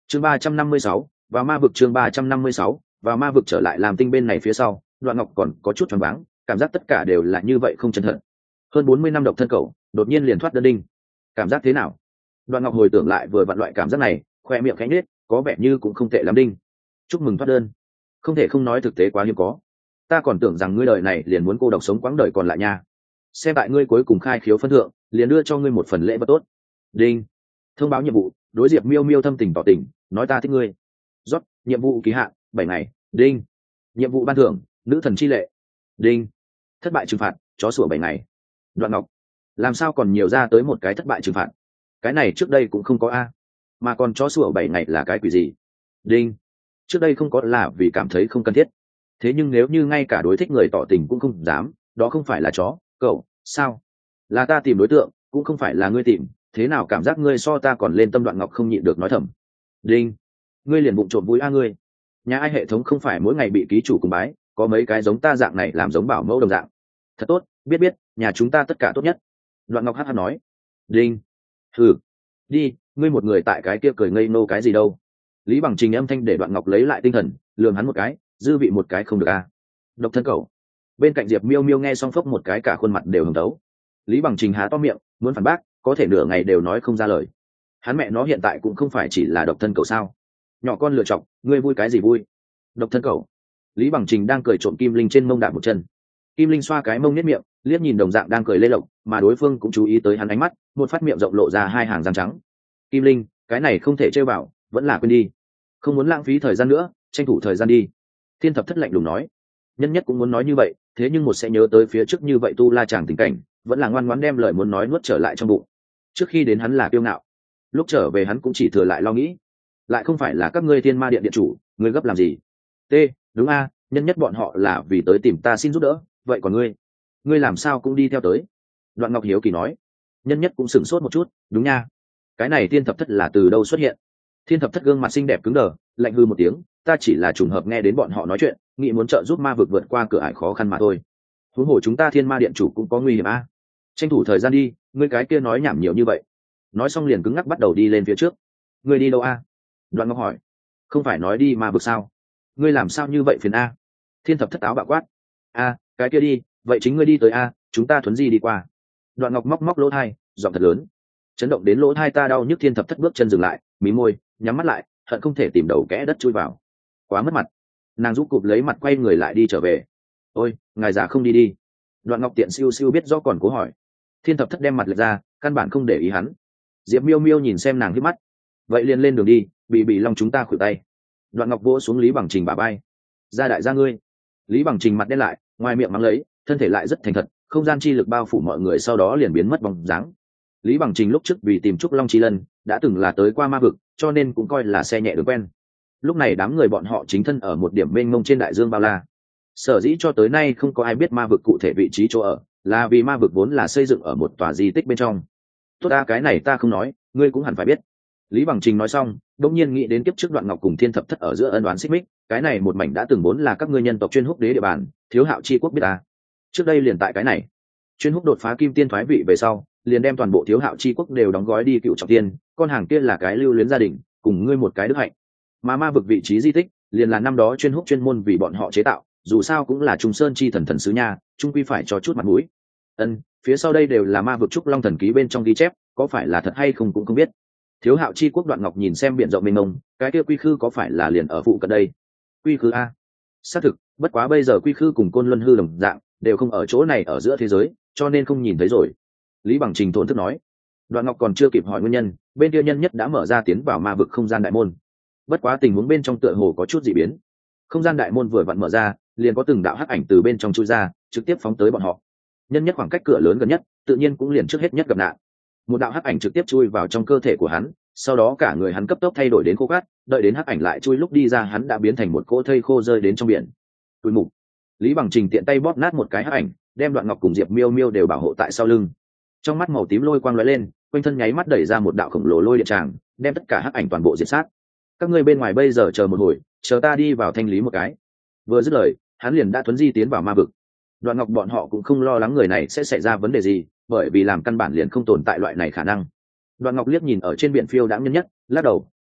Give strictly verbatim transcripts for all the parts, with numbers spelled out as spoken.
chương ba trăm năm mươi sáu và ma vực chương ba trăm năm mươi sáu và ma vực trở lại làm tinh bên này phía sau, Đoạn Ngọc còn có chút choáng váng, cảm giác tất cả đều là như vậy không chân thật. Hơn bốn mươi năm độc thân cậu, đột nhiên liền thoát đơn đinh. Cảm giác thế nào? Đoạn Ngọc hồi tưởng lại vừa vặn loại cảm giác này, khoe miệng khẽ nhếch, có vẻ như cũng không tệ lắm đinh. Chúc mừng thoát đơn. Không thể không nói thực tế quá hiếm có. Ta còn tưởng rằng ngươi đời này liền muốn cô độc sống quãng đời còn lại nha. Xem tại ngươi cuối cùng khai khiếu phân thượng, liền đưa cho ngươi một phần lễ vật tốt. Đinh. Thông báo nhiệm vụ, đối Diệp Miêu Miêu thâm tình tỏ tình, nói ta thích ngươi. Rót, nhiệm vụ kỳ hạn, bảy ngày. Đinh. Nhiệm vụ ban thưởng, nữ thần chi lệ. Đinh. Thất bại trừng phạt, chó sủa bảy ngày. Đoạn Ngọc, làm sao còn nhiều ra tới một cái thất bại trừng phạt? Cái này trước đây cũng không có a, mà còn chó sủa bảy ngày là cái quỷ gì? Đinh. Trước đây không có là vì cảm thấy không cần thiết. Thế nhưng nếu như ngay cả đối thích người tỏ tình cũng không dám, đó không phải là chó, cậu, sao? Là ta tìm đối tượng, cũng không phải là ngươi tìm, thế nào cảm giác ngươi so ta còn lên tâm? Đoạn Ngọc không nhịn được nói thầm. Đinh. Ngươi liền bụng trộm vui a ngươi. Nhà ai hệ thống không phải mỗi ngày bị ký chủ cùng bái, có mấy cái giống ta dạng này làm giống bảo mẫu đồng dạng. Thật tốt, biết biết, nhà chúng ta tất cả tốt nhất. Đoạn Ngọc hát hát nói. Đinh. Hừ. Đi, ngươi một người tại cái kia cười ngây nô cái gì đâu. Lý Bằng Trình âm thanh để Đoạn Ngọc lấy lại tinh thần, lườm hắn một cái, dư vị một cái không được a. Độc thân cậu. Bên cạnh Diệp Miêu Miêu nghe xong phốc một cái cả khuôn mặt đều hồng tấu. Lý Bằng Trình há to miệng, muốn phản bác, có thể nửa ngày đều nói không ra lời. Hắn mẹ nó hiện tại cũng không phải chỉ là độc thân cậu sao? Nhỏ con lựa chọc, ngươi vui cái gì vui? Độc thân cậu. Lý Bằng Trình đang cười trộm Kim Linh trên mông đạp một chân. Kim Linh xoa cái mông nhếch miệng, liếc nhìn đồng dạng đang cười lê lộc, mà đối phương cũng chú ý tới hắn ánh mắt, một phát miệng rộng lộ ra hai hàng răng trắng. Kim Linh, cái này không thể chơi bảo, vẫn là quên đi. Không muốn lãng phí thời gian nữa, tranh thủ thời gian đi. Thiên Thập Thất lạnh lùng nói. Nhân nhất cũng muốn nói như vậy, thế nhưng một sẽ nhớ tới phía trước như vậy tu la chàng tình cảnh, vẫn là ngoan ngoãn đem lời muốn nói nuốt trở lại trong bụng. Trước khi đến hắn là kiêu ngạo, lúc trở về hắn cũng chỉ thừa lại lo nghĩ. Lại không phải là các ngươi Thiên Ma Điện điện chủ, ngươi gấp làm gì? T, đúng a, nhân nhất bọn họ là vì tới tìm ta xin giúp đỡ, vậy còn ngươi, ngươi làm sao cũng đi theo tới? Đoạn Ngọc hiếu kỳ nói. Nhân nhất cũng sửng sốt một chút, đúng nha, cái này Thiên Thập Thất là từ đâu xuất hiện? Thiên Thập Thất gương mặt xinh đẹp cứng đờ, lạnh hư một tiếng, ta chỉ là trùng hợp nghe đến bọn họ nói chuyện, nghĩ muốn trợ giúp ma vực vượt qua cửa ải khó khăn mà thôi. Huống hồ chúng ta Thiên Ma Điện chủ cũng có nguy hiểm a. Tranh thủ thời gian đi, ngươi cái kia nói nhảm nhiều như vậy. Nói xong liền cứng ngắc bắt đầu đi lên phía trước. Ngươi đi đâu a? Đoạn Ngọc hỏi. Không phải nói đi ma vực sao? Ngươi làm sao như vậy phiền a? Thiên Thập Thất áo bạo quát. A, cái kia đi, vậy chính ngươi đi tới a, chúng ta thuấn di đi qua. Đoạn Ngọc móc móc lỗ thai, giọng thật lớn, chấn động đến lỗ thai ta đau nhức. Thiên Thập Thất bước chân dừng lại, mí môi, nhắm mắt lại, hận không thể tìm đầu kẽ đất chui vào. Quá mất mặt. Nàng giúp cụp lấy mặt quay người lại đi trở về. Ôi, ngài già không đi đi. Đoạn Ngọc tiện siêu siêu biết rõ còn cố hỏi. Thiên Thập Thất đem mặt lật ra, căn bản không để ý hắn. Diệp Miêu Miêu nhìn xem nàng hít mắt. Vậy liền lên đường đi, bị bị long chúng ta khuỷu tay. Đoạn Ngọc vỗ xuống Lý Bằng Trình bả vai. Ra đại gia ngươi. Lý Bằng Trình mặt đen lại, ngoài miệng mắng lấy, thân thể lại rất thành thật, không gian chi lực bao phủ mọi người, sau đó liền biến mất bóng dáng. Lý Bằng Trình lúc trước vì tìm Trúc Long Chi Lân, đã từng là tới qua ma vực, cho nên cũng coi là xe nhẹ đường quen. Lúc này đám người bọn họ chính thân ở một điểm mênh mông trên đại dương bao la. Sở dĩ cho tới nay không có ai biết ma vực cụ thể vị trí chỗ ở, là vì ma vực vốn là xây dựng ở một tòa di tích bên trong. Tốt ta, cái này ta không nói, ngươi cũng hẳn phải biết. Lý Bằng Trình nói xong, đột nhiên nghĩ đến kiếp trước Đoạn Ngọc cùng Thiên Thập Thất ở giữa ân oán xích mích, cái này một mảnh đã từng vốn là các ngươi nhân tộc chuyên húc đế địa bàn, Thiếu Hạo chi quốc biết ta. Trước đây liền tại cái này, chuyên húc đột phá kim tiên thoái vị về sau, liền đem toàn bộ Thiếu Hạo chi quốc đều đóng gói đi cựu trọng tiên, con hàng kia là cái lưu luyến gia đình, cùng ngươi một cái đức hạnh. Mà ma vực vị trí di tích, liền là năm đó chuyên húc chuyên môn vì bọn họ chế tạo, dù sao cũng là Trung Sơn chi thần thần sứ nha, trung quy phải cho chút mặt mũi. Ân, phía sau đây đều là ma vực Trúc Long thần ký bên trong ghi chép, có phải là thật hay không cũng không biết. Thiếu Hạo chi quốc. Đoạn Ngọc nhìn xem biển rộng mênh mông, cái kia quy khư có phải là liền ở phụ cận đây? Quy khư a? Xác thực, bất quá bây giờ quy khư cùng Côn Luân hư đồng dạng, đều không ở chỗ này ở giữa thế giới, cho nên không nhìn thấy rồi. Lý Bằng Trình thổn thức nói. Đoạn Ngọc còn chưa kịp hỏi nguyên nhân, bên kia nhân nhất đã mở ra tiến vào ma vực không gian đại môn. Bất quá tình huống bên trong tựa hồ có chút dị biến. Không gian đại môn vừa vặn mở ra, liền có từng đạo hắc ảnh từ bên trong chui ra, trực tiếp phóng tới bọn họ. Nhân nhất khoảng cách cửa lớn gần nhất, tự nhiên cũng liền trước hết nhất gặp nạn. Một đạo hắc ảnh trực tiếp chui vào trong cơ thể của hắn, sau đó cả người hắn cấp tốc thay đổi đến khô cát, đợi đến hắc ảnh lại chui lúc đi ra, hắn đã biến thành một cỗ thây khô rơi đến trong biển. Tủi mục. Lý Bằng Trình tiện tay bóp nát một cái hắc ảnh, đem Đoạn Ngọc cùng Diệp Miêu Miêu đều bảo hộ tại sau lưng. Trong mắt màu tím lôi quang lóe lên, quanh thân nháy mắt đẩy ra một đạo khổng lồ lôi điện tràng, đem tất cả hắc ảnh toàn bộ diệt sát. Các ngươi bên ngoài bây giờ chờ một hồi, chờ ta đi vào thanh lý một cái. Vừa dứt lời, hắn liền đã thuấn di tiến vào ma vực. Đoạn Ngọc bọn họ cũng không lo lắng người này sẽ xảy ra vấn đề gì, bởi vì làm căn bản liền không tồn tại loại này khả năng. Đoạn Ngọc liếc nhìn ở trên biển phiêu đãng nhân nhất, lắc đầu,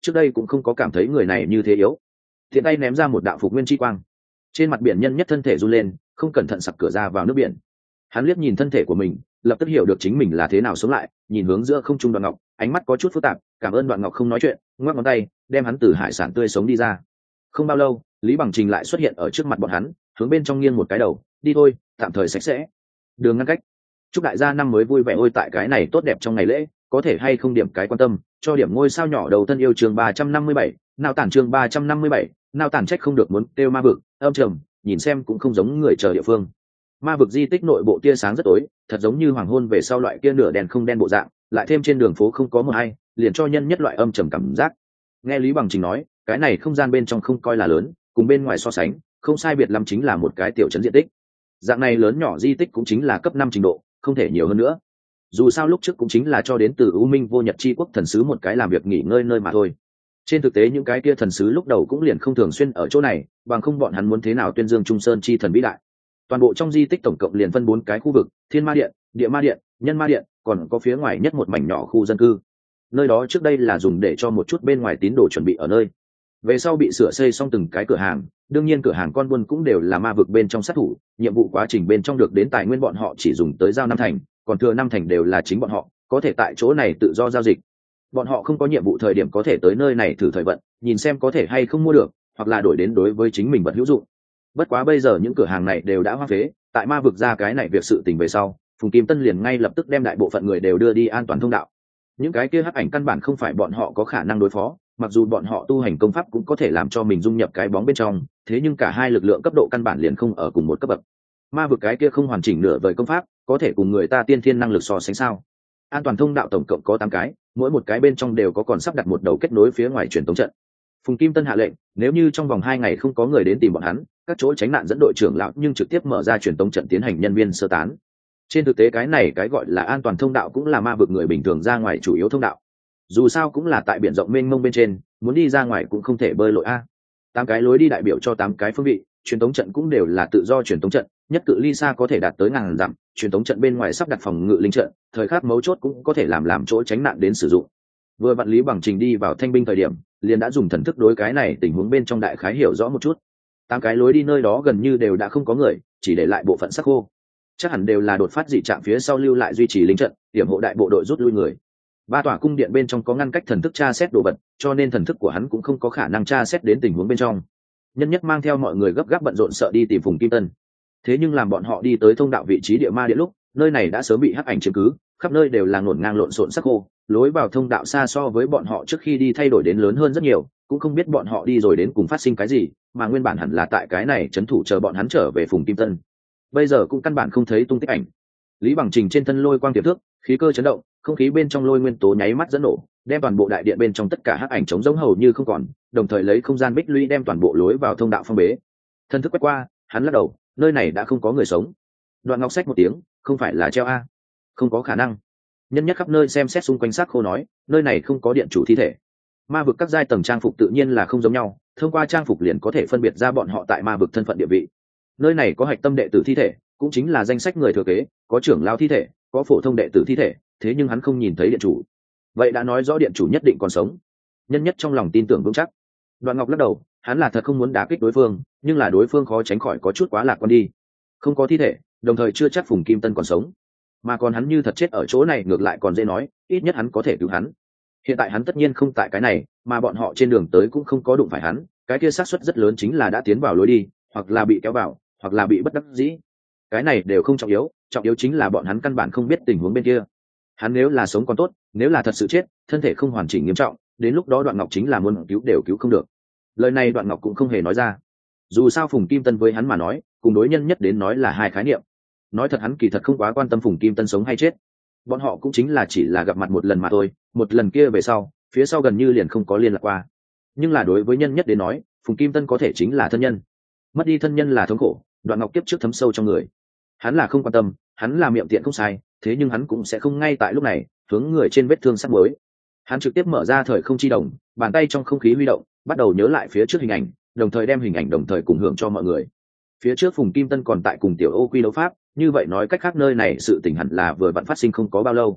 trước đây cũng không có cảm thấy người này như thế yếu. Thiện tay ném ra một đạo phục nguyên chi quang, trên mặt biển nhân nhất thân thể run lên, không cẩn thận sặc cửa ra vào nước biển. Hắn liếc nhìn thân thể của mình, lập tức hiểu được chính mình là thế nào sống lại, nhìn hướng giữa không trung Đoạn Ngọc, ánh mắt có chút phức tạp, cảm ơn Đoạn Ngọc không nói chuyện, ngoắc ngón tay đem hắn từ hải sản tươi sống đi ra. Không bao lâu, Lý Bằng Trình lại xuất hiện ở trước mặt bọn hắn, hướng bên trong nghiêng một cái đầu, đi thôi, tạm thời sạch sẽ, đường ngăn cách. Chúc đại gia năm mới vui vẻ ôi, tại cái này tốt đẹp trong ngày lễ, có thể hay không điểm cái quan tâm, cho điểm ngôi sao nhỏ đầu thân yêu. Chương ba trăm năm mươi bảy, nào tản chương ba trăm năm mươi bảy, nào tản trách không được muốn kêu ma vực, âm trầm, nhìn xem cũng không giống người chờ địa phương. Ma vực di tích nội bộ tia sáng rất tối, thật giống như hoàng hôn về sau loại kia nửa đèn không đen bộ dạng, lại thêm trên đường phố không có một ai, liền cho nhân nhất loại âm trầm cảm giác. Nghe Lý Bằng Trình nói, cái này không gian bên trong không coi là lớn, cùng bên ngoài so sánh, không sai biệt lắm chính là một cái tiểu trấn diện tích. Dạng này lớn nhỏ di tích cũng chính là cấp năm trình độ, không thể nhiều hơn nữa. Dù sao lúc trước cũng chính là cho đến từ U Minh Vô Nhật Chi Quốc thần sứ một cái làm việc nghỉ ngơi nơi mà thôi. Trên thực tế những cái kia thần sứ lúc đầu cũng liền không thường xuyên ở chỗ này, bằng không bọn hắn muốn thế nào tuyên dương Trung Sơn chi thần vĩ đại. Toàn bộ trong di tích tổng cộng liền phân bốn cái khu vực: Thiên Ma Điện, Địa Ma Điện, Nhân Ma Điện, còn có phía ngoài nhất một mảnh nhỏ khu dân cư. Nơi đó trước đây là dùng để cho một chút bên ngoài tín đồ chuẩn bị ở nơi. Về sau bị sửa xây xong từng cái cửa hàng, đương nhiên cửa hàng con buôn cũng đều là ma vực bên trong sát thủ, nhiệm vụ quá trình bên trong được đến tài nguyên bọn họ chỉ dùng tới giao năm thành, còn thừa năm thành đều là chính bọn họ có thể tại chỗ này tự do giao dịch. Bọn họ không có nhiệm vụ thời điểm có thể tới nơi này thử thời vận, nhìn xem có thể hay không mua được, hoặc là đổi đến đối với chính mình vật hữu dụng. Bất quá bây giờ những cửa hàng này đều đã hoang phế, tại ma vực ra cái này việc sự tình về sau, Phùng Kim Tân liền ngay lập tức đem đại bộ phận người đều đưa đi an toàn thông đạo. Những cái kia hắc ảnh căn bản không phải bọn họ có khả năng đối phó, mặc dù bọn họ tu hành công pháp cũng có thể làm cho mình dung nhập cái bóng bên trong, thế nhưng cả hai lực lượng cấp độ căn bản liền không ở cùng một cấp bậc. Ma vực cái kia không hoàn chỉnh nửa vời công pháp, có thể cùng người ta tiên thiên năng lực so sánh sao? An toàn thông đạo tổng cộng có tám cái, mỗi một cái bên trong đều có còn sắp đặt một đầu kết nối phía ngoài truyền tống trận. Phùng Kim Tân hạ lệnh, nếu như trong vòng hai ngày không có người đến tìm bọn hắn, các chỗ tránh nạn dẫn đội trưởng lão nhưng trực tiếp mở ra truyền tống trận tiến hành nhân viên sơ tán. Trên thực tế cái này cái gọi là an toàn thông đạo cũng là ma vực người bình thường ra ngoài chủ yếu thông đạo. Dù sao cũng là tại biển rộng mênh mông bên trên, muốn đi ra ngoài cũng không thể bơi lội a. Tám cái lối đi đại biểu cho tám cái phương vị, truyền tống trận cũng đều là tự do truyền tống trận, nhất cự ly xa có thể đạt tới ngàn dặm, truyền tống trận bên ngoài sắp đặt phòng ngự linh trận, thời khắc mấu chốt cũng có thể làm làm chỗ tránh nạn đến sử dụng. Vừa vạn Lý Bằng Trình đi vào thanh binh thời điểm, liền đã dùng thần thức đối cái này tình huống bên trong đại khái hiểu rõ một chút. Tám cái lối đi nơi đó gần như đều đã không có người, chỉ để lại bộ phận sắc khô. Chắc hẳn đều là đột phát dị trạng phía sau lưu lại duy trì linh trận, hiểm hộ đại bộ đội rút lui người. Ba tòa cung điện bên trong có ngăn cách thần thức tra xét đồ vật, cho nên thần thức của hắn cũng không có khả năng tra xét đến tình huống bên trong. Nhân nhất mang theo mọi người gấp gáp bận rộn sợ đi tìm Phùng Kim Tân. Thế nhưng làm bọn họ đi tới thông đạo vị trí địa ma điện lúc, nơi này đã sớm bị hắc ảnh chiếm cứ, khắp nơi đều là ngổn ngang lộn xộn sắc khô, lối vào thông đạo xa so với bọn họ trước khi đi thay đổi đến lớn hơn rất nhiều, cũng không biết bọn họ đi rồi đến cùng phát sinh cái gì, mà nguyên bản hẳn là tại cái này trấn thủ chờ bọn hắn trở về Phùng Kim Tân. Bây giờ cũng căn bản không thấy tung tích ảnh. Lý Bằng Trình trên thân lôi quang tiềm thước, khí cơ chấn động, không khí bên trong lôi nguyên tố nháy mắt dẫn nổ, đem toàn bộ đại điện bên trong tất cả hắc ảnh trống rỗng hầu như không còn, đồng thời lấy không gian bích lũy đem toàn bộ lối vào thông đạo phong bế. Thân thức quét qua, hắn lắc đầu, nơi này đã không có người sống. Đoạn Ngọc xách một tiếng, không phải là treo a? Không có khả năng. Nhân nhất khắp nơi xem xét xung quanh xác khô nói, nơi này không có điện chủ thi thể. Ma vực các giai tầng trang phục tự nhiên là không giống nhau, thông qua trang phục liền có thể phân biệt ra bọn họ tại ma vực thân phận địa vị. Nơi này có hạch tâm đệ tử thi thể, cũng chính là danh sách người thừa kế, có trưởng lao thi thể, có phổ thông đệ tử thi thể, thế nhưng hắn không nhìn thấy điện chủ. Vậy đã nói rõ điện chủ nhất định còn sống. Nhân nhất trong lòng tin tưởng vững chắc. Đoạn Ngọc lắc đầu, hắn là thật không muốn đả kích đối phương, nhưng là đối phương khó tránh khỏi có chút quá lạc quan đi. Không có thi thể, đồng thời chưa chắc Phùng Kim Tân còn sống, mà còn hắn như thật chết ở chỗ này ngược lại còn dễ nói, ít nhất hắn có thể cứu hắn. Hiện tại hắn tất nhiên không tại cái này, mà bọn họ trên đường tới cũng không có đụng phải hắn, cái kia xác suất rất lớn chính là đã tiến vào lối đi, hoặc là bị kéo vào, hoặc là bị bất đắc dĩ. Cái này đều không trọng yếu, trọng yếu chính là bọn hắn căn bản không biết tình huống bên kia. Hắn nếu là sống còn tốt, nếu là thật sự chết, thân thể không hoàn chỉnh nghiêm trọng, đến lúc đó Đoạn Ngọc chính là muốn cứu đều cứu không được. Lời này Đoạn Ngọc cũng không hề nói ra. Dù sao Phùng Kim Tân với hắn mà nói, cùng đối nhân nhất đến nói là hai khái niệm. Nói thật hắn kỳ thật không quá quan tâm Phùng Kim Tân sống hay chết. Bọn họ cũng chính là chỉ là gặp mặt một lần mà thôi, một lần kia về sau, phía sau gần như liền không có liên lạc qua. Nhưng là đối với nhân nhất đến nói, Phùng Kim Tân có thể chính là thân nhân. Mất đi thân nhân là thống khổ, Đoạn Ngọc kiếp trước thấm sâu trong người. Hắn là không quan tâm, hắn là miệng tiện không sai, thế nhưng hắn cũng sẽ không ngay tại lúc này hướng người trên vết thương sắc mới. Hắn trực tiếp mở ra thời không chi đồng, bàn tay trong không khí huy động, bắt đầu nhớ lại phía trước hình ảnh, đồng thời đem hình ảnh đồng thời cùng hưởng cho mọi người. Phía trước Phùng Kim Tân còn tại cùng Tiểu Ô Quy đấu pháp, như vậy nói cách khác nơi này sự tình hẳn là vừa vặn phát sinh không có bao lâu.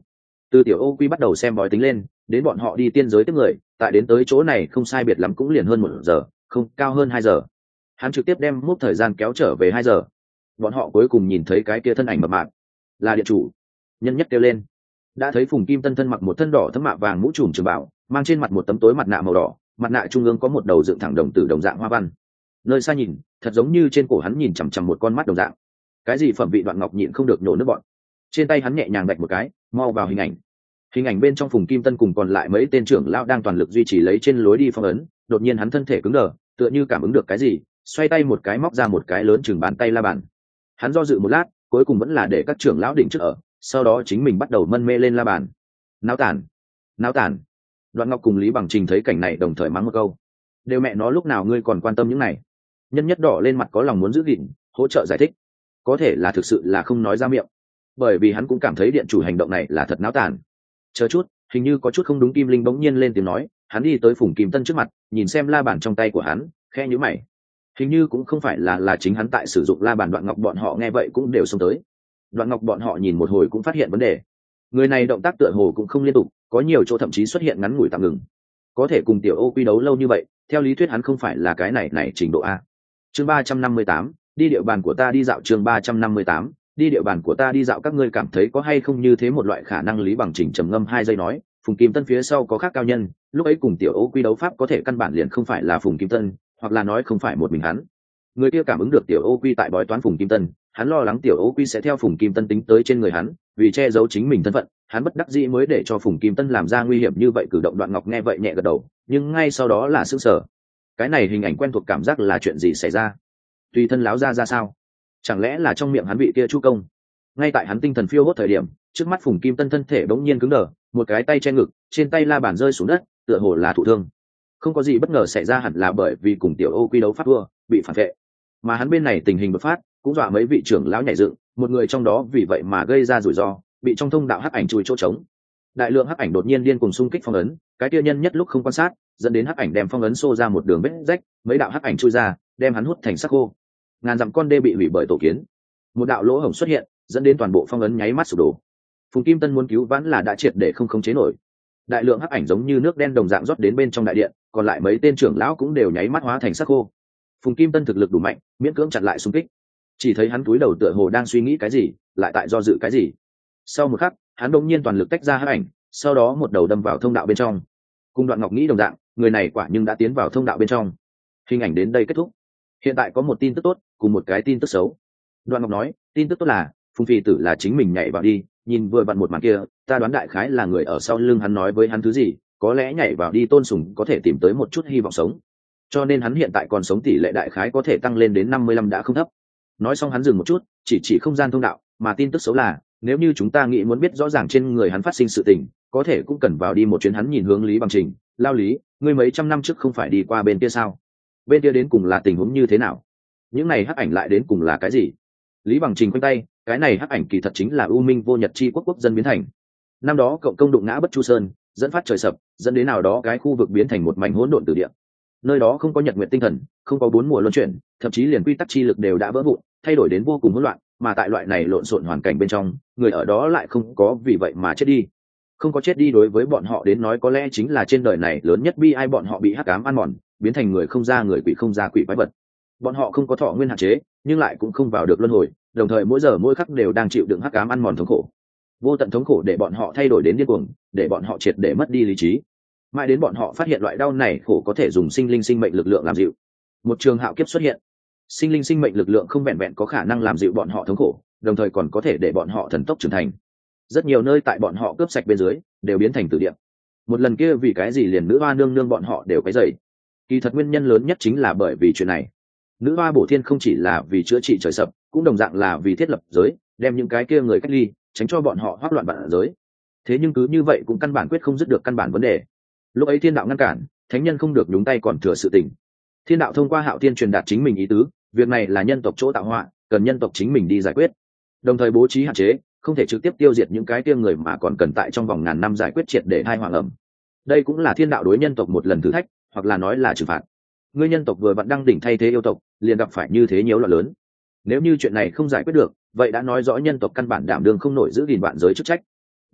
Từ tiểu ô quy bắt đầu xem bói tính lên, đến bọn họ đi tiên giới tiếp người, tại đến tới chỗ này không sai biệt lắm cũng liền hơn một giờ, không cao hơn hai giờ. Hắn trực tiếp đem mốc thời gian kéo trở về hai giờ. Bọn họ cuối cùng nhìn thấy cái kia thân ảnh mập mạp, là điện chủ. Nhân nhất kêu lên, đã thấy Phùng Kim Tân thân mặc một thân đỏ thấm mạ vàng mũ trùm trường bảo, mang trên mặt một tấm tối mặt nạ màu đỏ, mặt nạ trung ương có một đầu dựng thẳng đồng tử đồng dạng hoa văn. Nơi xa nhìn, thật giống như trên cổ hắn nhìn chằm chằm một con mắt đồng dạng. Cái gì phẩm vị Đoạn Ngọc nhịn không được nhổ nước bọn. Trên tay hắn nhẹ nhàng đạch một cái, mau vào hình ảnh. Hình ảnh bên trong Phùng Kim Tân cùng còn lại mấy tên trưởng lão đang toàn lực duy trì lấy trên lối đi phong ấn, đột nhiên hắn thân thể cứng đờ, tựa như cảm ứng được cái gì, xoay tay một cái móc ra một cái lớn chừng bàn tay la bàn. Hắn do dự một lát, cuối cùng vẫn là để các trưởng lão định trước ở, sau đó chính mình bắt đầu mân mê lên la bàn. Náo tản, náo tản. Đoạn Ngọc cùng Lý Bằng Trình thấy cảnh này đồng thời mắng một câu, đều mẹ nó lúc nào ngươi còn quan tâm những này. Nhân nhất đỏ lên mặt có lòng muốn giữ gìn, hỗ trợ giải thích, có thể là thực sự là không nói ra miệng, bởi vì hắn cũng cảm thấy điện chủ hành động này là thật náo tản. Chờ chút, hình như có chút không đúng. Kim Linh bỗng nhiên lên tiếng nói, hắn đi tới Phùng Kim Tân trước mặt, nhìn xem la bàn trong tay của hắn, khe nhíu mày. Hình như cũng không phải là là chính hắn tại sử dụng la bàn. Đoạn Ngọc bọn họ nghe vậy cũng đều xông tới. Đoạn Ngọc bọn họ nhìn một hồi cũng phát hiện vấn đề, người này động tác tựa hồ cũng không liên tục, có nhiều chỗ thậm chí xuất hiện ngắn ngủi tạm ngừng. Có thể cùng tiểu ô quy đấu lâu như vậy, theo lý thuyết hắn không phải là cái này này trình độ a. Chương ba trăm năm mươi tám, đi địa bàn của ta đi dạo. Chương ba trăm năm mươi tám, đi địa bàn của ta đi dạo. Các ngươi cảm thấy có hay không như thế một loại khả năng? Lý Bằng Trình trầm ngâm hai giây nói, Phùng Kim Tân phía sau có khác cao nhân, lúc ấy cùng tiểu ô quy đấu pháp có thể căn bản liền không phải là Phùng Kim Tân, hoặc là nói không phải một mình hắn. Người kia cảm ứng được tiểu ô quy tại bói toán Phùng Kim Tân, hắn lo lắng tiểu ô quy sẽ theo Phùng Kim Tân tính tới trên người hắn, vì che giấu chính mình thân phận, hắn bất đắc dĩ mới để cho Phùng Kim Tân làm ra nguy hiểm như vậy cử động. Đoạn Ngọc nghe vậy nhẹ gật đầu, nhưng ngay sau đó là sững sờ. Cái này hình ảnh quen thuộc, cảm giác là chuyện gì xảy ra? Tùy thân láo ra ra sao? Chẳng lẽ là trong miệng hắn vị kia chu công? Ngay tại hắn tinh thần phiêu hốt thời điểm, trước mắt Phùng Kim Tân thân thể bỗng nhiên cứng đờ, một cái tay che ngực, trên tay la bàn rơi xuống đất, tựa hồ là thụ thương. Không có gì bất ngờ xảy ra, hẳn là bởi vì cùng tiểu ô quy đấu pháp thua, bị phản vệ. Mà hắn bên này tình hình đột phát, cũng dọa mấy vị trưởng lão nhảy dựng, một người trong đó vì vậy mà gây ra rủi ro, bị trong thông đạo hắc ảnh chui chỗ trống. Đại lượng hắc ảnh đột nhiên điên cùng xung kích phong ấn, cái kia nhân nhất lúc không quan sát, dẫn đến hắc ảnh đem phong ấn xô ra một đường vết rách, mấy đạo hắc ảnh chui ra, đem hắn hút thành xác khô. Ngàn dặm con đê bị hủy bởi tổ kiến, một đạo lỗ hổng xuất hiện, dẫn đến toàn bộ phong ấn nháy mắt sụp đổ. Phùng Kim Tân muốn cứu vãn là đã triệt để không khống chế nổi. Đại lượng hắc ảnh giống như nước đen đồng dạng rót đến bên trong đại điện, còn lại mấy tên trưởng lão cũng đều nháy mắt hóa thành xác khô. Phùng Kim Tân thực lực đủ mạnh, miễn cưỡng chặn lại xung kích. Chỉ thấy hắn cúi đầu tựa hồ đang suy nghĩ cái gì, lại tại do dự cái gì. Sau một khắc, hắn đột nhiên toàn lực tách ra hắc ảnh, sau đó một đầu đâm vào thông đạo bên trong. Cùng Đoạn Ngọc nghĩ đồng dạng, người này quả nhưng đã tiến vào thông đạo bên trong. Hình ảnh đến đây kết thúc. Hiện tại có một tin tức tốt, cùng một cái tin tức xấu. Đoạn Ngọc nói, tin tức tốt là Phùng Phi Tử là chính mình nhảy vào đi, nhìn vừa vặn một màn kia, ta đoán đại khái là người ở sau lưng hắn nói với hắn thứ gì, có lẽ nhảy vào đi Tôn Sùng có thể tìm tới một chút hy vọng sống, cho nên hắn hiện tại còn sống tỷ lệ đại khái có thể tăng lên đến năm mươi lăm, đã không thấp. Nói xong hắn dừng một chút, chỉ chỉ không gian thông đạo, mà tin tức xấu là nếu như chúng ta nghĩ muốn biết rõ ràng trên người hắn phát sinh sự tình, có thể cũng cần vào đi một chuyến. Hắn nhìn hướng Lý Bằng Trình, lao Lý, ngươi mấy trăm năm trước không phải đi qua bên kia sao? Bên kia đến cùng là tình huống như thế nào? Những này hắc ảnh lại đến cùng là cái gì? Lý Bằng Trình quanh tay, cái này hắc ảnh kỳ thật chính là U Minh Vô Nhật Chi quốc quốc dân biến thành. Năm đó cậu công đụng ngã Bất Chu Sơn, dẫn phát trời sập, dẫn đến nào đó cái khu vực biến thành một mảnh hỗn độn tử địa. Nơi đó không có nhật nguyện tinh thần, không có bốn mùa luân chuyển, thậm chí liền quy tắc chi lực đều đã vỡ vụn, thay đổi đến vô cùng hỗn loạn, mà tại loại này lộn xộn hoàn cảnh bên trong, người ở đó lại không có vì vậy mà chết đi. Không có chết đi đối với bọn họ đến nói có lẽ chính là trên đời này lớn nhất bi ai, bọn họ bị hắc ám ăn mòn, biến thành người không ra người, quỷ không ra quỷ, quái vật. Bọn họ không có thọ nguyên hạn chế, nhưng lại cũng không vào được luân hồi, đồng thời mỗi giờ mỗi khắc đều đang chịu đựng hắc ám ăn mòn thống khổ. Vô tận thống khổ để bọn họ thay đổi đến điên cuồng, để bọn họ triệt để mất đi lý trí. Mãi đến bọn họ phát hiện loại đau này khổ có thể dùng sinh linh sinh mệnh lực lượng làm dịu. Một trường hạo kiếp xuất hiện, sinh linh sinh mệnh lực lượng không vẹn vẹn có khả năng làm dịu bọn họ thống khổ, đồng thời còn có thể để bọn họ thần tốc trưởng thành. Rất nhiều nơi tại bọn họ cướp sạch bên dưới đều biến thành tử địa. Một lần kia vì cái gì liền nữ hoa nương nương bọn họ đều cái dày. Kỳ thật nguyên nhân lớn nhất chính là bởi vì chuyện này. Nữ hoa bổ thiên không chỉ là vì chữa trị trời sập, cũng đồng dạng là vì thiết lập giới, đem những cái kia người cách ly, tránh cho bọn họ hoắc loạn vạn giới. Thế nhưng cứ như vậy cũng căn bản quyết không dứt được căn bản vấn đề. Lúc ấy thiên đạo ngăn cản, thánh nhân không được nhúng tay còn thừa sự tình. Thiên đạo thông qua Hạo Thiên truyền đạt chính mình ý tứ, việc này là nhân tộc chỗ tạo họa, cần nhân tộc chính mình đi giải quyết. Đồng thời bố trí hạn chế, không thể trực tiếp tiêu diệt những cái kia người mà còn cần tại trong vòng ngàn năm giải quyết triệt để hai hoàng ẩm. Đây cũng là thiên đạo đối nhân tộc một lần thử thách, hoặc là nói là trừng phạt. Ngươi nhân tộc vừa vặn đăng đỉnh thay thế yêu tộc, liền gặp phải như thế nhiễu loạn lớn. Nếu như chuyện này không giải quyết được, vậy đã nói rõ nhân tộc căn bản đảm đương không nổi giữ gìn vạn giới chức trách.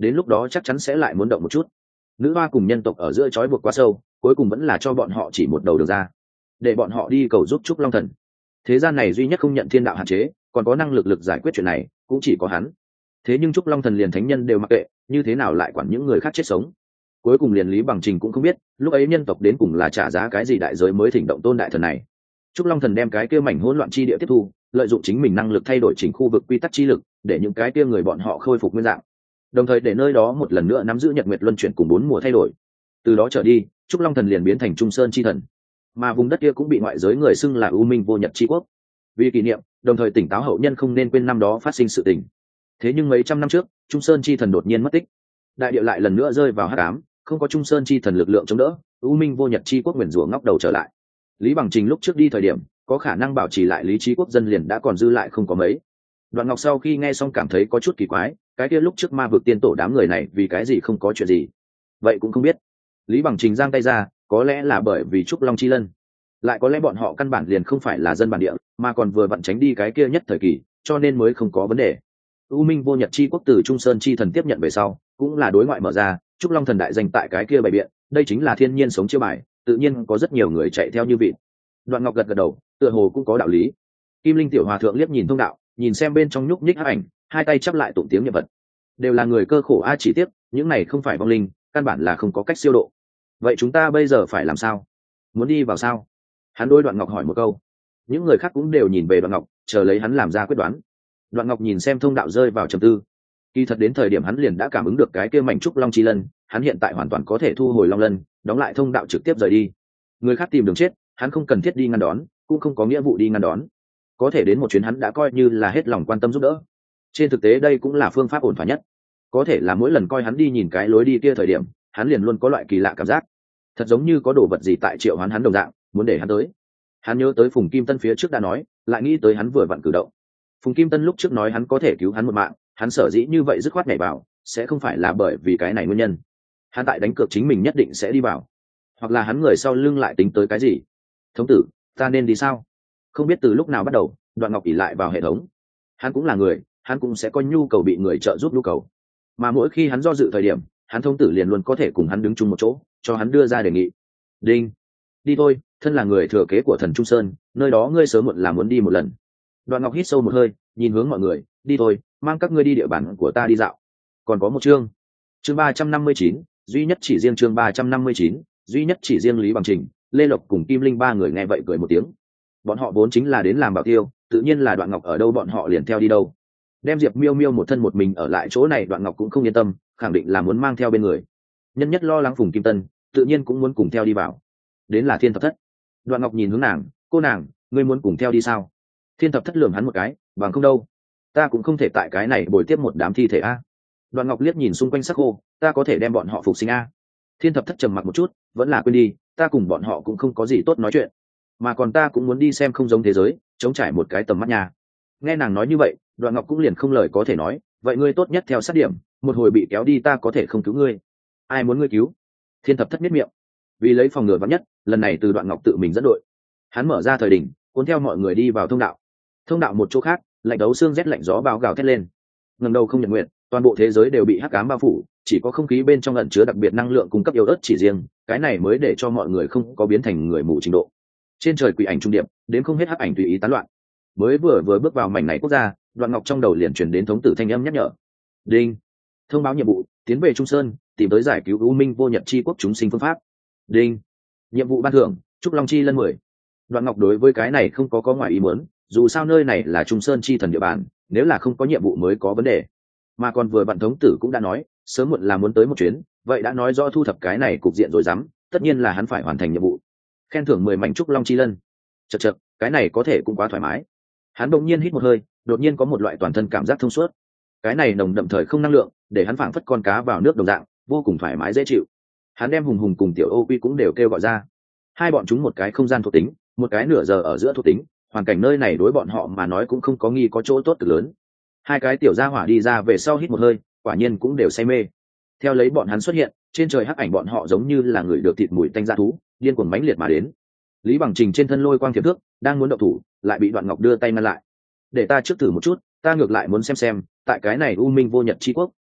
đến lúc đó chắc chắn sẽ lại muốn động một chút. Nữ hoa cùng nhân tộc ở giữa trói buộc quá sâu, cuối cùng vẫn là cho bọn họ chỉ một đầu đường ra, để bọn họ đi cầu giúp Trúc Long Thần. Thế gian này duy nhất không nhận thiên đạo hạn chế, còn có năng lực lực giải quyết chuyện này cũng chỉ có hắn. Thế nhưng Trúc Long Thần liền thánh nhân đều mặc kệ, như thế nào lại quản những người khác chết sống? Cuối cùng liền Lý Bằng Trình cũng không biết, lúc ấy nhân tộc đến cùng là trả giá cái gì đại giới mới thỉnh động tôn đại thần này. Trúc Long Thần đem cái kia mảnh hỗn loạn chi địa tiếp thu, lợi dụng chính mình năng lực thay đổi chỉnh khu vực quy tắc chi lực, để những cái kia người bọn họ khôi phục nguyên dạng, đồng thời để nơi đó một lần nữa nắm giữ nhật nguyệt luân chuyển cùng bốn mùa thay đổi. Từ đó trở đi, Trúc Long Thần liền biến thành Trung Sơn chi thần, mà vùng đất kia cũng bị ngoại giới người xưng là U Minh vô nhật chi quốc. Vì kỷ niệm, đồng thời tỉnh táo hậu nhân không nên quên năm đó phát sinh sự tình. Thế nhưng mấy trăm năm trước, Trung Sơn chi thần đột nhiên mất tích, đại địa lại lần nữa rơi vào hắc ám, không có Trung Sơn chi thần lực lượng chống đỡ, U Minh vô nhật chi quốc nguyền rủa ngóc đầu trở lại. Lý Bằng Trình lúc trước đi thời điểm, có khả năng bảo trì lại lý trí quốc dân liền đã còn dư lại không có mấy. Đoạn Ngọc sau khi nghe xong cảm thấy có chút kỳ quái, cái kia lúc trước ma vực tiên tổ đám người này vì cái gì không có chuyện gì? Vậy cũng không biết. Lý Bằng Trình giang tay ra, có lẽ là bởi vì Trúc Long chi lân, lại có lẽ bọn họ căn bản liền không phải là dân bản địa, mà còn vừa vặn tránh đi cái kia nhất thời kỳ, cho nên mới không có vấn đề. U Minh vô nhật chi quốc từ Trung Sơn chi thần tiếp nhận về sau, cũng là đối ngoại mở ra, Trúc Long thần đại danh tại cái kia bày biện, đây chính là thiên nhiên sống chiêu bài, tự nhiên có rất nhiều người chạy theo như vị. Đoạn Ngọc gật gật đầu, tựa hồ cũng có đạo lý. Kim Linh tiểu hòa thượng liếc nhìn thông đạo, nhìn xem bên trong nhúc nhích hắc ảnh, hai tay chắp lại tụng tiếng niệm vật. Đều là người cơ khổ a, chỉ tiếc, những này không phải vong linh, căn bản là không có cách siêu độ. Vậy chúng ta bây giờ phải làm sao? Muốn đi vào sao? Hắn đôi Đoạn Ngọc hỏi một câu. Những người khác cũng đều nhìn về Đoạn Ngọc, chờ lấy hắn làm ra quyết đoán. Đoạn Ngọc nhìn xem thông đạo rơi vào trầm tư. Kỳ thật đến thời điểm hắn liền đã cảm ứng được cái kia mảnh trúc long chi lân, hắn hiện tại hoàn toàn có thể thu hồi long lân, đóng lại thông đạo trực tiếp rời đi. Người khác tìm đường chết, hắn không cần thiết đi ngăn đón, cũng không có nghĩa vụ đi ngăn đón. Có thể đến một chuyến hắn đã coi như là hết lòng quan tâm giúp đỡ. Trên thực tế đây cũng là phương pháp ổn thỏa nhất. Có thể là mỗi lần coi hắn đi nhìn cái lối đi kia thời điểm, hắn liền luôn có loại kỳ lạ cảm giác, thật giống như có đồ vật gì tại triệu hoán hắn đồng dạng, muốn để hắn tới. Hắn nhớ tới Phùng Kim Tân phía trước đã nói, lại nghĩ tới hắn vừa vặn cử động. Phùng Kim Tân lúc trước nói hắn có thể cứu hắn một mạng, hắn sở dĩ như vậy dứt khoát nhảy vào, sẽ không phải là bởi vì cái này nguyên nhân. Hắn tại đánh cược chính mình nhất định sẽ đi vào, hoặc là hắn người sau lưng lại tính tới cái gì. Thống tử, ta nên đi sao? Không biết từ lúc nào bắt đầu, Đoạn Ngọc ỷ lại vào hệ thống. Hắn cũng là người, hắn cũng sẽ có nhu cầu bị người trợ giúp nhu cầu. Mà mỗi khi hắn do dự thời điểm, hắn thống tử liền luôn có thể cùng hắn đứng chung một chỗ, cho hắn đưa ra đề nghị. Đinh, đi thôi, thân là người thừa kế của thần Trung Sơn, nơi đó ngươi sớm muộn là muốn đi một lần. Đoạn Ngọc hít sâu một hơi, nhìn hướng mọi người, đi thôi, mang các ngươi đi địa bàn của ta đi dạo. Còn có một chương, chương ba trăm năm mươi chín, duy nhất chỉ riêng chương ba trăm năm mươi chín, duy nhất chỉ riêng Lý Bằng Trình, Lê Lộc cùng Kim Linh ba người nghe vậy cười một tiếng. Bọn họ vốn chính là đến làm bảo tiêu, tự nhiên là Đoạn Ngọc ở đâu bọn họ liền theo đi đâu. Đem Diệp Miêu Miêu một thân một mình ở lại chỗ này, Đoạn Ngọc cũng không yên tâm, khẳng định là muốn mang theo bên người. Nhân nhất lo lắng Phùng Kim Tân, tự nhiên cũng muốn cùng theo đi vào. Đến là Thiên Thập Thất. Đoạn Ngọc nhìn hướng nàng, cô nàng, ngươi muốn cùng theo đi sao? Thiên Thập Thất lườm hắn một cái, bằng không đâu, ta cũng không thể tại cái này bồi tiếp một đám thi thể a. Đoạn Ngọc liếc nhìn xung quanh sắc khô, ta có thể đem bọn họ phục sinh a. Thiên Thập Thất trầm mặc một chút, vẫn là quên đi, ta cùng bọn họ cũng không có gì tốt nói chuyện, mà còn ta cũng muốn đi xem không giống thế giới, chống trải một cái tầm mắt nhà. Nghe nàng nói như vậy, Đoạn Ngọc cũng liền không lời có thể nói, vậy ngươi tốt nhất theo sát điểm, một hồi bị kéo đi ta có thể không cứu ngươi. Ai muốn ngươi cứu? Thiên Thập Thất miết miệng, vì lấy phòng ngừa vắn nhất, lần này từ Đoạn Ngọc tự mình dẫn đội. Hắn mở ra thời đỉnh, cuốn theo mọi người đi vào thông đạo. Thông đạo một chỗ khác, lạnh đấu xương rét lạnh gió bao gào thét lên. Ngẩng đầu không nhận nguyện, toàn bộ thế giới đều bị hắc ám bao phủ, chỉ có không khí bên trong ẩn chứa đặc biệt năng lượng cung cấp yếu ớt chỉ riêng, cái này mới để cho mọi người không có biến thành người mù trình độ. Trên trời quỷ ảnh trung điệp, đến không hết hắc ảnh tùy ý tán loạn. Mới vừa vừa bước vào mảnh này quốc gia, Đoạn Ngọc trong đầu liền truyền đến thống tử thanh âm nhắc nhở. Đinh, thông báo nhiệm vụ, tiến về Trung Sơn, tìm tới giải cứu U Minh vô nhật chi quốc chúng sinh phương pháp. Đinh, nhiệm vụ ban thưởng, Trúc Long chi lân mười. Đoạn Ngọc đối với cái này không có có ngoài ý muốn, dù sao nơi này là Trung Sơn chi thần địa bàn, nếu là không có nhiệm vụ mới có vấn đề. Mà còn vừa bạn thống tử cũng đã nói, sớm muộn là muốn tới một chuyến, vậy đã nói rõ thu thập cái này cục diện rồi dám, tất nhiên là hắn phải hoàn thành nhiệm vụ. Khen thưởng mười mảnh Trúc Long chi lân. Chậc chậc, cái này có thể cũng quá thoải mái. Hắn đột nhiên hít một hơi, đột nhiên có một loại toàn thân cảm giác thông suốt. Cái này nồng đậm thời không năng lượng, để hắn phảng phất con cá vào nước đồng dạng, vô cùng thoải mái dễ chịu. Hắn đem Hùng Hùng cùng Tiểu Ô Quy cũng đều kêu gọi ra. Hai bọn chúng một cái không gian thuộc tính, một cái nửa giờ ở giữa thuộc tính, hoàn cảnh nơi này đối bọn họ mà nói cũng không có nghi có chỗ tốt cực lớn. Hai cái tiểu gia hỏa đi ra về sau hít một hơi, quả nhiên cũng đều say mê. Theo lấy bọn hắn xuất hiện, trên trời hắc ảnh bọn họ giống như là người được thịt mùi tanh dã thú, điên cuồng mãnh liệt mà đến. Lý Bằng Trình trên thân lôi quang thiệp thước, đang muốn động thủ, lại bị Đoạn Ngọc đưa tay ngăn lại. Để ta trước thử một chút, ta ngược lại muốn xem xem, tại cái này U Minh vô nhật chi quốc,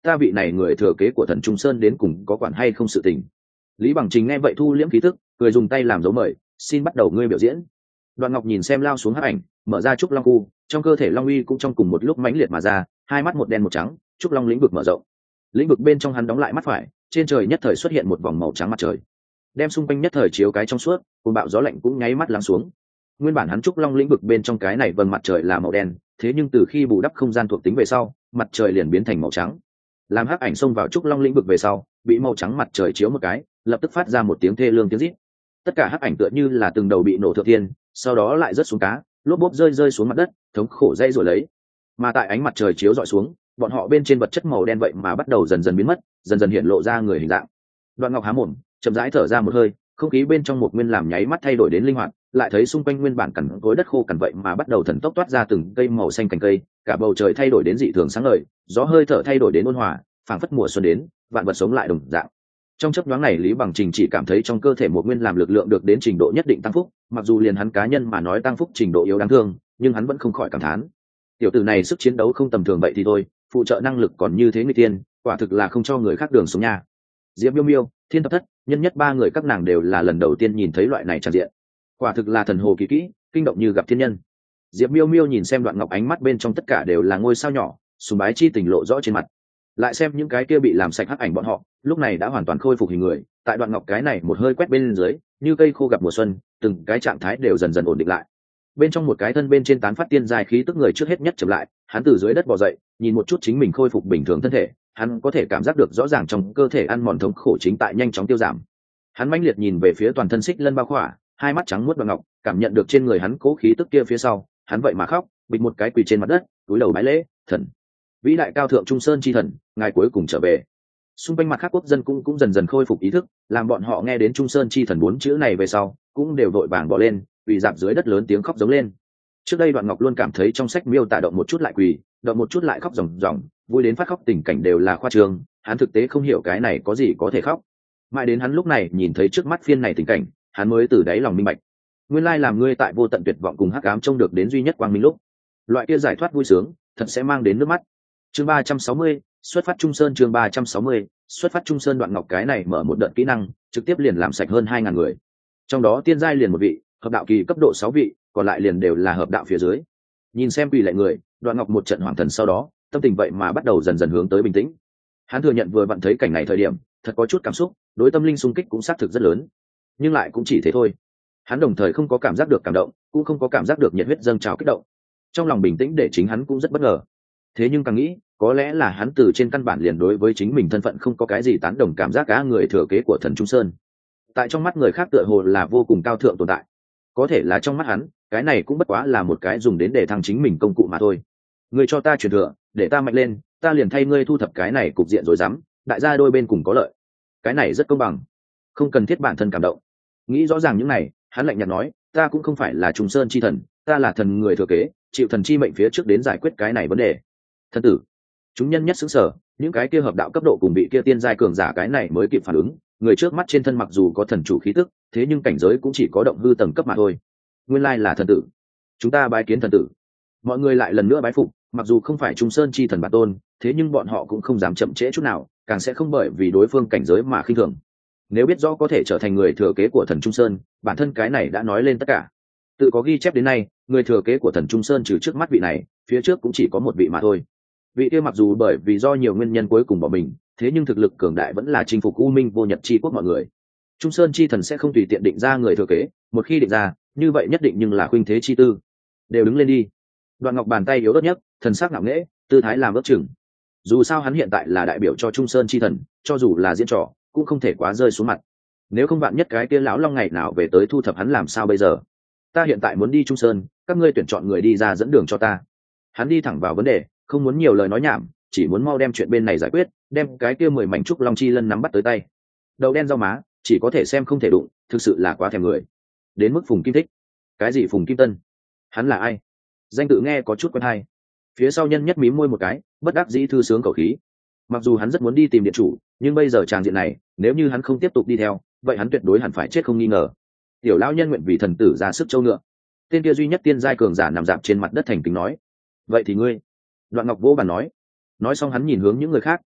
ta vị này người thừa kế của thần Trung Sơn đến cùng có quản hay không sự tình. Lý Bằng Trình nghe vậy thu liễm khí tức, cười dùng tay làm dấu mời, xin bắt đầu ngươi biểu diễn. Đoạn Ngọc nhìn xem lao xuống hắc ảnh, mở ra trúc long khu, trong cơ thể long uy cũng trong cùng một lúc mãnh liệt mà ra, hai mắt một đen một trắng, trúc long lĩnh vực mở rộng. Lĩnh vực bên trong hắn đóng lại mắt phải, trên trời nhất thời xuất hiện một vòng màu trắng mặt trời, đem xung quanh nhất thời chiếu cái trong suốt, cùng bạo gió lạnh cũng nháy mắt lắng xuống. Nguyên bản hắn trúc long lĩnh vực bên trong cái này vầng mặt trời là màu đen, thế nhưng từ khi bù đắp không gian thuộc tính về sau, mặt trời liền biến thành màu trắng. Làm hắc ảnh xông vào trúc long lĩnh vực về sau, bị màu trắng mặt trời chiếu một cái, lập tức phát ra một tiếng thê lương tiếng rít. Tất cả hắc ảnh tựa như là từng đầu bị nổ thượng thiên, sau đó lại rớt xuống cá, lốp bốp rơi rơi xuống mặt đất, thống khổ dây rồi lấy. Mà tại ánh mặt trời chiếu dọi xuống, bọn họ bên trên vật chất màu đen vậy mà bắt đầu dần dần biến mất, dần dần hiện lộ ra người hình dạng. Đoạn Ngọc há mồm, chậm rãi thở ra một hơi, không khí bên trong một nguyên làm nháy mắt thay đổi đến linh hoạt, lại thấy xung quanh nguyên bản cằn cỗi đất khô cằn vậy mà bắt đầu thần tốc toát ra từng cây màu xanh cành cây, cả bầu trời thay đổi đến dị thường sáng ngời, gió hơi thở thay đổi đến ôn hòa, phảng phất mùa xuân đến, vạn vật sống lại đồng dạng. Trong chớp nhoáng này Lý Bằng Trình chỉ cảm thấy trong cơ thể một nguyên làm lực lượng được đến trình độ nhất định tăng phúc, mặc dù liền hắn cá nhân mà nói tăng phúc trình độ yếu đáng thương, nhưng hắn vẫn không khỏi cảm thán. Tiểu tử này sức chiến đấu không tầm thường vậy thì thôi, phụ trợ năng lực còn như thế người tiên, quả thực là không cho người khác đường sống nha. Diệp Miêu Miêu, Thiên Thập Thất, nhân nhất ba người các nàng đều là lần đầu tiên nhìn thấy loại này tràn diện. Quả thực là thần hồ kỳ kỹ, kinh động như gặp thiên nhân. Diệp Miêu Miêu nhìn xem Đoạn Ngọc ánh mắt bên trong tất cả đều là ngôi sao nhỏ, sùng bái chi tình lộ rõ trên mặt. Lại xem những cái kia bị làm sạch hắc ảnh bọn họ, lúc này đã hoàn toàn khôi phục hình người, tại Đoạn Ngọc cái này một hơi quét bên dưới, như cây khô gặp mùa xuân, từng cái trạng thái đều dần dần ổn định lại. Bên trong một cái thân bên trên tán phát tiên dài khí tức người trước hết nhất chậm lại, hắn từ dưới đất bò dậy, nhìn một chút chính mình khôi phục bình thường thân thể, hắn có thể cảm giác được rõ ràng trong cơ thể ăn mòn thống khổ chính tại nhanh chóng tiêu giảm. Hắn mãnh liệt nhìn về phía toàn thân xích lân bao khỏa, hai mắt trắng muốt Đoạn Ngọc, cảm nhận được trên người hắn cố khí tức kia phía sau, hắn vậy mà khóc, bịch một cái quỳ trên mặt đất, cúi đầu bái lễ, thần vĩ đại cao thượng Trung Sơn chi thần, ngài cuối cùng trở về. Xung quanh mặt khác quốc dân cũng cũng dần dần khôi phục ý thức, làm bọn họ nghe đến Trung Sơn chi thần bốn chữ này về sau, cũng đều vội vàng bỏ lên, quỳ dạp dưới đất lớn tiếng khóc giống lên. Trước đây Đoạn Ngọc luôn cảm thấy trong sách miêu tả động một chút lại quỳ, động một chút lại khóc ròng ròng, vui đến phát khóc tình cảnh đều là khoa trương, hắn thực tế không hiểu cái này có gì có thể khóc. Mãi đến hắn lúc này nhìn thấy trước mắt phiên này tình cảnh, hắn mới từ đáy lòng minh bạch. Nguyên lai làm ngươi tại vô tận tuyệt vọng cùng hắc ám trông được đến duy nhất quang minh lúc, loại kia giải thoát vui sướng, thật sẽ mang đến nước mắt. Chương ba trăm sáu mươi, xuất phát Trung Sơn. Chương ba trăm sáu mươi, xuất phát Trung Sơn. Đoạn Ngọc cái này mở một đợt kỹ năng, trực tiếp liền làm sạch hơn hai ngàn người. Trong đó tiên giai liền một vị, hợp đạo kỳ cấp độ sáu vị, còn lại liền đều là hợp đạo phía dưới. Nhìn xem quỳ lạy người, Đoạn Ngọc một trận hoảng thần sau đó, tâm tình vậy mà bắt đầu dần dần hướng tới bình tĩnh. Hắn thừa nhận vừa vặn thấy cảnh này thời điểm, thật có chút cảm xúc, đối tâm linh xung kích cũng xác thực rất lớn, nhưng lại cũng chỉ thế thôi. Hắn đồng thời không có cảm giác được cảm động, cũng không có cảm giác được nhiệt huyết dâng trào kích động. Trong lòng bình tĩnh để chính hắn cũng rất bất ngờ. Thế nhưng càng nghĩ, có lẽ là hắn từ trên căn bản liền đối với chính mình thân phận không có cái gì tán đồng cảm giác cả người thừa kế của thần Trung Sơn. Tại trong mắt người khác tựa hồ là vô cùng cao thượng tồn tại. Có thể là trong mắt hắn, cái này cũng bất quá là một cái dùng đến để thăng chính mình công cụ mà thôi. Ngươi cho ta truyền thừa, để ta mạnh lên, ta liền thay ngươi thu thập cái này cục diện rồi dám, đại gia đôi bên cùng có lợi. Cái này rất công bằng, không cần thiết bản thân cảm động. Nghĩ rõ ràng những này, hắn lạnh nhạt nói, ta cũng không phải là Trung Sơn chi thần, ta là thần người thừa kế, chịu thần chi mệnh phía trước đến giải quyết cái này vấn đề. Thần tử, chúng nhân nhất xứng sở, những cái kia hợp đạo cấp độ cùng bị kia tiên giai cường giả cái này mới kịp phản ứng. Người trước mắt trên thân mặc dù có thần chủ khí tức, thế nhưng cảnh giới cũng chỉ có động hư tầng cấp mà thôi. Nguyên lai là thần tử, chúng ta bái kiến thần tử. Mọi người lại lần nữa bái phục, mặc dù không phải Trung Sơn chi thần bản tôn, thế nhưng bọn họ cũng không dám chậm trễ chút nào, càng sẽ không bởi vì đối phương cảnh giới mà khinh thường. Nếu biết rõ có thể trở thành người thừa kế của thần Trung Sơn, bản thân cái này đã nói lên tất cả. Tự có ghi chép đến nay, người thừa kế của thần Trung Sơn trừ trước mắt vị này, phía trước cũng chỉ có một vị mà thôi. Vị kia mặc dù bởi vì do nhiều nguyên nhân cuối cùng bỏ mình, thế nhưng thực lực cường đại vẫn là chinh phục U Minh vô nhật chi quốc mọi người. Trung Sơn chi thần sẽ không tùy tiện định ra người thừa kế, một khi định ra, như vậy nhất định nhưng là khuynh thế chi tư. Đều đứng lên đi. Đoạn Ngọc bàn tay yếu ớt nhất, thần sắc ngạo nghễ, tư thái làm ước chừng. Dù sao hắn hiện tại là đại biểu cho Trung Sơn chi thần, cho dù là diễn trò, cũng không thể quá rơi xuống mặt. Nếu không bạn nhất cái kia lão long ngày nào về tới thu thập hắn làm sao bây giờ? Ta hiện tại muốn đi Trung Sơn, các ngươi tuyển chọn người đi ra dẫn đường cho ta. Hắn đi thẳng vào vấn đề, không muốn nhiều lời nói nhảm, chỉ muốn mau đem chuyện bên này giải quyết, đem cái kia mười mảnh trúc long chi lân nắm bắt tới tay. Đầu đen rau má, chỉ có thể xem không thể đụng, thực sự là quá thèm người. Đến mức Phùng Kim Thích. Cái gì Phùng Kim Tân? Hắn là ai? Danh tự nghe có chút quen hay. Phía sau nhân nhất mím môi một cái, bất đắc dĩ thư sướng khẩu khí. Mặc dù hắn rất muốn đi tìm điện chủ, nhưng bây giờ tràng diện này, nếu như hắn không tiếp tục đi theo, vậy hắn tuyệt đối hẳn phải chết không nghi ngờ. Tiểu lão nhân nguyện vì thần tử ra sức châu ngựa. Tên kia duy nhất tiên giai cường giả nằm dạp trên mặt đất thành kính nói. Vậy thì ngươi? Đoạn Ngọc vỗ bàn nói. Nói xong hắn nhìn hướng những người khác,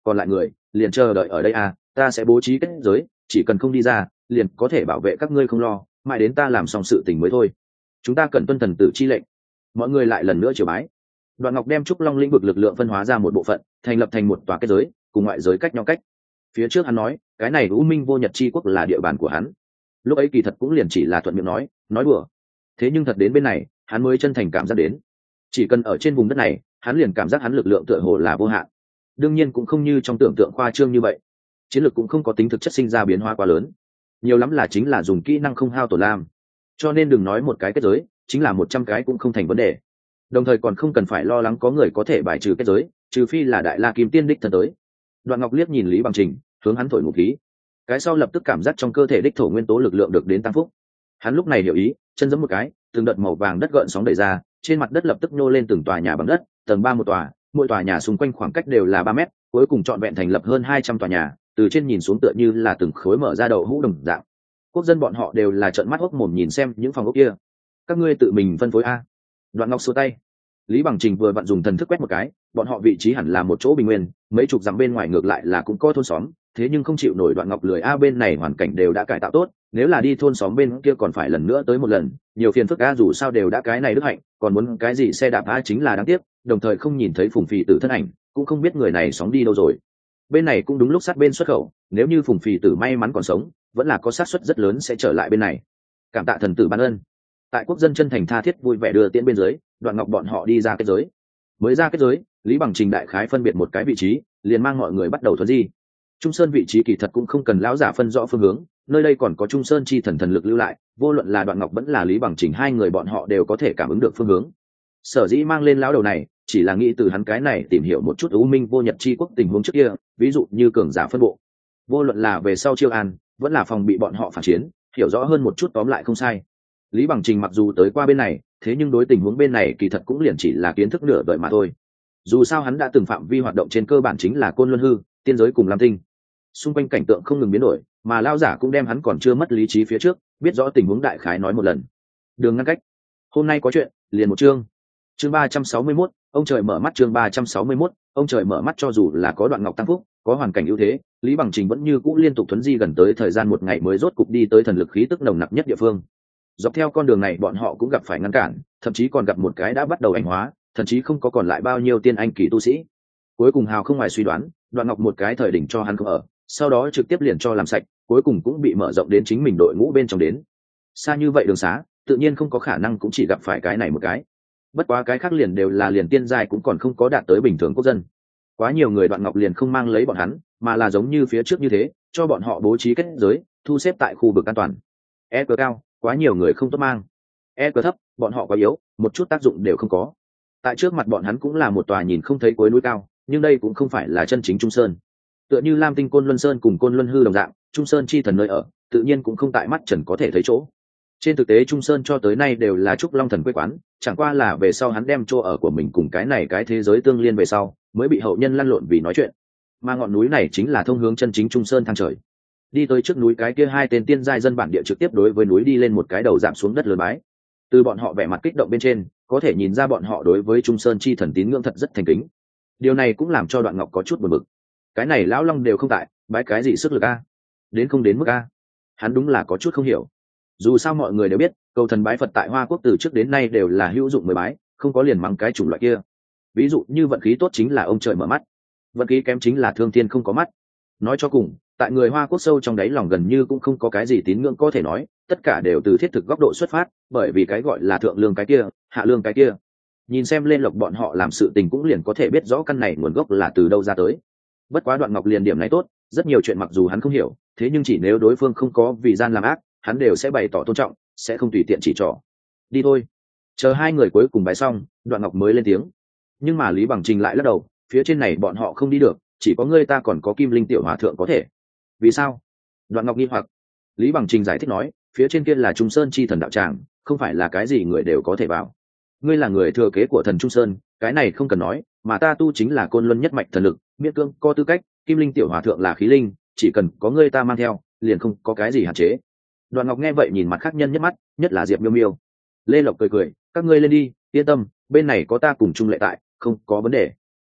còn lại người liền chờ đợi ở đây à, ta sẽ bố trí kết giới, chỉ cần không đi ra liền có thể bảo vệ các ngươi không lo, mãi đến ta làm xong sự tình mới thôi. Chúng ta cần tuân thần tử chi lệnh. Mọi người lại lần nữa triều bái. Đoạn Ngọc đem trúc long lĩnh vực lực lượng phân hóa ra một bộ phận, thành lập thành một tòa kết giới, cùng ngoại giới cách nhau cách. Phía trước hắn nói cái này U Minh vô nhật chi quốc là địa bàn của hắn, lúc ấy kỳ thật cũng liền chỉ là thuận miệng nói nói đùa. Thế nhưng thật đến bên này hắn mới chân thành cảm giác đến, chỉ cần ở trên vùng đất này hắn liền cảm giác hắn lực lượng tựa hồ là vô hạn. Đương nhiên cũng không như trong tưởng tượng khoa trương như vậy, chiến lược cũng không có tính thực chất sinh ra biến hóa quá lớn, nhiều lắm là chính là dùng kỹ năng không hao tổn lam. Cho nên đừng nói một cái kết giới, chính là một trăm cái cũng không thành vấn đề. Đồng thời còn không cần phải lo lắng có người có thể bài trừ kết giới, trừ phi là đại la kim tiên đích thân tới. Đoạn Ngọc liếc nhìn Lý Bằng Trình, hướng hắn thổi ngụ khí, cái sau lập tức cảm giác trong cơ thể đích thổ nguyên tố lực lượng được đến tăng phúc. Hắn lúc này hiểu ý, chân giẫm một cái, từng đợt màu vàng đất gợn sóng đẩy ra, trên mặt đất lập tức nhô lên từng tòa nhà bằng đất, tầng ba một tòa, mỗi tòa nhà xung quanh khoảng cách đều là ba mét, cuối cùng trọn vẹn thành lập hơn hai trăm tòa nhà, từ trên nhìn xuống tựa như là từng khối mở ra đầu hũ đồng dạng. Quốc dân bọn họ đều là trợn mắt hốc mồm nhìn xem những phòng ốc kia. Các ngươi tự mình phân phối a. Đoạn Ngọc xua tay. Lý Bằng Trình vừa vặn dùng thần thức quét một cái, bọn họ vị trí hẳn là một chỗ bình nguyên, mấy chục dặm bên ngoài ngược lại là cũng có thôn xóm, thế nhưng không chịu nổi Đoạn Ngọc lười a, bên này hoàn cảnh đều đã cải tạo tốt, nếu là đi thôn xóm bên kia còn phải lần nữa tới một lần, nhiều phiền phức a, dù sao đều đã cái này đức hạnh, còn muốn cái gì xe đạp a chính là đáng tiếc, đồng thời không nhìn thấy Phùng Phì Tử thân ảnh, cũng không biết người này sóng đi đâu rồi. Bên này cũng đúng lúc sát bên xuất khẩu, nếu như Phùng Phì Tử may mắn còn sống, vẫn là có xác suất rất lớn sẽ trở lại bên này. Cảm tạ thần tử ban ân. Tại quốc dân chân thành tha thiết vui vẻ đưa tiễn bên dưới, Đoạn Ngọc bọn họ đi ra kết giới. Mới ra kết giới, Lý Bằng Trình đại khái phân biệt một cái vị trí, liền mang mọi người bắt đầu thuần di. Trung Sơn vị trí kỳ thật cũng không cần lão giả phân rõ phương hướng, nơi đây còn có Trung Sơn chi thần thần lực lưu lại, vô luận là Đoạn Ngọc vẫn là Lý Bằng Trình hai người bọn họ đều có thể cảm ứng được phương hướng. Sở dĩ mang lên lão đầu này, chỉ là nghĩ từ hắn cái này tìm hiểu một chút U Minh vô nhật chi quốc tình huống trước kia, ví dụ như cường giả phân bộ. Vô luận là về sau chiêu an, vẫn là phòng bị bọn họ phản chiến, hiểu rõ hơn một chút tóm lại không sai. Lý Bằng Trình mặc dù tới qua bên này, thế nhưng đối tình huống bên này kỳ thật cũng liền chỉ là kiến thức nửa đời mà thôi. Dù sao hắn đã từng phạm vi hoạt động trên cơ bản chính là Côn Luân Hư, tiên giới cùng Lam Tinh. Xung quanh cảnh tượng không ngừng biến đổi, mà lao giả cũng đem hắn còn chưa mất lý trí phía trước, biết rõ tình huống đại khái nói một lần. Đường ngăn cách. Hôm nay có chuyện, liền một chương. Chương ba trăm sáu mươi mốt, ông trời mở mắt. Chương ba trăm sáu mươi mốt, ông trời mở mắt. Cho dù là có Đoạn Ngọc tăng phúc, có hoàn cảnh ưu thế, Lý Bằng Trình vẫn như cũ liên tục thuấn di gần tới thời gian một ngày mới rốt cục đi tới thần lực khí tức nồng nặc nhất địa phương. Dọc theo con đường này bọn họ cũng gặp phải ngăn cản, thậm chí còn gặp một cái đã bắt đầu ảnh hóa, thậm chí không có còn lại bao nhiêu tiên anh kỳ tu sĩ. Cuối cùng hào không ngoài suy đoán, Đoạn Ngọc một cái thời đỉnh cho hắn không ở, sau đó trực tiếp liền cho làm sạch, cuối cùng cũng bị mở rộng đến chính mình đội ngũ bên trong đến. Xa như vậy đường xá, tự nhiên không có khả năng cũng chỉ gặp phải cái này một cái. Bất quá cái khác liền đều là liền tiên giai cũng còn không có đạt tới bình thường quốc dân. Quá nhiều người Đoạn Ngọc liền không mang lấy bọn hắn, mà là giống như phía trước như thế, cho bọn họ bố trí kết giới, thu xếp tại khu vực an toàn. E cờ cao, quá nhiều người không tốt mang. E cờ thấp, bọn họ quá yếu, một chút tác dụng đều không có. Tại trước mặt bọn hắn cũng là một tòa nhìn không thấy cuối núi cao, nhưng đây cũng không phải là chân chính Trung Sơn. Tựa như Lam Tinh Côn Luân Sơn cùng Côn Luân Hư đồng dạng, Trung Sơn chi thần nơi ở, tự nhiên cũng không tại mắt trần có thể thấy chỗ. Trên thực tế Trung Sơn cho tới nay đều là Trúc Long thần quê quán, chẳng qua là về sau hắn đem chỗ ở của mình cùng cái này cái thế giới tương liên về sau, mới bị hậu nhân lăn lộn vì nói chuyện. Mà ngọn núi này chính là thông hướng chân chính Trung Sơn thang trời. Đi tới trước núi cái kia hai tên tiên giai dân bản địa trực tiếp đối với núi đi lên một cái đầu giảm xuống đất lớn bái. Từ bọn họ vẻ mặt kích động bên trên, có thể nhìn ra bọn họ đối với Trung Sơn chi thần tín ngưỡng thật rất thành kính. Điều này cũng làm cho Đoạn Ngọc có chút buồn bực. Cái này lão long đều không tại, bái cái gì sức lực a? Đến không đến mức a? Hắn đúng là có chút không hiểu. Dù sao mọi người đều biết, cầu thần bái Phật tại Hoa Quốc từ trước đến nay đều là hữu dụng mới bái, không có liền mắng cái chủng loại kia. Ví dụ như vận khí tốt chính là ông trời mở mắt, vận khí kém chính là thương thiên không có mắt. Nói cho cùng, tại người Hoa Quốc sâu trong đáy lòng gần như cũng không có cái gì tín ngưỡng có thể nói, tất cả đều từ thiết thực góc độ xuất phát, bởi vì cái gọi là thượng lương cái kia, hạ lương cái kia. Nhìn xem lên lộc bọn họ làm sự tình cũng liền có thể biết rõ căn này nguồn gốc là từ đâu ra tới. Bất quá Đoạn Ngọc liền điểm này tốt, rất nhiều chuyện mặc dù hắn không hiểu, thế nhưng chỉ nếu đối phương không có vì gian làm ác, hắn đều sẽ bày tỏ tôn trọng, sẽ không tùy tiện chỉ trỏ. Đi thôi. Chờ hai người cuối cùng bái xong, Đoạn Ngọc mới lên tiếng. Nhưng mà Lý Bằng Trình lại lắc đầu, phía trên này bọn họ không đi được, chỉ có ngươi ta còn có Kim Linh tiểu hòa thượng có thể. Vì sao? Đoạn Ngọc nghi hoặc. Lý Bằng Trình giải thích nói, phía trên kia là Trung Sơn chi thần đạo tràng, không phải là cái gì người đều có thể vào. Ngươi là người thừa kế của thần Trung Sơn, cái này không cần nói, mà ta tu chính là Côn Luân nhất mạch thần lực, miễn cương có tư cách, Kim Linh tiểu hòa thượng là khí linh, chỉ cần có ngươi ta mang theo, liền không có cái gì hạn chế. Đoạn Ngọc nghe vậy nhìn mặt khác nhân nhất mắt, nhất là Diệp Miêu Miêu. Lê Lộc cười cười, các ngươi lên đi, yên tâm, bên này có ta cùng Trung Lệ tại, không có vấn đề.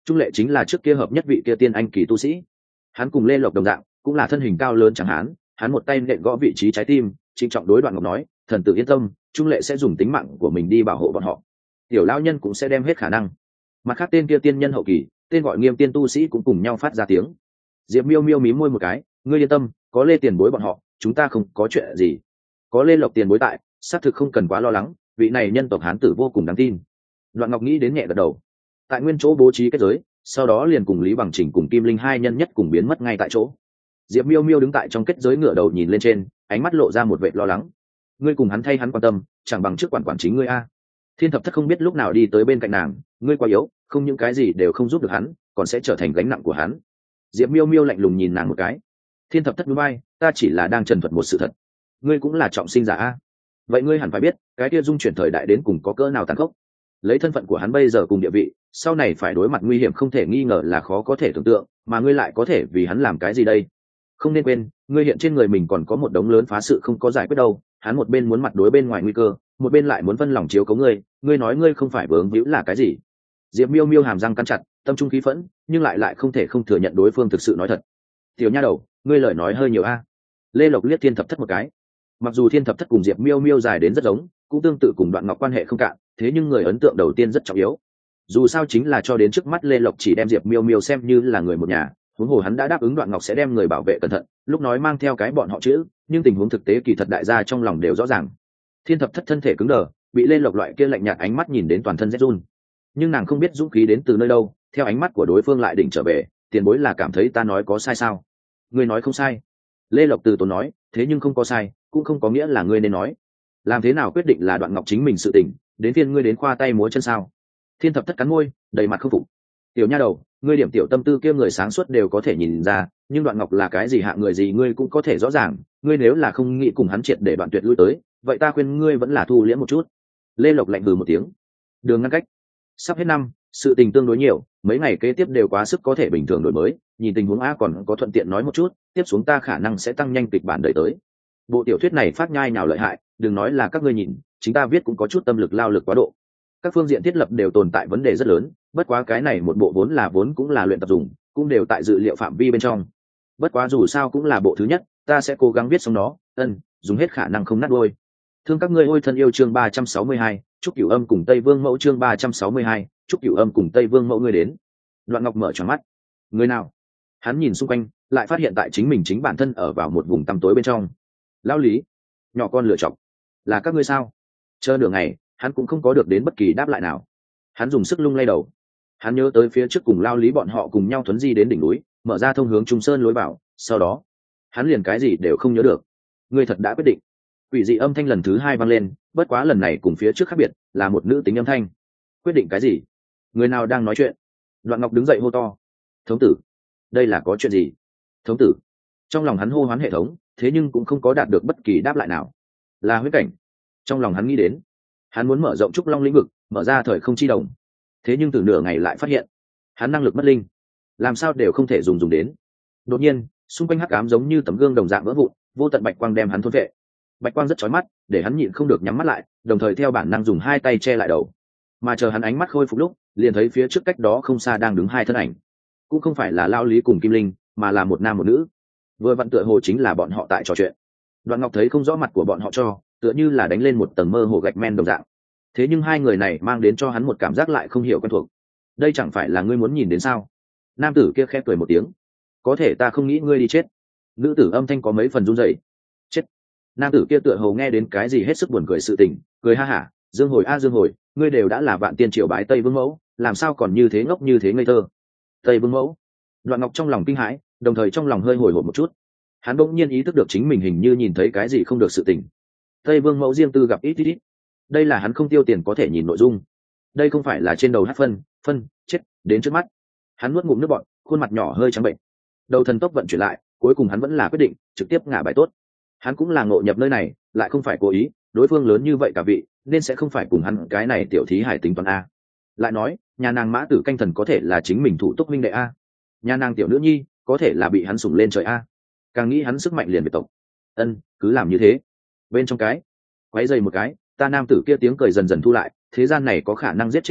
Trung lệ chính là trước kia hợp nhất vị kia tiên anh kỳ tu sĩ, hắn cùng lê lộc đồng dạng cũng là thân hình cao lớn chẳng hắn hắn một tay nện gõ vị trí trái tim, trịnh trọng đối Đoạn Ngọc nói, thần tử yên tâm, Trung lệ sẽ dùng tính mạng của mình đi bảo hộ bọn họ, tiểu lão nhân cũng sẽ đem hết khả năng. Mặt khác tên kia tiên nhân hậu kỳ, tên gọi Nghiêm tiên tu sĩ cũng cùng nhau phát ra tiếng. Diệp miêu miêu mím môi một cái, ngươi yên tâm, có lê tiền bối bọn họ, chúng ta không có chuyện gì. Có lê lộc tiền bối tại, xác thực không cần quá lo lắng, vị này nhân tộc hán tử vô cùng đáng tin. Đoạn Ngọc nghĩ đến nhẹ gật đầu. Tại nguyên chỗ bố trí kết giới, sau đó liền cùng Lý Bằng Chỉnh cùng Kim Linh hai nhân nhất cùng biến mất ngay tại chỗ. Diệp miêu miêu đứng tại trong kết giới ngửa đầu nhìn lên trên, ánh mắt lộ ra một vẻ lo lắng. Ngươi cùng hắn thay hắn quan tâm, chẳng bằng trước quản quản chính ngươi a. Thiên thập thất không biết lúc nào đi tới bên cạnh nàng, ngươi quá yếu, không những cái gì đều không giúp được hắn, còn sẽ trở thành gánh nặng của hắn. Diệp miêu miêu lạnh lùng nhìn nàng một cái. Thiên thập thất núi bay, ta chỉ là đang trần thuật một sự thật. Ngươi cũng là trọng sinh giả a. Vậy ngươi hẳn phải biết, cái kia dung chuyển thời đại đến cùng có cỡ nào tàn khốc. Lấy thân phận của hắn bây giờ cùng địa vị, sau này phải đối mặt nguy hiểm không thể nghi ngờ là khó có thể tưởng tượng, mà ngươi lại có thể vì hắn làm cái gì đây? Không nên quên, ngươi hiện trên người mình còn có một đống lớn phá sự không có giải quyết đâu. Hắn một bên muốn mặt đối bên ngoài nguy cơ, một bên lại muốn phân lòng chiếu cố ngươi, ngươi nói ngươi không phải vướng víu là cái gì? Diệp miêu miêu hàm răng cắn chặt, tâm trung khí phẫn, nhưng lại lại không thể không thừa nhận đối phương thực sự nói thật. Tiểu nha đầu, ngươi lời nói hơi nhiều a. Lê Lộc liếc Thiên thập thất một cái. Mặc dù Thiên thập thất cùng Diệp miêu miêu dài đến rất giống, cũng tương tự cùng Đoạn Ngọc quan hệ không cạn, thế nhưng người ấn tượng đầu tiên rất trọng yếu. Dù sao chính là cho đến trước mắt Lê Lộc chỉ đem Diệp miêu miêu xem như là người một nhà, huống hồ hắn đã đáp ứng Đoạn Ngọc sẽ đem người bảo vệ cẩn thận, lúc nói mang theo cái bọn họ chữ, nhưng tình huống thực tế kỳ thật đại gia trong lòng đều rõ ràng. Thiên thập thất thân thể cứng đờ, bị Lê Lộc loại kia lạnh nhạt ánh mắt nhìn đến toàn thân rét run. Nhưng nàng không biết dũng khí đến từ nơi đâu, theo ánh mắt của đối phương lại định trở về, tiền bối là cảm thấy ta nói có sai sao? Ngươi nói không sai. Lê Lộc từ tốn nói, thế nhưng không có sai, cũng không có nghĩa là ngươi nên nói. Làm thế nào quyết định là Đoạn Ngọc chính mình sự tình, đến phiên ngươi đến khoa tay múa chân sao? Thiên thập thất cắn môi, đầy mặt không phục. Tiểu nha đầu, ngươi điểm tiểu tâm tư kia người sáng suốt đều có thể nhìn ra, nhưng Đoạn Ngọc là cái gì hạng người gì ngươi cũng có thể rõ ràng, ngươi nếu là không nghĩ cùng hắn triệt để đoạn tuyệt lui tới, vậy ta khuyên ngươi vẫn là thu liễm một chút. Lê Lộc lạnh hừ một tiếng. Đường ngăn cách. Sắp hết năm, sự tình tương đối nhiều, mấy ngày kế tiếp đều quá sức có thể bình thường đổi mới, nhìn tình huống a còn có thuận tiện nói một chút, tiếp xuống ta khả năng sẽ tăng nhanh kịch bản đợi tới. Bộ tiểu thuyết này phát nhai nào lợi hại, đừng nói là các ngươi nhìn, chính ta viết cũng có chút tâm lực lao lực quá độ. Các phương diện thiết lập đều tồn tại vấn đề rất lớn, bất quá cái này một bộ vốn là vốn cũng là luyện tập dùng, cũng đều tại dự liệu phạm vi bên trong. Bất quá dù sao cũng là bộ thứ nhất, ta sẽ cố gắng viết xong nó, ân, dùng hết khả năng không nát đôi. Thương các ngươi ôi thân yêu chương ba trăm sáu mươi hai, chúc Cửu Âm cùng Tây Vương Mẫu chương ba trăm sáu mươi hai, chúc Cửu Âm cùng Tây Vương Mẫu ngươi đến. Đoạn Ngọc mở tròn mắt. Người nào? Hắn nhìn xung quanh, lại phát hiện tại chính mình chính bản thân ở vào một vùng tăm tối bên trong. Lão Lý, nhỏ con lựa chọc, là các ngươi sao? Chờ nửa ngày, hắn cũng không có được đến bất kỳ đáp lại nào. Hắn dùng sức lung lay đầu. Hắn nhớ tới phía trước cùng Lao Lý bọn họ cùng nhau thuấn di đến đỉnh núi, mở ra thông hướng Trung Sơn lối vào, sau đó, hắn liền cái gì đều không nhớ được. Ngươi thật đã quyết định. Quỷ dị âm thanh lần thứ hai vang lên, bất quá lần này cùng phía trước khác biệt, là một nữ tính âm thanh. Quyết định cái gì? Người nào đang nói chuyện? Đoạn Ngọc đứng dậy hô to. Thống tử, đây là có chuyện gì? Thống tử. Trong lòng hắn hô hoán hệ thống, thế nhưng cũng không có đạt được bất kỳ đáp lại nào. Là huyết cảnh. Trong lòng hắn nghĩ đến, hắn muốn mở rộng trúc long lĩnh vực, mở ra thời không chi đồng, thế nhưng từ nửa ngày lại phát hiện hắn năng lực mất linh, làm sao đều không thể dùng dùng đến. Đột nhiên xung quanh hắc ám giống như tấm gương đồng dạng vỡ vụn, vô tận bạch quang đem hắn thôn vệ. Bạch quang rất chói mắt, để hắn nhịn không được nhắm mắt lại, đồng thời theo bản năng dùng hai tay che lại đầu. Mà chờ hắn ánh mắt khôi phục lúc, liền thấy phía trước cách đó không xa đang đứng hai thân ảnh, cũng không phải là Lao Lý cùng Kim Linh, mà là một nam một nữ. Vừa vặn tựa hồ chính là bọn họ tại trò chuyện. Đoạn Ngọc thấy không rõ mặt của bọn họ cho, tựa như là đánh lên một tầng mơ hồ gạch men đồng dạng. Thế nhưng hai người này mang đến cho hắn một cảm giác lại không hiểu quen thuộc. Đây chẳng phải là ngươi muốn nhìn đến sao? Nam tử kia khẽ cười một tiếng. Có thể ta không nghĩ ngươi đi chết. Nữ tử âm thanh có mấy phần run rẩy. Chết. Nam tử kia tựa hồ nghe đến cái gì hết sức buồn cười sự tình, cười ha hả. Dương hồi a Dương hồi, ngươi đều đã là vạn tiên triều bái Tây Vương Mẫu, làm sao còn như thế ngốc như thế ngây thơ? Tây Vương Mẫu. Đoạn Ngọc trong lòng kinh hãi, đồng thời trong lòng hơi hồi hộp một chút. Hắn bỗng nhiên ý thức được chính mình hình như nhìn thấy cái gì không được sự tình. Tây Vương Mẫu riêng tư gặp ít ít ít. Đây là hắn không tiêu tiền có thể nhìn nội dung. Đây không phải là trên đầu hát phân phân chết đến trước mắt. Hắn nuốt ngụm nước bọt, khuôn mặt nhỏ hơi trắng bệnh. Đầu thần tốc vận chuyển lại, cuối cùng hắn vẫn là quyết định trực tiếp ngả bài tốt. Hắn cũng là ngộ nhập nơi này, lại không phải cố ý, đối phương lớn như vậy cả vị, nên sẽ không phải cùng hắn cái này tiểu thí hải tính toán a. Lại nói, nhà nàng Mã Tử canh thần có thể là chính mình thủ túc minh đệ a. Nhà nàng tiểu nữ nhi có thể là bị hắn sủng lên trời a. Càng nghĩ hắn sức mạnh liền biệt tộc. Ân, cứ làm như thế. Bên trong cái, quấy dày một cái, ta nam tử kia tiếng cười dần dần thu lại, thế gian này có khả năng giết chết ta,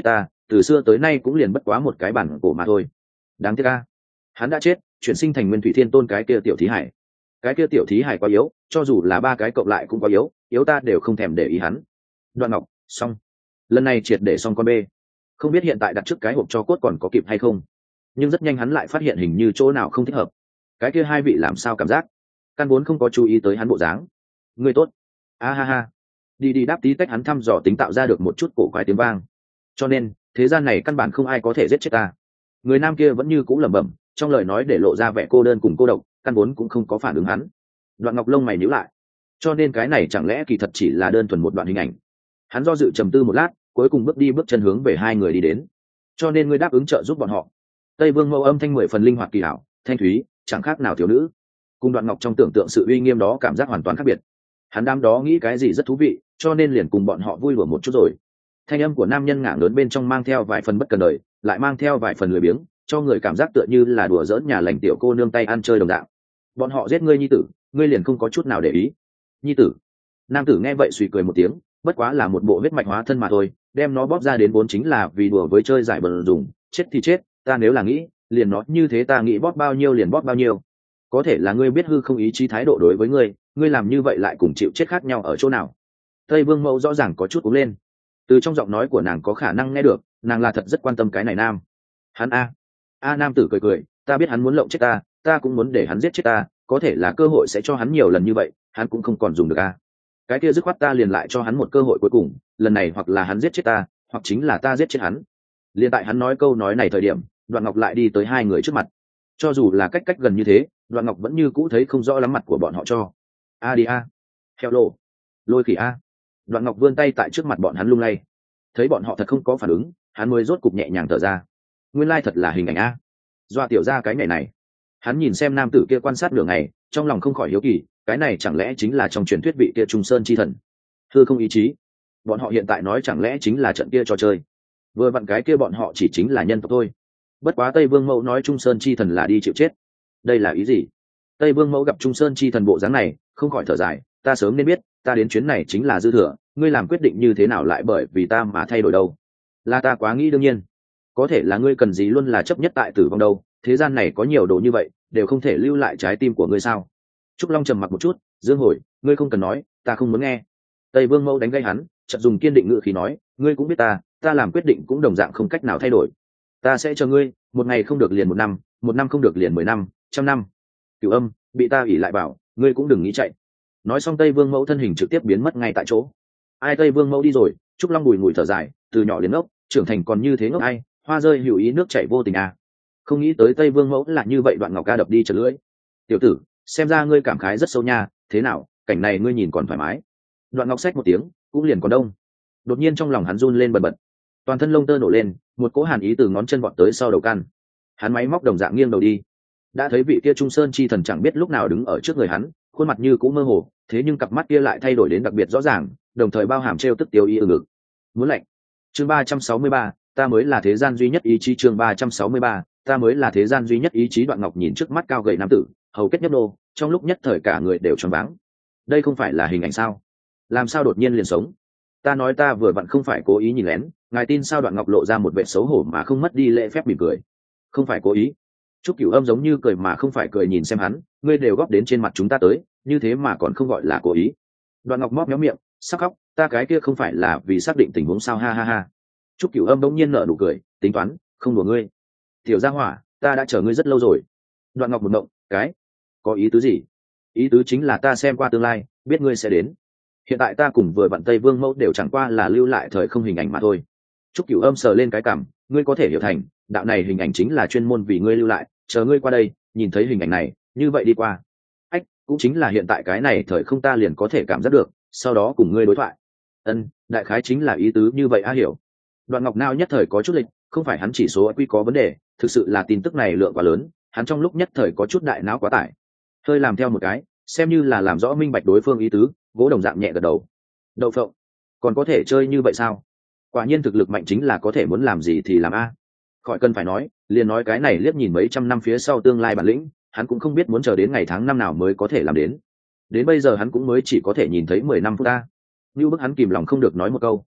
từ xưa tới nay cũng liền bất quá một cái bản cổ mà thôi. Đáng tiếc a, hắn đã chết, chuyển sinh thành nguyên thủy thiên tôn cái kia tiểu thí hải. Cái kia tiểu thí hải quá yếu, cho dù là ba cái cộng lại cũng quá yếu, yếu ta đều không thèm để ý hắn. Đoạn Ngọc, xong. Lần này triệt để xong con bê. Không biết hiện tại đặt trước cái hộp cho cốt còn có kịp hay không. Nhưng rất nhanh hắn lại phát hiện hình như chỗ nào không thích hợp. Cái kia hai vị làm sao cảm giác? Căn vốn không có chú ý tới hắn bộ dáng. Người tốt. A ha ha. Đi đi đáp tí tách hắn thăm dò tính tạo ra được một chút cổ quái tiếng vang. Cho nên, thế gian này căn bản không ai có thể giết chết ta. Người nam kia vẫn như cũ lẩm bẩm, trong lời nói để lộ ra vẻ cô đơn cùng cô độc, căn vốn cũng không có phản ứng hắn. Đoạn Ngọc lông mày nhíu lại. Cho nên cái này chẳng lẽ kỳ thật chỉ là đơn thuần một đoạn hình ảnh. Hắn do dự trầm tư một lát, cuối cùng bước đi bước chân hướng về hai người đi đến. Cho nên ngươi đáp ứng trợ giúp bọn họ. Tây Vương Mẫu âm thanh mười phần linh hoạt kỳ hảo, thanh thúy, chẳng khác nào thiếu nữ. Cùng Đoạn Ngọc trong tưởng tượng sự uy nghiêm đó cảm giác hoàn toàn khác biệt. Hắn đám đó nghĩ cái gì rất thú vị, cho nên liền cùng bọn họ vui đùa một chút rồi. Thanh âm của nam nhân ngả lớn bên trong mang theo vài phần bất cần đời, lại mang theo vài phần lười biếng, cho người cảm giác tựa như là đùa giỡn nhà lành tiểu cô nương tay ăn chơi đồng dạng. Bọn họ giết ngươi nhi tử, ngươi liền không có chút nào để ý. Nhi tử? Nam tử nghe vậy suy cười một tiếng, bất quá là một bộ huyết mạch hóa thân mà thôi, đem nó bóp ra đến vốn chính là vì đùa với chơi giải bẩn dùng, chết thì chết, ta nếu là nghĩ, liền nó như thế ta nghĩ bóp bao nhiêu liền bóp bao nhiêu. Có thể là ngươi biết hư không ý chí thái độ đối với ngươi, ngươi làm như vậy lại cùng chịu chết khác nhau ở chỗ nào? Tây Vương Mẫu rõ ràng có chút cú lên. Từ trong giọng nói của nàng có khả năng nghe được, nàng là thật rất quan tâm cái này nam. Hắn a. A nam tử cười cười, ta biết hắn muốn lộng chết ta, ta cũng muốn để hắn giết chết ta, có thể là cơ hội sẽ cho hắn nhiều lần như vậy, hắn cũng không còn dùng được a. Cái kia dứt khoát ta liền lại cho hắn một cơ hội cuối cùng, lần này hoặc là hắn giết chết ta, hoặc chính là ta giết chết hắn. Liên tại hắn nói câu nói này thời điểm, Đoạn Ngọc lại đi tới hai người trước mặt. Cho dù là cách cách gần như thế, Đoạn Ngọc vẫn như cũ thấy không rõ lắm mặt của bọn họ cho. A đi a. Theo lộ. Lôi khỉ a. Đoạn Ngọc vươn tay tại trước mặt bọn hắn lung lay. Thấy bọn họ thật không có phản ứng, hắn mới rốt cục nhẹ nhàng thở ra. Nguyên lai thật là hình ảnh a. Doa tiểu ra cái ngày này. Hắn nhìn xem nam tử kia quan sát nửa ngày, trong lòng không khỏi hiếu kỳ, cái này chẳng lẽ chính là trong truyền thuyết vị kia Trung Sơn chi thần? Hư không ý chí. Bọn họ hiện tại nói chẳng lẽ chính là trận kia trò chơi. Vừa vặn cái kia bọn họ chỉ chính là nhân tộc thôi. Bất quá Tây Vương Mẫu nói Trung Sơn chi thần là đi chịu chết. Đây là ý gì? Tây Vương Mẫu gặp Trung Sơn chi thần bộ dáng này, không khỏi thở dài, ta sớm nên biết, ta đến chuyến này chính là dư thừa, ngươi làm quyết định như thế nào lại bởi vì ta mà thay đổi đâu? Là ta quá nghĩ đương nhiên. Có thể là ngươi cần gì luôn là chấp nhất tại tử vong đâu, thế gian này có nhiều đồ như vậy, đều không thể lưu lại trái tim của ngươi sao? Trúc Long trầm mặc một chút, Dương hồi, ngươi không cần nói, ta không muốn nghe. Tây Vương Mẫu đánh gây hắn, chợt dùng kiên định ngữ khí nói, ngươi cũng biết ta, ta làm quyết định cũng đồng dạng không cách nào thay đổi. Ta sẽ cho ngươi, một ngày không được liền một năm, một năm không được liền mười năm, trăm năm. Cửu Âm, bị ta ỉ lại bảo, ngươi cũng đừng nghĩ chạy. Nói xong Tây Vương Mẫu thân hình trực tiếp biến mất ngay tại chỗ. Ai Tây Vương Mẫu đi rồi, Trúc Long bùi ngùi thở dài, từ nhỏ đến ngốc, trưởng thành còn như thế ngốc ai, hoa rơi hữu ý nước chảy vô tình à. Không nghĩ tới Tây Vương Mẫu là như vậy. Đoạn Ngọc ca đập đi trở lưỡi. Tiểu tử, xem ra ngươi cảm khái rất sâu nha, thế nào, cảnh này ngươi nhìn còn thoải mái. Đoạn Ngọc xách một tiếng, cũng liền còn đông. Đột nhiên trong lòng hắn run lên bần bật, toàn thân lông tơ nổ lên, một cỗ hàn ý từ ngón chân vọt tới sau đầu căn. Hắn máy móc đồng dạng nghiêng đầu đi, đã thấy vị kia Trung Sơn chi thần chẳng biết lúc nào đứng ở trước người hắn, khuôn mặt như cũ mơ hồ, thế nhưng cặp mắt kia lại thay đổi đến đặc biệt rõ ràng, đồng thời bao hàm trêu tức tiêu ý ở ngực. Muốn lạnh. Chương ba trăm sáu mươi ba, ta mới là thế gian duy nhất ý chí. Chương ba trăm sáu mươi ba, ta mới là thế gian duy nhất ý chí. Đoạn Ngọc nhìn trước mắt cao gầy nam tử, hầu kết nhấp nô, trong lúc nhất thời cả người đều choáng váng. Đây không phải là hình ảnh sao? Làm sao đột nhiên liền sống? Ta nói ta vừa vặn không phải cố ý nhìn lén, ngài tin sao? Đoạn Ngọc lộ ra một vẻ xấu hổ mà không mất đi lễ phép mỉm cười. Không phải cố ý. Trúc Cửu Âm giống như cười mà không phải cười nhìn xem hắn, ngươi đều góp đến trên mặt chúng ta tới, như thế mà còn không gọi là cố ý. Đoạn Ngọc móp méo miệng, sắc khóc, ta cái kia không phải là vì xác định tình huống sao? Ha ha ha. Trúc Cửu Âm bỗng nhiên nở nụ cười, tính toán, không đùa ngươi. Tiểu Gia Hỏa, ta đã chờ ngươi rất lâu rồi. Đoạn Ngọc một động, cái, có ý tứ gì? Ý tứ chính là ta xem qua tương lai, biết ngươi sẽ đến. Hiện tại ta cùng vừa vặn Tây Vương Mẫu đều chẳng qua là lưu lại thời không hình ảnh mà thôi. Trúc Cửu Âm sờ lên cái cằm, ngươi có thể hiểu thành, đạo này hình ảnh chính là chuyên môn vì ngươi lưu lại, chờ ngươi qua đây, nhìn thấy hình ảnh này, như vậy đi qua. Ách, cũng chính là hiện tại cái này thời không ta liền có thể cảm giác được, sau đó cùng ngươi đối thoại. Ân, đại khái chính là ý tứ như vậy a hiểu. Đoạn Ngọc nao nhất thời có chút lịch, không phải hắn chỉ số i kiu có vấn đề, thực sự là tin tức này lượng quá lớn, hắn trong lúc nhất thời có chút đại não quá tải. Hơi làm theo một cái, xem như là làm rõ minh bạch đối phương ý tứ, gỗ đồng dạng nhẹ gật đầu. Đậu phộng, còn có thể chơi như vậy sao? Quả nhiên thực lực mạnh chính là có thể muốn làm gì thì làm a. Khỏi cần phải nói, liền nói cái này liếc nhìn mấy trăm năm phía sau tương lai bản lĩnh, hắn cũng không biết muốn chờ đến ngày tháng năm nào mới có thể làm đến. Đến bây giờ hắn cũng mới chỉ có thể nhìn thấy mười năm phút ta. Như bức hắn kìm lòng không được nói một câu.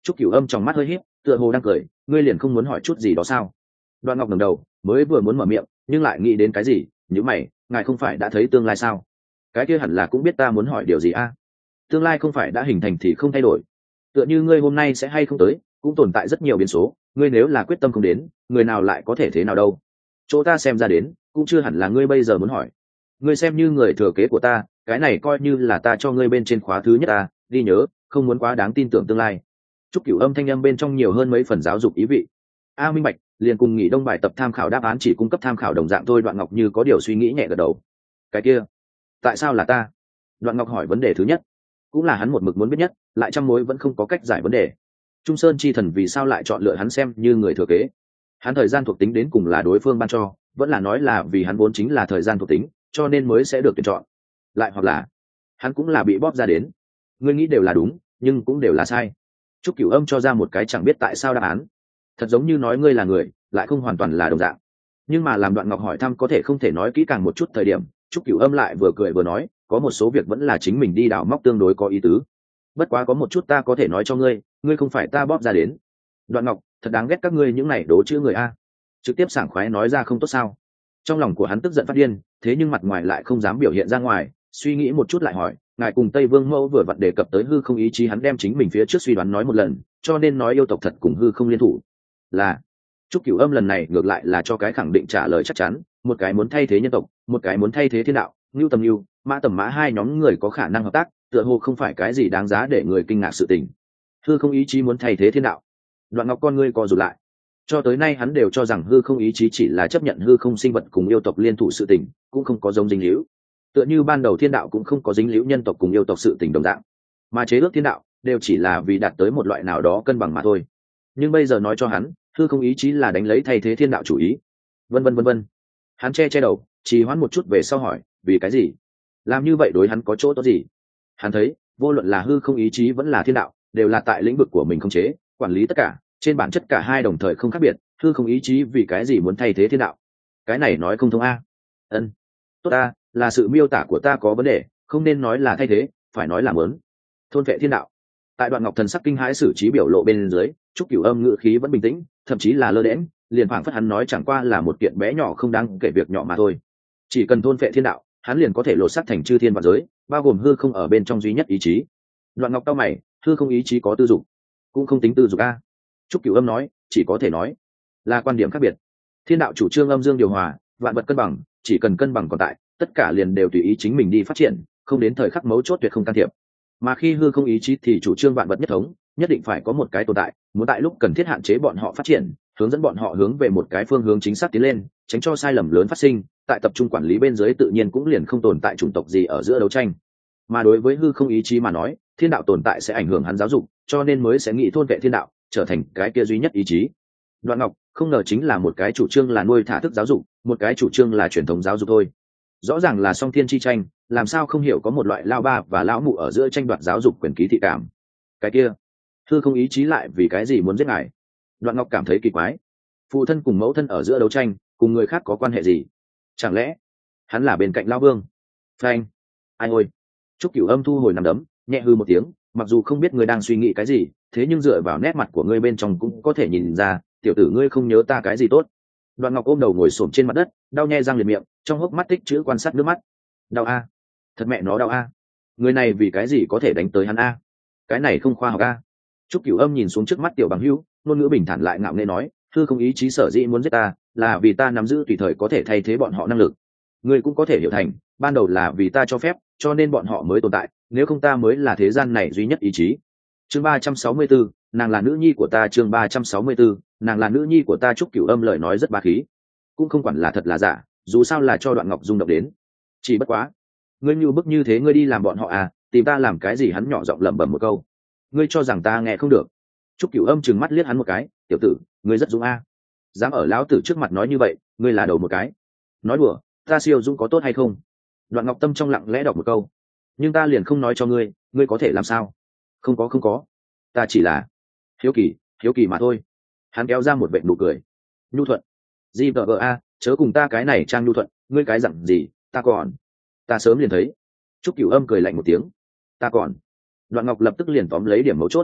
Trúc Cửu Âm trong mắt hơi híp, tựa hồ đang cười, ngươi liền không muốn hỏi chút gì đó sao? Đoạn Ngọc ngẩng đầu, mới vừa muốn mở miệng, nhưng lại nghĩ đến cái gì, nhíu mày, ngài không phải đã thấy tương lai sao? Cái kia hẳn là cũng biết ta muốn hỏi điều gì a? Tương lai không phải đã hình thành thì không thay đổi. Tựa như ngươi hôm nay sẽ hay không tới, cũng tồn tại rất nhiều biến số, ngươi nếu là quyết tâm không đến, người nào lại có thể thế nào đâu? Chỗ ta xem ra đến, cũng chưa hẳn là ngươi bây giờ muốn hỏi. Ngươi xem như người thừa kế của ta, cái này coi như là ta cho ngươi bên trên khóa thứ nhất ta, đi nhớ, không muốn quá đáng tin tưởng tương lai. Trúc Cửu Âm thanh âm bên trong nhiều hơn mấy phần giáo dục ý vị. A minh bạch, liền cùng nghỉ đông bài tập tham khảo đáp án chỉ cung cấp tham khảo đồng dạng thôi. Đoạn Ngọc như có điều suy nghĩ nhẹ gật đầu. Cái kia, tại sao là ta? Đoạn Ngọc hỏi vấn đề thứ nhất, cũng là hắn một mực muốn biết nhất, lại trăm mối vẫn không có cách giải vấn đề. Trung Sơn chi thần vì sao lại chọn lựa hắn xem như người thừa kế? Hắn thời gian thuộc tính đến cùng là đối phương ban cho, vẫn là nói là vì hắn vốn chính là thời gian thuộc tính, cho nên mới sẽ được tuyển chọn. Lại hoặc là hắn cũng là bị bóp ra đến. Ngươi nghĩ đều là đúng, nhưng cũng đều là sai. Trúc Cửu Âm cho ra một cái chẳng biết tại sao đáp án. Thật giống như nói ngươi là người, lại không hoàn toàn là đồng dạng. Nhưng mà làm Đoạn Ngọc hỏi thăm có thể không thể nói kỹ càng một chút thời điểm, Trúc Cửu Âm lại vừa cười vừa nói, có một số việc vẫn là chính mình đi đào móc tương đối có ý tứ. Bất quá có một chút ta có thể nói cho ngươi, ngươi không phải ta bóp ra đến. Đoạn Ngọc, thật đáng ghét các ngươi những này đố chữ người a. Trực tiếp sảng khoái nói ra không tốt sao? Trong lòng của hắn tức giận phát điên, thế nhưng mặt ngoài lại không dám biểu hiện ra ngoài, suy nghĩ một chút lại hỏi, ngài cùng Tây Vương Mẫu vừa vặn đề cập tới hư không ý chí, hắn đem chính mình phía trước suy đoán nói một lần, cho nên nói yêu tộc thật cùng hư không liên thủ. Là. Trúc Cửu Âm lần này ngược lại là cho cái khẳng định trả lời chắc chắn, một cái muốn thay thế nhân tộc, một cái muốn thay thế thiên đạo, Nưu Tầm Nưu, Mã Tầm Mã hai nhóm người có khả năng hợp tác, tựa hồ không phải cái gì đáng giá để người kinh ngạc sự tình. Hư không ý chí muốn thay thế thiên đạo. Đoạn Ngọc con ngươi co rụt lại. Cho tới nay hắn đều cho rằng hư không ý chí chỉ là chấp nhận hư không sinh vật cùng yêu tộc liên thủ sự tình, cũng không có giống dính líu. Tựa như ban đầu thiên đạo cũng không có dính líu nhân tộc cùng yêu tộc sự tình đồng dạng, mà chế ước thiên đạo đều chỉ là vì đạt tới một loại nào đó cân bằng mà thôi. Nhưng bây giờ nói cho hắn, hư không ý chí là đánh lấy thay thế thiên đạo chủ ý. Vân vân vân vân. Hắn che che đầu, trì hoãn một chút về sau hỏi, vì cái gì? Làm như vậy đối hắn có chỗ tốt gì? Hắn thấy, vô luận là hư không ý chí vẫn là thiên đạo, đều là tại lĩnh vực của mình khống chế, quản lý tất cả, trên bản chất cả hai đồng thời không khác biệt, hư không ý chí vì cái gì muốn thay thế thiên đạo? Cái này nói không thông a. Ân. Tốt a, là sự miêu tả của ta có vấn đề, không nên nói là thay thế, phải nói là muốn thôn vệ thiên đạo. Tại Đoạn Ngọc thần sắc kinh hãi xử trí biểu lộ bên dưới, Trúc Cửu Âm ngữ khí vẫn bình tĩnh, thậm chí là lơ đễnh, liền phảng phất hắn nói chẳng qua là một kiện bé nhỏ không đáng kể việc nhỏ mà thôi. Chỉ cần thôn vệ thiên đạo, hắn liền có thể lột xác thành chư thiên vạn giới, bao gồm hư không ở bên trong duy nhất ý chí. Đoạn Ngọc cau mày, hư không ý chí có tư dục, cũng không tính tư dục a. Trúc Cửu Âm nói, chỉ có thể nói là quan điểm khác biệt. Thiên đạo chủ trương âm dương điều hòa, vạn vật cân bằng, chỉ cần cân bằng còn tại, tất cả liền đều tùy ý chính mình đi phát triển, không đến thời khắc mấu chốt tuyệt không can thiệp. Mà khi hư không ý chí thì chủ trương vạn vật nhất thống, nhất định phải có một cái tồn tại, muốn tại lúc cần thiết hạn chế bọn họ phát triển, hướng dẫn bọn họ hướng về một cái phương hướng chính xác tiến lên, tránh cho sai lầm lớn phát sinh. Tại tập trung quản lý bên dưới tự nhiên cũng liền không tồn tại chủng tộc gì ở giữa đấu tranh. Mà đối với hư không ý chí mà nói, thiên đạo tồn tại sẽ ảnh hưởng hắn giáo dục, cho nên mới sẽ nghĩ thôn vệ thiên đạo, trở thành cái kia duy nhất ý chí. Đoạn Ngọc không ngờ chính là một cái chủ trương là nuôi thả thức giáo dục, một cái chủ trương là truyền thống giáo dục thôi. Rõ ràng là song thiên chi tranh, làm sao không hiểu có một loại lao ba và lão mụ ở giữa tranh đoạt giáo dục quyền ký thị cảm. Cái kia hư không ý chí lại vì cái gì muốn giết ngài? Đoạn Ngọc cảm thấy kỳ quái. Phụ thân cùng mẫu thân ở giữa đấu tranh, cùng người khác có quan hệ gì? Chẳng lẽ hắn là bên cạnh lão vương? Phanh! Ai ôi! Trúc Cửu Âm thu hồi nằm đấm, nhẹ hư một tiếng, mặc dù không biết ngươi đang suy nghĩ cái gì, thế nhưng dựa vào nét mặt của ngươi bên trong cũng có thể nhìn ra, tiểu tử ngươi không nhớ ta cái gì tốt. Đoạn Ngọc ôm đầu ngồi xổm trên mặt đất, đau nhe răng liệt miệng, trong hốc mắt tích chữ quan sát nước mắt. Đau a, thật mẹ nó đau a. Người này vì cái gì có thể đánh tới hắn a? Cái này không khoa học a. Trúc Cửu Âm nhìn xuống trước mắt tiểu bằng hữu, ngôn ngữ bình thản lại ngạo nghễ nói, hư không ý chí sở dĩ muốn giết ta, là vì ta nắm giữ tùy thời có thể thay thế bọn họ năng lực. Ngươi cũng có thể hiểu thành, ban đầu là vì ta cho phép, cho nên bọn họ mới tồn tại, nếu không ta mới là thế gian này duy nhất ý chí. Chương ba trăm sáu mươi tư, nàng là nữ nhi của ta. Chương ba trăm sáu mươi tư, nàng là nữ nhi của ta. Trúc Cửu Âm lời nói rất bá khí, cũng không quản là thật là giả, dù sao là cho Đoạn Ngọc rung động đến. Chỉ bất quá, ngươi như bức như thế, ngươi đi làm bọn họ à, tìm ta làm cái gì? Hắn nhỏ giọng lẩm bẩm một câu. Ngươi cho rằng ta nghe không được? Trúc Cửu Âm trừng mắt liếc hắn một cái, tiểu tử, ngươi rất dũng a, dám ở lão tử trước mặt nói như vậy, ngươi là đầu một cái. Nói đùa, ta siêu dũng có tốt hay không? Đoạn Ngọc tâm trong lặng lẽ đọc một câu, nhưng ta liền không nói cho ngươi, ngươi có thể làm sao? Không có không có, ta chỉ là hiếu kỳ, hiếu kỳ mà thôi. Hắn kéo ra một vệt nụ cười. Nhu thuận, gì vợ vợ a, chớ cùng ta cái này trang nhu thuận, ngươi cái dặn gì, ta còn, ta sớm liền thấy. Trúc Cửu Âm cười lạnh một tiếng, ta còn. Đoạn Ngọc lập tức liền tóm lấy điểm mấu chốt.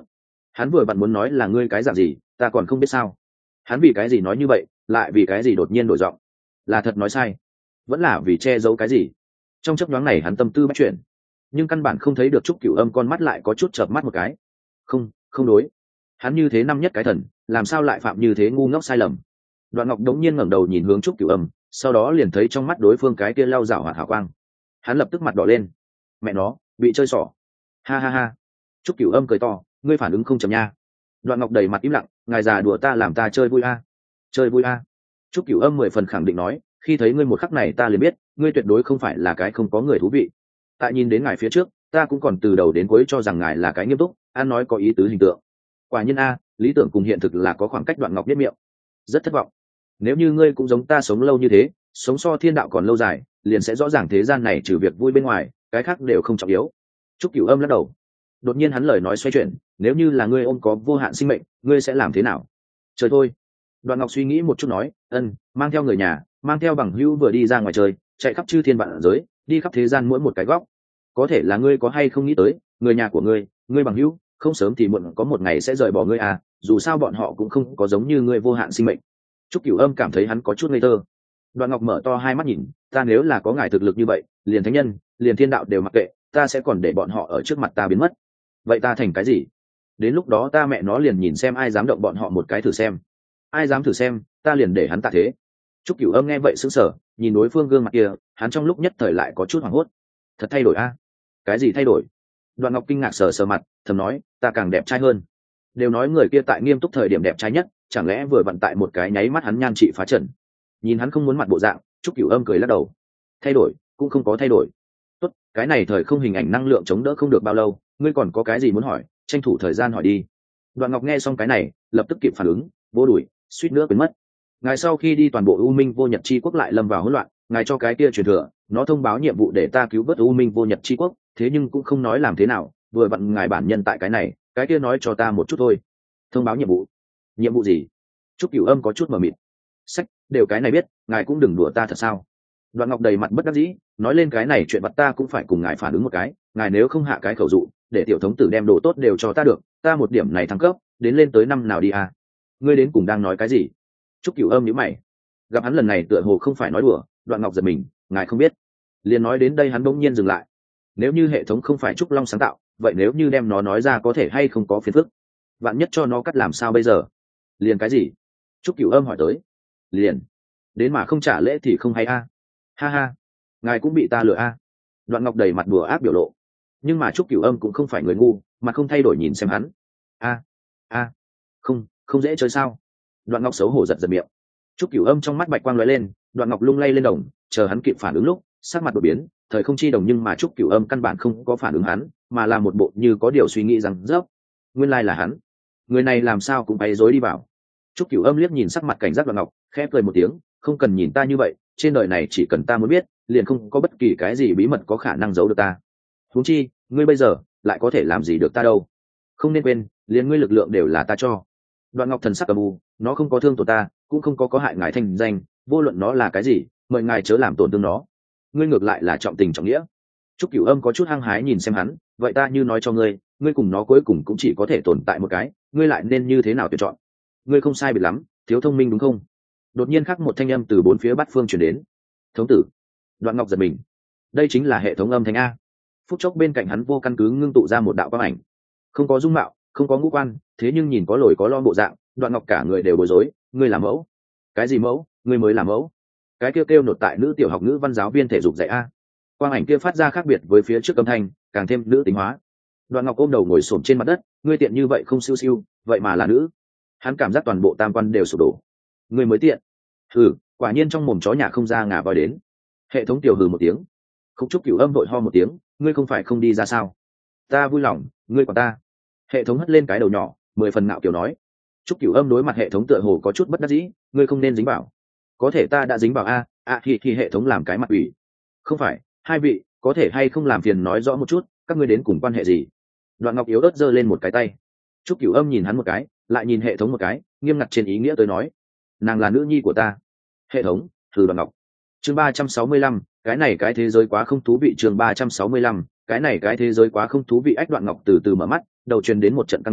Hắn vừa vặn muốn nói là ngươi cái dạng gì ta còn không biết sao. Hắn vì cái gì nói như vậy, lại vì cái gì đột nhiên đổi giọng? Là thật nói sai, vẫn là vì che giấu cái gì? Trong chấp nhoáng này hắn tâm tư bắt chuyển, nhưng căn bản không thấy được Trúc Cửu Âm con mắt lại có chút chợp mắt một cái. Không, không đối. Hắn như thế năm nhất cái thần, làm sao lại phạm như thế ngu ngốc sai lầm? Đoạn Ngọc đống nhiên ngẩng đầu nhìn hướng Trúc Cửu Âm, sau đó liền thấy trong mắt đối phương cái kia lau rảo hoạt hào quang. Hắn lập tức mặt đỏ lên. Mẹ nó, bị chơi xỏ. Ha ha ha. Trúc Cửu Âm cười to, ngươi phản ứng không chậm nha. Đoạn Ngọc đầy mặt im lặng, ngài già đùa ta làm ta chơi vui a. Chơi vui a. Trúc Cửu Âm mười phần khẳng định nói, khi thấy ngươi một khắc này ta liền biết, ngươi tuyệt đối không phải là cái không có người thú vị. Tại nhìn đến ngài phía trước, ta cũng còn từ đầu đến cuối cho rằng ngài là cái nghiêm túc, ăn nói có ý tứ hình tượng. Quả nhiên a, lý tưởng cùng hiện thực là có khoảng cách. Đoạn Ngọc biết miệng. Rất thất vọng. Nếu như ngươi cũng giống ta sống lâu như thế, sống so thiên đạo còn lâu dài, liền sẽ rõ ràng thế gian này trừ việc vui bên ngoài, cái khác đều không trọng yếu. Trúc Cửu Âm lắc đầu. Đột nhiên hắn lời nói xoay chuyển, nếu như là ngươi ôm có vô hạn sinh mệnh, ngươi sẽ làm thế nào? Trời thôi. Đoạn Ngọc suy nghĩ một chút nói, ân, mang theo người nhà, mang theo bằng hữu vừa đi ra ngoài chơi, chạy khắp chư thiên vạn giới, đi khắp thế gian mỗi một cái góc. Có thể là ngươi có hay không nghĩ tới, người nhà của ngươi, ngươi bằng hữu, không sớm thì muộn có một ngày sẽ rời bỏ ngươi à, dù sao bọn họ cũng không có giống như ngươi vô hạn sinh mệnh. Trúc Cửu Âm cảm thấy hắn có chút ngây thơ. Đoạn Ngọc mở to hai mắt nhìn, ta nếu là có ngài thực lực như vậy, liền thánh nhân, liền thiên đạo đều mặc kệ, ta sẽ còn để bọn họ ở trước mặt ta biến mất. Vậy ta thành cái gì? Đến lúc đó ta mẹ nó liền nhìn xem ai dám động bọn họ một cái thử xem. Ai dám thử xem, ta liền để hắn tạ thế. Trúc Cửu Âm nghe vậy sững sờ, nhìn đối phương gương mặt kia, hắn trong lúc nhất thời lại có chút hoảng hốt. Thật thay đổi a? Cái gì thay đổi? Đoạn Ngọc kinh ngạc sờ sờ mặt, thầm nói, ta càng đẹp trai hơn. Đều nói người kia tại nghiêm túc thời điểm đẹp trai nhất, chẳng lẽ vừa vặn tại một cái nháy mắt hắn nhan trị phá trần. Nhìn hắn không muốn mặt bộ dạng, Trúc Cửu Âm cười lắc đầu. Thay đổi, cũng không có thay đổi. Tốt, cái này thời không hình ảnh năng lượng chống đỡ không được bao lâu, ngươi còn có cái gì muốn hỏi, tranh thủ thời gian hỏi đi. Đoạn Ngọc nghe xong cái này, lập tức kịp phản ứng, vô đuổi, suýt nữa quên mất. Ngài sau khi đi toàn bộ U Minh Vô Nhật Chi Quốc lại lâm vào hỗn loạn, ngài cho cái kia truyền thừa, nó thông báo nhiệm vụ để ta cứu vớt U Minh Vô Nhật Chi Quốc, thế nhưng cũng không nói làm thế nào, vừa vặn ngài bản nhân tại cái này, cái kia nói cho ta một chút thôi. Thông báo nhiệm vụ? Nhiệm vụ gì? Trúc Cửu Âm có chút mờ mịt. Sách, đều cái này biết, ngài cũng đừng đùa ta thật sao? Đoạn Ngọc đầy mặt bất đắc dĩ, nói lên cái này chuyện vật ta cũng phải cùng ngài phản ứng một cái, ngài nếu không hạ cái khẩu dụ, để tiểu thống tử đem đồ tốt đều cho ta được, ta một điểm này thăng cấp, đến lên tới năm nào đi à? Ngươi đến cùng đang nói cái gì? Trúc Cửu Âm nhíu mày. Gặp hắn lần này tựa hồ không phải nói đùa, Đoạn Ngọc giật mình, ngài không biết. Liền nói đến đây hắn bỗng nhiên dừng lại. Nếu như hệ thống không phải Trúc Long sáng tạo, vậy nếu như đem nó nói ra có thể hay không có phiền phức? Vạn nhất cho nó cắt làm sao bây giờ? Liền cái gì? Trúc Cửu Âm hỏi tới. Liền, đến mà không trả lễ thì không hay a. Ha ha, ngài cũng bị ta lừa a. Đoạn Ngọc đầy mặt đùa ác biểu lộ. Nhưng mà Trúc Cửu Âm cũng không phải người ngu, mà không thay đổi nhìn xem hắn. A, a, không, không dễ chơi sao? Đoạn Ngọc xấu hổ giật giật miệng. Trúc Cửu Âm trong mắt bạch quang lóe lên, Đoạn Ngọc lung lay lên đồng, chờ hắn kịp phản ứng lúc, sắc mặt đột biến, thời không chi đồng nhưng mà Trúc Cửu Âm căn bản không có phản ứng hắn, mà là một bộ như có điều suy nghĩ rằng dốc. Nguyên lai là hắn. Người này làm sao cũng bày rối đi vào. Trúc Cửu Âm liếc nhìn sắc mặt cảnh giác Đoạn Ngọc, khẽ cười một tiếng, không cần nhìn ta như vậy, trên đời này chỉ cần ta muốn biết, liền không có bất kỳ cái gì bí mật có khả năng giấu được ta. Huống chi, ngươi bây giờ lại có thể làm gì được ta đâu? Không nên quên, liền ngươi lực lượng đều là ta cho. Đoạn Ngọc thần sắc âm u, nó không có thương tổn ta, cũng không có có hại ngài thành danh, vô luận nó là cái gì, mời ngài chớ làm tổn thương nó. Ngươi ngược lại là trọng tình trọng nghĩa. Trúc Cửu Âm có chút hăng hái nhìn xem hắn, vậy ta như nói cho ngươi, ngươi cùng nó cuối cùng cũng chỉ có thể tồn tại một cái, ngươi lại nên như thế nào tuyển chọn? Ngươi không sai biệt lắm, thiếu thông minh đúng không? Đột nhiên khắc một thanh âm từ bốn phía bát phương truyền đến. Thống tử. Đoạn Ngọc giật mình. Đây chính là hệ thống âm thanh a. Phút chốc bên cạnh hắn vô căn cứ ngưng tụ ra một đạo quang ảnh. Không có dung mạo, không có ngũ quan, thế nhưng nhìn có lồi có lo bộ dạng, Đoạn Ngọc cả người đều bối rối, ngươi là mẫu? Cái gì mẫu? Ngươi mới là mẫu? Cái kêu kêu nột tại nữ tiểu học ngữ văn giáo viên thể dục dạy a. Quang ảnh kia phát ra khác biệt với phía trước âm thanh, càng thêm nữ tính hóa. Đoạn Ngọc ôm đầu ngồi xổm trên mặt đất, ngươi tiện như vậy không siêu siêu, vậy mà là nữ. Hắn cảm giác toàn bộ tam quan đều sụp đổ. Ngươi mới tiện. Hừ, quả nhiên trong mồm chó nhà không ra ngà voi đến. Hệ thống tiểu hừ một tiếng. Khúc Trúc Cửu Âm vội ho một tiếng, ngươi không phải không đi ra sao? Ta vui lòng, ngươi quản ta. Hệ thống hất lên cái đầu nhỏ, mười phần ngạo kiểu nói. Trúc Cửu Âm đối mặt hệ thống tựa hồ có chút bất đắc dĩ, ngươi không nên dính vào. Có thể ta đã dính vào a, a thì thì hệ thống làm cái mặt ủy. Không phải, hai vị, có thể hay không làm phiền nói rõ một chút, các ngươi đến cùng quan hệ gì? Đoạn Ngọc yếu ớt giơ lên một cái tay. Trúc Cửu Âm nhìn hắn một cái, lại nhìn hệ thống một cái, nghiêm ngặt trên ý nghĩa tôi nói, nàng là nữ nhi của ta. Hệ thống, thử Đoạn Ngọc. Chương ba trăm sáu mươi lăm, cái này cái thế giới quá không thú vị. Chương ba trăm sáu mươi lăm, cái này cái thế giới quá không thú vị. Ách Đoạn Ngọc từ từ mở mắt, đầu truyền đến một trận căng đau,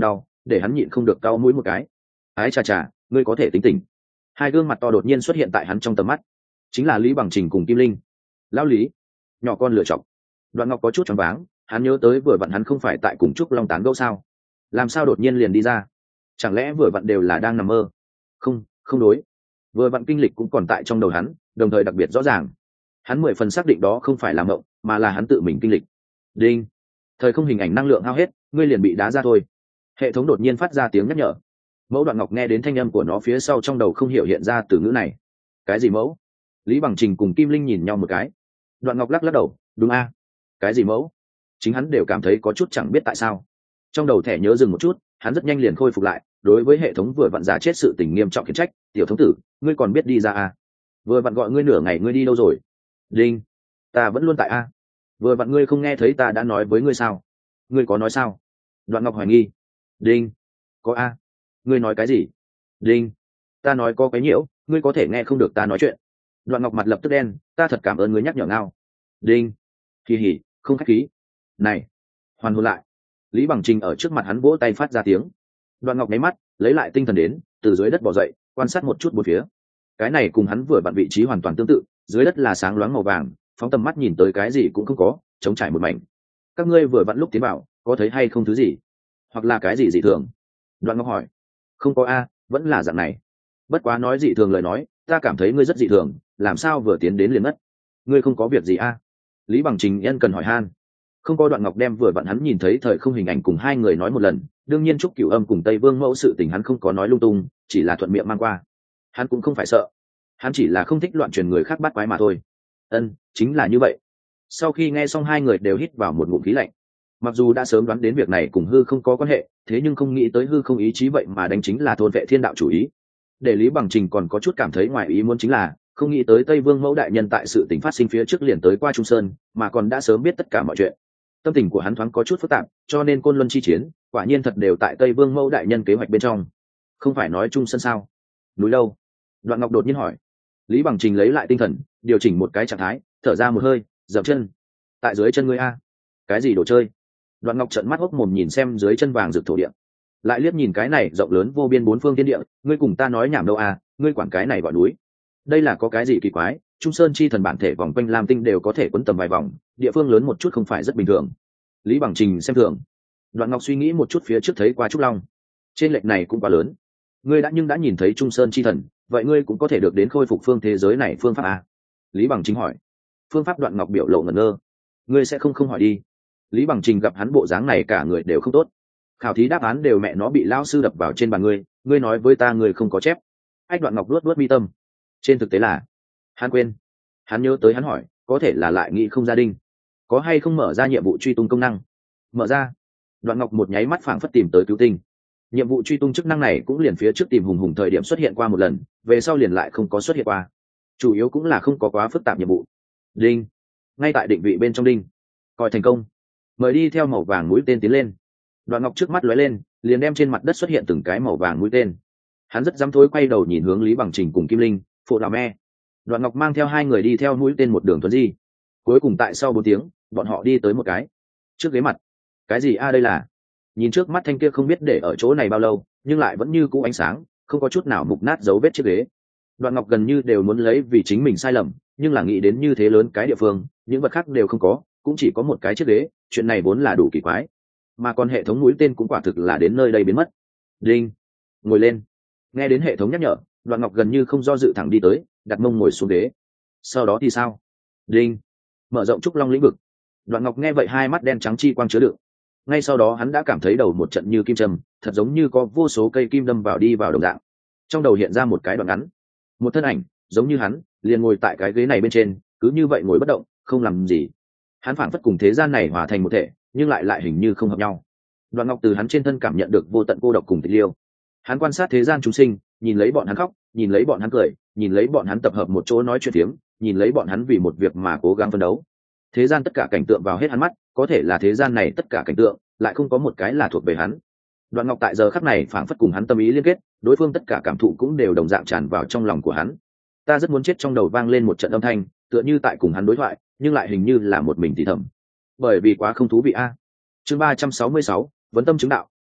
để hắn nhịn không được cau mũi một cái. Ái chà chà, ngươi có thể tính tình. Hai gương mặt to đột nhiên xuất hiện tại hắn trong tầm mắt, chính là Lý Bằng Trình cùng Kim Linh. Lão Lý, nhỏ con lựa chọc. Đoạn Ngọc có chút choáng váng, hắn nhớ tới vừa vặn hắn không phải tại cùng Trúc Long tán gẫu sao, làm sao đột nhiên liền đi ra? Chẳng lẽ vừa vặn đều là đang nằm mơ? Không, không đối. Vừa vặn kinh lịch cũng còn tại trong đầu hắn, đồng thời đặc biệt rõ ràng. Hắn mười phần xác định đó không phải là mộng, mà là hắn tự mình kinh lịch. Đinh. Thời không hình ảnh năng lượng hao hết, ngươi liền bị đá ra thôi. Hệ thống đột nhiên phát ra tiếng nhắc nhở. Mẫu Đoạn Ngọc nghe đến thanh âm của nó phía sau trong đầu không hiểu hiện ra từ ngữ này. Cái gì mẫu? Lý Bằng Trình cùng Kim Linh nhìn nhau một cái. Đoạn Ngọc lắc lắc đầu, đúng a. Cái gì mẫu? Chính hắn đều cảm thấy có chút chẳng biết tại sao. Trong đầu thẻ nhớ dừng một chút, hắn rất nhanh liền khôi phục lại. Đối với hệ thống vừa vặn giả chết sự tình nghiêm trọng khiển trách, tiểu thống tử, ngươi còn biết đi ra a? Vừa vặn gọi ngươi nửa ngày ngươi đi đâu rồi? Đinh. Ta vẫn luôn tại a. Vừa vặn ngươi không nghe thấy ta đã nói với ngươi sao? Ngươi có nói sao? Đoạn Ngọc hoài nghi. Đinh. Có a. Ngươi nói cái gì? Đinh. Ta nói có cái nhiễu, ngươi có thể nghe không được ta nói chuyện. Đoạn Ngọc mặt lập tức đen, ta thật cảm ơn ngươi nhắc nhở ngao. Đinh. Kỳ hỉ, không khách khí. Này, hoàn hồn lại. Lý Bằng Trình ở trước mặt hắn vỗ tay phát ra tiếng. Đoạn Ngọc nháy mắt, lấy lại tinh thần đến, từ dưới đất bò dậy, quan sát một chút bốn phía. Cái này cùng hắn vừa vặn vị trí hoàn toàn tương tự, dưới đất là sáng loáng màu vàng, phóng tầm mắt nhìn tới cái gì cũng không có, trống trải một mảnh. Các ngươi vừa vặn lúc tiến vào, có thấy hay không thứ gì? Hoặc là cái gì dị thường? Đoạn Ngọc hỏi. Không có a, vẫn là dạng này. Bất quá nói dị thường lời nói, ta cảm thấy ngươi rất dị thường, làm sao vừa tiến đến liền mất? Ngươi không có việc gì a? Lý Bằng Trình ân cần hỏi han. Không có. Đoạn Ngọc đem vừa vặn hắn nhìn thấy thời không hình ảnh cùng hai người nói một lần, đương nhiên Trúc Cửu Âm cùng Tây Vương Mẫu sự tình hắn không có nói lung tung, chỉ là thuận miệng mang qua. Hắn cũng không phải sợ, hắn chỉ là không thích loạn truyền người khác bắt quái mà thôi. Ân, chính là như vậy. Sau khi nghe xong hai người đều hít vào một ngụm khí lạnh. Mặc dù đã sớm đoán đến việc này cùng hư không có quan hệ, thế nhưng không nghĩ tới hư không ý chí vậy mà đánh chính là thôn vệ thiên đạo chủ ý. Để Lý Bằng Trình còn có chút cảm thấy ngoài ý muốn chính là không nghĩ tới Tây Vương Mẫu đại nhân tại sự tình phát sinh phía trước liền tới qua Trung Sơn, mà còn đã sớm biết tất cả mọi chuyện. Tâm tình của hắn thoáng có chút phức tạp, cho nên Côn Luân chi chiến quả nhiên thật đều tại Tây Vương Mẫu đại nhân kế hoạch bên trong. Không phải nói Trung Sơn sao? Núi đâu? Đoạn Ngọc đột nhiên hỏi. Lý Bằng Trình lấy lại tinh thần, điều chỉnh một cái trạng thái, thở ra một hơi, dậm chân. Tại dưới chân ngươi a. Cái gì đồ chơi? Đoạn Ngọc trợn mắt hốc mồm nhìn xem dưới chân vàng rực thổ địa, lại liếc nhìn cái này rộng lớn vô biên bốn phương thiên địa, ngươi cùng ta nói nhảm đâu à, ngươi quản cái này gọi núi? Đây là có cái gì kỳ quái? Trung Sơn chi thần bản thể vòng quanh Lam Tinh đều có thể quấn tầm vài vòng, địa phương lớn một chút không phải rất bình thường. Lý Bằng Trình xem thường. Đoạn Ngọc suy nghĩ một chút phía trước thấy qua Trúc Long, trên lệch này cũng quá lớn. Ngươi đã nhưng đã nhìn thấy Trung Sơn chi thần, vậy ngươi cũng có thể được đến khôi phục phương thế giới này phương pháp à? Lý Bằng Trình hỏi. Phương pháp? Đoạn Ngọc biểu lộ ngẩn ngơ. Ngươi sẽ không không hỏi đi. Lý Bằng Trình gặp hắn bộ dáng này cả người đều không tốt. Khảo thí đáp án đều mẹ nó bị lao sư đập vào trên bàn ngươi, ngươi nói với ta ngươi không có chép. Ách. Đoạn Ngọc luốt luốt mi tâm. Trên thực tế là hắn quên. Hắn nhớ tới hắn hỏi, có thể là lại nghĩ không gia đình, có hay không mở ra nhiệm vụ truy tung công năng. Mở ra. Đoạn Ngọc một nháy mắt phảng phất tìm tới cứu tinh. Nhiệm vụ truy tung chức năng này cũng liền phía trước tìm hùng hùng thời điểm xuất hiện qua một lần, về sau liền lại không có xuất hiện qua. Chủ yếu cũng là không có quá phức tạp nhiệm vụ. Đinh. Ngay tại định vị bên trong đinh. Coi thành công. Mời đi theo màu vàng mũi tên tiến lên. Đoạn Ngọc trước mắt lóe lên, liền đem trên mặt đất xuất hiện từng cái màu vàng mũi tên. Hắn rất dám thối quay đầu nhìn hướng Lý Bằng Trình cùng Kim Linh, phụ đạo me. Đoạn Ngọc mang theo hai người đi theo mũi tên một đường tuấn di. Cuối cùng tại sau bốn tiếng, bọn họ đi tới một cái trước ghế mặt. Cái gì a? Đây là? Nhìn trước mắt thanh kia không biết để ở chỗ này bao lâu, nhưng lại vẫn như cũ ánh sáng, không có chút nào mục nát dấu vết chiếc ghế. Đoạn Ngọc gần như đều muốn lấy vì chính mình sai lầm, nhưng là nghĩ đến như thế lớn cái địa phương, những vật khác đều không có, cũng chỉ có một cái chiếc ghế, chuyện này vốn là đủ kỳ quái. Mà còn hệ thống mũi tên cũng quả thực là đến nơi đây biến mất. Đinh. Ngồi lên. Nghe đến hệ thống nhắc nhở, Đoạn Ngọc gần như không do dự thẳng đi tới, đặt mông ngồi xuống ghế. Sau đó thì sao? Đinh. Mở rộng Trúc Long lĩnh vực. Đoạn Ngọc nghe vậy hai mắt đen trắng chi quang chứa đựng. Ngay sau đó hắn đã cảm thấy đầu một trận như kim châm, thật giống như có vô số cây kim đâm vào đi vào đồng dạng. Trong đầu hiện ra một cái đoạn ngắn, một thân ảnh giống như hắn, liền ngồi tại cái ghế này bên trên, cứ như vậy ngồi bất động, không làm gì. Hắn phảng phất cùng thế gian này hòa thành một thể, nhưng lại lại hình như không hợp nhau. Đoạn Ngọc từ hắn trên thân cảm nhận được vô tận cô độc cùng tịch liêu. Hắn quan sát thế gian chúng sinh, nhìn lấy bọn hắn khóc, nhìn lấy bọn hắn cười, nhìn lấy bọn hắn tập hợp một chỗ nói chuyện tiếng, nhìn lấy bọn hắn vì một việc mà cố gắng phấn đấu. Thế gian tất cả cảnh tượng vào hết hắn mắt, có thể là thế gian này tất cả cảnh tượng lại không có một cái là thuộc về hắn. Đoạn Ngọc tại giờ khắc này phảng phất cùng hắn tâm ý liên kết, đối phương tất cả cảm thụ cũng đều đồng dạng tràn vào trong lòng của hắn. Ta rất muốn chết trong đầu vang lên một trận âm thanh, tựa như tại cùng hắn đối thoại, nhưng lại hình như là một mình thì thầm. Bởi vì quá không thú vị a. Chương ba trăm sáu mươi sáu, vấn tâm chứng đạo,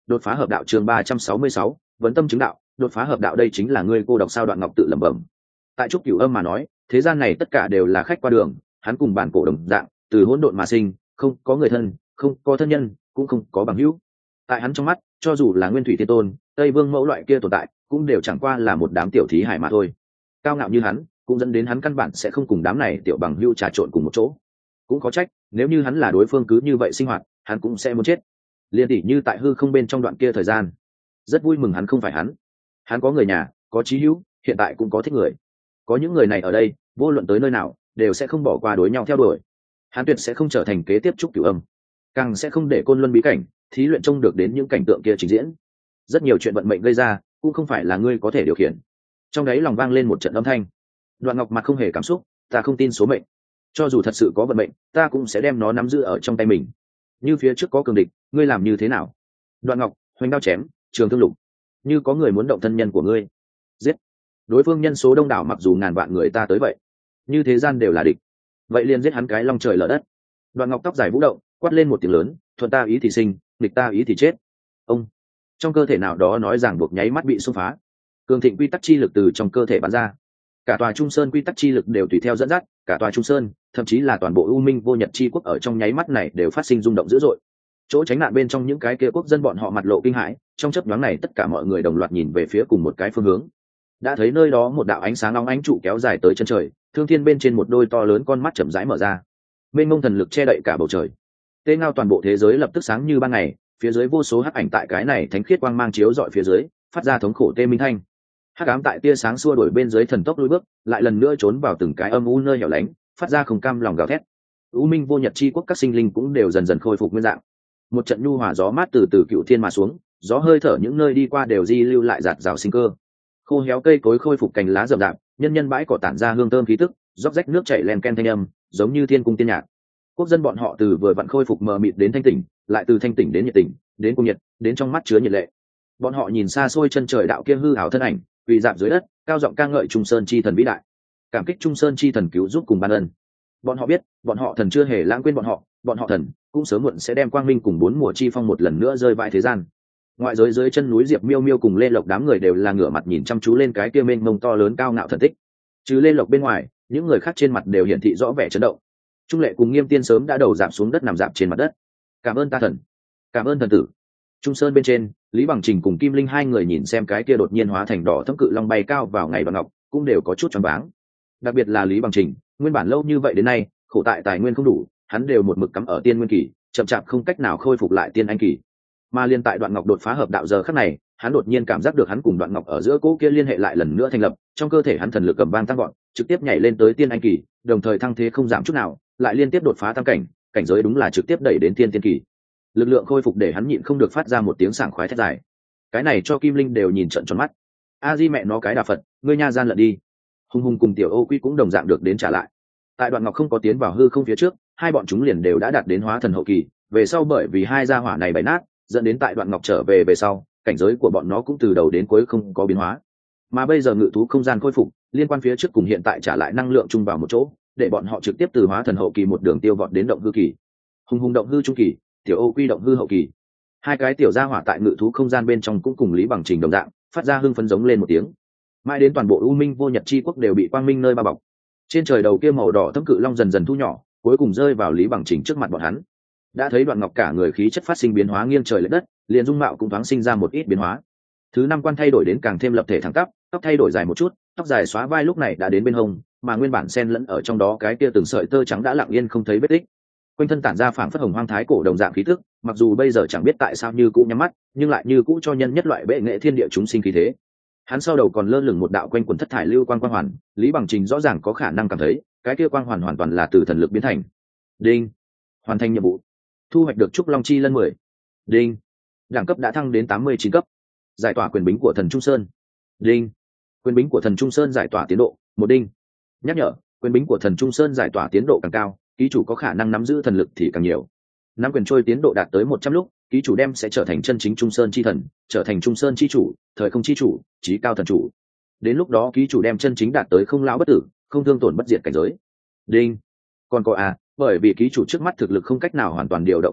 đột phá hợp đạo chương ba trăm sáu mươi sáu, vấn tâm chứng đạo, đột phá hợp đạo đây chính là ngươi cô độc sao Đoạn Ngọc tự lẩm bẩm. Tại Trúc Cửu Âm mà nói, thế gian này tất cả đều là khách qua đường, hắn cùng bản cổ đồng dạng, từ hỗn độn mà sinh, không có người thân, không có thân nhân, cũng không có bằng hữu. Tại hắn trong mắt, cho dù là Nguyên Thủy Thiên Tôn, Tây Vương mẫu loại kia tồn tại, cũng đều chẳng qua là một đám tiểu thí hải mà thôi. Cao ngạo như hắn, cũng dẫn đến hắn căn bản sẽ không cùng đám này tiểu bằng hữu trà trộn cùng một chỗ. Cũng có trách, nếu như hắn là đối phương cứ như vậy sinh hoạt, hắn cũng sẽ muốn chết. Liên tỷ như tại hư không bên trong đoạn kia thời gian, rất vui mừng hắn không phải hắn. Hắn có người nhà, có chí hữu, hiện tại cũng có thích người. Có những người này ở đây, vô luận tới nơi nào, đều sẽ không bỏ qua đối nhau theo đuổi. Hắn tuyệt sẽ không trở thành kế tiếp Trúc Cửu Âm, càng sẽ không để Côn Luân bí cảnh thí luyện trông được đến những cảnh tượng kia trình diễn. Rất nhiều chuyện vận mệnh gây ra, cũng không phải là ngươi có thể điều khiển. Trong đấy lòng vang lên một trận âm thanh. Đoạn Ngọc mặt không hề cảm xúc, ta không tin số mệnh. Cho dù thật sự có vận mệnh, ta cũng sẽ đem nó nắm giữ ở trong tay mình. Như phía trước có cường địch, ngươi làm như thế nào? Đoạn Ngọc, hoành đao chém, trường thương lục. Như có người muốn động thân nhân của ngươi, giết. Đối phương nhân số đông đảo, mặc dù ngàn vạn người ta tới vậy, như thế gian đều là địch, vậy liền giết hắn cái long trời lở đất. Đoạn Ngọc tóc dài vũ động, quát lên một tiếng lớn, thuận ta ý thì sinh, nghịch ta ý thì chết. Ông, trong cơ thể nào đó nói rằng buộc nháy mắt bị xung phá, cường thịnh quy tắc chi lực từ trong cơ thể bắn ra. Cả tòa Trung Sơn quy tắc chi lực đều tùy theo dẫn dắt, cả tòa Trung Sơn, thậm chí là toàn bộ U Minh Vô Nhật chi quốc ở trong nháy mắt này đều phát sinh rung động dữ dội. Chỗ tránh nạn bên trong những cái kia quốc dân bọn họ mặt lộ kinh hãi, trong chớp nhoáng này tất cả mọi người đồng loạt nhìn về phía cùng một cái phương hướng. Đã thấy nơi đó một đạo ánh sáng nóng ánh trụ kéo dài tới chân trời, thương thiên bên trên một đôi to lớn con mắt chậm rãi mở ra, mênh mông thần lực che đậy cả bầu trời. Tê ngao toàn bộ thế giới lập tức sáng như ban ngày, phía dưới vô số hắc ảnh tại cái này thánh khiết quang mang chiếu dọi phía dưới, phát ra thống khổ tê minh thanh. Hắc ám tại tia sáng xua đuổi bên dưới thần tốc lùi bước, lại lần nữa trốn vào từng cái âm u nơi hẻo lánh, phát ra không cam lòng gào thét. U Minh Vô Nhật chi quốc các sinh linh cũng đều dần dần khôi phục nguyên dạng. Một trận nhu hòa gió mát từ từ cựu thiên mà xuống, gió hơi thở những nơi đi qua đều di lưu lại giạt rào sinh cơ. Khô héo cây cối khôi phục cành lá rậm rạp, nhân nhân bãi cỏ tản ra hương thơm khí tức, róc rách nước chảy len ken thanh âm, giống như thiên cung tiên nhạc. Quốc dân bọn họ từ vừa vặn khôi phục mờ mịt đến thanh tỉnh, lại từ thanh tỉnh đến nhiệt tỉnh, đến cung nhiệt, đến trong mắt chứa nhiệt lệ. Bọn họ nhìn xa xôi chân trời đạo kia hư ảo thân ảnh, quỳ dạp dưới đất, cao giọng ca ngợi Trung Sơn chi thần vĩ đại, cảm kích Trung Sơn chi thần cứu giúp cùng ban ân. Bọn họ biết, bọn họ thần chưa hề lãng quên bọn họ, bọn họ thần cũng sớm muộn sẽ đem quang minh cùng bốn mùa chi phong một lần nữa rơi vãi thế gian. Ngoại giới dưới chân núi Diệp Miêu Miêu cùng Lê Lộc đám người đều là ngửa mặt nhìn chăm chú lên cái kia mênh mông to lớn cao ngạo thần tích. Trừ Lê Lộc bên ngoài, những người khác trên mặt đều hiển thị rõ vẻ chấn động. Trung Lệ cùng Nghiêm Tiên sớm đã đầu giảm xuống đất nằm dạp trên mặt đất. Cảm ơn ta thần, cảm ơn thần tử. Trung Sơn bên trên, Lý Bằng Trình cùng Kim Linh hai người nhìn xem cái kia đột nhiên hóa thành đỏ thẫm cự long bay cao vào ngày Đoạn Ngọc, cũng đều có chút choáng váng. Đặc biệt là Lý Bằng Trình, nguyên bản lâu như vậy đến nay, khổ tại tài nguyên không đủ, hắn đều một mực cắm ở tiên nguyên kỳ, chậm chạp không cách nào khôi phục lại tiên anh kỳ. Mà liên tại Đoạn Ngọc đột phá hợp đạo giờ khắc này, hắn đột nhiên cảm giác được hắn cùng Đoạn Ngọc ở giữa cỗ kia liên hệ lại lần nữa thành lập, trong cơ thể hắn thần lực cầm vang tăng vọt, trực tiếp nhảy lên tới tiên anh kỳ, đồng thời thăng thế không giảm chút nào, lại liên tiếp đột phá tam cảnh, cảnh giới đúng là trực tiếp đẩy đến tiên tiên kỳ. Lực lượng khôi phục để hắn nhịn không được phát ra một tiếng sảng khoái thét dài. Cái này cho Kim Linh đều nhìn trợn tròn mắt. A Di mẹ nó cái đà Phật, ngươi nha gian lận đi. Hung Hung cùng Tiểu Ô Quy cũng đồng dạng được đến trả lại. Tại Đoạn Ngọc không có tiến vào hư không phía trước, hai bọn chúng liền đều đã đạt đến hóa thần hậu kỳ, về sau bởi vì hai gia hỏa này bày nát, dẫn đến tại Đoạn Ngọc trở về về sau, cảnh giới của bọn nó cũng từ đầu đến cuối không có biến hóa. Mà bây giờ ngự thú không gian khôi phục, liên quan phía trước cùng hiện tại trả lại năng lượng chung vào một chỗ, để bọn họ trực tiếp từ hóa thần hậu kỳ một đường tiêu vọt đến động hư kỳ. Hung Hung động hư trung kỳ, Tiểu Ô Quy động hư hậu kỳ. Hai cái tiểu gia hỏa tại ngự thú không gian bên trong cũng cùng Lý Bằng Trình đồng dạng, phát ra hưng phấn giống lên một tiếng. Mãi đến toàn bộ U Minh Vô Nhật chi quốc đều bị quang minh nơi bao bọc. Trên trời đầu kia màu đỏ thâm cự long dần dần thu nhỏ, cuối cùng rơi vào Lý Bằng Trình trước mặt bọn hắn. Đã thấy Đoạn Ngọc cả người khí chất phát sinh biến hóa nghiêng trời lệch đất, liền dung mạo cũng thoáng sinh ra một ít biến hóa. Thứ năm quan thay đổi đến càng thêm lập thể thẳng tắp, tóc thay đổi dài một chút, tóc dài xóa vai lúc này đã đến bên hông, mà nguyên bản xen lẫn ở trong đó cái kia từng sợi tơ trắng đã lặng yên không thấy vết tích. Quanh thân tản ra phảng phất hồng hoang thái cổ đồng dạng khí tức, mặc dù bây giờ chẳng biết tại sao như cũ nhắm mắt, nhưng lại như cũ cho nhân nhất loại bệ nghệ thiên địa chúng sinh khí thế. Hắn sau đầu còn lơ lửng một đạo quanh quần thất thải lưu quang quang hoàn, Lý Bằng Trình rõ ràng có khả năng cảm thấy, cái kia quang hoàn hoàn toàn là từ thần lực biến thành. Đinh, hoàn thành nhiệm vụ, thu hoạch được trúc long chi lân mười. Đinh, đẳng cấp đã thăng đến tám mươi chín cấp, giải tỏa quyền bính của thần Trung Sơn. Đinh, quyền bính của thần Trung Sơn giải tỏa tiến độ một đinh. Nhắc nhở, quyền bính của thần Trung Sơn giải tỏa tiến độ càng cao, ký chủ có khả năng nắm giữ thần lực thì càng nhiều. Nắm quyền trôi tiến độ đạt tới một trăm lúc, ký chủ đem sẽ trở thành chân chính Trung Sơn chi thần, trở thành Trung Sơn chi chủ, thời không chi chủ, chí cao thần chủ. Đến lúc đó ký chủ đem chân chính đạt tới không lão bất tử, không thương tổn bất diệt cảnh giới. Đinh. Còn có à, bởi vì ký chủ trước mắt thực lực không cách nào hoàn toàn điều động thần lực,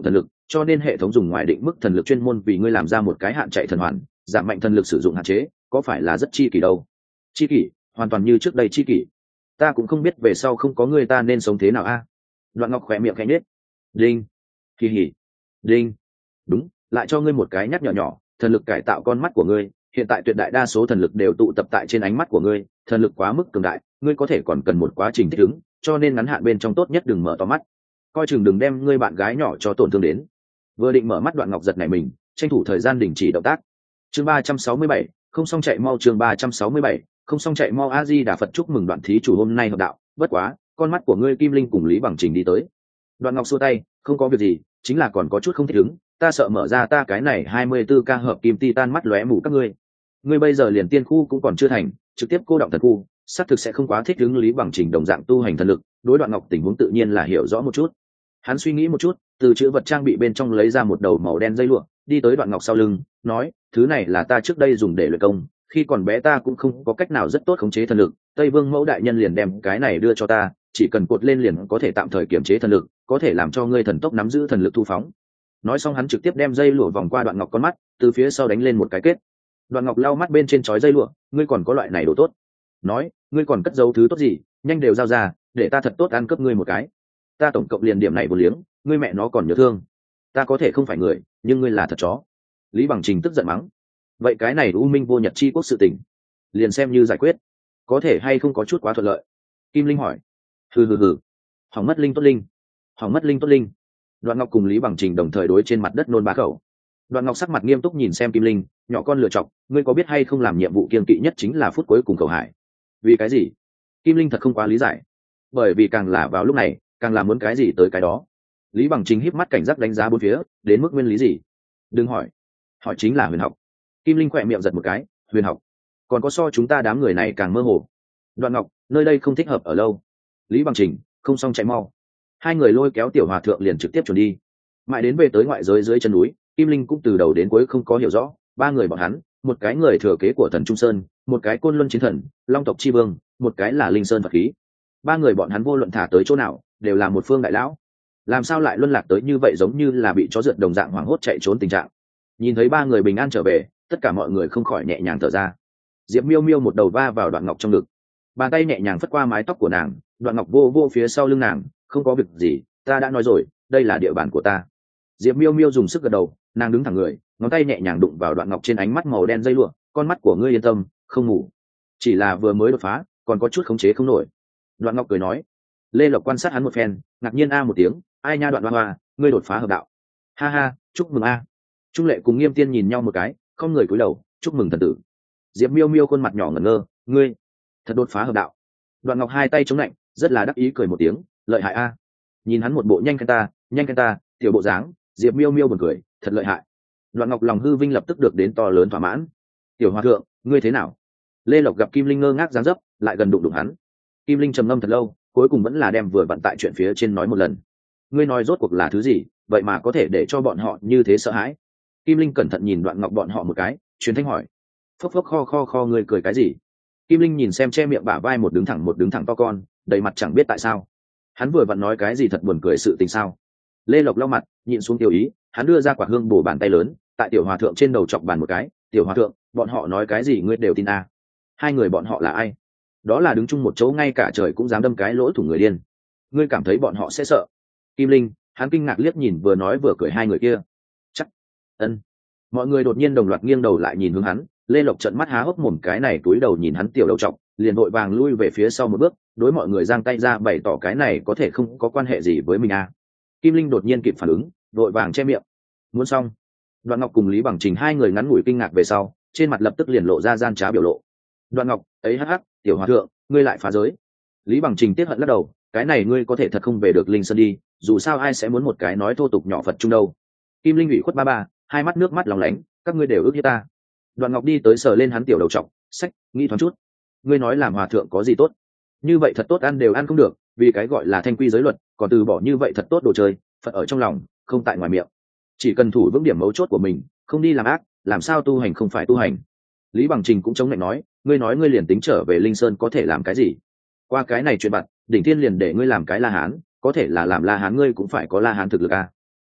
cho nên hệ thống dùng ngoài định mức thần lực chuyên môn vì ngươi làm ra một cái hạn chạy thần hoàn, giảm mạnh thần lực sử dụng hạn chế, có phải là rất chi kỷ đâu? Chi kỷ, hoàn toàn như trước đây chi kỷ. Ta cũng không biết về sau không có ngươi ta nên sống thế nào a. Đoạn Ngọc khỏe miệng khẽ nhếch. Đinh, kỳ hỉ, đinh. Đúng, lại cho ngươi một cái nhắc nhỏ nhỏ, thần lực cải tạo con mắt của ngươi, hiện tại tuyệt đại đa số thần lực đều tụ tập tại trên ánh mắt của ngươi, thần lực quá mức cường đại, ngươi có thể còn cần một quá trình thích ứng, cho nên ngắn hạn bên trong tốt nhất đừng mở to mắt, coi chừng đừng đem ngươi bạn gái nhỏ cho tổn thương đến. Vừa định mở mắt, Đoạn Ngọc giật nảy mình, tranh thủ thời gian đình chỉ động tác. Chương ba trăm sáu mươi bảy, không xong chạy mau. Chương ba trăm sáu mươi bảy, không xong chạy mau. A Di Đà Phật, chúc mừng Đoạn thí chủ hôm nay hợp đạo, bất quá, con mắt của ngươi Kim Linh cùng Lý Bằng Trình đi tới. Đoạn Ngọc xua tay, không có việc gì, chính là còn có chút không thích ứng, ta sợ mở ra ta cái này hai mươi tư ca hợp kim titan mắt lóe mù các ngươi. Ngươi bây giờ liền tiên khu cũng còn chưa thành, trực tiếp cô động thần khu, xác thực sẽ không quá thích ứng Lý Bằng Trình đồng dạng tu hành thần lực, đối Đoạn Ngọc tình huống tự nhiên là hiểu rõ một chút. Hắn suy nghĩ một chút, từ chữ vật trang bị bên trong lấy ra một đầu màu đen dây lụa, đi tới Đoạn Ngọc sau lưng, nói, thứ này là ta trước đây dùng để luyện công, khi còn bé ta cũng không có cách nào rất tốt khống chế thần lực, Tây Vương Mẫu đại nhân liền đem cái này đưa cho ta, chỉ cần cột lên liền có thể tạm thời kiểm chế thần lực, có thể làm cho ngươi thần tốc nắm giữ thần lực thu phóng. Nói xong hắn trực tiếp đem dây lụa vòng qua Đoạn Ngọc con mắt, từ phía sau đánh lên một cái kết. Đoạn Ngọc lau mắt bên trên chói dây lụa, ngươi còn có loại này đồ tốt? Nói, ngươi còn cất giấu thứ tốt gì, nhanh đều giao ra, để ta thật tốt ăn cướp ngươi một cái. Ta tổng cộng liền điểm này vô liếng, ngươi mẹ nó còn nhớ thương. Ta có thể không phải người, nhưng ngươi là thật chó. Lý Bằng Trình tức giận mắng. Vậy cái này U Minh vô Nhật chi quốc sự tình, liền xem như giải quyết, có thể hay không có chút quá thuận lợi? Kim Linh hỏi. Hừ hừ hừ, hỏng mất linh tốt linh, hỏng mất linh tốt linh. Đoạn Ngọc cùng Lý Bằng Trình đồng thời đối trên mặt đất nôn ba khẩu. Đoạn Ngọc sắc mặt nghiêm túc nhìn xem Kim Linh, nhỏ con lựa chọc, ngươi có biết hay không làm nhiệm vụ kiêng kỵ nhất chính là phút cuối cùng cầu hải? Vì cái gì? Kim Linh thật không quá lý giải. Bởi vì càng là vào lúc này, càng là muốn cái gì tới cái đó. Lý Bằng Trình híp mắt cảnh giác đánh giá bốn phía, đến mức nguyên lý gì? Đừng hỏi, hỏi chính là huyền học. Kim Linh khỏe miệng giật một cái, huyền học, còn có so chúng ta đám người này càng mơ hồ. Đoạn Ngọc, nơi đây không thích hợp ở lâu. Lý Bằng Trình, không xong chạy mau. Hai người lôi kéo Tiểu Hòa Thượng liền trực tiếp chuẩn đi. Mãi đến về tới ngoại giới dưới chân núi, Kim Linh cũng từ đầu đến cuối không có hiểu rõ, ba người bọn hắn, một cái người thừa kế của Thần Trung Sơn, một cái Côn Luân Chiến Thần, Long tộc chi vương, một cái là Linh Sơn Phật khí. Ba người bọn hắn vô luận thả tới chỗ nào, đều là một phương đại lão. Làm sao lại luân lạc tới như vậy, giống như là bị chó rượt đồng dạng hoảng hốt chạy trốn tình trạng. Nhìn thấy ba người bình an trở về, tất cả mọi người không khỏi nhẹ nhàng thở ra. Diệp Miêu Miêu một đầu va vào Đoạn Ngọc trong ngực, bàn tay nhẹ nhàng phất qua mái tóc của nàng. Đoạn Ngọc vô vô phía sau lưng nàng, không có việc gì, ta đã nói rồi, đây là địa bàn của ta. Diệp Miêu Miêu dùng sức gật đầu, nàng đứng thẳng người, ngón tay nhẹ nhàng đụng vào Đoạn Ngọc trên ánh mắt màu đen dây lụa, con mắt của ngươi yên tâm, không ngủ, chỉ là vừa mới đột phá, còn có chút khống chế không nổi. Đoạn Ngọc cười nói. Lê Lộc quan sát hắn một phen, ngạc nhiên a một tiếng, ai nha Đoạn Hoa Hoa, ngươi đột phá hợp đạo. Ha ha, chúc mừng a. Trung Lệ cùng Nghiêm Tiên nhìn nhau một cái, không người cúi đầu, chúc mừng thần tử. Diệp Miêu Miêu khuôn mặt nhỏ ngẩn ngơ, ngươi thật đột phá hợp đạo. Đoạn Ngọc hai tay chống lạnh, rất là đắc ý cười một tiếng, lợi hại a. Nhìn hắn một bộ nhanh khen ta, nhanh khen ta, tiểu bộ dáng, Diệp Miêu Miêu buồn cười, thật lợi hại. Đoạn Ngọc lòng hư vinh lập tức được đến to lớn thỏa mãn. Tiểu Hòa Thượng, ngươi thế nào? Lê Lộc gặp Kim Linh ngơ ngác dáng dấp, lại gần đụng đụng hắn. Kim Linh trầm ngâm thật lâu, cuối cùng vẫn là đem vừa vặn tại chuyện phía trên nói một lần. Ngươi nói rốt cuộc là thứ gì, vậy mà có thể để cho bọn họ như thế sợ hãi? Kim Linh cẩn thận nhìn Đoạn Ngọc bọn họ một cái, truyền thanh hỏi. Phốc phốc kho kho kho, ngươi cười cái gì? Kim Linh nhìn xem che miệng bả vai một đứng thẳng một đứng thẳng to con, đầy mặt chẳng biết tại sao. Hắn vừa vặn nói cái gì thật buồn cười sự tình sao? Lê Lộc lau mặt, nhịn xuống tiêu ý, hắn đưa ra quả hương bổ bàn tay lớn, tại Tiểu Hòa Thượng trên đầu chọc bàn một cái. Tiểu Hòa Thượng, bọn họ nói cái gì ngươi đều tin à? Hai người bọn họ là ai? Đó là đứng chung một chỗ ngay cả trời cũng dám đâm cái lỗ thủng người điên. Ngươi cảm thấy bọn họ sẽ sợ? Kim Linh, hắn kinh ngạc liếc nhìn vừa nói vừa cười hai người kia. Chắc. Ân. Mọi người đột nhiên đồng loạt nghiêng đầu lại nhìn hướng hắn. Lê Lộc trợn mắt há hốc mồm, cái này túi đầu nhìn hắn tiểu đầu trọc, liền vội vàng lui về phía sau một bước, đối mọi người giang tay ra bày tỏ cái này có thể không có quan hệ gì với mình à. Kim Linh đột nhiên kịp phản ứng, vội vàng che miệng. Muốn xong. Đoạn Ngọc cùng Lý Bằng Trình hai người ngắn ngủi kinh ngạc về sau, trên mặt lập tức liền lộ ra gian trá biểu lộ. Đoạn Ngọc, ấy hắc hắc, Tiểu Hòa Thượng, ngươi lại phá giới. Lý Bằng Trình tiếc hận lắc đầu, cái này ngươi có thể thật không về được Linh Sơn đi, dù sao ai sẽ muốn một cái nói thô tục nhỏ Phật trung đâu. Kim Linh ủy khuất ba ba, hai mắt nước mắt lòng lánh, các ngươi đều ước hiếp ta. Đoạn Ngọc đi tới sờ lên hắn tiểu đầu trọc, sách, nghĩ thoáng chút. Ngươi nói làm hòa thượng có gì tốt? Như vậy thật tốt ăn đều ăn không được, vì cái gọi là thanh quy giới luật, còn từ bỏ như vậy thật tốt đồ chơi, Phật ở trong lòng, không tại ngoài miệng. Chỉ cần thủ vững điểm mấu chốt của mình, không đi làm ác, làm sao tu hành không phải tu hành. Lý Bằng Trình cũng chống lạnh nói, ngươi nói ngươi liền tính trở về Linh Sơn có thể làm cái gì? Qua cái này chuyện bặt, đỉnh thiên liền để ngươi làm cái La Hán, có thể là làm La Hán ngươi cũng phải có La Hán thực lực à?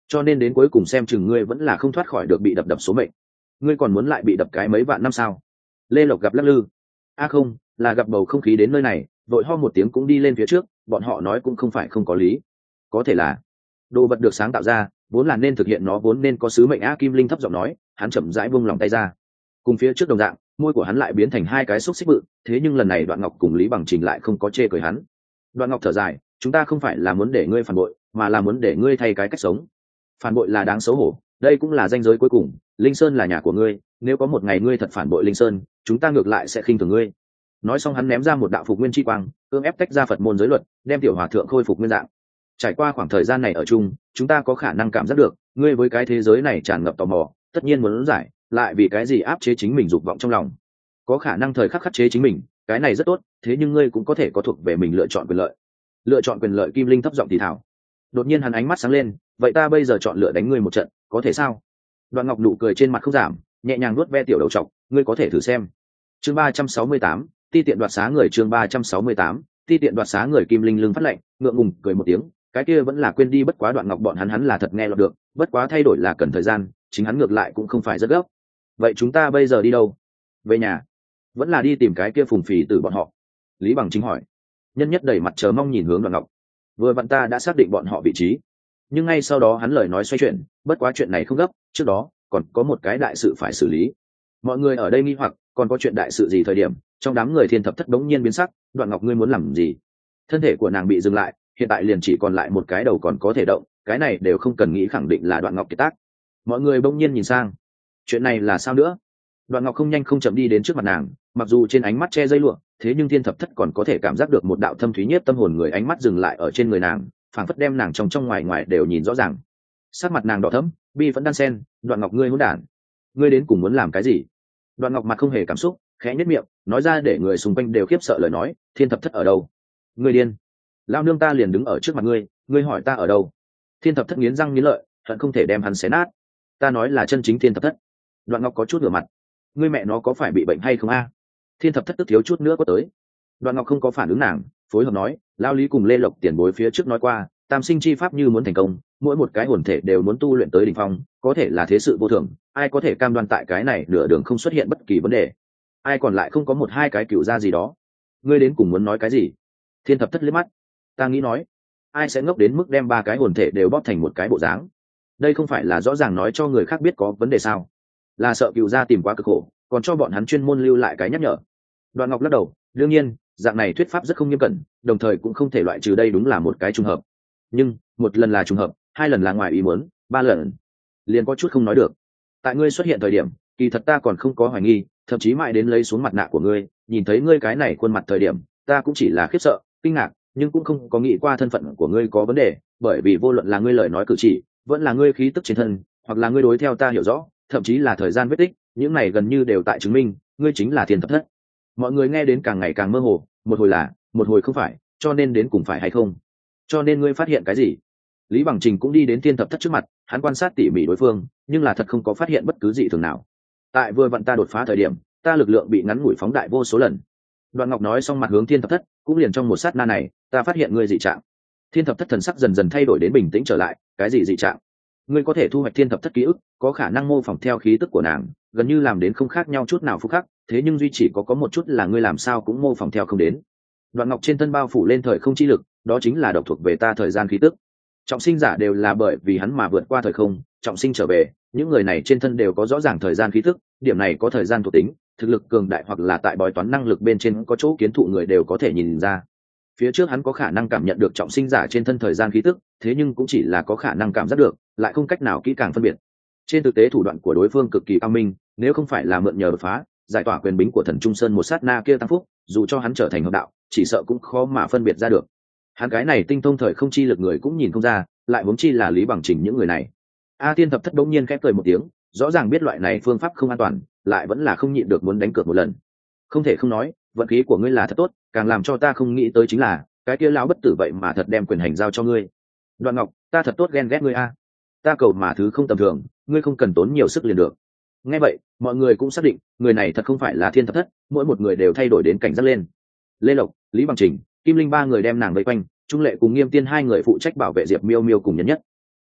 cho nên đến cuối cùng xem chừng ngươi vẫn là không thoát khỏi được bị đập đập số mệnh. Ngươi còn muốn lại bị đập cái mấy vạn năm sao? Lê Lộc gặp lắc lư. A không, là gặp bầu không khí đến nơi này, vội ho một tiếng cũng đi lên phía trước, bọn họ nói cũng không phải không có lý. Có thể là đồ vật được sáng tạo ra, vốn là nên thực hiện nó vốn nên có sứ mệnh. A Kim Linh thấp giọng nói, hắn chậm rãi buông lòng tay ra. Cùng phía trước đồng dạng, môi của hắn lại biến thành hai cái xúc xích bự, thế nhưng lần này Đoạn Ngọc cùng Lý Bằng Trình lại không có chê cười hắn. Đoạn Ngọc thở dài, chúng ta không phải là muốn để ngươi phản bội, mà là muốn để ngươi thay cái cách sống. Phản bội là đáng xấu hổ, đây cũng là ranh giới cuối cùng. Linh Sơn là nhà của ngươi, nếu có một ngày ngươi thật phản bội Linh Sơn, chúng ta ngược lại sẽ khinh thường ngươi. Nói xong hắn ném ra một đạo phục nguyên chi quang, cưỡng ép tách ra Phật môn giới luật, đem tiểu hòa thượng khôi phục nguyên dạng. Trải qua khoảng thời gian này ở chung, chúng ta có khả năng cảm giác được, ngươi với cái thế giới này tràn ngập tò mò, tất nhiên muốn giải, lại vì cái gì áp chế chính mình dục vọng trong lòng. Có khả năng thời khắc khắc chế chính mình, cái này rất tốt, thế nhưng ngươi cũng có thể có thuộc về mình lựa chọn quyền lợi. Lựa chọn quyền lợi. Kim Linh thấp giọng thì thào. Đột nhiên hắn ánh mắt sáng lên, vậy ta bây giờ chọn lựa đánh ngươi một trận, có thể sao? Đoạn Ngọc nụ cười trên mặt không giảm, nhẹ nhàng nuốt ve tiểu đầu trọc, ngươi có thể thử xem. Chương ba trăm sáu mươi tám, ti tiện đoạt xá người. Chương ba trăm sáu mươi tám, ti tiện đoạt xá người. Kim Linh lưng phát lạnh, ngượng ngùng cười một tiếng, cái kia vẫn là quên đi, bất quá Đoạn Ngọc bọn hắn hắn là thật nghe lọt được, bất quá thay đổi là cần thời gian, chính hắn ngược lại cũng không phải rất gấp. Vậy chúng ta bây giờ đi đâu? Về nhà, vẫn là đi tìm cái kia phùng phì từ bọn họ? Lý Bằng Chính hỏi. Nhân Nhất đầy mặt chờ mong nhìn hướng Đoạn Ngọc. Vừa vặn ta đã xác định bọn họ vị trí, nhưng ngay sau đó hắn lời nói xoay chuyển, bất quá chuyện này không gấp, trước đó còn có một cái đại sự phải xử lý. Mọi người ở đây nghi hoặc còn có chuyện đại sự gì. Thời điểm trong đám người Thiên Thập Thất đống nhiên biến sắc. Đoạn Ngọc ngươi muốn làm gì? Thân thể của nàng bị dừng lại, hiện tại liền chỉ còn lại một cái đầu còn có thể động, cái này đều không cần nghĩ khẳng định là Đoạn Ngọc kiệt tác. Mọi người bỗng nhiên nhìn sang, chuyện này là sao nữa? Đoạn Ngọc không nhanh không chậm đi đến trước mặt nàng, mặc dù trên ánh mắt che dây lụa, thế nhưng Thiên Thập Thất còn có thể cảm giác được một đạo thâm thúy nhiếp tâm hồn người ánh mắt dừng lại ở trên người nàng, phảng phất đem nàng trong trong ngoài ngoài đều nhìn rõ ràng. Sắc mặt nàng đỏ thẫm, bi vẫn đan sen. Đoạn Ngọc ngươi hỗn đản, ngươi đến cùng muốn làm cái gì? Đoạn Ngọc mặt không hề cảm xúc, khẽ nhếch miệng, nói ra để người xung quanh đều khiếp sợ lời nói, Thiên Thập Thất ở đâu? Ngươi điên, lao nương ta liền đứng ở trước mặt ngươi, ngươi hỏi ta ở đâu? Thiên Thập Thất nghiến răng nghiến lợi, hận không thể đem hắn xé nát. Ta nói là chân chính Thiên Thập Thất. Đoạn Ngọc có chút ngửa mặt, ngươi mẹ nó có phải bị bệnh hay không a? Thiên Thập Thất tức thiếu chút nữa có tới. Đoạn Ngọc không có phản ứng nàng, phối hợp nói, lao Lý cùng Lê Lộc tiền bối phía trước nói qua, tam sinh chi pháp như muốn thành công, mỗi một cái hồn thể đều muốn tu luyện tới đỉnh phong, có thể là thế sự vô thường, ai có thể cam đoan tại cái này nửa đường không xuất hiện bất kỳ vấn đề? Ai còn lại không có một hai cái cựu gia gì đó? Ngươi đến cùng muốn nói cái gì? Thiên Thập Thất liếc mắt, ta nghĩ nói, ai sẽ ngốc đến mức đem ba cái hồn thể đều bóp thành một cái bộ dáng? Đây không phải là rõ ràng nói cho người khác biết có vấn đề sao? Là sợ cựu gia tìm quá cực khổ, còn cho bọn hắn chuyên môn lưu lại cái nhắc nhở. Đoạn Ngọc lắc đầu, đương nhiên dạng này thuyết pháp rất không nghiêm cẩn, đồng thời cũng không thể loại trừ đây đúng là một cái trùng hợp. Nhưng một lần là trùng hợp, hai lần là ngoài ý muốn, ba lần liền có chút không nói được. Tại ngươi xuất hiện thời điểm, kỳ thật ta còn không có hoài nghi, thậm chí mãi đến lấy xuống mặt nạ của ngươi, nhìn thấy ngươi cái này khuôn mặt thời điểm, ta cũng chỉ là khiếp sợ, kinh ngạc, nhưng cũng không có nghĩ qua thân phận của ngươi có vấn đề, bởi vì vô luận là ngươi lời nói cử chỉ, vẫn là ngươi khí tức trên thân, hoặc là ngươi đối theo ta hiểu rõ, thậm chí là thời gian vết tích, những này gần như đều tại chứng minh ngươi chính là Thiên Thập Thất. Mọi người nghe đến càng ngày càng mơ hồ, một hồi là, một hồi không phải, cho nên đến cùng phải hay không? Cho nên ngươi phát hiện cái gì? Lý Bằng Trình cũng đi đến Thiên Thập Thất trước mặt, hắn quan sát tỉ mỉ đối phương, nhưng là thật không có phát hiện bất cứ gì thường nào. Tại vừa vặn ta đột phá thời điểm, ta lực lượng bị ngắn ngủi phóng đại vô số lần. Đoạn Ngọc nói xong mặt hướng Thiên Thập Thất, cũng liền trong một sát na này, ta phát hiện ngươi dị trạng. Thiên Thập Thất thần sắc dần dần thay đổi đến bình tĩnh trở lại, cái gì dị trạng? Ngươi có thể thu hoạch Thiên Thập Thất ký ức, có khả năng mô phỏng theo khí tức của nàng, gần như làm đến không khác nhau chút nào phúc khắc, thế nhưng duy chỉ có có một chút là ngươi làm sao cũng mô phỏng theo không đến. Đoạn Ngọc trên thân bao phủ lên thời không chi lực, đó chính là độc thuộc về ta thời gian khí tức. Trọng sinh giả đều là bởi vì hắn mà vượt qua thời không, trọng sinh trở về, những người này trên thân đều có rõ ràng thời gian khí tức, điểm này có thời gian thuộc tính, thực lực cường đại hoặc là tại bói toán năng lực bên trên có chỗ kiến thụ người đều có thể nhìn ra. Phía trước hắn có khả năng cảm nhận được trọng sinh giả trên thân thời gian khí tức, thế nhưng cũng chỉ là có khả năng cảm giác được, lại không cách nào kỹ càng phân biệt. Trên thực tế thủ đoạn của đối phương cực kỳ cao minh, nếu không phải là mượn nhờ đột phá, giải tỏa quyền bính của Thần Trung Sơn một sát na kia tăng phúc, dù cho hắn trở thành hợp đạo, chỉ sợ cũng khó mà phân biệt ra được. Hắn cái này tinh thông thời không chi lực người cũng nhìn không ra, lại huống chi là Lý Bằng Trình những người này. A Thiên Thập Thất đống nhiên khẽ cười một tiếng, rõ ràng biết loại này phương pháp không an toàn, lại vẫn là không nhịn được muốn đánh cược một lần. Không thể không nói, vận khí của ngươi là thật tốt, càng làm cho ta không nghĩ tới chính là, cái kia lão bất tử vậy mà thật đem quyền hành giao cho ngươi. Đoạn Ngọc, ta thật tốt ghen ghét ngươi a. Ta cầu mà thứ không tầm thường, ngươi không cần tốn nhiều sức liền được. Nghe vậy, mọi người cũng xác định, người này thật không phải là Thiên Thập Thất, mỗi một người đều thay đổi đến cảnh giác lên. Lê Lộc, Lý Bằng Trình, Kim Linh ba người đem nàng vây quanh, Trung Lệ cùng Nghiêm Tiên hai người phụ trách bảo vệ Diệp Miêu Miêu cùng Nhân Nhất.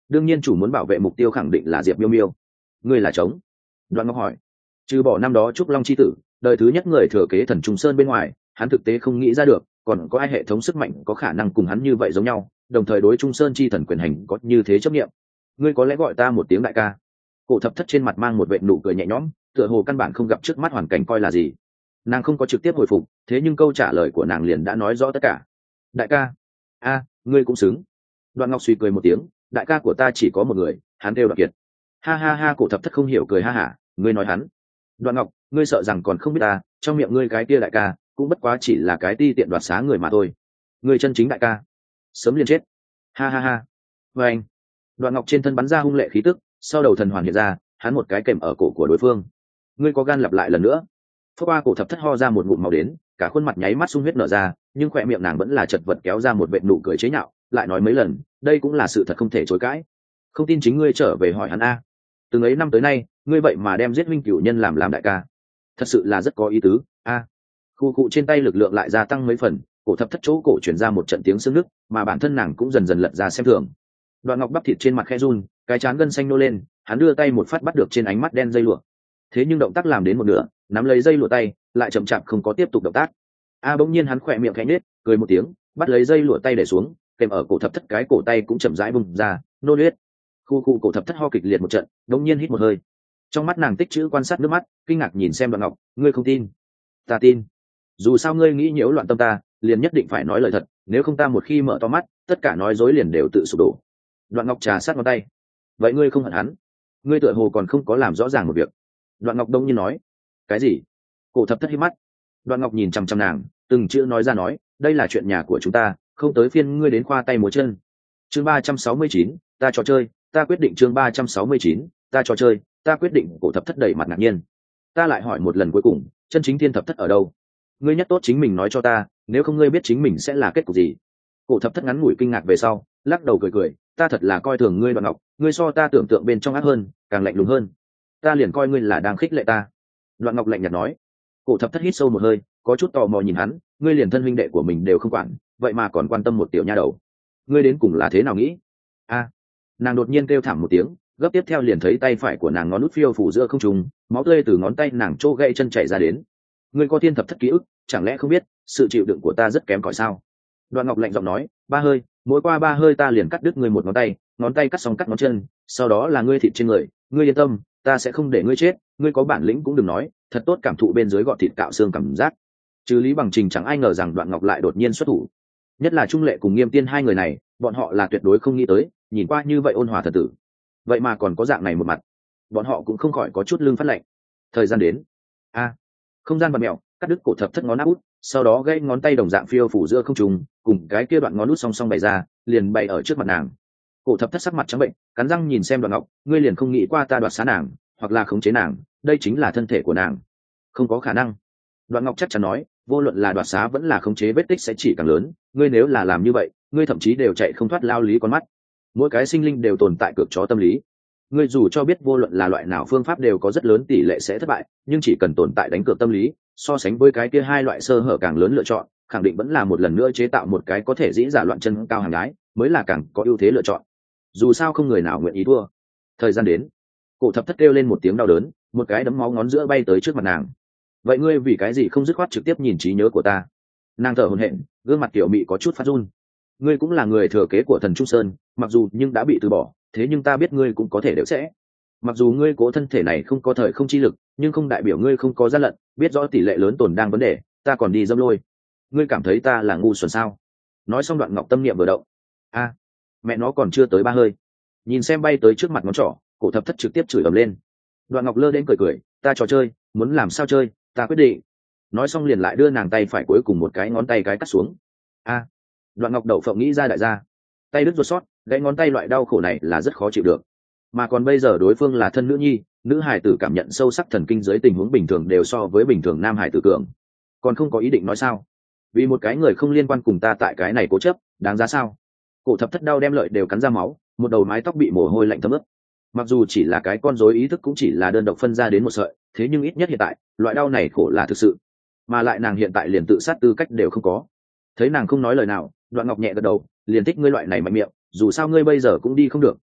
đương nhiên chủ muốn bảo vệ mục tiêu khẳng định là diệp miêu miêu. Ngươi là trống. Đoạn Ngọc hỏi. Trừ bỏ năm đó trúc long chi tử, đời thứ nhất người thừa kế thần trung sơn bên ngoài, hắn thực tế không nghĩ ra được còn có ai hệ thống sức mạnh có khả năng cùng hắn như vậy giống nhau, đồng thời đối trung sơn chi thần quyền hành có như thế chấp nghiệm. Ngươi có lẽ gọi ta một tiếng đại ca. Cổ thập thất trên mặt mang một vệt nụ cười nhẹ nhõm, tựa hồ căn bản không gặp trước mắt hoàn cảnh coi là gì. Nàng không có trực tiếp hồi phục, thế nhưng câu trả lời của nàng liền đã nói rõ tất cả. Đại ca. A, ngươi cũng xứng. Đoạn Ngọc suy cười một tiếng, đại ca của ta chỉ có một người, hắn kêu Đoạn Kiệt. Ha ha ha, cổ thập thất không hiểu cười ha hả, ngươi nói hắn. Đoạn Ngọc, ngươi sợ rằng còn không biết ta, trong miệng ngươi cái kia đại ca cũng bất quá chỉ là cái ti tiện đoạt xá người mà thôi. Ngươi chân chính đại ca sớm liền chết. Ha ha ha. Và anh. Đoạn Ngọc trên thân bắn ra hung lệ khí tức, sau đầu thần hoàn hiện ra, hắn một cái kèm ở cổ của đối phương. Ngươi có gan lặp lại lần nữa? Phước qua cổ thập thất ho ra một ngụm màu đến, cả khuôn mặt nháy mắt sung huyết nở ra, nhưng khỏe miệng nàng vẫn là chật vật kéo ra một vệt nụ cười chế nhạo, lại nói mấy lần, đây cũng là sự thật không thể chối cãi. Không tin chính ngươi trở về hỏi hắn a. Từng ấy năm tới nay, ngươi vậy mà đem giết minh cửu nhân làm làm đại ca, thật sự là rất có ý tứ a. Khu cụ trên tay lực lượng lại gia tăng mấy phần, cổ thập thất chỗ cổ chuyển ra một trận tiếng xương nứt, mà bản thân nàng cũng dần dần lật ra xem thường. Đoạn Ngọc bắp thịt trên mặt khe run, cái trán gân xanh nô lên, hắn đưa tay một phát bắt được trên ánh mắt đen dây lụa. Thế nhưng động tác làm đến một nửa, nắm lấy dây lụa tay lại chậm chạp không có tiếp tục động tác. A bỗng nhiên hắn khỏe miệng khẽ nhếch, cười một tiếng, bắt lấy dây lụa tay để xuống, kèm ở cổ thập thất cái cổ tay cũng chậm rãi bung ra, nô liết. Khu khu cổ thập thất ho kịch liệt một trận, đống nhiên hít một hơi. Trong mắt nàng tích chữ quan sát nước mắt, kinh ngạc nhìn xem Đoạn Ngọc, ngươi không tin? Ta tin. Dù sao ngươi nghĩ nhiễu loạn tâm ta, liền nhất định phải nói lời thật, nếu không ta một khi mở to mắt, tất cả nói dối liền đều tự sụp đổ. Đoạn Ngọc trà sát ngón tay. Vậy ngươi không hận hắn? Ngươi tựa hồ còn không có làm rõ ràng một việc. Đoạn Ngọc đông nhiên nói. Cái gì? Cổ thập thất hít mắt. Đoạn Ngọc nhìn chằm chằm nàng, từng chữ nói ra nói, đây là chuyện nhà của chúng ta, không tới phiên ngươi đến khoa tay múa chân. Chương ba trăm sáu mươi chín, ta trò chơi, ta quyết định. Chương ba trăm sáu mươi chín, ta trò chơi, ta quyết định. Cổ thập thất đẩy mặt ngạc nhiên. Ta lại hỏi một lần cuối cùng, chân chính thiên thập thất ở đâu? Ngươi nhất tốt chính mình nói cho ta, nếu không ngươi biết chính mình sẽ là kết cục gì. Cổ thập thất ngắn ngủi kinh ngạc về sau, lắc đầu cười cười, ta thật là coi thường ngươi Đoạn Ngọc, ngươi so ta tưởng tượng bên trong ác hơn, càng lạnh lùng hơn. Ta liền coi ngươi là đang khích lệ ta. Đoạn Ngọc lạnh nhạt nói. Cổ thập thất hít sâu một hơi, có chút tò mò nhìn hắn, ngươi liền thân huynh đệ của mình đều không quản, vậy mà còn quan tâm một tiểu nha đầu, ngươi đến cùng là thế nào nghĩ? A. Nàng đột nhiên kêu thảm một tiếng, gấp tiếp theo liền thấy tay phải của nàng ngón út phiêu phủ giữa không trung, máu tươi từ ngón tay nàng trô gãy chân chảy ra đến. Ngươi có thiên thập thất ký ức, chẳng lẽ không biết sự chịu đựng của ta rất kém cỏi sao? Đoạn Ngọc lạnh giọng nói, ba hơi, mỗi qua ba hơi ta liền cắt đứt ngươi một ngón tay, ngón tay cắt xong cắt ngón chân, sau đó là ngươi thịt trên người, ngươi yên tâm, ta sẽ không để ngươi chết, ngươi có bản lĩnh cũng đừng nói, thật tốt cảm thụ bên dưới gọt thịt cạo xương cảm giác. Trừ Lý Bằng Trình chẳng ai ngờ rằng Đoạn Ngọc lại đột nhiên xuất thủ, nhất là Trung Lệ cùng Nghiêm Tiên hai người này, bọn họ là tuyệt đối không nghĩ tới, nhìn qua như vậy ôn hòa thật tử, vậy mà còn có dạng này một mặt, bọn họ cũng không khỏi có chút lưng phát lạnh. Thời gian đến. A. Không gian bật mèo, cắt đứt cổ thập thất ngón áp út, sau đó gãy ngón tay đồng dạng phiêu phủ giữa không trung, cùng cái kia đoạn ngón út song song bày ra, liền bày ở trước mặt nàng. Cổ thập thất sắc mặt trắng bệnh, cắn răng nhìn xem Đoạn Ngọc, ngươi liền không nghĩ qua ta đoạt xá nàng, hoặc là khống chế nàng, đây chính là thân thể của nàng. Không có khả năng. Đoạn Ngọc chắc chắn nói, vô luận là đoạt xá vẫn là khống chế, vết tích sẽ chỉ càng lớn, ngươi nếu là làm như vậy, ngươi thậm chí đều chạy không thoát lao lý con mắt. Mỗi cái sinh linh đều tồn tại cược chó tâm lý. Ngươi dù cho biết vô luận là loại nào phương pháp đều có rất lớn tỷ lệ sẽ thất bại, nhưng chỉ cần tồn tại đánh cược tâm lý, so sánh với cái kia hai loại sơ hở càng lớn lựa chọn, khẳng định vẫn là một lần nữa chế tạo một cái có thể dĩ giả loạn chân cao hàng gái, mới là càng có ưu thế lựa chọn. Dù sao không người nào nguyện ý thua. Thời gian đến. Cổ thập thất kêu lên một tiếng đau đớn, một cái đấm máu ngón giữa bay tới trước mặt nàng. Vậy ngươi vì cái gì không dứt khoát trực tiếp nhìn trí nhớ của ta? Nàng thở hổn hển, gương mặt tiểu mị có chút phát run. Ngươi cũng là người thừa kế của thần Trung Sơn, mặc dù nhưng đã bị từ bỏ, thế nhưng ta biết ngươi cũng có thể đều sẽ. Mặc dù ngươi cố thân thể này không có thời không chi lực, nhưng không đại biểu ngươi không có gian lận, biết rõ tỷ lệ lớn tồn đang vấn đề, ta còn đi dâm lôi. Ngươi cảm thấy ta là ngu xuẩn sao? Nói xong Đoạn Ngọc tâm niệm vừa động. A, mẹ nó còn chưa tới ba hơi. Nhìn xem bay tới trước mặt ngón trỏ, cổ thập thất trực tiếp chửi ầm lên. Đoạn Ngọc lơ đến cười cười, ta trò chơi, muốn làm sao chơi, ta quyết định. Nói xong liền lại đưa nàng tay phải cuối cùng một cái ngón tay cái cắt xuống. A. Đoạn Ngọc đậu phộng nghĩ ra đại gia, tay đứt ruột sót, gãy ngón tay loại đau khổ này là rất khó chịu được, mà còn bây giờ đối phương là thân nữ nhi, nữ hài tử cảm nhận sâu sắc thần kinh dưới tình huống bình thường đều so với bình thường nam hài tử cường, còn không có ý định nói sao? Vì một cái người không liên quan cùng ta tại cái này cố chấp, đáng giá sao? Cổ thập thất đau đem lợi đều cắn ra máu, một đầu mái tóc bị mồ hôi lạnh thấm ướt. Mặc dù chỉ là cái con rối ý thức cũng chỉ là đơn độc phân ra đến một sợi, thế nhưng ít nhất hiện tại, loại đau này khổ là thực sự, mà lại nàng hiện tại liền tự sát tư cách đều không có. Thấy nàng không nói lời nào, Đoạn Ngọc nhẹ gật đầu, liền thích ngươi loại này mạnh miệng, dù sao ngươi bây giờ cũng đi không được,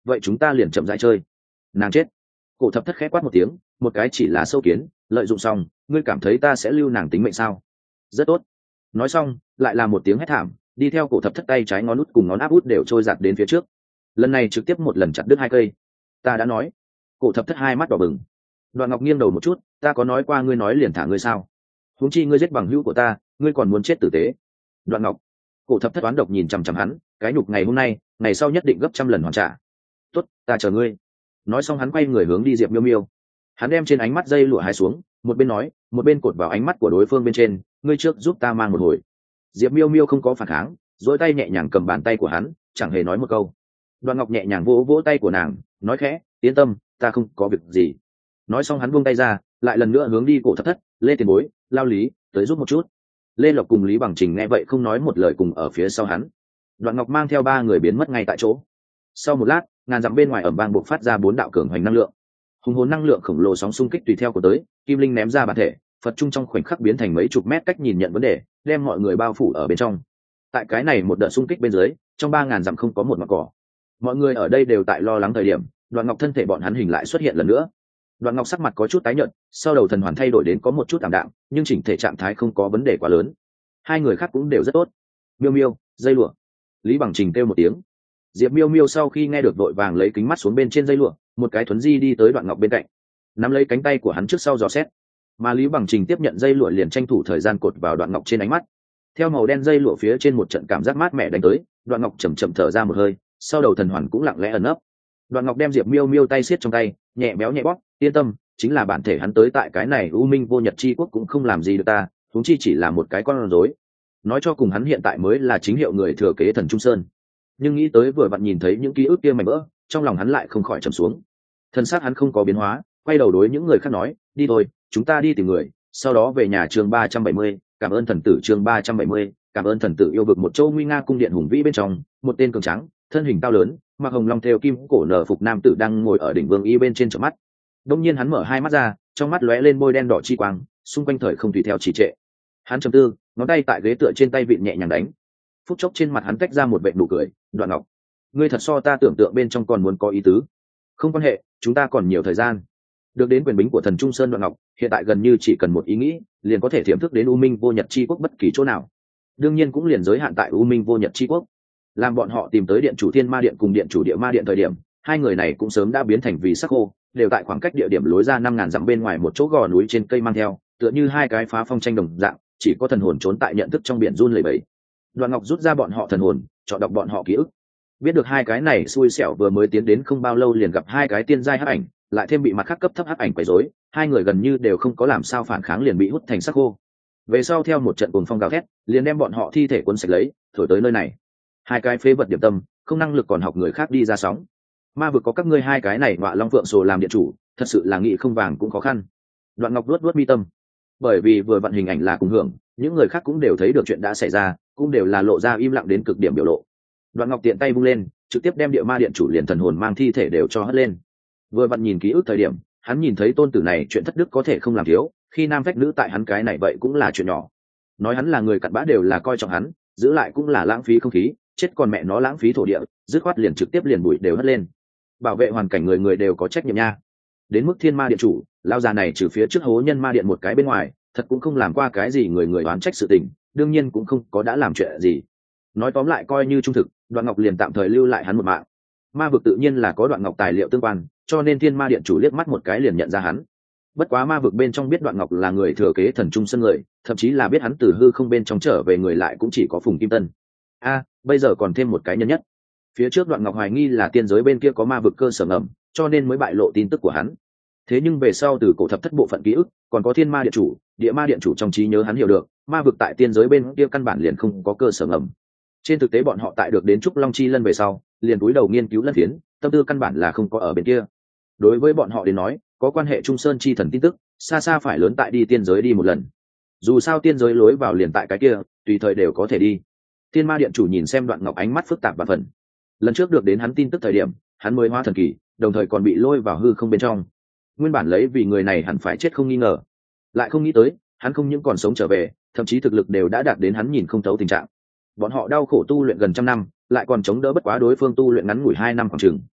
vậy chúng ta liền chậm rãi chơi. Nàng chết. Cổ thập thất khẽ quát một tiếng, một cái chỉ là sâu kiến, lợi dụng xong, ngươi cảm thấy ta sẽ lưu nàng tính mệnh sao? Rất tốt. Nói xong, lại là một tiếng hét thảm, đi theo cổ thập thất tay trái ngón út cùng ngón áp út đều trôi giạt đến phía trước. Lần này trực tiếp một lần chặt đứt hai cây. Ta đã nói. Cổ thập thất hai mắt đỏ bừng. Đoạn Ngọc nghiêng đầu một chút, ta có nói qua ngươi nói liền thả ngươi sao? Huống chi ngươi giết bằng hữu của ta, ngươi còn muốn chết tử tế. Đoạn Ngọc. Cổ thập thất toán độc nhìn chằm chằm hắn, cái nhục ngày hôm nay, ngày sau nhất định gấp trăm lần hoàn trả. Tốt, ta chờ ngươi. Nói xong hắn quay người hướng đi Diệp Miêu Miêu. Hắn đem trên ánh mắt dây lụa hái xuống, một bên nói, một bên cột vào ánh mắt của đối phương bên trên, ngươi trước giúp ta mang một hồi. Diệp Miêu Miêu không có phản kháng, duỗi tay nhẹ nhàng cầm bàn tay của hắn, chẳng hề nói một câu. Đoạn Ngọc nhẹ nhàng vỗ vỗ tay của nàng, nói khẽ, yên tâm, ta không có việc gì. Nói xong hắn buông tay ra, lại lần nữa hướng đi cổ thập thất, Lê Tiền Bối, Lao Lý, tới giúp một chút. Lê Lộc cùng Lý Bằng Trình nghe vậy không nói một lời cùng ở phía sau hắn. Đoạn Ngọc mang theo ba người biến mất ngay tại chỗ. Sau một lát, ngàn dặm bên ngoài ẩm vang bộc phát ra bốn đạo cường hoành năng lượng. Hùng hồn năng lượng khổng lồ sóng xung kích tùy theo của tới, Kim Linh ném ra bản thể, Phật trung trong khoảnh khắc biến thành mấy chục mét cách nhìn nhận vấn đề, đem mọi người bao phủ ở bên trong. Tại cái này một đợt xung kích bên dưới, trong ba ngàn dặm không có một mảng cỏ. Mọi người ở đây đều tại lo lắng thời điểm, Đoạn Ngọc thân thể bọn hắn hình lại xuất hiện lần nữa. Đoạn Ngọc sắc mặt có chút tái nhợt, sau đầu thần hoàn thay đổi đến có một chút tạm đạm, nhưng chỉnh thể trạng thái không có vấn đề quá lớn. Hai người khác cũng đều rất tốt. Miêu Miêu, dây lụa. Lý Bằng Trình kêu một tiếng. Diệp Miêu Miêu sau khi nghe được vội vàng lấy kính mắt xuống bên trên dây lụa, một cái thuấn di đi tới Đoạn Ngọc bên cạnh, nắm lấy cánh tay của hắn trước sau dò xét. Mà Lý Bằng Trình tiếp nhận dây lụa liền tranh thủ thời gian cột vào Đoạn Ngọc trên ánh mắt. Theo màu đen dây lụa phía trên một trận cảm giác mát mẻ đánh tới, Đoạn Ngọc chậm chậm thở ra một hơi, sau đầu thần hoàn cũng lặng lẽ ẩn nấp. Đoạn Ngọc đem Diệp Miêu Miêu tay siết trong tay, nhẹ béo nhẹ bóp, yên tâm, chính là bản thể hắn tới tại cái này U Minh Vô Nhật Chi Quốc cũng không làm gì được ta, huống chi chỉ là một cái con rối. Nói cho cùng hắn hiện tại mới là chính hiệu người thừa kế Thần Trung Sơn. Nhưng nghĩ tới vừa vặn nhìn thấy những ký ức kia mảnh vỡ, trong lòng hắn lại không khỏi trầm xuống. Thân xác hắn không có biến hóa, quay đầu đối những người khác nói, đi thôi, chúng ta đi tìm người, sau đó về nhà. Chương ba trăm bảy mươi, cảm ơn thần tử. Chương ba trăm bảy mươi, cảm ơn thần tử. Yêu vực một châu nguy nga cung điện hùng vĩ bên trong, một tên cường trắng, thân hình cao lớn, mặc hồng long thêu kim cổ nở phục nam tử đang ngồi ở đỉnh vương y bên trên chợp mắt. Đông nhiên hắn mở hai mắt ra, trong mắt lóe lên môi đen đỏ chi quang, xung quanh thời không tùy theo trì trệ. Hắn trầm tư, ngón tay tại ghế tựa trên tay vịn nhẹ nhàng đánh. Phút chốc trên mặt hắn tách ra một vệt nụ cười, Đoạn Ngọc, ngươi thật so ta tưởng tượng bên trong còn muốn có ý tứ. Không quan hệ, chúng ta còn nhiều thời gian. Được đến quyền bính của Thần Trung Sơn Đoạn Ngọc, hiện tại gần như chỉ cần một ý nghĩ, liền có thể thiểm thức đến U Minh Vô Nhật Chi Quốc bất kỳ chỗ nào. Đương nhiên cũng liền giới hạn tại U Minh Vô Nhật Chi Quốc. Làm bọn họ tìm tới điện chủ Thiên Ma Điện cùng điện chủ Địa Ma Điện thời điểm, hai người này cũng sớm đã biến thành vì sắc khô, đều tại khoảng cách địa điểm lối ra năm ngàn dặm bên ngoài một chỗ gò núi trên cây mang theo, tựa như hai cái phá phong tranh đồng dạng, chỉ có thần hồn trốn tại nhận thức trong biển run lẩy bẩy. Đoạn Ngọc rút ra bọn họ thần hồn, chọn đọc bọn họ ký ức. Biết được hai cái này xui xẻo vừa mới tiến đến không bao lâu liền gặp hai cái tiên giai hắc ảnh, lại thêm bị mặt khác cấp thấp hắc ảnh quấy rối, hai người gần như đều không có làm sao phản kháng liền bị hút thành sắc khô. Về sau theo một trận cuồng phong gào thét, liền đem bọn họ thi thể cuốn sạch lấy, thổi tới nơi này. Hai cái phế vật điểm tâm, không năng lực còn học người khác đi ra sóng. Ma vực có các ngươi hai cái này ngọa long phượng sồ làm điện chủ, thật sự là nghị không vàng cũng khó khăn. Đoạn Ngọc luốt luốt mi tâm, bởi vì vừa vận hình ảnh là cùng hưởng, những người khác cũng đều thấy được chuyện đã xảy ra, cũng đều là lộ ra im lặng đến cực điểm biểu lộ. Đoạn Ngọc tiện tay vung lên, trực tiếp đem Địa Ma Điện chủ liền thần hồn mang thi thể đều cho hất lên. Vừa vặn nhìn ký ức thời điểm, hắn nhìn thấy tôn tử này chuyện thất đức có thể không làm thiếu, khi nam phách nữ tại hắn cái này vậy cũng là chuyện nhỏ. Nói hắn là người cặn bã đều là coi trọng hắn, giữ lại cũng là lãng phí không khí, chết còn mẹ nó lãng phí thổ địa, dứt khoát liền trực tiếp liền bụi đều hất lên. Bảo vệ hoàn cảnh người người đều có trách nhiệm nha. Đến mức Thiên Ma Điện chủ, lao già này trừ phía trước hố nhân ma điện một cái bên ngoài, thật cũng không làm qua cái gì người người đoán trách sự tình, đương nhiên cũng không có đã làm chuyện gì. Nói tóm lại coi như trung thực, Đoạn Ngọc liền tạm thời lưu lại hắn một mạng. Ma vực tự nhiên là có Đoạn Ngọc tài liệu tương quan, cho nên Thiên Ma Điện chủ liếc mắt một cái liền nhận ra hắn. Bất quá ma vực bên trong biết Đoạn Ngọc là người thừa kế Thần Trung Sơn người, thậm chí là biết hắn từ hư không bên trong trở về người lại cũng chỉ có Phùng Kim Tân. A, bây giờ còn thêm một cái nhân nhất. Phía trước Đoạn Ngọc hoài nghi là tiên giới bên kia có ma vực cơ sở ngầm, cho nên mới bại lộ tin tức của hắn. Thế nhưng về sau từ cổ thập thất bộ phận ký ức, còn có Thiên Ma Điện chủ, Địa Ma Điện chủ trong trí nhớ hắn hiểu được, ma vực tại tiên giới bên kia căn bản liền không có cơ sở ngầm. Trên thực tế bọn họ tại được đến Trúc Long Chi Lân về sau, liền cúi đầu nghiên cứu lân phiến, tâm tư căn bản là không có ở bên kia. Đối với bọn họ đến nói, có quan hệ Trung Sơn chi thần tin tức, xa xa phải lớn tại đi tiên giới đi một lần. Dù sao tiên giới lối vào liền tại cái kia, tùy thời đều có thể đi. Thiên Ma Điện chủ nhìn xem Đoạn Ngọc ánh mắt phức tạp và phần. Lần trước được đến hắn tin tức thời điểm, hắn mới hóa thần kỳ, đồng thời còn bị lôi vào hư không bên trong. Nguyên bản lấy vì người này hẳn phải chết không nghi ngờ, lại không nghĩ tới, hắn không những còn sống trở về, thậm chí thực lực đều đã đạt đến hắn nhìn không thấu tình trạng. Bọn họ đau khổ tu luyện gần trăm năm, lại còn chống đỡ bất quá đối phương tu luyện ngắn ngủi hai năm khoảng chừng.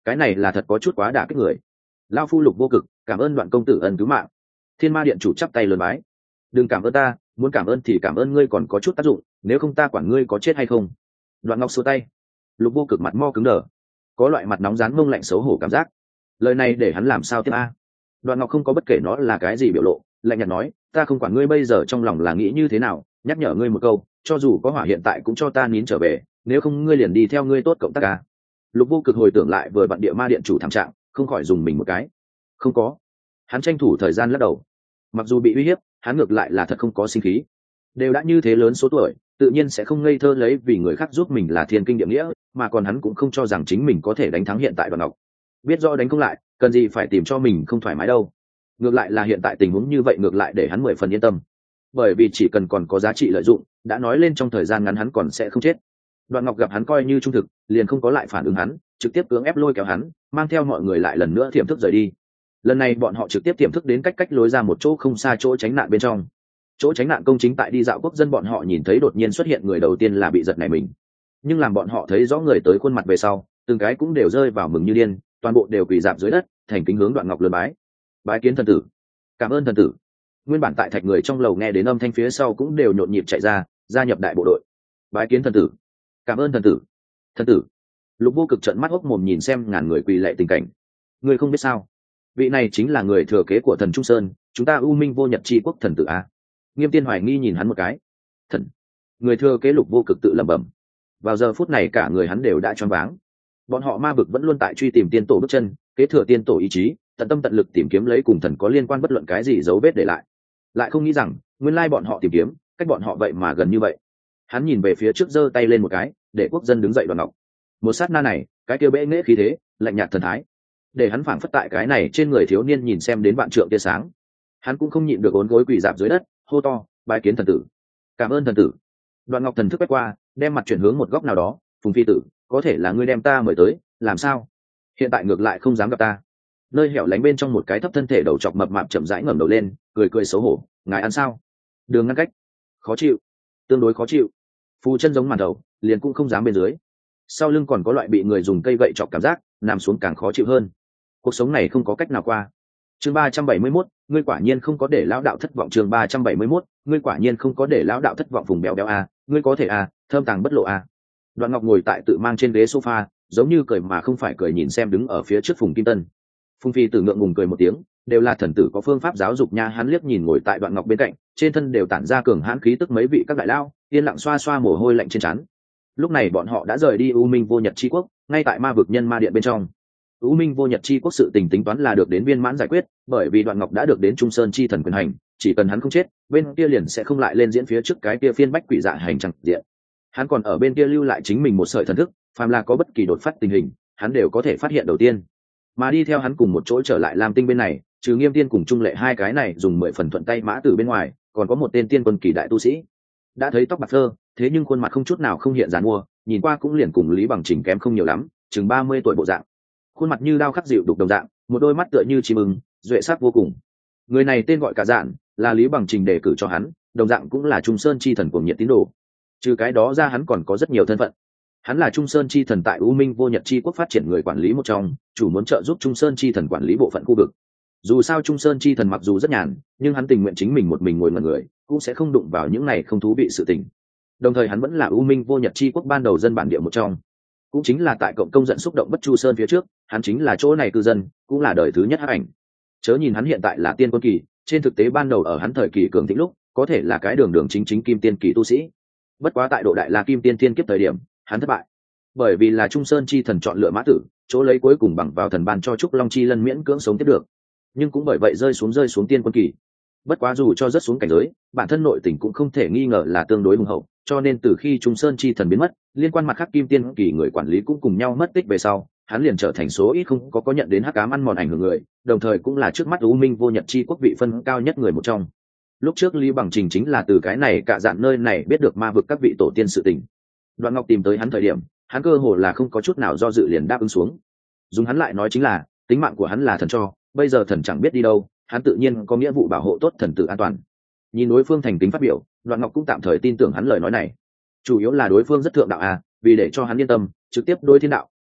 cái này là thật có chút quá đả kích người. Lao phu Lục Vô Cực cảm ơn Đoạn công tử ân cứu mạng. Thiên Ma điện chủ chắp tay lớn bái. Đừng cảm ơn ta, muốn cảm ơn thì cảm ơn ngươi còn có chút tác dụng, nếu không ta quản ngươi có chết hay không. Đoạn Ngọc xua tay. Lục Vô Cực mặt mo cứng đờ, có loại mặt nóng rán mông lạnh xấu hổ cảm giác. Lời này để hắn làm sao tiếp a? Đoạn Ngọc không có bất kể nó là cái gì biểu lộ, lạnh nhạt nói, ta không quản ngươi bây giờ trong lòng là nghĩ như thế nào, nhắc nhở ngươi một câu, cho dù có hỏa hiện tại cũng cho ta nín trở về, nếu không ngươi liền đi theo ngươi tốt cộng tác ca. Lục Vô Cực hồi tưởng lại vừa vặn địa ma điện chủ thảm trạng, không khỏi dùng mình một cái. Không có. Hắn tranh thủ thời gian lắc đầu. Mặc dù bị uy hiếp, hắn ngược lại là thật không có sinh khí. Đều đã như thế lớn số tuổi, tự nhiên sẽ không ngây thơ lấy vì người khác giúp mình là thiên kinh địa nghĩa, mà còn hắn cũng không cho rằng chính mình có thể đánh thắng hiện tại Đoạn Ngọc. Biết rõ đánh không lại, cần gì phải tìm cho mình không thoải mái đâu. Ngược lại là hiện tại tình huống như vậy ngược lại để hắn mười phần yên tâm, bởi vì chỉ cần còn có giá trị lợi dụng, đã nói lên trong thời gian ngắn hắn còn sẽ không chết. Đoạn Ngọc gặp hắn coi như trung thực, liền không có lại phản ứng hắn, trực tiếp cưỡng ép lôi kéo hắn, mang theo mọi người lại lần nữa tiềm thức rời đi. Lần này bọn họ trực tiếp tiềm thức đến cách cách lối ra một chỗ không xa chỗ tránh nạn bên trong. Chỗ tránh nạn công chính tại đi dạo quốc dân bọn họ nhìn thấy đột nhiên xuất hiện người đầu tiên là bị giật nảy mình, nhưng làm bọn họ thấy rõ người tới khuôn mặt về sau, từng cái cũng đều rơi vào mừng như điên, toàn bộ đều quỳ rạp dưới đất, thành kính hướng Đoạn Ngọc lườm bái. Bái kiến thần tử. Cảm ơn thần tử. Nguyên bản tại thạch người trong lầu nghe đến âm thanh phía sau cũng đều nhộn nhịp chạy ra, gia nhập đại bộ đội. Bái kiến thần tử. Cảm ơn thần tử. Thần tử. Lục Vô Cực trợn mắt hốc mồm nhìn xem ngàn người quỳ lạy tình cảnh. Người không biết sao? Vị này chính là người thừa kế của thần Trung Sơn, chúng ta U Minh Vô Nhật Chi Quốc thần tử a. Nghiêm Tiên hoài nghi nhìn hắn một cái. Thần. Người thừa kế Lục Vô Cực tự lẩm bẩm. Vào giờ phút này cả người hắn đều đã choáng váng. Bọn họ ma vực vẫn luôn tại truy tìm tiên tổ bước chân, kế thừa tiên tổ ý chí, tận tâm tận lực tìm kiếm lấy cùng thần có liên quan bất luận cái gì dấu vết để lại, lại không nghĩ rằng nguyên lai bọn họ tìm kiếm cách bọn họ vậy mà gần như vậy. Hắn nhìn về phía trước giơ tay lên một cái, để quốc dân đứng dậy. Đoạn Ngọc một sát na này, cái kia bệ nghệ khí thế, lạnh nhạt thần thái, để hắn phảng phất tại cái này trên người thiếu niên nhìn xem đến vạn trượng tia sáng. Hắn cũng không nhịn được ốn gối quỳ dạp dưới đất, hô to, bái kiến thần tử. Cảm ơn thần tử. Đoạn Ngọc thần thức quét qua, đem mặt chuyển hướng một góc nào đó. Phùng phi tử, có thể là ngươi đem ta mời tới, làm sao hiện tại ngược lại không dám gặp ta? Nơi hẻo lánh bên trong một cái thấp thân thể đầu chọc mập mạp chậm rãi ngẩng đầu lên, cười cười xấu hổ, ngài ăn sao? Đường ngăn cách. Khó chịu. Tương đối khó chịu. Phù chân giống màn đầu, liền cũng không dám bên dưới. Sau lưng còn có loại bị người dùng cây gậy chọc cảm giác, nằm xuống càng khó chịu hơn. Cuộc sống này không có cách nào qua. Chương ba trăm bảy mươi mốt, ngươi quả nhiên không có để lão đạo thất vọng. Chương ba trăm bảy mươi mốt, ngươi quả nhiên không có để lão đạo thất vọng. Vùng béo béo a, ngươi có thể a, thơm tàng bất lộ a. Đoạn Ngọc ngồi tại tự mang trên ghế sofa, giống như cười mà không phải cười nhìn xem đứng ở phía trước Phùng Kim Tân. Phùng phi tử ngượng ngùng cười một tiếng, đều là thần tử có phương pháp giáo dục nha. Hắn liếc nhìn ngồi tại Đoạn Ngọc bên cạnh, trên thân đều tản ra cường hãn khí tức mấy vị các đại lao, yên lặng xoa xoa mồ hôi lạnh trên trán. Lúc này bọn họ đã rời đi U Minh Vô Nhật Chi Quốc, ngay tại ma vực nhân ma điện bên trong. U Minh Vô Nhật Chi Quốc sự tình tính toán là được đến viên mãn giải quyết, bởi vì Đoạn Ngọc đã được đến Trung Sơn chi thần quyền hành, chỉ cần hắn không chết, bên kia liền sẽ không lại lên diễn phía trước cái kia phiên bách quỷ dạ hành chẳng diện. Hắn còn ở bên kia lưu lại chính mình một sợi thần thức, phàm là có bất kỳ đột phát tình hình, hắn đều có thể phát hiện đầu tiên. Mà đi theo hắn cùng một chỗ trở lại Lam Tinh bên này, trừ Nghiêm Tiên cùng Trung Lệ hai cái này dùng mười phần thuận tay mã từ bên ngoài, còn có một tên tiên quân kỳ đại tu sĩ. Đã thấy tóc bạc phơ, thế nhưng khuôn mặt không chút nào không hiện dàn mua, nhìn qua cũng liền cùng Lý Bằng Trình kém không nhiều lắm, chừng ba mươi tuổi bộ dạng. Khuôn mặt như đao khắc dịu đục đồng dạng, một đôi mắt tựa như chim ưng, duệ sắc vô cùng. Người này tên gọi Cả Dạn, là Lý Bằng Trình đề cử cho hắn, đồng dạng cũng là Trung Sơn chi thần của nhiệt tín đồ. Trừ cái đó ra hắn còn có rất nhiều thân phận. Hắn là Trung Sơn chi thần tại U Minh Vô Nhật Chi Quốc phát triển người quản lý một trong, chủ muốn trợ giúp Trung Sơn chi thần quản lý bộ phận khu vực. Dù sao Trung Sơn chi thần mặc dù rất nhàn, nhưng hắn tình nguyện chính mình một mình ngồi ngẩn người, cũng sẽ không đụng vào những này không thú vị sự tình. Đồng thời hắn vẫn là U Minh Vô Nhật Chi Quốc ban đầu dân bản địa một trong, cũng chính là tại cộng công giận xúc động Bất Chu Sơn phía trước, hắn chính là chỗ này cư dân, cũng là đời thứ nhất hắc ảnh. Chớ nhìn hắn hiện tại là tiên quân kỳ, trên thực tế ban đầu ở hắn thời kỳ cường thịnh lúc, có thể là cái đường đường chính chính kim tiên kỳ tu sĩ. Bất quá tại độ đại la kim tiên thiên kiếp thời điểm, hắn thất bại, bởi vì là Trung Sơn chi thần chọn lựa mã tử, chỗ lấy cuối cùng bằng vào thần ban cho Trúc Long chi lân miễn cưỡng sống tiếp được, nhưng cũng bởi vậy rơi xuống rơi xuống tiên quân kỳ. Bất quá dù cho rất xuống cảnh giới, bản thân nội tình cũng không thể nghi ngờ là tương đối hùng hậu, cho nên từ khi Trung Sơn chi thần biến mất, liên quan mặt khác kim tiên kỳ người quản lý cũng cùng nhau mất tích về sau, hắn liền trở thành số ít không có có nhận đến hắc ám ăn mòn ảnh hưởng người, đồng thời cũng là trước mắt U Minh Vô Nhật Chi Quốc vị phân cao nhất người một trong. Lúc trước Lý Bằng Trình chính là từ cái này Cả Dạn nơi này biết được ma vực các vị tổ tiên sự tình. Đoạn Ngọc tìm tới hắn thời điểm, hắn cơ hồ là không có chút nào do dự liền đáp ứng xuống. Dùng hắn lại nói chính là, tính mạng của hắn là thần cho, bây giờ thần chẳng biết đi đâu, hắn tự nhiên có nghĩa vụ bảo hộ tốt thần tử an toàn. Nhìn đối phương thành kính phát biểu, Đoạn Ngọc cũng tạm thời tin tưởng hắn lời nói này. Chủ yếu là đối phương rất thượng đạo à, vì để cho hắn yên tâm, trực tiếp đối thiên đạo,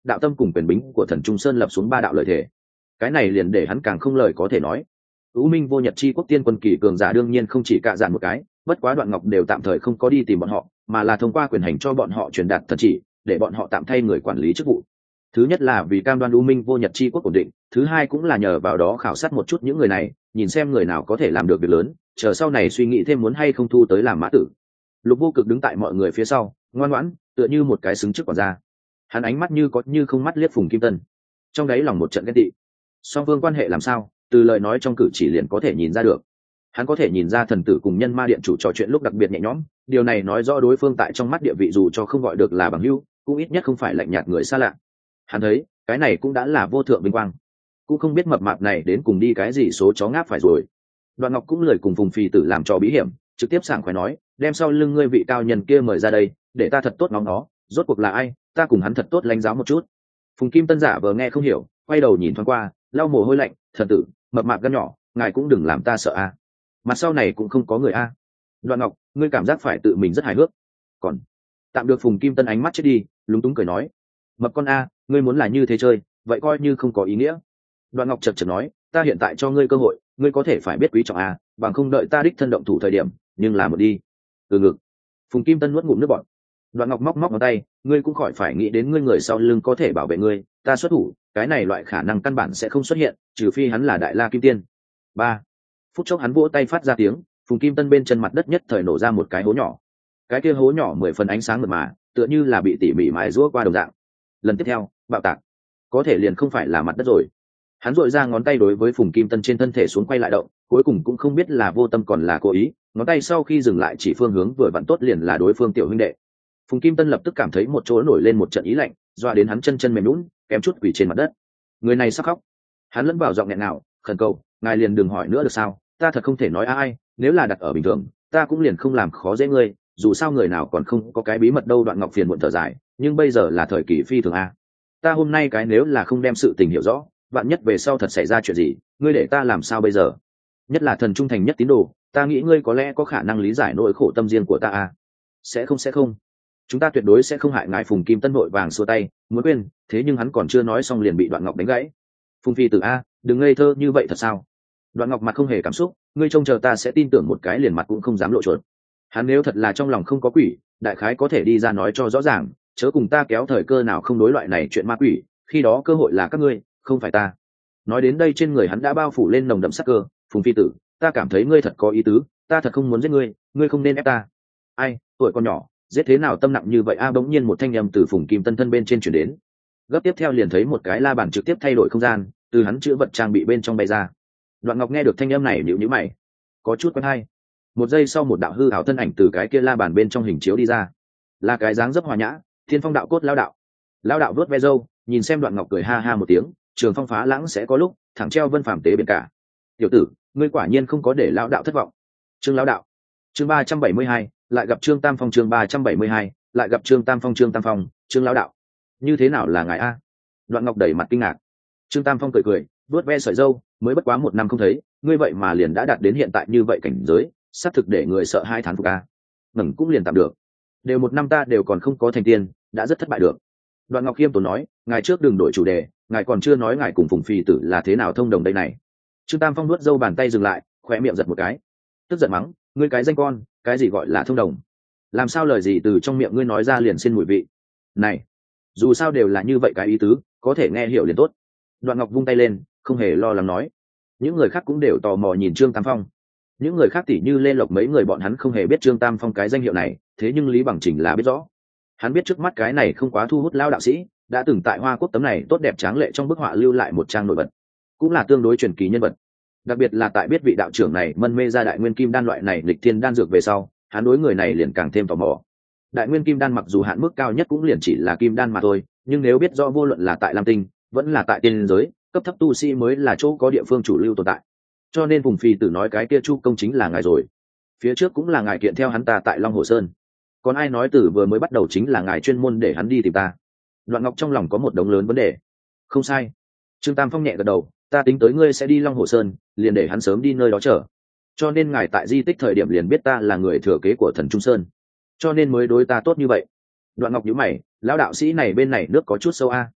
đạo tâm cùng quyền bính của thần trung sơn lập xuống ba đạo lời thề. Cái này liền để hắn càng không lời có thể nói. U Minh vô nhật chi quốc tiên quân kỳ cường giả đương nhiên không chỉ cạ dạn một cái, bất quá Đoạn Ngọc đều tạm thời không có đi tìm bọn họ, mà là thông qua quyền hành cho bọn họ truyền đạt thần chỉ, để bọn họ tạm thay người quản lý chức vụ. Thứ nhất là vì cam đoan U Minh vô nhật chi quốc ổn định, thứ hai cũng là nhờ vào đó khảo sát một chút những người này, nhìn xem người nào có thể làm được việc lớn, chờ sau này suy nghĩ thêm muốn hay không thu tới làm mã tử. Lục Vô Cực đứng tại mọi người phía sau, ngoan ngoãn, tựa như một cái xứng chức quản gia. Hắn ánh mắt như có như không mắt liếc Phùng Kim Tân, trong đáy lòng một trận ghen tị. Song phương quan hệ làm sao, từ lời nói trong cử chỉ liền có thể nhìn ra được. Hắn có thể nhìn ra thần tử cùng nhân ma điện chủ trò chuyện lúc đặc biệt nhẹ nhõm, điều này nói rõ đối phương tại trong mắt địa vị dù cho không gọi được là bằng hữu, cũng ít nhất không phải lạnh nhạt người xa lạ. Hắn thấy cái này cũng đã là vô thượng vinh quang, cũng không biết mập mạp này đến cùng đi cái gì số chó ngáp phải rồi. Đoạn Ngọc cũng lời cùng Phùng Phi tử làm trò bí hiểm, trực tiếp sảng khoái nói, đem sau lưng ngươi vị cao nhân kia mời ra đây, để ta thật tốt ngóng nó, rốt cuộc là ai, ta cùng hắn thật tốt lãnh giáo một chút. Phùng Kim Tân giả vờ nghe không hiểu, quay đầu nhìn thoáng qua, lau mồ hôi lạnh, thần tử, mập mạp gan nhỏ, ngài cũng đừng làm ta sợ a. Mặt sau này cũng không có người a. Đoạn Ngọc, ngươi cảm giác phải tự mình rất hài hước. Còn tạm được. Phùng Kim Tân ánh mắt chết đi, lúng túng cười nói, mập con a, ngươi muốn là như thế chơi, vậy coi như không có ý nghĩa. Đoạn Ngọc chật chật nói, ta hiện tại cho ngươi cơ hội, ngươi có thể phải biết quý trọng a, bằng không đợi ta đích thân động thủ thời điểm, nhưng làm một đi. Từ ngực. Phùng Kim Tân nuốt ngụm nước bọt. Đoạn Ngọc móc móc ngón tay, ngươi cũng khỏi phải nghĩ đến ngươi người sau lưng có thể bảo vệ ngươi, ta xuất thủ, cái này loại khả năng căn bản sẽ không xuất hiện, trừ phi hắn là đại la kim tiên. Ba. Phút chốc hắn vỗ tay phát ra tiếng, Phùng Kim Tân bên chân mặt đất nhất thời nổ ra một cái hố nhỏ. Cái kia hố nhỏ mười phần ánh sáng mượt mà, tựa như là bị tỉ mỉ mài rũa qua đồng dạng. Lần tiếp theo, bạo tạc. Có thể liền không phải là mặt đất rồi. Hắn dội ra ngón tay đối với Phùng Kim Tân trên thân thể xuống quay lại động, cuối cùng cũng không biết là vô tâm còn là cố ý, ngón tay sau khi dừng lại chỉ phương hướng vừa vặn tốt liền là đối phương tiểu huynh đệ. Phùng Kim Tân lập tức cảm thấy một chỗ nổi lên một trận ý lạnh, doa đến hắn chân chân mềm nhũn, kém chút quỳ trên mặt đất. Người này sắp khóc. Hắn lẫn vào giọng nghẹn ngào, khẩn cầu, ngài liền đừng hỏi nữa được sao, ta thật không thể nói ai, nếu là đặt ở bình thường, ta cũng liền không làm khó dễ ngươi, dù sao người nào còn không có cái bí mật đâu. Đoạn Ngọc phiền muộn thở dài, nhưng bây giờ là thời kỳ phi thường a. Ta hôm nay cái nếu là không đem sự tình hiểu rõ, vạn nhất về sau thật xảy ra chuyện gì, ngươi để ta làm sao bây giờ? Nhất là thần trung thành nhất tín đồ, ta nghĩ ngươi có lẽ có khả năng lý giải nỗi khổ tâm riêng của ta a. Sẽ không sẽ không, chúng ta tuyệt đối sẽ không hại ngài. Phùng Kim Tân vội vàng xua tay, muốn quên, thế nhưng hắn còn chưa nói xong liền bị Đoạn Ngọc đánh gãy. Phùng Phi tử a, đừng ngây thơ như vậy thật sao? Đoạn Ngọc mặt không hề cảm xúc, ngươi trông chờ ta sẽ tin tưởng một cái liền mặt cũng không dám lộ chuột. Hắn nếu thật là trong lòng không có quỷ, đại khái có thể đi ra nói cho rõ ràng, chớ cùng ta kéo thời cơ nào không đối loại này chuyện ma quỷ, khi đó cơ hội là các ngươi, không phải ta. Nói đến đây trên người hắn đã bao phủ lên nồng đậm sắc cơ. Phùng Phi tử, ta cảm thấy ngươi thật có ý tứ, ta thật không muốn giết ngươi, ngươi không nên ép ta. Ai, tuổi con nhỏ, giết thế nào tâm nặng như vậy a? Bỗng nhiên một thanh âm từ Phùng Kim Tân thân bên trên chuyển đến. Gấp tiếp theo liền thấy một cái la bàn trực tiếp thay đổi không gian, từ hắn chữ vật trang bị bên trong bay ra. Đoạn Ngọc nghe được thanh âm này nhíu nhíu mày, có chút quen hay. Một giây sau một đạo hư ảo thân ảnh từ cái kia la bàn bên trong hình chiếu đi ra, là cái dáng dấp hòa nhã, Thiên Phong đạo cốt lão đạo. Lão đạo vớt ve râu, nhìn xem Đoạn Ngọc cười ha ha một tiếng, trường phong phá lãng sẽ có lúc, thẳng treo vân phàm tế biển cả. Tiểu tử, ngươi quả nhiên không có để lão đạo thất vọng. Trương lão đạo. Chương ba trăm bảy mươi hai, lại gặp Trương Tam Phong. Chương ba trăm bảy mươi hai, lại gặp Trương Tam Phong. Trương Tam Phong, Trương lão đạo. Như thế nào là ngài a? Đoạn Ngọc đẩy mặt kinh ngạc. Trương Tam Phong cười cười, vuốt ve sợi râu, mới bất quá một năm không thấy, ngươi vậy mà liền đã đạt đến hiện tại như vậy cảnh giới, xác thực để người sợ hai thán phục a. Ngẩng cũng liền tạm được, đều một năm ta đều còn không có thành tiên, đã rất thất bại được. Đoạn Ngọc khiêm tốn nói, ngài trước đừng đổi chủ đề, ngài còn chưa nói ngài cùng Phùng Phi tử là thế nào thông đồng đây này. Trương Tam Phong nuốt râu bàn tay dừng lại, khóe miệng giật một cái, tức giận mắng, ngươi cái danh con, cái gì gọi là thông đồng? Làm sao lời gì từ trong miệng ngươi nói ra liền xin mùi vị? Này, dù sao đều là như vậy cái ý tứ, có thể nghe hiểu liền tốt. Đoạn Ngọc vung tay lên, không hề lo lắng nói. Những người khác cũng đều tò mò nhìn Trương Tam Phong. Những người khác tỉ như Lê Lộc mấy người bọn hắn không hề biết Trương Tam Phong cái danh hiệu này, thế nhưng Lý Bằng Trình là biết rõ. Hắn biết trước mắt cái này không quá thu hút lao đạo sĩ, đã từng tại Hoa Quốc tấm này tốt đẹp tráng lệ trong bức họa lưu lại một trang nổi bật, cũng là tương đối truyền kỳ nhân vật. Đặc biệt là tại biết vị đạo trưởng này mân mê ra đại nguyên kim đan loại này lịch thiên đan dược về sau, hắn đối người này liền càng thêm tò mò. Đại nguyên kim đan mặc dù hạn mức cao nhất cũng liền chỉ là kim đan mà thôi, nhưng nếu biết rõ vô luận là tại Lam Tinh, vẫn là tại tiên giới, cấp thấp tu sĩ mới là chỗ có địa phương chủ lưu tồn tại. Cho nên Phùng Phi tử nói cái kia Chu công chính là ngài rồi. Phía trước cũng là ngài kiện theo hắn ta tại Long Hồ Sơn. Còn ai nói từ vừa mới bắt đầu chính là ngài chuyên môn để hắn đi tìm ta? Đoạn Ngọc trong lòng có một đống lớn vấn đề. Không sai. Trương Tam Phong nhẹ gật đầu, ta tính tới ngươi sẽ đi Long Hồ Sơn, liền để hắn sớm đi nơi đó chờ. Cho nên ngài tại di tích thời điểm liền biết ta là người thừa kế của thần Trung Sơn, cho nên mới đối ta tốt như vậy. Đoạn Ngọc nhíu mày, lão đạo sĩ này bên này nước có chút sâu a.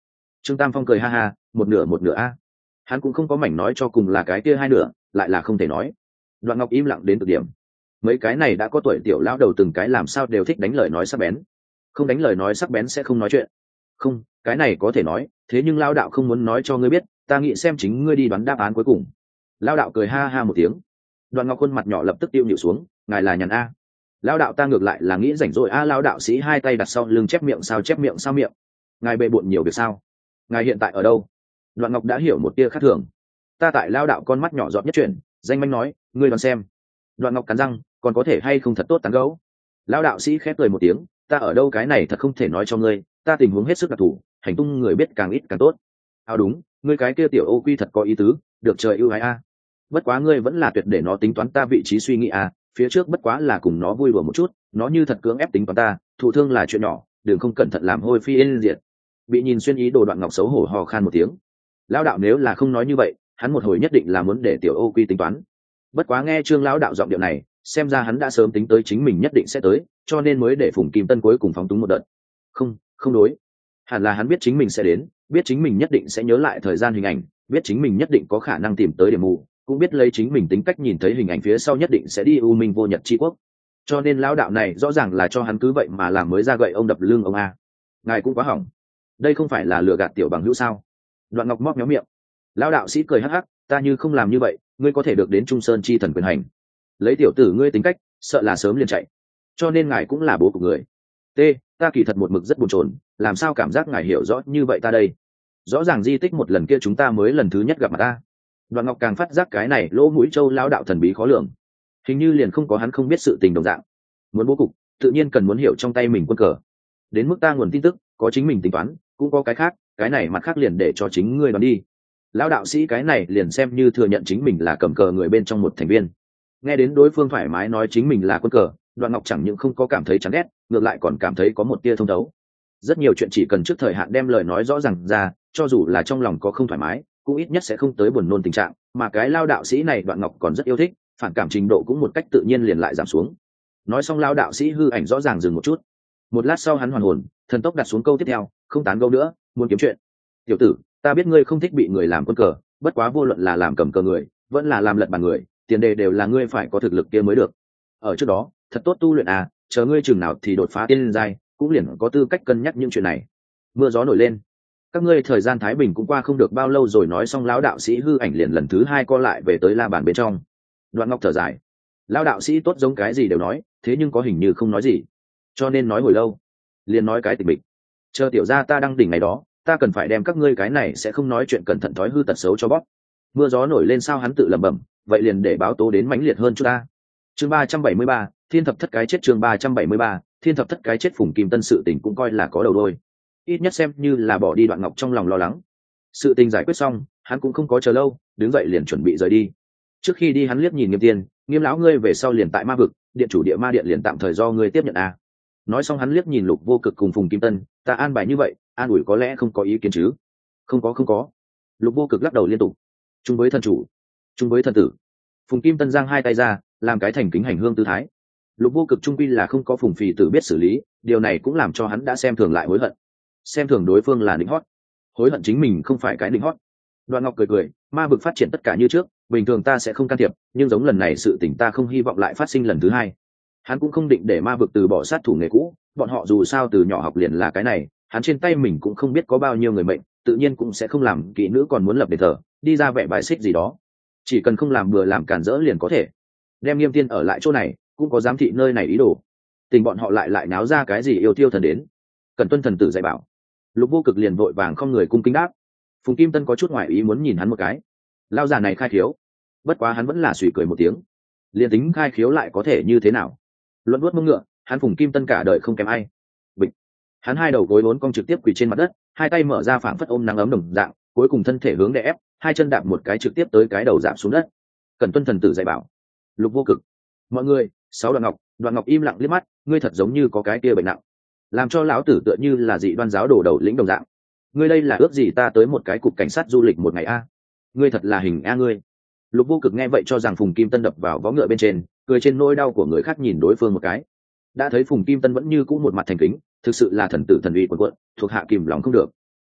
Trương Tam Phong cười ha ha, một nửa một nửa a. Hắn cũng không có mảnh nói cho cùng là cái kia hai nửa, lại là không thể nói. Đoạn Ngọc im lặng đến cực điểm. Mấy cái này đã có tuổi tiểu lão đầu từng cái làm sao đều thích đánh lời nói sắc bén. Không đánh lời nói sắc bén sẽ không nói chuyện. Không, cái này có thể nói, thế nhưng lão đạo không muốn nói cho ngươi biết, ta nghĩ xem chính ngươi đi đoán đáp án cuối cùng. Lão đạo cười ha ha một tiếng. Đoạn Ngọc khuôn mặt nhỏ lập tức tiêu nhịu xuống, ngài là nhàn a. Lão đạo ta ngược lại là nghĩ rảnh rỗi a. Lão đạo sĩ hai tay đặt sau lưng chép miệng sao chép miệng sao miệng. Ngài bệ bội nhiều việc sao? Ngài hiện tại ở đâu? Đoạn Ngọc đã hiểu một tia khác thường. Ta tại Lão đạo con mắt nhỏ giọt nhất chuyển, danh manh nói, ngươi đoán xem. Đoạn Ngọc cắn răng, còn có thể hay không thật tốt tán gấu. Lão đạo sĩ khép cười một tiếng, ta ở đâu cái này thật không thể nói cho ngươi, ta tình huống hết sức đặc thù, hành tung người biết càng ít càng tốt. À đúng, ngươi cái kia tiểu ô quy thật có ý tứ, được trời ưu ái a. Bất quá ngươi vẫn là tuyệt để nó tính toán ta vị trí suy nghĩ a, phía trước bất quá là cùng nó vui đùa một chút, nó như thật cưỡng ép tính toán ta, thụ thương là chuyện nhỏ, đừng không cẩn thận làm hôi phi yên diệt. Bị nhìn xuyên ý đồ Đoạn Ngọc xấu hổ hò khan một tiếng. Lão đạo nếu là không nói như vậy, hắn một hồi nhất định là muốn để tiểu ô quy tính toán. Bất quá nghe Trương lão đạo giọng điệu này, xem ra hắn đã sớm tính tới chính mình nhất định sẽ tới, cho nên mới để Phùng Kim Tân cuối cùng phóng túng một đợt. Không, không đối. Hẳn là hắn biết chính mình sẽ đến, biết chính mình nhất định sẽ nhớ lại thời gian hình ảnh, biết chính mình nhất định có khả năng tìm tới điểm mù, cũng biết lấy chính mình tính cách nhìn thấy hình ảnh phía sau nhất định sẽ đi u minh vô nhật chi quốc. Cho nên lão đạo này rõ ràng là cho hắn cứ vậy mà làm mới ra gậy ông đập lưng ông a. Ngài cũng quá hỏng. Đây không phải là lừa gạt tiểu bằng hữu sao? Đoạn Ngọc móc méo miệng. Lão đạo sĩ cười hắc hắc, ta như không làm như vậy, ngươi có thể được đến Trung Sơn chi thần quyền hành. Lấy tiểu tử ngươi tính cách, sợ là sớm liền chạy. Cho nên ngài cũng là bố của người. T, ta kỳ thật một mực rất buồn chồn, làm sao cảm giác ngài hiểu rõ như vậy ta đây? Rõ ràng di tích một lần kia chúng ta mới lần thứ nhất gặp mặt ta. Đoạn Ngọc càng phát giác cái này lỗ mũi châu lão đạo thần bí khó lường, hình như liền không có hắn không biết sự tình đồng dạng. Muốn bố cục, tự nhiên cần muốn hiểu trong tay mình quân cờ. Đến mức ta nguồn tin tức, có chính mình tính toán, cũng có cái khác, cái này mặt khác liền để cho chính ngươi đoán đi. Lão đạo sĩ cái này liền xem như thừa nhận chính mình là cầm cờ người bên trong một thành viên. Nghe đến đối phương thoải mái nói chính mình là quân cờ, Đoạn Ngọc chẳng những không có cảm thấy chán ghét, ngược lại còn cảm thấy có một tia thông thấu. Rất nhiều chuyện chỉ cần trước thời hạn đem lời nói rõ ràng ra, cho dù là trong lòng có không thoải mái, cũng ít nhất sẽ không tới buồn nôn tình trạng, mà cái lao đạo sĩ này Đoạn Ngọc còn rất yêu thích, phản cảm trình độ cũng một cách tự nhiên liền lại giảm xuống. Nói xong lao đạo sĩ hư ảnh rõ ràng dừng một chút. Một lát sau hắn hoàn hồn, thần tốc đặt xuống câu tiếp theo, không tán gẫu nữa, muốn kiếm chuyện. Tiểu tử, ta biết ngươi không thích bị người làm quân cờ, bất quá vô luận là làm cầm cờ người, vẫn là làm lật bàn người, tiền đề đều là ngươi phải có thực lực kia mới được. Ở trước đó, thật tốt tu luyện à, chờ ngươi chừng nào thì đột phá tiên giai, cũng liền có tư cách cân nhắc những chuyện này. Mưa gió nổi lên, các ngươi thời gian thái bình cũng qua không được bao lâu rồi. Nói xong lão đạo sĩ hư ảnh liền lần thứ hai co lại về tới la bàn bên trong. Đoạn Ngọc thở dài, lão đạo sĩ tốt giống cái gì đều nói, thế nhưng có hình như không nói gì, cho nên nói hồi lâu liền nói cái tịch mịch. Chờ tiểu gia ta đăng đỉnh ngày đó, ta cần phải đem các ngươi cái này sẽ không nói chuyện cẩn thận thói hư tật xấu cho bóp. Mưa gió nổi lên sao, hắn tự lẩm bẩm, vậy liền để báo tố đến mãnh liệt hơn chút ta. Chương ba trăm bảy mươi ba, thiên thập thất cái chết. Chương ba trăm bảy mươi ba, thiên thập thất cái chết. Phùng Kim Tân sự tình cũng coi là có đầu đôi, ít nhất xem như là bỏ đi Đoạn Ngọc trong lòng lo lắng. Sự tình giải quyết xong, hắn cũng không có chờ lâu, đứng dậy liền chuẩn bị rời đi. Trước khi đi hắn liếc nhìn Nghiêm Tiên, Nghiêm lão ngươi về sau liền tại ma vực, điện chủ địa ma điện liền tạm thời do ngươi tiếp nhận a. Nói xong hắn liếc nhìn Lục Vô Cực cùng Phùng Kim Tân, ta an bài như vậy, an ủi có lẽ không có ý kiến chứ? Không có không có. Lục Vô Cực lắc đầu liên tục. Chung với thần chủ, chung với thần tử. Phùng Kim Tân giang hai tay ra, làm cái thành kính hành hương tư thái. Lục Vô Cực trung quy là không có Phùng Phì Tử biết xử lý, điều này cũng làm cho hắn đã xem thường lại hối hận. Xem thường đối phương là đỉnh hót, hối hận chính mình không phải cái đỉnh hót. Đoạn Ngọc cười cười, ma vực phát triển tất cả như trước, bình thường ta sẽ không can thiệp, nhưng giống lần này sự tình ta không hy vọng lại phát sinh lần thứ hai. Hắn cũng không định để ma vực từ bỏ sát thủ nghề cũ, bọn họ dù sao từ nhỏ học liền là cái này, hắn trên tay mình cũng không biết có bao nhiêu người mệnh, tự nhiên cũng sẽ không làm kỹ nữ còn muốn lập đền thờ, đi ra vẻ bài xích gì đó. Chỉ cần không làm bừa làm cản rỡ liền có thể. Đem Nghiêm Tiên ở lại chỗ này, cũng có giám thị nơi này ý đồ. Tình bọn họ lại lại náo ra cái gì yêu tiêu thần đến. Cần tuân thần tử dạy bảo. Lục Vô Cực liền vội vàng không người cung kính đáp. Phùng Kim Tân có chút ngoại ý muốn nhìn hắn một cái. Lao già này khai khiếu, bất quá hắn vẫn là suy cười một tiếng. Liên tính khai khiếu lại có thể như thế nào? Luận vuốt mông ngựa, hắn Phùng Kim Tân cả đời không kém ai. Bịch. Hắn hai đầu gối uốn cong trực tiếp quỳ trên mặt đất, hai tay mở ra phảng phất ôm nắng ấm đồng dạng, cuối cùng thân thể hướng đè ép, hai chân đạp một cái trực tiếp tới cái đầu giảm xuống đất. Cần tuân thần tử dạy bảo. Lục Vô Cực. Mọi người, sáu Đoạn Ngọc, Đoạn Ngọc im lặng liếc mắt, ngươi thật giống như có cái kia bệnh nặng, làm cho lão tử tựa như là dị đoan giáo đổ đầu lĩnh đồng dạng. Ngươi đây là ước gì ta tới một cái cục cảnh sát du lịch một ngày a? Ngươi thật là hình a ngươi. Lục Vô Cực nghe vậy cho rằng Phùng Kim Tân đập vào vó ngựa bên trên, cười trên nỗi đau của người khác nhìn đối phương một cái. Đã thấy Phùng Kim Tân vẫn như cũ một mặt thành kính, thực sự là thần tử thần uy quần quận, thuộc hạ kìm lòng không được.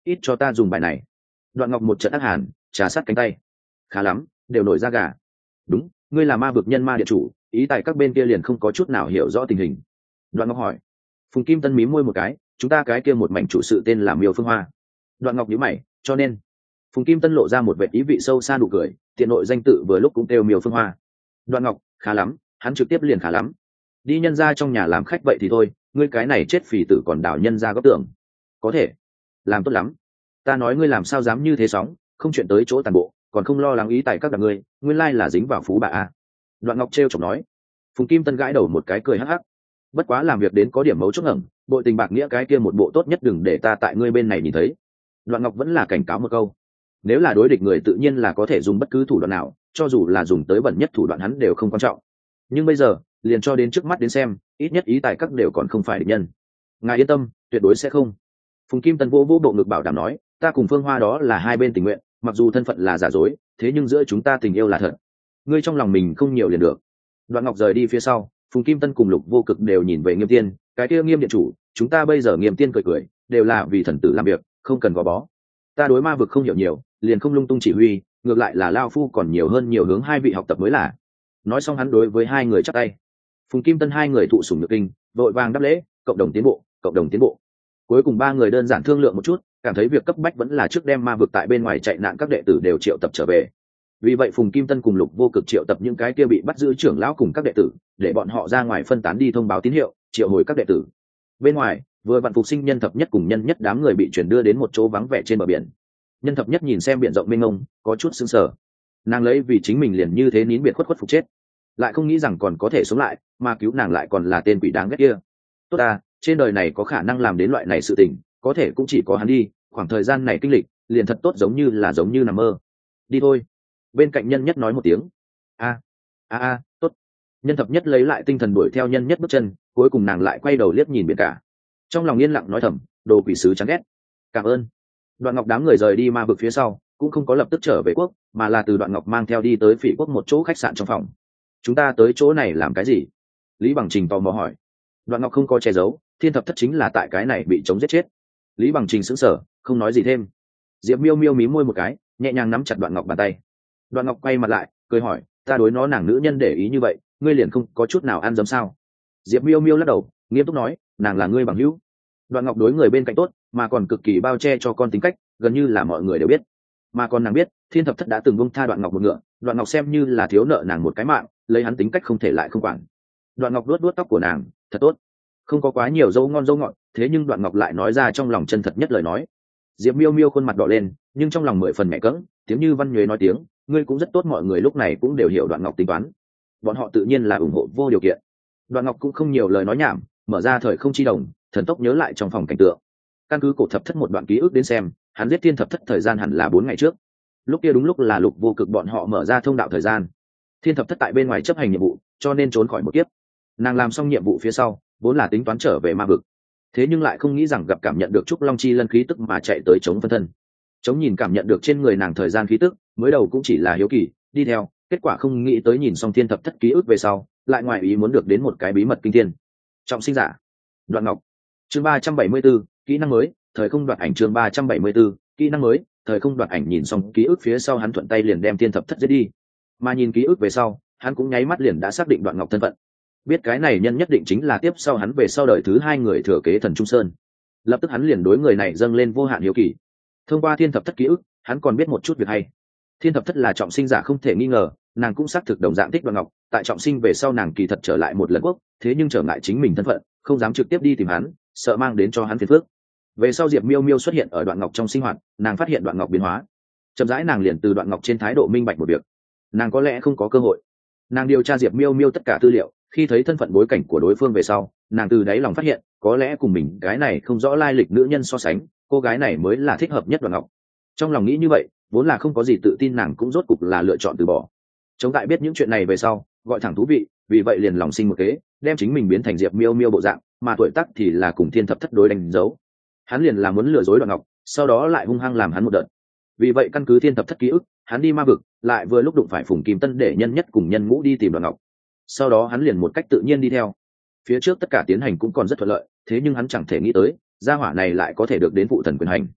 ít cho ta dùng bài này. Đoạn Ngọc một trận ác hàn, trà sát cánh tay. Khá lắm, đều nổi da gà. Đúng, ngươi là ma vực nhân ma điện chủ, ý tại các bên kia liền không có chút nào hiểu rõ tình hình. Đoạn Ngọc hỏi. Phùng Kim Tân mím môi một cái, chúng ta cái kia một mảnh chủ sự tên là Miêu Phương Hoa. Đoạn Ngọc nhíu mày, cho nên Phùng Kim Tân lộ ra một vẻ ý vị sâu xa nụ cười, tiện nội danh tự vừa lúc cũng kêu Miêu Phương Hoa. Đoạn Ngọc, khá lắm, hắn trực tiếp liền khá lắm. Đi nhân ra trong nhà làm khách vậy thì thôi, ngươi cái này chết phì tử còn đảo nhân ra góc tưởng. Có thể, làm tốt lắm. Ta nói ngươi làm sao dám như thế sóng, không chuyện tới chỗ tàn bộ, còn không lo lắng ý tại các đặc ngươi, nguyên lai là dính vào phú bà a. Đoạn Ngọc trêu chọc nói. Phùng Kim Tân gãi đầu một cái cười hắc hắc. Bất quá làm việc đến có điểm mấu chốt ngẩng, bội tình bạc nghĩa cái kia một bộ tốt nhất đừng để ta tại ngươi bên này nhìn thấy. Đoạn Ngọc vẫn là cảnh cáo một câu. Nếu là đối địch người tự nhiên là có thể dùng bất cứ thủ đoạn nào, cho dù là dùng tới bẩn nhất thủ đoạn hắn đều không quan trọng. Nhưng bây giờ, liền cho đến trước mắt đến xem, ít nhất ý tại các đều còn không phải địch nhân. Ngài yên tâm, tuyệt đối sẽ không. Phùng Kim Tân vô vô bộ ngực bảo đảm nói, ta cùng Phương Hoa đó là hai bên tình nguyện, mặc dù thân phận là giả dối, thế nhưng giữa chúng ta tình yêu là thật. Ngươi trong lòng mình không nhiều liền được. Đoạn Ngọc rời đi phía sau, Phùng Kim Tân cùng Lục Vô Cực đều nhìn về Nghiêm Tiên, cái kia Nghiêm điện chủ, chúng ta bây giờ Nghiêm Tiên cười cười, đều là vì thần tử làm việc, không cần gò bó. Ta đối ma vực không hiểu nhiều, liền không lung tung chỉ huy, ngược lại là lao phu còn nhiều hơn nhiều hướng hai vị học tập mới là. Nói xong hắn đối với hai người chắp tay. Phùng Kim Tân hai người thụ sủng nhược kinh, vội vàng đáp lễ, cộng đồng tiến bộ, cộng đồng tiến bộ. Cuối cùng ba người đơn giản thương lượng một chút, cảm thấy việc cấp bách vẫn là trước đem ma vực tại bên ngoài chạy nạn các đệ tử đều triệu tập trở về. Vì vậy Phùng Kim Tân cùng Lục Vô Cực triệu tập những cái kia bị bắt giữ trưởng lão cùng các đệ tử, để bọn họ ra ngoài phân tán đi thông báo tín hiệu, triệu hồi các đệ tử. Bên ngoài, vừa vạn phục sinh nhân thập nhất cùng nhân nhất đám người bị chuyển đưa đến một chỗ vắng vẻ trên bờ biển. Nhân thập nhất nhìn xem biển rộng mênh mông, có chút sững sờ. Nàng lấy vì chính mình liền như thế nín biệt khuất khuất phục chết, lại không nghĩ rằng còn có thể sống lại, mà cứu nàng lại còn là tên quỷ đáng ghét kia. Tốt ta, trên đời này có khả năng làm đến loại này sự tình, có thể cũng chỉ có hắn đi. Khoảng thời gian này kinh lịch, liền thật tốt giống như là giống như nằm mơ. Đi thôi. Bên cạnh nhân nhất nói một tiếng. A, a a, tốt. Nhân thập nhất lấy lại tinh thần đuổi theo nhân nhất bước chân, cuối cùng nàng lại quay đầu liếc nhìn biển cả. Trong lòng yên lặng nói thầm, đồ quỷ sứ chán ghét. Cảm ơn. Đoạn Ngọc đám người rời đi ma vực phía sau, cũng không có lập tức trở về quốc, mà là từ Đoạn Ngọc mang theo đi tới Phỉ quốc một chỗ khách sạn trong phòng. Chúng ta tới chỗ này làm cái gì? Lý Bằng Trình tò mò hỏi. Đoạn Ngọc không có che giấu, thiên thập thất chính là tại cái này bị chống giết chết. Lý Bằng Trình sững sờ, không nói gì thêm. Diệp Miêu Miêu mí môi một cái, nhẹ nhàng nắm chặt Đoạn Ngọc bàn tay. Đoạn Ngọc quay mặt lại, cười hỏi, ta đối nó nàng nữ nhân để ý như vậy, ngươi liền không có chút nào ăn dấm sao? Diệp Miêu Miêu lắc đầu, nghiêm túc nói, nàng là ngươi bằng hữu. Đoạn Ngọc đối người bên cạnh tốt, mà còn cực kỳ bao che cho con tính cách, gần như là mọi người đều biết. Mà còn nàng biết, thiên thập thất đã từng buông tha Đoạn Ngọc một ngựa, Đoạn Ngọc xem như là thiếu nợ nàng một cái mạng, lấy hắn tính cách không thể lại không quản. Đoạn Ngọc luốt luốt tóc của nàng, thật tốt, không có quá nhiều dâu ngon dâu ngọt, thế nhưng Đoạn Ngọc lại nói ra trong lòng chân thật nhất lời nói. Diệp Miêu Miêu khuôn mặt đỏ lên, nhưng trong lòng mười phần mẹ cỡng, tiếng như văn nhuế nói tiếng, ngươi cũng rất tốt, mọi người lúc này cũng đều hiểu Đoạn Ngọc tính toán. Bọn họ tự nhiên là ủng hộ vô điều kiện. Đoạn Ngọc cũng không nhiều lời nói nhảm, mở ra thời không chi đồng, thần tốc nhớ lại trong phòng cảnh tượng. Căn cứ cổ thập thất một đoạn ký ức đến xem, hắn giết thiên thập thất thời gian hẳn là bốn ngày trước. Lúc kia đúng lúc là Lục Vô Cực bọn họ mở ra thông đạo thời gian. Thiên thập thất tại bên ngoài chấp hành nhiệm vụ, cho nên trốn khỏi một kiếp. Nàng làm xong nhiệm vụ phía sau, vốn là tính toán trở về ma vực, thế nhưng lại không nghĩ rằng gặp cảm nhận được trúc long chi lân khí tức mà chạy tới chống phân thân. Chống nhìn cảm nhận được trên người nàng thời gian khí tức, mới đầu cũng chỉ là hiếu kỳ, đi theo, kết quả không nghĩ tới nhìn xong thiên thập thất ký ức về sau, lại ngoài ý muốn được đến một cái bí mật kinh thiên. Trọng sinh giả. Đoạn Ngọc. Chương ba trăm bảy mươi 74, kỹ năng mới, thời không đoạt ảnh. Chương ba trăm bảy mươi 74, kỹ năng mới, thời không đoạt ảnh. Nhìn xong ký ức phía sau hắn thuận tay liền đem thiên thập thất giết đi. Mà nhìn ký ức về sau, hắn cũng nháy mắt liền đã xác định Đoạn Ngọc thân phận. Biết cái này nhân nhất định chính là tiếp sau hắn về sau đời thứ hai người thừa kế Thần Trung Sơn. Lập tức hắn liền đối người này dâng lên vô hạn hiếu kỳ. Thông qua thiên thập thất ký ức, hắn còn biết một chút việc hay. Thiên thập thất là trọng sinh giả không thể nghi ngờ, nàng cũng xác thực đồng dạng thích Đoạn Ngọc, tại trọng sinh về sau nàng kỳ thật trở lại một lần quốc, thế nhưng trở ngại chính mình thân phận, không dám trực tiếp đi tìm hắn, sợ mang đến cho hắn phiền phức. Về sau Diệp Miêu Miêu xuất hiện ở Đoạn Ngọc trong sinh hoạt, nàng phát hiện Đoạn Ngọc biến hóa. Chậm rãi nàng liền từ Đoạn Ngọc trên thái độ minh bạch một việc. Nàng có lẽ không có cơ hội. Nàng điều tra Diệp Miêu Miêu tất cả tư liệu, khi thấy thân phận bối cảnh của đối phương về sau, nàng từ đáy lòng phát hiện, có lẽ cùng mình cái này không rõ lai lịch nữ nhân so sánh, cô gái này mới là thích hợp nhất Đoạn Ngọc. Trong lòng nghĩ như vậy, vốn là không có gì tự tin, nàng cũng rốt cục là lựa chọn từ bỏ. Chống tại biết những chuyện này về sau, gọi thẳng thú vị, vì vậy liền lòng sinh một kế, đem chính mình biến thành Diệp Miêu Miêu bộ dạng, mà tuổi tác thì là cùng thiên thập thất đối đánh dấu. Hắn liền là muốn lừa dối Đoạn Ngọc, sau đó lại hung hăng làm hắn một đợt. Vì vậy căn cứ thiên thập thất ký ức, hắn đi ma vực, lại vừa lúc đụng phải Phùng Kim Tân để nhân nhất cùng nhân ngũ đi tìm Đoạn Ngọc. Sau đó hắn liền một cách tự nhiên đi theo. Phía trước tất cả tiến hành cũng còn rất thuận lợi, thế nhưng hắn chẳng thể nghĩ tới, gia hỏa này lại có thể được đến phụ thần quyền hành.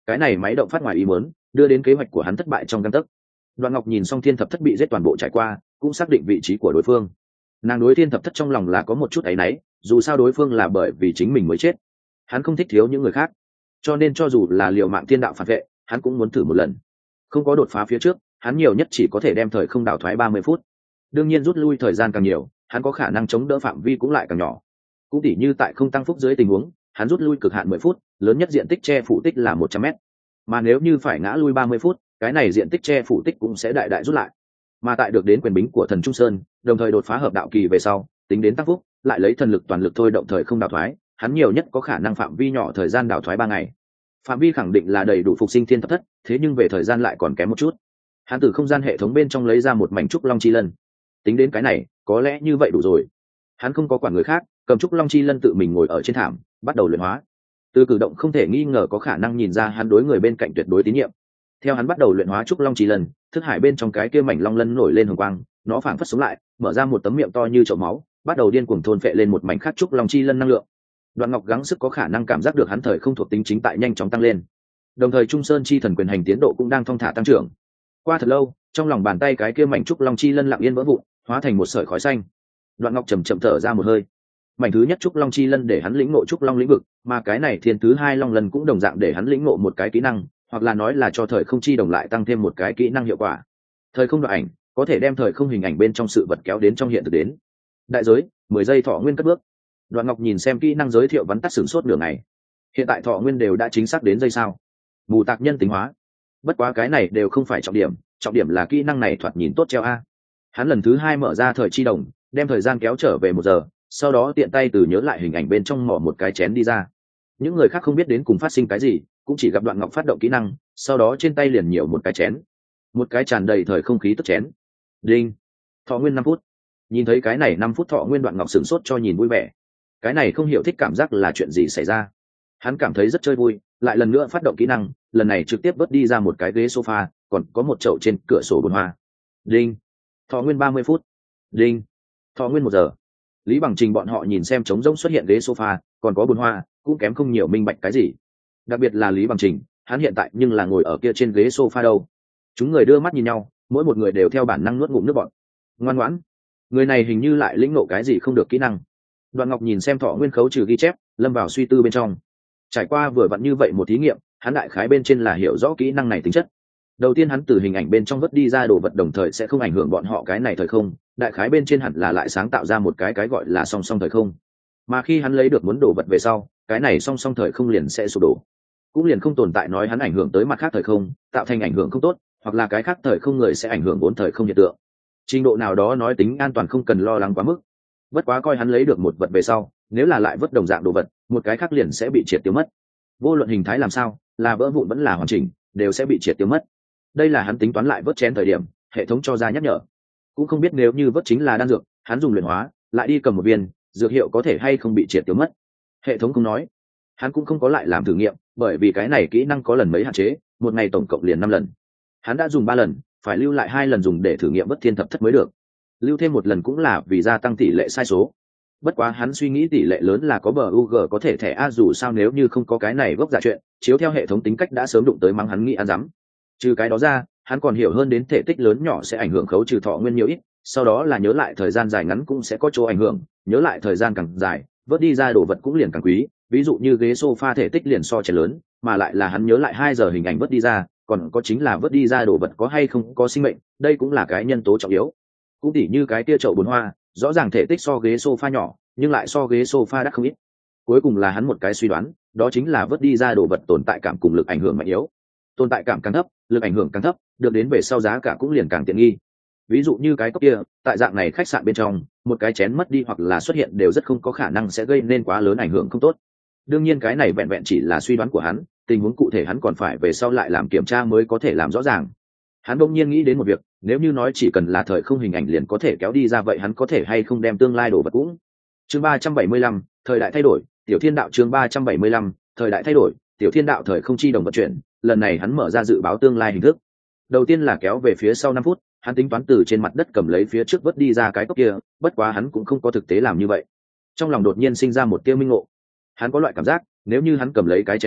cái này máy động phát ngoài ý muốn đưa đến kế hoạch của hắn thất bại trong căn tấc. Đoạn Ngọc nhìn xong thiên thập thất bị giết toàn bộ trải qua, cũng xác định vị trí của đối phương. Nàng đối thiên thập thất trong lòng là có một chút áy náy, dù sao đối phương là bởi vì chính mình mới chết, hắn không thích thiếu những người khác, cho nên cho dù là liều mạng thiên đạo phản vệ, hắn cũng muốn thử một lần. Không có đột phá phía trước, hắn nhiều nhất chỉ có thể đem thời không đảo thoái ba mươi phút. Đương nhiên rút lui thời gian càng nhiều, hắn có khả năng chống đỡ phạm vi cũng lại càng nhỏ. Cũng tỉ như tại không tăng phúc dưới tình huống, hắn rút lui cực hạn mười phút, lớn nhất diện tích che phủ tích là một trăm mét. Mà nếu như phải ngã lui ba mươi phút, cái này diện tích che phủ tích cũng sẽ đại đại rút lại. Mà tại được đến quyền bính của thần Trung Sơn, đồng thời đột phá hợp đạo kỳ về sau, tính đến tăng phúc, lại lấy thần lực toàn lực thôi động thời không đảo thoái, hắn nhiều nhất có khả năng phạm vi nhỏ thời gian đảo thoái ba ngày. Phạm vi khẳng định là đầy đủ phục sinh thiên thập thất, thế nhưng về thời gian lại còn kém một chút. Hắn từ không gian hệ thống bên trong lấy ra một mảnh trúc long chi lân. Tính đến cái này, có lẽ như vậy đủ rồi. Hắn không có quản người khác, cầm trúc long chi lân tự mình ngồi ở trên thảm, bắt đầu luyện hóa. Từ cử động không thể nghi ngờ có khả năng nhìn ra hắn đối người bên cạnh tuyệt đối tín nhiệm. Theo hắn bắt đầu luyện hóa trúc long chi lân, thức hải bên trong cái kia mảnh long lân nổi lên hồng quang, nó phảng phất sống lại, mở ra một tấm miệng to như chậu máu, bắt đầu điên cuồng thôn phệ lên một mảnh khác trúc long chi lân năng lượng. Đoạn Ngọc gắng sức có khả năng cảm giác được hắn thời không thuộc tính chính tại nhanh chóng tăng lên, đồng thời Trung Sơn chi thần quyền hành tiến độ cũng đang thong thả tăng trưởng. Qua thật lâu, trong lòng bàn tay cái kia mảnh trúc long chi lân lặng yên vỡ vụn, hóa thành một sợi khói xanh. Đoạn Ngọc chậm chậm thở ra một hơi. Mảnh thứ nhất trúc long chi lân để hắn lĩnh ngộ trúc long lĩnh vực, mà cái này thiên thứ hai long lân cũng đồng dạng để hắn lĩnh ngộ một cái kỹ năng, hoặc là nói là cho thời không chi đồng lại tăng thêm một cái kỹ năng hiệu quả. Thời không đoạn ảnh có thể đem thời không hình ảnh bên trong sự vật kéo đến trong hiện thực đến. Đại giới mười giây thọ nguyên cất bước. Đoạn Ngọc nhìn xem kỹ năng giới thiệu vắn tắt sửng sốt nửa ngày. Hiện tại thọ nguyên đều đã chính xác đến giây sao? Mù tạc nhân tính hóa. Bất quá cái này đều không phải trọng điểm, trọng điểm là kỹ năng này thoạt nhìn tốt treo a. Hắn lần thứ hai mở ra thời chi đồng, đem thời gian kéo trở về một giờ, sau đó tiện tay từ nhớ lại hình ảnh bên trong mỏ một cái chén đi ra. Những người khác không biết đến cùng phát sinh cái gì, cũng chỉ gặp Đoạn Ngọc phát động kỹ năng, sau đó trên tay liền nhiều một cái chén, một cái tràn đầy thời không khí tức chén. Đinh. Thọ nguyên năm phút. Nhìn thấy cái này năm phút thọ nguyên, Đoạn Ngọc sửng sốt cho nhìn vui vẻ. Cái này không hiểu thích cảm giác là chuyện gì xảy ra. Hắn cảm thấy rất chơi vui, lại lần nữa phát động kỹ năng, lần này trực tiếp vớt đi ra một cái ghế sofa, còn có một chậu trên cửa sổ bồn hoa. Đinh. Thọ nguyên ba mươi phút. Đinh. Thọ nguyên một giờ. Lý Bằng Trình bọn họ nhìn xem trống rỗng xuất hiện ghế sofa, còn có bồn hoa, cũng kém không nhiều minh bạch cái gì. Đặc biệt là Lý Bằng Trình, hắn hiện tại nhưng là ngồi ở kia trên ghế sofa đâu. Chúng người đưa mắt nhìn nhau, mỗi một người đều theo bản năng nuốt ngụm nước bọt. Ngoan ngoãn, người này hình như lại lĩnh ngộ cái gì không được kỹ năng. Đoạn Ngọc nhìn xem thọ nguyên khấu trừ ghi chép, lâm vào suy tư bên trong. Trải qua vừa vặn như vậy một thí nghiệm, hắn đại khái bên trên là hiểu rõ kỹ năng này tính chất. Đầu tiên hắn từ hình ảnh bên trong vớt đi ra đồ vật đồng thời sẽ không ảnh hưởng bọn họ cái này thời không, đại khái bên trên hẳn là lại sáng tạo ra một cái cái gọi là song song thời không. Mà khi hắn lấy được muốn đồ vật về sau, cái này song song thời không liền sẽ sụp đổ, cũng liền không tồn tại nói hắn ảnh hưởng tới mặt khác thời không, tạo thành ảnh hưởng không tốt, hoặc là cái khác thời không người sẽ ảnh hưởng bốn thời không hiện tượng. Trình độ nào đó nói tính an toàn không cần lo lắng quá mức. Bất quá coi hắn lấy được một vật về sau, nếu là lại vớt đồng dạng đồ vật, một cái khác liền sẽ bị triệt tiêu mất. Vô luận hình thái làm sao, là vỡ vụn vẫn là hoàn chỉnh, đều sẽ bị triệt tiêu mất. Đây là hắn tính toán lại vớt chén thời điểm, hệ thống cho ra nhắc nhở. Cũng không biết nếu như vớt chính là đan dược, hắn dùng luyện hóa, lại đi cầm một viên, dược hiệu có thể hay không bị triệt tiêu mất. Hệ thống không nói. Hắn cũng không có lại làm thử nghiệm, bởi vì cái này kỹ năng có lần mấy hạn chế, một ngày tổng cộng liền năm lần. Hắn đã dùng ba lần, phải lưu lại hai lần dùng để thử nghiệm vớt thiên thập thất mới được. Lưu thêm một lần cũng là vì gia tăng tỷ lệ sai số. Bất quá hắn suy nghĩ tỷ lệ lớn là có bờ u g có thể thẻ a, dù sao nếu như không có cái này gốc giả chuyện, chiếu theo hệ thống tính cách đã sớm đụng tới mắng hắn nghĩ ăn dám. Trừ cái đó ra, hắn còn hiểu hơn đến thể tích lớn nhỏ sẽ ảnh hưởng khấu trừ thọ nguyên nhiều ít, sau đó là nhớ lại thời gian dài ngắn cũng sẽ có chỗ ảnh hưởng, nhớ lại thời gian càng dài, vớt đi ra đồ vật cũng liền càng quý, ví dụ như ghế sofa thể tích liền so chén lớn, mà lại là hắn nhớ lại hai giờ hình ảnh vớt đi ra, còn có chính là vớt đi ra đồ vật có hay không có sinh mệnh, đây cũng là cái nhân tố trọng yếu. Cũng tỉ như cái tia chậu bồn hoa, rõ ràng thể tích so ghế sofa nhỏ, nhưng lại so ghế sofa đắt không ít. Cuối cùng là hắn một cái suy đoán, đó chính là vớt đi ra đồ vật tồn tại cảm cùng lực ảnh hưởng mạnh yếu. Tồn tại cảm càng thấp, lực ảnh hưởng càng thấp, được đến về sau giá cả cũng liền càng tiện nghi. Ví dụ như cái cốc kia, tại dạng này khách sạn bên trong, một cái chén mất đi hoặc là xuất hiện đều rất không có khả năng sẽ gây nên quá lớn ảnh hưởng không tốt. Đương nhiên cái này vẹn vẹn chỉ là suy đoán của hắn, tình huống cụ thể hắn còn phải về sau lại làm kiểm tra mới có thể làm rõ ràng. Hắn bỗng nhiên nghĩ đến một việc, nếu như nói chỉ cần là thời không hình ảnh liền có thể kéo đi ra, vậy hắn có thể hay không đem tương lai đồ vật cũng. Chương ba trăm bảy mươi lăm, thời đại thay đổi, Tiểu Thiên Đạo. Chương ba trăm bảy mươi lăm, thời đại thay đổi, Tiểu Thiên Đạo. Thời không chi đồng vận chuyển, lần này hắn mở ra dự báo tương lai hình thức. Đầu tiên là kéo về phía sau năm phút, hắn tính toán từ trên mặt đất cầm lấy phía trước vớt đi ra cái cốc kia, bất quá hắn cũng không có thực tế làm như vậy. Trong lòng đột nhiên sinh ra một tia minh ngộ. Hắn có loại cảm giác, nếu như hắn cầm lấy cái chén này,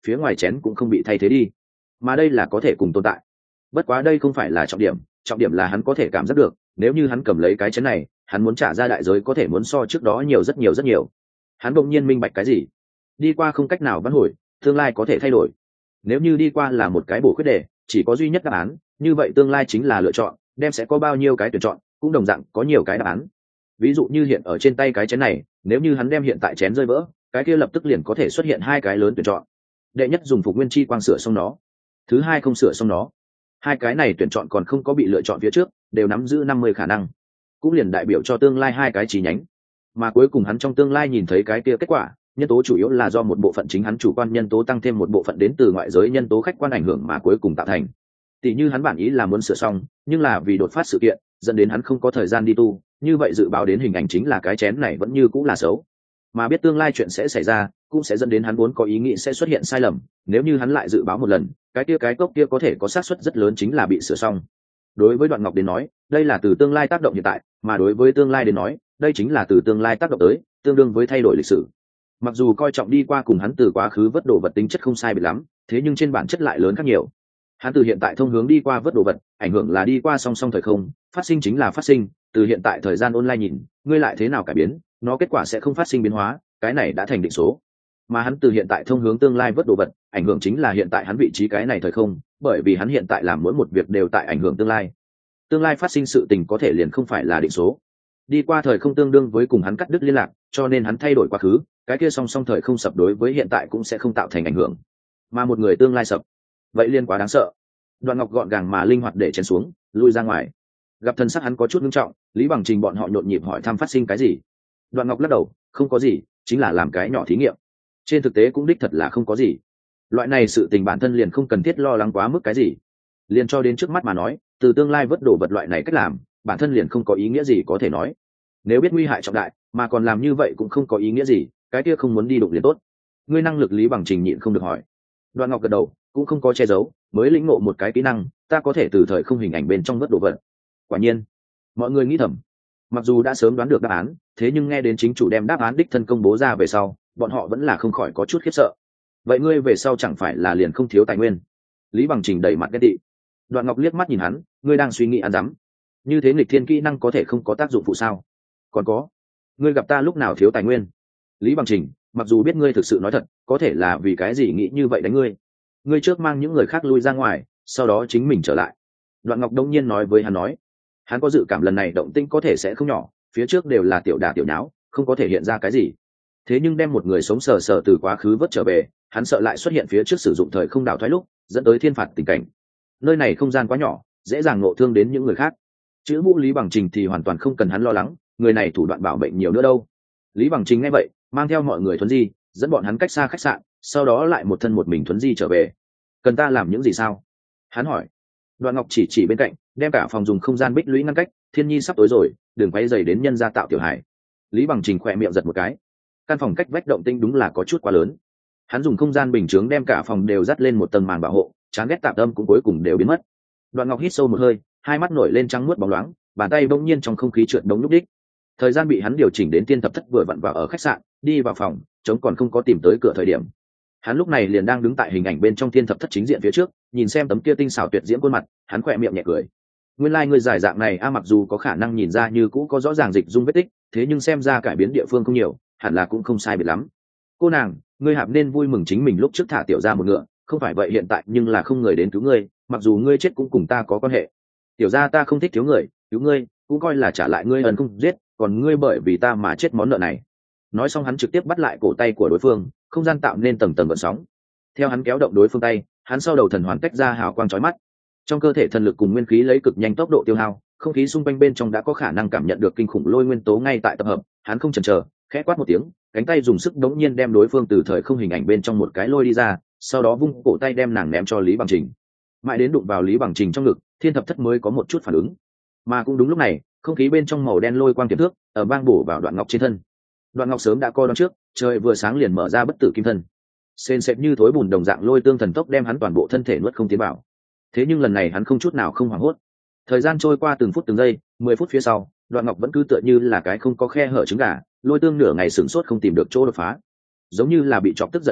phía ngoài chén cũng không bị thay thế đi, mà đây là có thể cùng tồn tại. Bất quá đây không phải là trọng điểm, trọng điểm là hắn có thể cảm giác được, nếu như hắn cầm lấy cái chén này, hắn muốn trả ra đại giới có thể muốn so trước đó nhiều rất nhiều rất nhiều. Hắn bỗng nhiên minh bạch cái gì? Đi qua không cách nào vãn hồi, tương lai có thể thay đổi. Nếu như đi qua là một cái bổ khuyết đề, chỉ có duy nhất đáp án, như vậy tương lai chính là lựa chọn, đem sẽ có bao nhiêu cái tuyển chọn, cũng đồng dạng có nhiều cái đáp án. Ví dụ như hiện ở trên tay cái chén này, nếu như hắn đem hiện tại chén rơi vỡ, cái kia lập tức liền có thể xuất hiện hai cái lớn tuyển chọn. Đệ nhất dùng phục nguyên chi quang sửa xong nó, thứ hai không sửa xong nó. Hai cái này tuyển chọn còn không có bị lựa chọn phía trước, đều nắm giữ năm mươi khả năng, cũng liền đại biểu cho tương lai hai cái chi nhánh. Mà cuối cùng hắn trong tương lai nhìn thấy cái kia kết quả, nhân tố chủ yếu là do một bộ phận chính hắn chủ quan nhân tố tăng thêm một bộ phận đến từ ngoại giới nhân tố khách quan ảnh hưởng mà cuối cùng tạo thành. Tỷ như hắn bản ý là muốn sửa xong, nhưng là vì đột phát sự kiện dẫn đến hắn không có thời gian đi tu, như vậy dự báo đến hình ảnh chính là cái chén này vẫn như cũng là xấu. Mà biết tương lai chuyện sẽ xảy ra, cũng sẽ dẫn đến hắn vốn có ý nghĩ sẽ xuất hiện sai lầm, nếu như hắn lại dự báo một lần, cái kia cái cốc kia có thể có xác suất rất lớn chính là bị sửa xong. Đối với Đoạn Ngọc đến nói, đây là từ tương lai tác động hiện tại, mà đối với tương lai đến nói, đây chính là từ tương lai tác động tới, tương đương với thay đổi lịch sử. Mặc dù coi trọng đi qua cùng hắn từ quá khứ vớt đồ vật tính chất không sai biệt lắm, thế nhưng trên bản chất lại lớn khác nhiều. Hắn từ hiện tại thông hướng đi qua vớt đồ vật, ảnh hưởng là đi qua song song thời không, phát sinh chính là phát sinh, từ hiện tại thời gian online nhìn, ngươi lại thế nào cải biến, nó kết quả sẽ không phát sinh biến hóa, cái này đã thành định số. Mà hắn từ hiện tại thông hướng tương lai vớt đồ vật, ảnh hưởng chính là hiện tại hắn vị trí cái này thời không, bởi vì hắn hiện tại làm mỗi một việc đều tại ảnh hưởng tương lai. Tương lai phát sinh sự tình có thể liền không phải là định số. Đi qua thời không tương đương với cùng hắn cắt đứt liên lạc, cho nên hắn thay đổi quá khứ, cái kia song song thời không sập đối với hiện tại cũng sẽ không tạo thành ảnh hưởng. Mà một người tương lai sập, vậy liên quá đáng sợ. Đoạn Ngọc gọn gàng mà linh hoạt để chén xuống, lui ra ngoài. Gặp thần sắc hắn có chút nghiêm trọng, Lý Bằng Trình bọn họ nhộn nhịp hỏi thăm phát sinh cái gì. Đoạn Ngọc lắc đầu, không có gì, chính là làm cái nhỏ thí nghiệm. Trên thực tế cũng đích thật là không có gì. Loại này sự tình bản thân liền không cần thiết lo lắng quá mức cái gì. Liền cho đến trước mắt mà nói, từ tương lai vớt đổ vật loại này cách làm, bản thân liền không có ý nghĩa gì có thể nói. Nếu biết nguy hại trọng đại, mà còn làm như vậy cũng không có ý nghĩa gì, cái kia không muốn đi đụng liền tốt. Ngươi năng lực Lý Bằng Trình nhịn không được hỏi. Đoạn Ngọc gật đầu, cũng không có che giấu, mới lĩnh ngộ một cái kỹ năng, ta có thể từ thời không hình ảnh bên trong vớt đồ vật. Quả nhiên, mọi người nghĩ thầm, mặc dù đã sớm đoán được đáp án, thế nhưng nghe đến chính chủ đem đáp án đích thân công bố ra về sau, bọn họ vẫn là không khỏi có chút khiếp sợ. Vậy ngươi về sau chẳng phải là liền không thiếu tài nguyên? Lý Bằng Trình đầy mặt ghét tị. Đoạn Ngọc liếc mắt nhìn hắn, ngươi đang suy nghĩ ăn dám? Như thế nghịch thiên kỹ năng có thể không có tác dụng phụ sao? Còn có, ngươi gặp ta lúc nào thiếu tài nguyên? Lý Bằng Trình, mặc dù biết ngươi thực sự nói thật, có thể là vì cái gì nghĩ như vậy đánh ngươi? Ngươi trước mang những người khác lui ra ngoài, sau đó chính mình trở lại. Đoạn Ngọc đông nhiên nói với hắn nói, hắn có dự cảm lần này động tĩnh có thể sẽ không nhỏ, phía trước đều là tiểu đả tiểu nháo, không có thể hiện ra cái gì. Thế nhưng đem một người sống sờ sờ từ quá khứ vớt trở về, hắn sợ lại xuất hiện phía trước sử dụng thời không đảo thoái lúc, dẫn tới thiên phạt tình cảnh. Nơi này không gian quá nhỏ, dễ dàng ngộ thương đến những người khác. Chữ Vũ Lý Bằng Trình thì hoàn toàn không cần hắn lo lắng, người này thủ đoạn bảo mệnh nhiều nữa đâu. Lý Bằng Trình nghe vậy, mang theo mọi người thuấn di, dẫn bọn hắn cách xa khách sạn, sau đó lại một thân một mình thuấn di trở về. Cần ta làm những gì sao? Hắn hỏi. Đoạn Ngọc chỉ chỉ bên cạnh, đem cả phòng dùng không gian bích lũy ngăn cách, thiên nhi sắp tối rồi, đừng quay dày đến nhân gia tạo tiểu hải. Lý Bằng Trình khỏe miệng giật một cái. Căn phòng cách vách động tinh đúng là có chút quá lớn. Hắn dùng không gian bình chướng đem cả phòng đều dắt lên một tầng màn bảo hộ, chán ghét tạp âm cũng cuối cùng đều biến mất. Đoạn Ngọc hít sâu một hơi, hai mắt nổi lên trắng muốt bóng loáng, bàn tay bỗng nhiên trong không khí trượt đống lúc đích. Thời gian bị hắn điều chỉnh đến tiên thập thất vừa vặn vào ở khách sạn, đi vào phòng, chống còn không có tìm tới cửa thời điểm. Hắn lúc này liền đang đứng tại hình ảnh bên trong tiên thập thất chính diện phía trước, nhìn xem tấm kia tinh xảo tuyệt diễm khuôn mặt, hắn khỏe miệng nhẹ cười. Nguyên lai like người giải dạng này a, mặc dù có khả năng nhìn ra như cũ có rõ ràng dịch dung vết tích, thế nhưng xem ra cải biến địa phương không nhiều, hẳn là cũng không sai biệt lắm. Cô nàng, ngươi hạp nên vui mừng chính mình lúc trước thả tiểu ra một ngựa, không phải vậy hiện tại nhưng là không người đến cứu ngươi, mặc dù ngươi chết cũng cùng ta có quan hệ. Tiểu ra ta không thích thiếu người, cứu ngươi cũng coi là trả lại ngươi ân không giết, còn ngươi bởi vì ta mà chết món nợ này. Nói xong hắn trực tiếp bắt lại cổ tay của đối phương, không gian tạo nên tầng tầng gợn sóng. Theo hắn kéo động đối phương tay, hắn sau đầu thần hoàn tách ra hào quang chói mắt. Trong cơ thể thần lực cùng nguyên khí lấy cực nhanh tốc độ tiêu hao, không khí xung quanh bên trong đã có khả năng cảm nhận được kinh khủng lôi nguyên tố ngay tại tập hợp, hắn không chần chờ, khẽ quát một tiếng, cánh tay dùng sức đống nhiên đem đối phương từ thời không hình ảnh bên trong một cái lôi đi ra, sau đó vung cổ tay đem nàng ném cho Lý Bằng Trình. Mãi đến đụng vào Lý Bằng Trình trong ngực, thiên thập thất mới có một chút phản ứng. Mà cũng đúng lúc này, không khí bên trong màu đen lôi quang tiềm thước, ở bang bổ vào Đoạn Ngọc trên thân. Đoạn Ngọc sớm đã coi đón trước, trời vừa sáng liền mở ra bất tử kim thân. Sền sệt như thối bùn đồng dạng lôi tương thần tốc đem hắn toàn bộ thân thể nuốt không tiến vào. Thế nhưng lần này hắn không chút nào không hoảng hốt. Thời gian trôi qua từng phút từng giây, mười phút phía sau, Đoạn Ngọc vẫn cứ tựa như là cái không có khe hở trứng gà, lôi tương nửa ngày sửng sốt không tìm được chỗ đột phá. Giống như là bị chọc tức giận đồng dạng,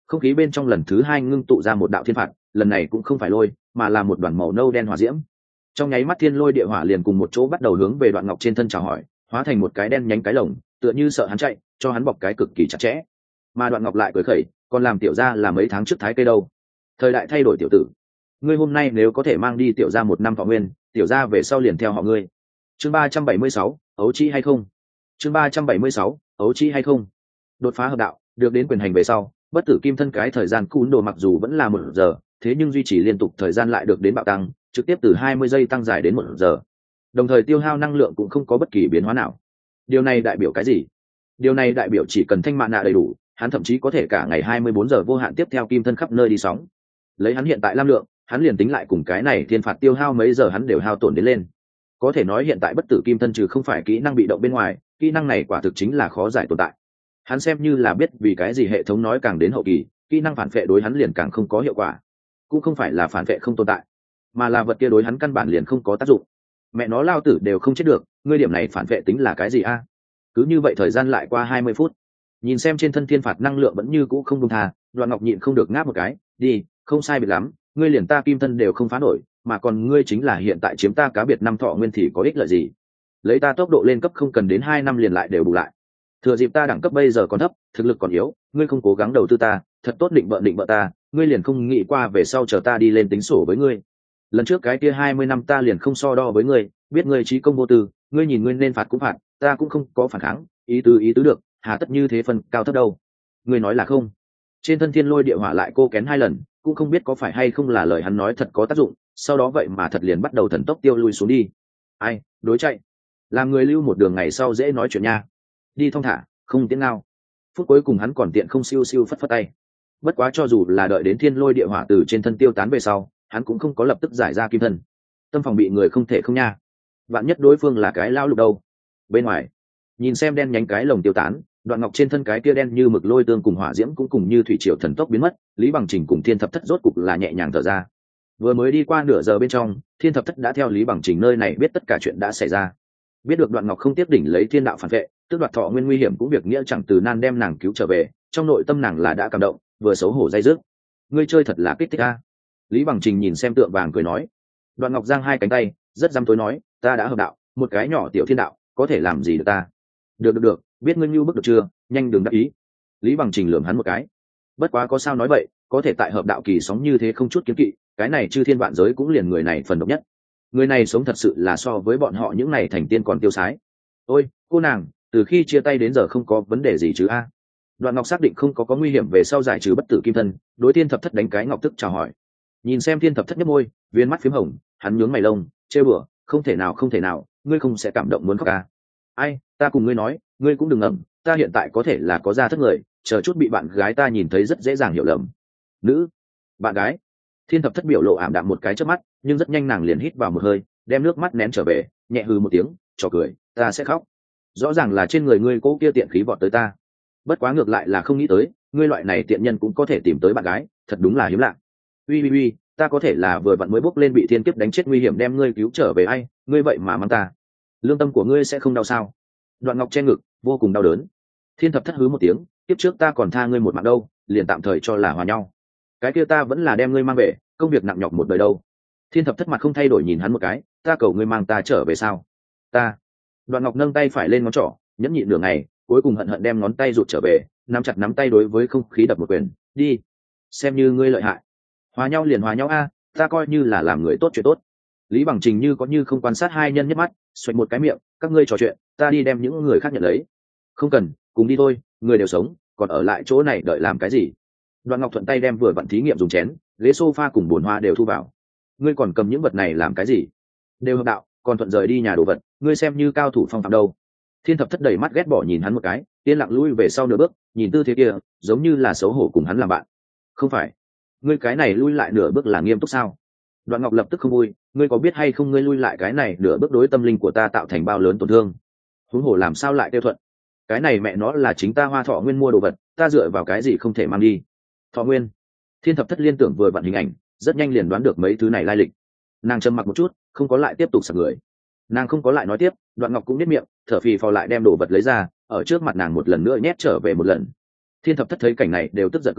không khí bên trong lần thứ hai ngưng tụ ra một đạo thiên phạt, lần này cũng không phải lôi mà là một đoàn màu nâu đen hỏa diễm. Trong nháy mắt thiên lôi địa hỏa liền cùng một chỗ bắt đầu hướng về Đoạn Ngọc trên thân chào hỏi, hóa thành một cái đen nhánh cái lồng, tựa như sợ hắn chạy, cho hắn bọc cái cực kỳ chặt chẽ. Mà Đoạn Ngọc lại cười khẩy, còn làm tiểu gia là mấy tháng trước thái cây đâu. Thời đại thay đổi tiểu tử, ngươi hôm nay nếu có thể mang đi tiểu gia một năm thọ nguyên, tiểu gia về sau liền theo họ ngươi. Chương ba trăm bảy mươi sáu, ấu chi hay không? Chương ba trăm bảy mươi sáu, ấu chi hay không? Đột phá hợp đạo, được đến quyền hành về sau, bất tử kim thân cái thời gian cún đồ mặc dù vẫn là một giờ, thế nhưng duy trì liên tục thời gian lại được đến bạo tăng, trực tiếp từ hai mươi giây tăng dài đến một giờ. Đồng thời tiêu hao năng lượng cũng không có bất kỳ biến hóa nào. Điều này đại biểu cái gì? Điều này đại biểu chỉ cần thanh mạn nạ đầy đủ, hắn thậm chí có thể cả ngày hai mươi bốn giờ vô hạn tiếp theo kim thân khắp nơi đi sóng. Lấy hắn hiện tại lam lượng, hắn liền tính lại cùng cái này thiên phạt tiêu hao mấy giờ hắn đều hao tổn đến lên. Có thể nói hiện tại bất tử kim thân trừ không phải kỹ năng bị động bên ngoài, kỹ năng này quả thực chính là khó giải tồn tại. Hắn xem như là biết vì cái gì hệ thống nói càng đến hậu kỳ, kỹ năng phản vệ đối hắn liền càng không có hiệu quả. Cũng không phải là phản vệ không tồn tại, mà là vật kia đối hắn căn bản liền không có tác dụng. Mẹ nó lao tử đều không chết được, ngươi điểm này phản vệ tính là cái gì a? Cứ như vậy thời gian lại qua hai mươi phút, nhìn xem trên thân thiên phạt năng lượng vẫn như cũ không buông tha, Đoạn Ngọc nhịn không được ngáp một cái, đi, không sai biệt lắm, ngươi liền ta kim thân đều không phá nổi, mà còn ngươi chính là hiện tại chiếm ta cá biệt năm thọ nguyên thì có ích lợi gì? Lấy ta tốc độ lên cấp không cần đến hai năm liền lại đều bù lại. Thừa dịp ta đẳng cấp bây giờ còn thấp, thực lực còn yếu, ngươi không cố gắng đầu tư ta, thật tốt định bợ định bợ ta, ngươi liền không nghĩ qua về sau chờ ta đi lên tính sổ với ngươi. Lần trước cái kia hai mươi năm ta liền không so đo với ngươi, biết ngươi trí công vô tư, ngươi nhìn ngươi nên phạt cũng phạt, ta cũng không có phản kháng, ý tứ ý tứ được, hà tất như thế phần cao thấp đâu. Ngươi nói là không? Trên thân thiên lôi địa hỏa lại cô kén hai lần, cũng không biết có phải hay không là lời hắn nói thật có tác dụng, sau đó vậy mà thật liền bắt đầu thần tốc tiêu lui xuống đi. Ai, đối chạy. Làm người lưu một đường ngày sau dễ nói chuyện nha. Đi thong thả, không tiễn nào. Phút cuối cùng hắn còn tiện không siêu siêu phất phất tay. Bất quá cho dù là đợi đến thiên lôi địa hỏa từ trên thân tiêu tán về sau, hắn cũng không có lập tức giải ra kim thân. Tâm phòng bị người không thể không nha. Vạn nhất đối phương là cái lao lục đâu. Bên ngoài, nhìn xem đen nhánh cái lồng tiêu tán, Đoạn Ngọc trên thân cái kia đen như mực lôi tương cùng hỏa diễm cũng cùng như thủy triều thần tốc biến mất, Lý Bằng Trình cùng Thiên Thập Thất rốt cục là nhẹ nhàng thở ra. Vừa mới đi qua nửa giờ bên trong, Thiên Thập Thất đã theo Lý Bằng Trình nơi này biết tất cả chuyện đã xảy ra. Biết được Đoạn Ngọc không tiếp đỉnh lấy thiên đạo phản vệ, tức đoạt thọ nguyên nguy hiểm cũng việc nghĩa chẳng từ nan đem nàng cứu trở về, trong nội tâm nàng là đã cảm động, vừa xấu hổ dây dứt. Ngươi chơi thật là kích thích a. Lý Bằng Trình nhìn xem tượng vàng cười nói. Đoạn Ngọc giang hai cánh tay, rất dám tối nói, ta đã hợp đạo, một cái nhỏ tiểu thiên đạo, có thể làm gì được ta? Được được được, biết ngươi như bức được chưa, nhanh đừng đắc ý. Lý Bằng Trình lườm hắn một cái. Bất quá có sao nói vậy, có thể tại hợp đạo kỳ sóng như thế không chút kiếm kỵ, cái này chư thiên vạn giới cũng liền người này phần độc nhất. Người này sống thật sự là so với bọn họ những này thành tiên còn tiêu sái. Ôi, cô nàng, từ khi chia tay đến giờ không có vấn đề gì chứ a? Đoạn Ngọc xác định không có có nguy hiểm về sau giải trừ bất tử kim thân, đối Thiên Thập Thất đánh cái ngọc tức chào hỏi. Nhìn xem Thiên Thập Thất nhếch môi, viên mắt phím hồng, hắn nhướng mày lông, trêu bừa, không thể nào không thể nào, ngươi không sẽ cảm động muốn khóc à? Ai, ta cùng ngươi nói, ngươi cũng đừng ngẩng, ta hiện tại có thể là có gia thất người, chờ chút bị bạn gái ta nhìn thấy rất dễ dàng hiểu lầm. Nữ, bạn gái. Thiên Thập Thất biểu lộ ảm đạm một cái chớp mắt, nhưng rất nhanh nàng liền hít vào một hơi, đem nước mắt nén trở về, nhẹ hừ một tiếng, trò cười, ta sẽ khóc. Rõ ràng là trên người ngươi cố kia tiện khí vọt tới ta. Bất quá ngược lại là không nghĩ tới, ngươi loại này tiện nhân cũng có thể tìm tới bạn gái, thật đúng là hiếm lạ. Uy uy uy, ta có thể là vừa vặn mới bốc lên bị thiên kiếp đánh chết nguy hiểm đem ngươi cứu trở về ai, ngươi vậy mà mang ta. Lương tâm của ngươi sẽ không đau sao? Đoạn Ngọc che ngực, vô cùng đau đớn. Thiên Thập Thất hứ một tiếng, tiếp trước ta còn tha ngươi một mạng đâu, liền tạm thời cho là hòa nhau. Cái kia ta vẫn là đem ngươi mang về, công việc nặng nhọc một đời đâu. Thiên Thập Thất mặt không thay đổi nhìn hắn một cái, ta cầu ngươi mang ta trở về sao? Ta. Đoạn Ngọc nâng tay phải lên ngón trỏ, nhẫn nhịn nửa ngày, cuối cùng hận hận đem ngón tay rụt trở về, nắm chặt nắm tay đối với không khí đập một quyền, đi, xem như ngươi lợi hại. Hòa nhau liền hòa nhau a, ta coi như là làm người tốt chuyện tốt. Lý Bằng Trình như có như không quan sát hai nhân nhất mắt, xoạch một cái miệng, các ngươi trò chuyện, ta đi đem những người khác nhận lấy. Không cần, cùng đi thôi, người đều sống, còn ở lại chỗ này đợi làm cái gì? Đoạn Ngọc thuận tay đem vừa vặn thí nghiệm dùng chén, ghế sofa cùng bồn hoa đều thu vào. Ngươi còn cầm những vật này làm cái gì? Đều hợp đạo, còn thuận rời đi nhà đồ vật, ngươi xem như cao thủ phong phạm đâu. Thiên Thập Thất đầy mắt ghét bỏ nhìn hắn một cái, yên lặng lui về sau nửa bước, nhìn tư thế kia, giống như là xấu hổ cùng hắn làm bạn. Không phải, ngươi cái này lui lại nửa bước là nghiêm túc sao? Đoạn Ngọc lập tức không vui, ngươi có biết hay không ngươi lui lại cái này nửa bước đối tâm linh của ta tạo thành bao lớn tổn thương? Huống hồ làm sao lại tiêu thuận? Cái này mẹ nó là chính ta Hoa Thọ Nguyên mua đồ vật, ta dựa vào cái gì không thể mang đi? Thọ Nguyên. Thiên Thập Thất liên tưởng vừa vặn hình ảnh, rất nhanh liền đoán được mấy thứ này lai lịch. Nàng trầm mặc một chút, không có lại tiếp tục sặc người. Nàng không có lại nói tiếp, Đoạn Ngọc cũng biết miệng, thở phì phò lại đem đồ vật lấy ra, ở trước mặt nàng một lần nữa nhét trở về một lần. Thiên Thập Thất thấy cảnh này đều tức giận cười,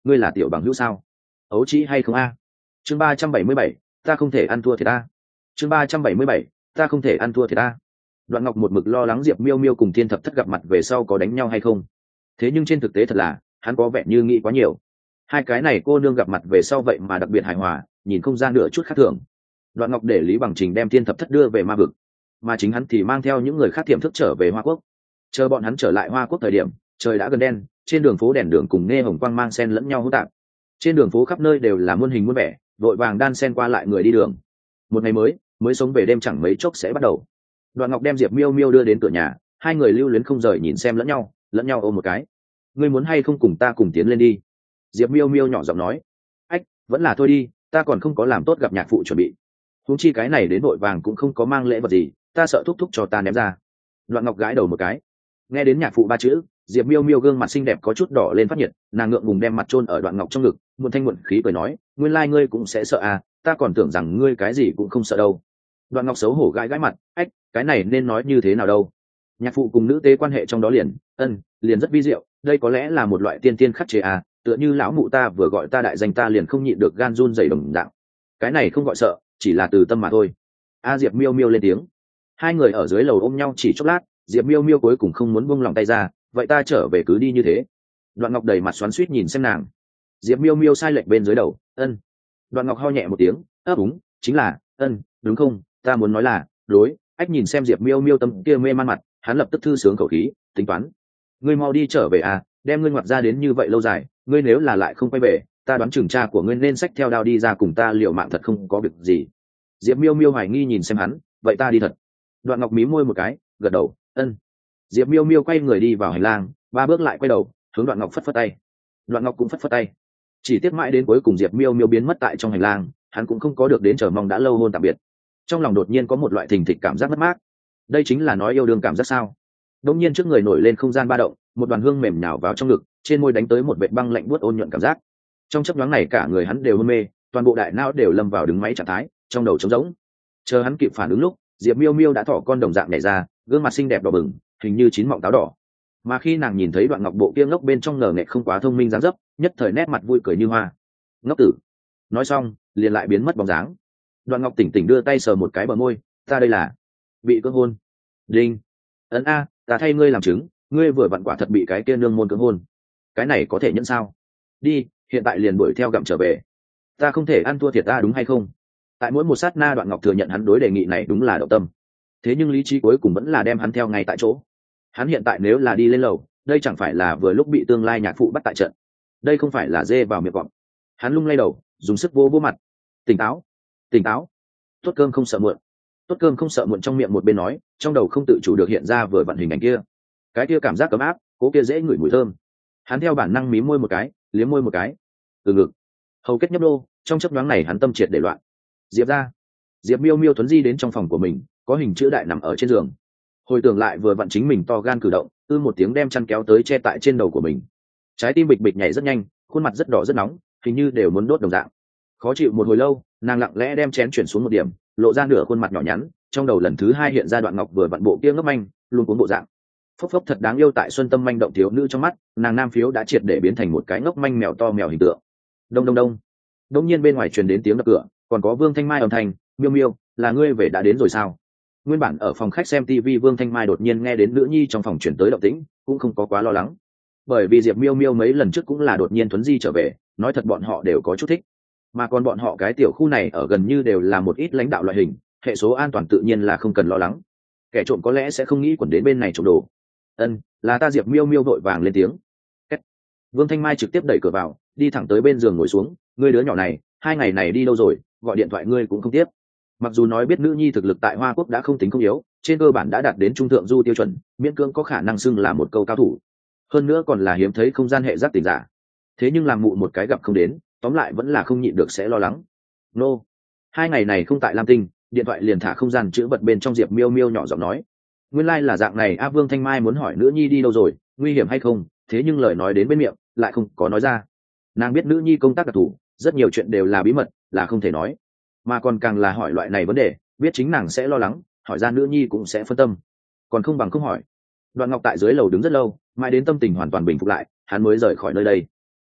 ngươi là tiểu bằng hữu sao? Ấu trĩ hay không a? Chương ba trăm bảy mươi bảy, ta không thể ăn thua thiệt ta. Chương ba trăm bảy mươi bảy, ta không thể ăn thua thiệt ta. Đoạn Ngọc một mực lo lắng Diệp Miêu Miêu cùng Thiên Thập Thất gặp mặt về sau có đánh nhau hay không. Thế nhưng trên thực tế thật là, hắn có vẻ như nghĩ quá nhiều. Hai cái này cô nương gặp mặt về sau vậy mà đặc biệt hài hòa, nhìn không ra nửa chút khác thường. Đoạn Ngọc để Lý Bằng Trình đem Thiên Thập Thất đưa về ma vực, mà chính hắn thì mang theo những người khác tiềm thức trở về Hoa Quốc. Chờ bọn hắn trở lại Hoa Quốc thời điểm, trời đã gần đen, trên đường phố đèn đường cùng nghe hồng quang mang sen lẫn nhau hỗn tạp. Trên đường phố khắp nơi đều là muôn hình muôn vẻ, vội vàng đan sen qua lại người đi đường. Một ngày mới, mới sống về đêm chẳng mấy chốc sẽ bắt đầu. Đoạn Ngọc đem Diệp Miêu Miêu đưa đến cửa nhà, hai người lưu luyến không rời nhìn xem lẫn nhau, lẫn nhau ôm một cái. Ngươi muốn hay không cùng ta cùng tiến lên đi? Diệp Miêu Miêu nhỏ giọng nói. Ách, vẫn là thôi đi, ta còn không có làm tốt gặp nhạc phụ chuẩn bị. Huống chi cái này đến vội vàng cũng không có mang lễ vật gì, ta sợ thúc thúc cho ta ném ra. Đoạn Ngọc gãi đầu một cái. Nghe đến nhạc phụ ba chữ, Diệp Miêu Miêu gương mặt xinh đẹp có chút đỏ lên phát nhiệt, nàng ngượng ngùng đem mặt chôn ở Đoạn Ngọc trong ngực, muộn thanh muộn khí cười nói, nguyên lai ngươi cũng sẽ sợ à, ta còn tưởng rằng ngươi cái gì cũng không sợ đâu. Đoạn Ngọc xấu hổ gãi gãi mặt, ách, cái này nên nói như thế nào đâu? Nhạc phụ cùng nữ tế quan hệ trong đó liền, ân, liền rất vi diệu, đây có lẽ là một loại tiên tiên khắc chế à, tựa như lão mụ ta vừa gọi ta đại danh ta liền không nhịn được gan run rẩy đồng dạng. Cái này không gọi sợ, chỉ là từ tâm mà thôi. A Diệp Miêu Miêu lên tiếng. Hai người ở dưới lầu ôm nhau chỉ chốc lát, Diệp Miêu Miêu cuối cùng không muốn buông lòng tay ra, vậy ta trở về cứ đi như thế. Đoạn Ngọc đầy mặt xoắn xuýt nhìn xem nàng. Diệp Miêu Miêu sai lệch bên dưới đầu, ân. Đoạn Ngọc ho nhẹ một tiếng, ấp úng, chính là, ân, đúng không? Ta muốn nói là, đối. Ách nhìn xem Diệp Miêu Miêu tâm kia mê man mặt, hắn lập tức thư sướng khẩu khí, tính toán. Ngươi mau đi trở về à, đem ngươi ngoặt ra đến như vậy lâu dài, ngươi nếu là lại không quay về, ta đoán chừng cha của ngươi nên xách theo đao đi ra cùng ta liều mạng thật không có việc gì. Diệp Miêu Miêu hoài nghi nhìn xem hắn, vậy ta đi thật. Đoạn Ngọc mím môi một cái, gật đầu, ân. Diệp Miêu Miêu quay người đi vào hành lang, ba bước lại quay đầu, hướng Đoạn Ngọc phất phất tay. Đoạn Ngọc cũng phất phất tay. Chỉ tiếc mãi đến cuối cùng Diệp Miêu Miêu biến mất tại trong hành lang, hắn cũng không có được đến chờ mong đã lâu hôn tạm biệt. Trong lòng đột nhiên có một loại thình thịch cảm giác mất mát. Đây chính là nói yêu đương cảm giác sao? Đột nhiên trước người nổi lên không gian ba động, một đoàn hương mềm nhào vào trong ngực, trên môi đánh tới một vệt băng lạnh buốt ôn nhuận cảm giác. Trong chớp nhoáng này cả người hắn đều hôn mê, toàn bộ đại não đều lâm vào đứng máy trạng thái, trong đầu trống rỗng. Chờ hắn kịp phản ứng lúc, Diệp Miêu Miêu đã thỏ con đồng dạng nhảy ra, gương mặt xinh đẹp đỏ bừng, hình như chín mọng táo đỏ. Mà khi nàng nhìn thấy Đoạn Ngọc bộ kia ngốc bên trong ngờ nghệ không quá thông minh dáng dấp, nhất thời nét mặt vui cười như hoa. Ngốc tử. Nói xong, liền lại biến mất bóng dáng. Đoạn Ngọc tỉnh tỉnh đưa tay sờ một cái bờ môi, ta đây là bị cưỡng hôn. Đinh. Ấn a, ta thay ngươi làm chứng, ngươi vừa vặn quả thật bị cái kia nương môn cưỡng hôn. Cái này có thể nhận sao? Đi, hiện tại liền đuổi theo gặm trở về. Ta không thể ăn thua thiệt ta đúng hay không? Tại mỗi một sát na Đoạn Ngọc thừa nhận hắn đối đề nghị này đúng là động tâm. Thế nhưng lý trí cuối cùng vẫn là đem hắn theo ngay tại chỗ. Hắn hiện tại nếu là đi lên lầu, đây chẳng phải là vừa lúc bị tương lai nhạc phụ bắt tại trận. Đây không phải là dê vào miệng cọp. Hắn lung lay đầu, dùng sức vô vô mặt. Tỉnh táo, tỉnh táo. Tốt cơm không sợ muộn. Tốt cơm không sợ muộn trong miệng một bên nói, trong đầu không tự chủ được hiện ra vừa vặn hình ảnh kia. Cái kia cảm giác ấm áp, cố kia dễ ngửi mùi thơm. Hắn theo bản năng mím môi một cái, liếm môi một cái. Từ ngực, hầu kết nhấp đô, trong chớp nhoáng này hắn tâm triệt để loạn. Diệp ra. Diệp Miêu Miêu thuấn di đến trong phòng của mình, có hình chữ đại nằm ở trên giường. Hồi tưởng lại vừa vặn chính mình to gan cử động, ư một tiếng đem chăn kéo tới che tại trên đầu của mình. Trái tim bịch bịch nhảy rất nhanh, khuôn mặt rất đỏ rất nóng, hình như đều muốn đốt đồng dạng. Khó chịu một hồi lâu, nàng lặng lẽ đem chén chuyển xuống một điểm, lộ ra nửa khuôn mặt nhỏ nhắn, trong đầu lần thứ hai hiện ra Đoạn Ngọc vừa vặn bộ kia ngốc manh, luôn cuốn bộ dạng. Phốc phốc thật đáng yêu tại Xuân Tâm manh động thiếu nữ trong mắt, nàng nam phiếu đã triệt để biến thành một cái ngốc manh mèo to mèo hình tượng. Đông đông đông. Đông nhiên bên ngoài truyền đến tiếng đập cửa, còn có Vương Thanh Mai âm thanh, "Miêu Miêu, là ngươi về đã đến rồi sao?" Nguyên bản ở phòng khách xem tivi Vương Thanh Mai đột nhiên nghe đến nữ nhi trong phòng chuyển tới động tĩnh, cũng không có quá lo lắng. Bởi vì Diệp Miêu Miêu mấy lần trước cũng là đột nhiên thuấn di trở về, nói thật bọn họ đều có chút thích. Mà còn bọn họ cái tiểu khu này ở gần như đều là một ít lãnh đạo loại hình, hệ số an toàn tự nhiên là không cần lo lắng. Kẻ trộm có lẽ sẽ không nghĩ quẩn đến bên này trộm đồ. Ân, là ta Diệp Miêu Miêu vội vàng lên tiếng. Kết. Vương Thanh Mai trực tiếp đẩy cửa vào, đi thẳng tới bên giường ngồi xuống, ngươi đứa nhỏ này, hai ngày này đi đâu rồi, gọi điện thoại ngươi cũng không tiếp. Mặc dù nói biết nữ nhi thực lực tại Hoa Quốc đã không tính không yếu, trên cơ bản đã đạt đến trung thượng du tiêu chuẩn, miễn cưỡng có khả năng xưng là một câu cao thủ. Hơn nữa còn là hiếm thấy không gian hệ giác tỉnh giả. Thế nhưng làm mụ một cái gặp không đến, tóm lại vẫn là không nhịn được sẽ lo lắng. Nô, hai ngày này không tại Lam Tinh, điện thoại liền thả không gian chữ vật bên trong. Diệp Miêu Miêu nhỏ giọng nói, nguyên lai like là dạng này. A Vương Thanh Mai muốn hỏi nữ nhi đi đâu rồi, nguy hiểm hay không, thế nhưng lời nói đến bên miệng lại không có nói ra. Nàng biết nữ nhi công tác đặc thù, rất nhiều chuyện đều là bí mật, là không thể nói, mà còn càng là hỏi loại này vấn đề, biết chính nàng sẽ lo lắng, hỏi ra nữ nhi cũng sẽ phân tâm, còn không bằng không hỏi. Đoạn Ngọc tại dưới lầu đứng rất lâu, mãi đến tâm tình hoàn toàn bình phục lại, hắn mới rời khỏi nơi đây.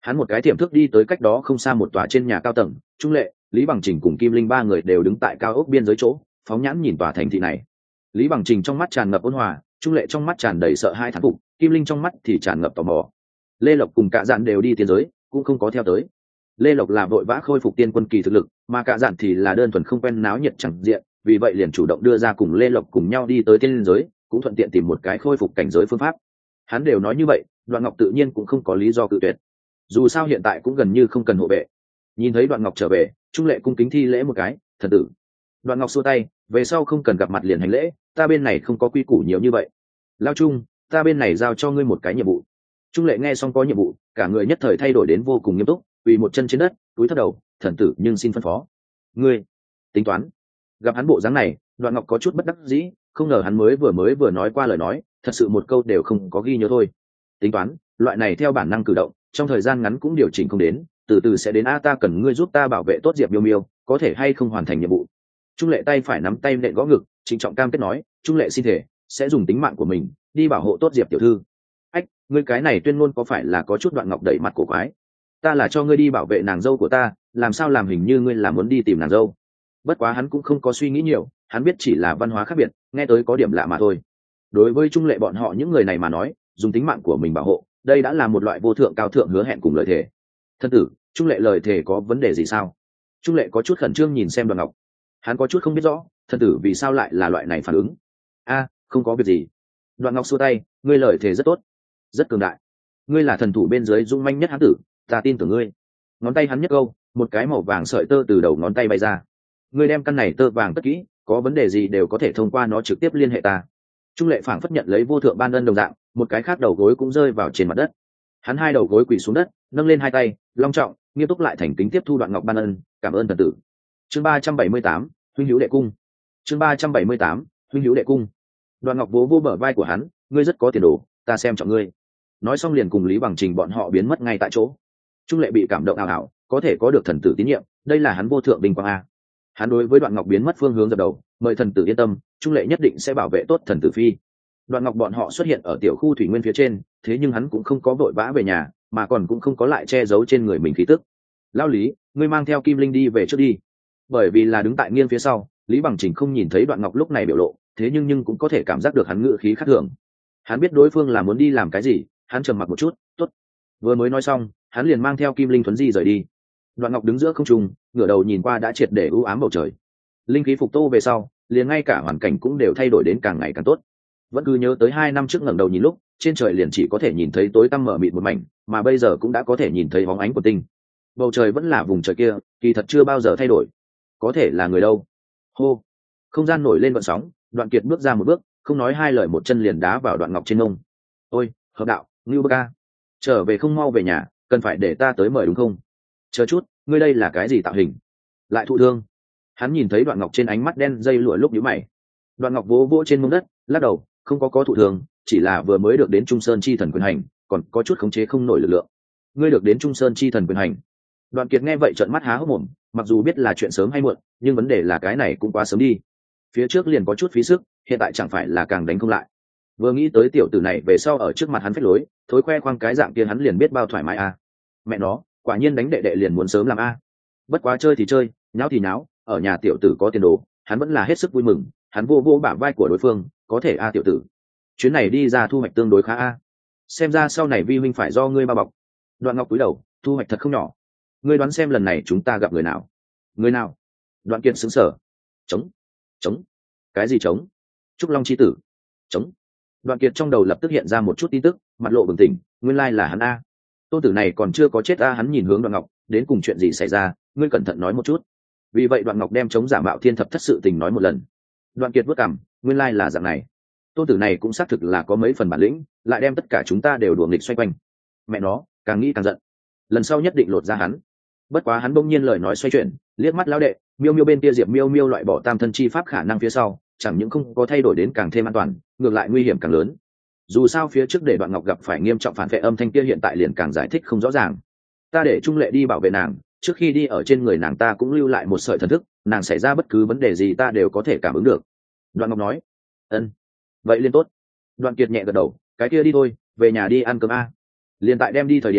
Hắn một cái tiềm thức đi tới cách đó không xa một tòa trên nhà cao tầng. Trung Lệ, Lý Bằng Trình cùng Kim Linh ba người đều đứng tại cao ốc biên giới chỗ, phóng nhãn nhìn tòa thành thị này. Lý Bằng Trình trong mắt tràn ngập ôn hòa, Trung Lệ trong mắt tràn đầy sợ hãi thán phục, Kim Linh trong mắt thì tràn ngập tò mò. Lê Lộc cùng Cả Dạn đều đi tiên giới, cũng không có theo tới. Lê Lộc là vội vã khôi phục tiên quân kỳ thực lực, mà Cả Dạn thì là đơn thuần không quen náo nhiệt chẳng diện, vì vậy liền chủ động đưa ra cùng Lê Lộc cùng nhau đi tới tiên giới, cũng thuận tiện tìm một cái khôi phục cảnh giới phương pháp. Hắn đều nói như vậy, Đoạn Ngọc tự nhiên cũng không có lý do cự tuyệt. Dù sao hiện tại cũng gần như không cần hộ vệ. Nhìn thấy Đoạn Ngọc trở về, Trung Lệ cung kính thi lễ một cái, "Thần tử." Đoạn Ngọc xua tay, "Về sau không cần gặp mặt liền hành lễ, ta bên này không có quy củ nhiều như vậy. Lao Trung, ta bên này giao cho ngươi một cái nhiệm vụ." Trung Lệ nghe xong có nhiệm vụ, cả người nhất thời thay đổi đến vô cùng nghiêm túc, quỳ một chân trên đất, cúi thấp đầu, "Thần tử nhưng xin phân phó." "Ngươi tính toán." Gặp hắn bộ dáng này, Đoạn Ngọc có chút bất đắc dĩ, không ngờ hắn mới vừa mới vừa nói qua lời nói, thật sự một câu đều không có ghi nhớ thôi. Tính toán, loại này theo bản năng cử động, trong thời gian ngắn cũng điều chỉnh không đến, từ từ sẽ đến. A ta cần ngươi giúp ta bảo vệ tốt Diệp Miêu Miêu, có thể hay không hoàn thành nhiệm vụ? Trung Lệ tay phải nắm tay nện gõ ngực, trịnh trọng cam kết nói, Trung Lệ xin thể sẽ dùng tính mạng của mình đi bảo hộ tốt Diệp tiểu thư. Ách, ngươi cái này tuyên ngôn có phải là có chút Đoạn Ngọc đẩy mặt cổ quái? Ta là cho ngươi đi bảo vệ nàng dâu của ta, làm sao làm hình như ngươi là muốn đi tìm nàng dâu? Bất quá hắn cũng không có suy nghĩ nhiều, hắn biết chỉ là văn hóa khác biệt, nghe tới có điểm lạ mà thôi. Đối với Trung Lệ bọn họ những người này mà nói, dùng tính mạng của mình bảo hộ, đây đã là một loại vô thượng cao thượng hứa hẹn cùng lời thề. Thân tử, Trung Lệ lời thề có vấn đề gì sao? Trung Lệ có chút khẩn trương nhìn xem Đoạn Ngọc, hắn có chút không biết rõ, thân tử vì sao lại là loại này phản ứng. A, không có việc gì. Đoạn Ngọc xua tay, ngươi lời thề rất tốt, rất cường đại, ngươi là thần thủ bên dưới dũng manh nhất hán tử, ta tin tưởng ngươi. Ngón tay hắn nhấc câu, một cái màu vàng sợi tơ từ đầu ngón tay bay ra. Ngươi đem căn này tơ vàng tất kỹ, có vấn đề gì đều có thể thông qua nó trực tiếp liên hệ ta. Trung Lệ phảng phất nhận lấy vô thượng ban ân đồng dạng, một cái khác đầu gối cũng rơi vào trên mặt đất. Hắn hai đầu gối quỳ xuống đất, nâng lên hai tay, long trọng, nghiêm túc lại thành kính tiếp thu Đoạn Ngọc ban ân, cảm ơn thần tử. Chương ba trăm bảy mươi tám, huynh hữu đệ cung. Chương ba trăm bảy mươi tám, huynh hữu đệ cung. Đoạn Ngọc vỗ vỗ bờ vai của hắn, ngươi rất có tiền đồ, ta xem trọng ngươi. Nói xong liền cùng Lý Bằng Trình bọn họ biến mất ngay tại chỗ. Trung Lệ bị cảm động ảo ảo, có thể có được thần tử tín nhiệm, đây là hắn vô thượng vinh quang a. Hắn đối với Đoạn Ngọc biến mất phương hướng dập đầu, mời thần tử yên tâm, Trung Lệ nhất định sẽ bảo vệ tốt thần tử phi. Đoạn Ngọc bọn họ xuất hiện ở tiểu khu thủy nguyên phía trên, thế nhưng hắn cũng không có vội vã về nhà, mà còn cũng không có lại che giấu trên người mình khí tức. Lão Lý, ngươi mang theo Kim Linh đi về trước đi. Bởi vì là đứng tại nghiêng phía sau, Lý Bằng Trình không nhìn thấy Đoạn Ngọc lúc này biểu lộ, thế nhưng nhưng cũng có thể cảm giác được hắn ngữ khí khác thường. Hắn biết đối phương là muốn đi làm cái gì, hắn trầm mặc một chút, tốt. Vừa mới nói xong, hắn liền mang theo Kim Linh thuấn di rời đi. Đoạn Ngọc đứng giữa không trung, ngửa đầu nhìn qua đã triệt để u ám bầu trời. Linh khí phục tô về sau, liền ngay cả hoàn cảnh cũng đều thay đổi đến càng ngày càng tốt. Vẫn cứ nhớ tới hai năm trước ngẩng đầu nhìn lúc, trên trời liền chỉ có thể nhìn thấy tối tăm mở mịt một mảnh, mà bây giờ cũng đã có thể nhìn thấy bóng ánh của tinh. Bầu trời vẫn là vùng trời kia, kỳ thật chưa bao giờ thay đổi. Có thể là người đâu? Hô! Không gian nổi lên gợn sóng, Đoạn Kiệt bước ra một bước, không nói hai lời một chân liền đá vào Đoạn Ngọc trên mông. Ôi, hợp đạo, Ngưu Bơ Ca, trở về không mau về nhà, cần phải để ta tới mời đúng không? Chờ chút, ngươi đây là cái gì tạo hình? Lại thụ thương? Hắn nhìn thấy Đoạn Ngọc trên ánh mắt đen dây lụa lúc nhíu mày. Đoạn Ngọc vỗ vỗ trên mông đất, lắc đầu, không có có thụ thương, chỉ là vừa mới được đến Trung Sơn chi thần quyền hành, còn có chút khống chế không nổi lực lượng. Ngươi được đến Trung Sơn chi thần quyền hành? Đoạn Kiệt nghe vậy trợn mắt há hốc mồm, mặc dù biết là chuyện sớm hay muộn, nhưng vấn đề là cái này cũng quá sớm đi. Phía trước liền có chút phí sức, hiện tại chẳng phải là càng đánh không lại. Vừa nghĩ tới tiểu tử này về sau ở trước mặt hắn phách lối, thối khoe khoang cái dạng kia hắn liền biết bao thoải mái a. Mẹ nó, quả nhiên đánh đệ đệ liền muốn sớm làm a. Bất quá chơi thì chơi, nháo thì nháo, ở nhà tiểu tử có tiền đồ, hắn vẫn là hết sức vui mừng, hắn vô vô bả vai của đối phương, có thể a tiểu tử. Chuyến này đi ra thu hoạch tương đối khá a. Xem ra sau này vi huynh phải do ngươi bao bọc. Đoạn Ngọc cúi đầu, thu hoạch thật không nhỏ. Ngươi đoán xem lần này chúng ta gặp người nào? Người nào? Đoạn Kiệt sững sờ. Chống, chống, cái gì chống? Trúc Long chi tử. Chống. Đoạn Kiệt trong đầu lập tức hiện ra một chút tin tức, mặt lộ bừng tỉnh, nguyên lai là hắn a. Tôn tử này còn chưa có chết a. Hắn nhìn hướng Đoạn Ngọc, đến cùng chuyện gì xảy ra, ngươi cẩn thận nói một chút. Vì vậy Đoạn Ngọc đem chống giả mạo thiên thập thất sự tình nói một lần. Đoạn Kiệt vất cằm, nguyên lai là dạng này. Tôn tử này cũng xác thực là có mấy phần bản lĩnh, lại đem tất cả chúng ta đều đùa nghịch xoay quanh. Mẹ nó, càng nghĩ càng giận. Lần sau nhất định lột ra hắn. Bất quá hắn bỗng nhiên lời nói xoay chuyển, liếc mắt lão đệ, Miêu Miêu bên kia Diệp Miêu Miêu loại bỏ tam thân chi pháp khả năng phía sau, chẳng những không có thay đổi đến càng thêm an toàn, ngược lại nguy hiểm càng lớn. Dù sao phía trước để Đoạn Ngọc gặp phải nghiêm trọng phản vệ âm thanh kia hiện tại liền càng giải thích không rõ ràng. Ta để Trung Lệ đi bảo vệ nàng, trước khi đi ở trên người nàng ta cũng lưu lại một sợi thần thức, nàng xảy ra bất cứ vấn đề gì ta đều có thể cảm ứng được. Đoạn Ngọc nói. Ân, vậy liên tốt. Đoạn Kiệt nhẹ gật đầu, cái kia đi thôi, về nhà đi ăn cơm a. Liền tại đem đi thời điểm,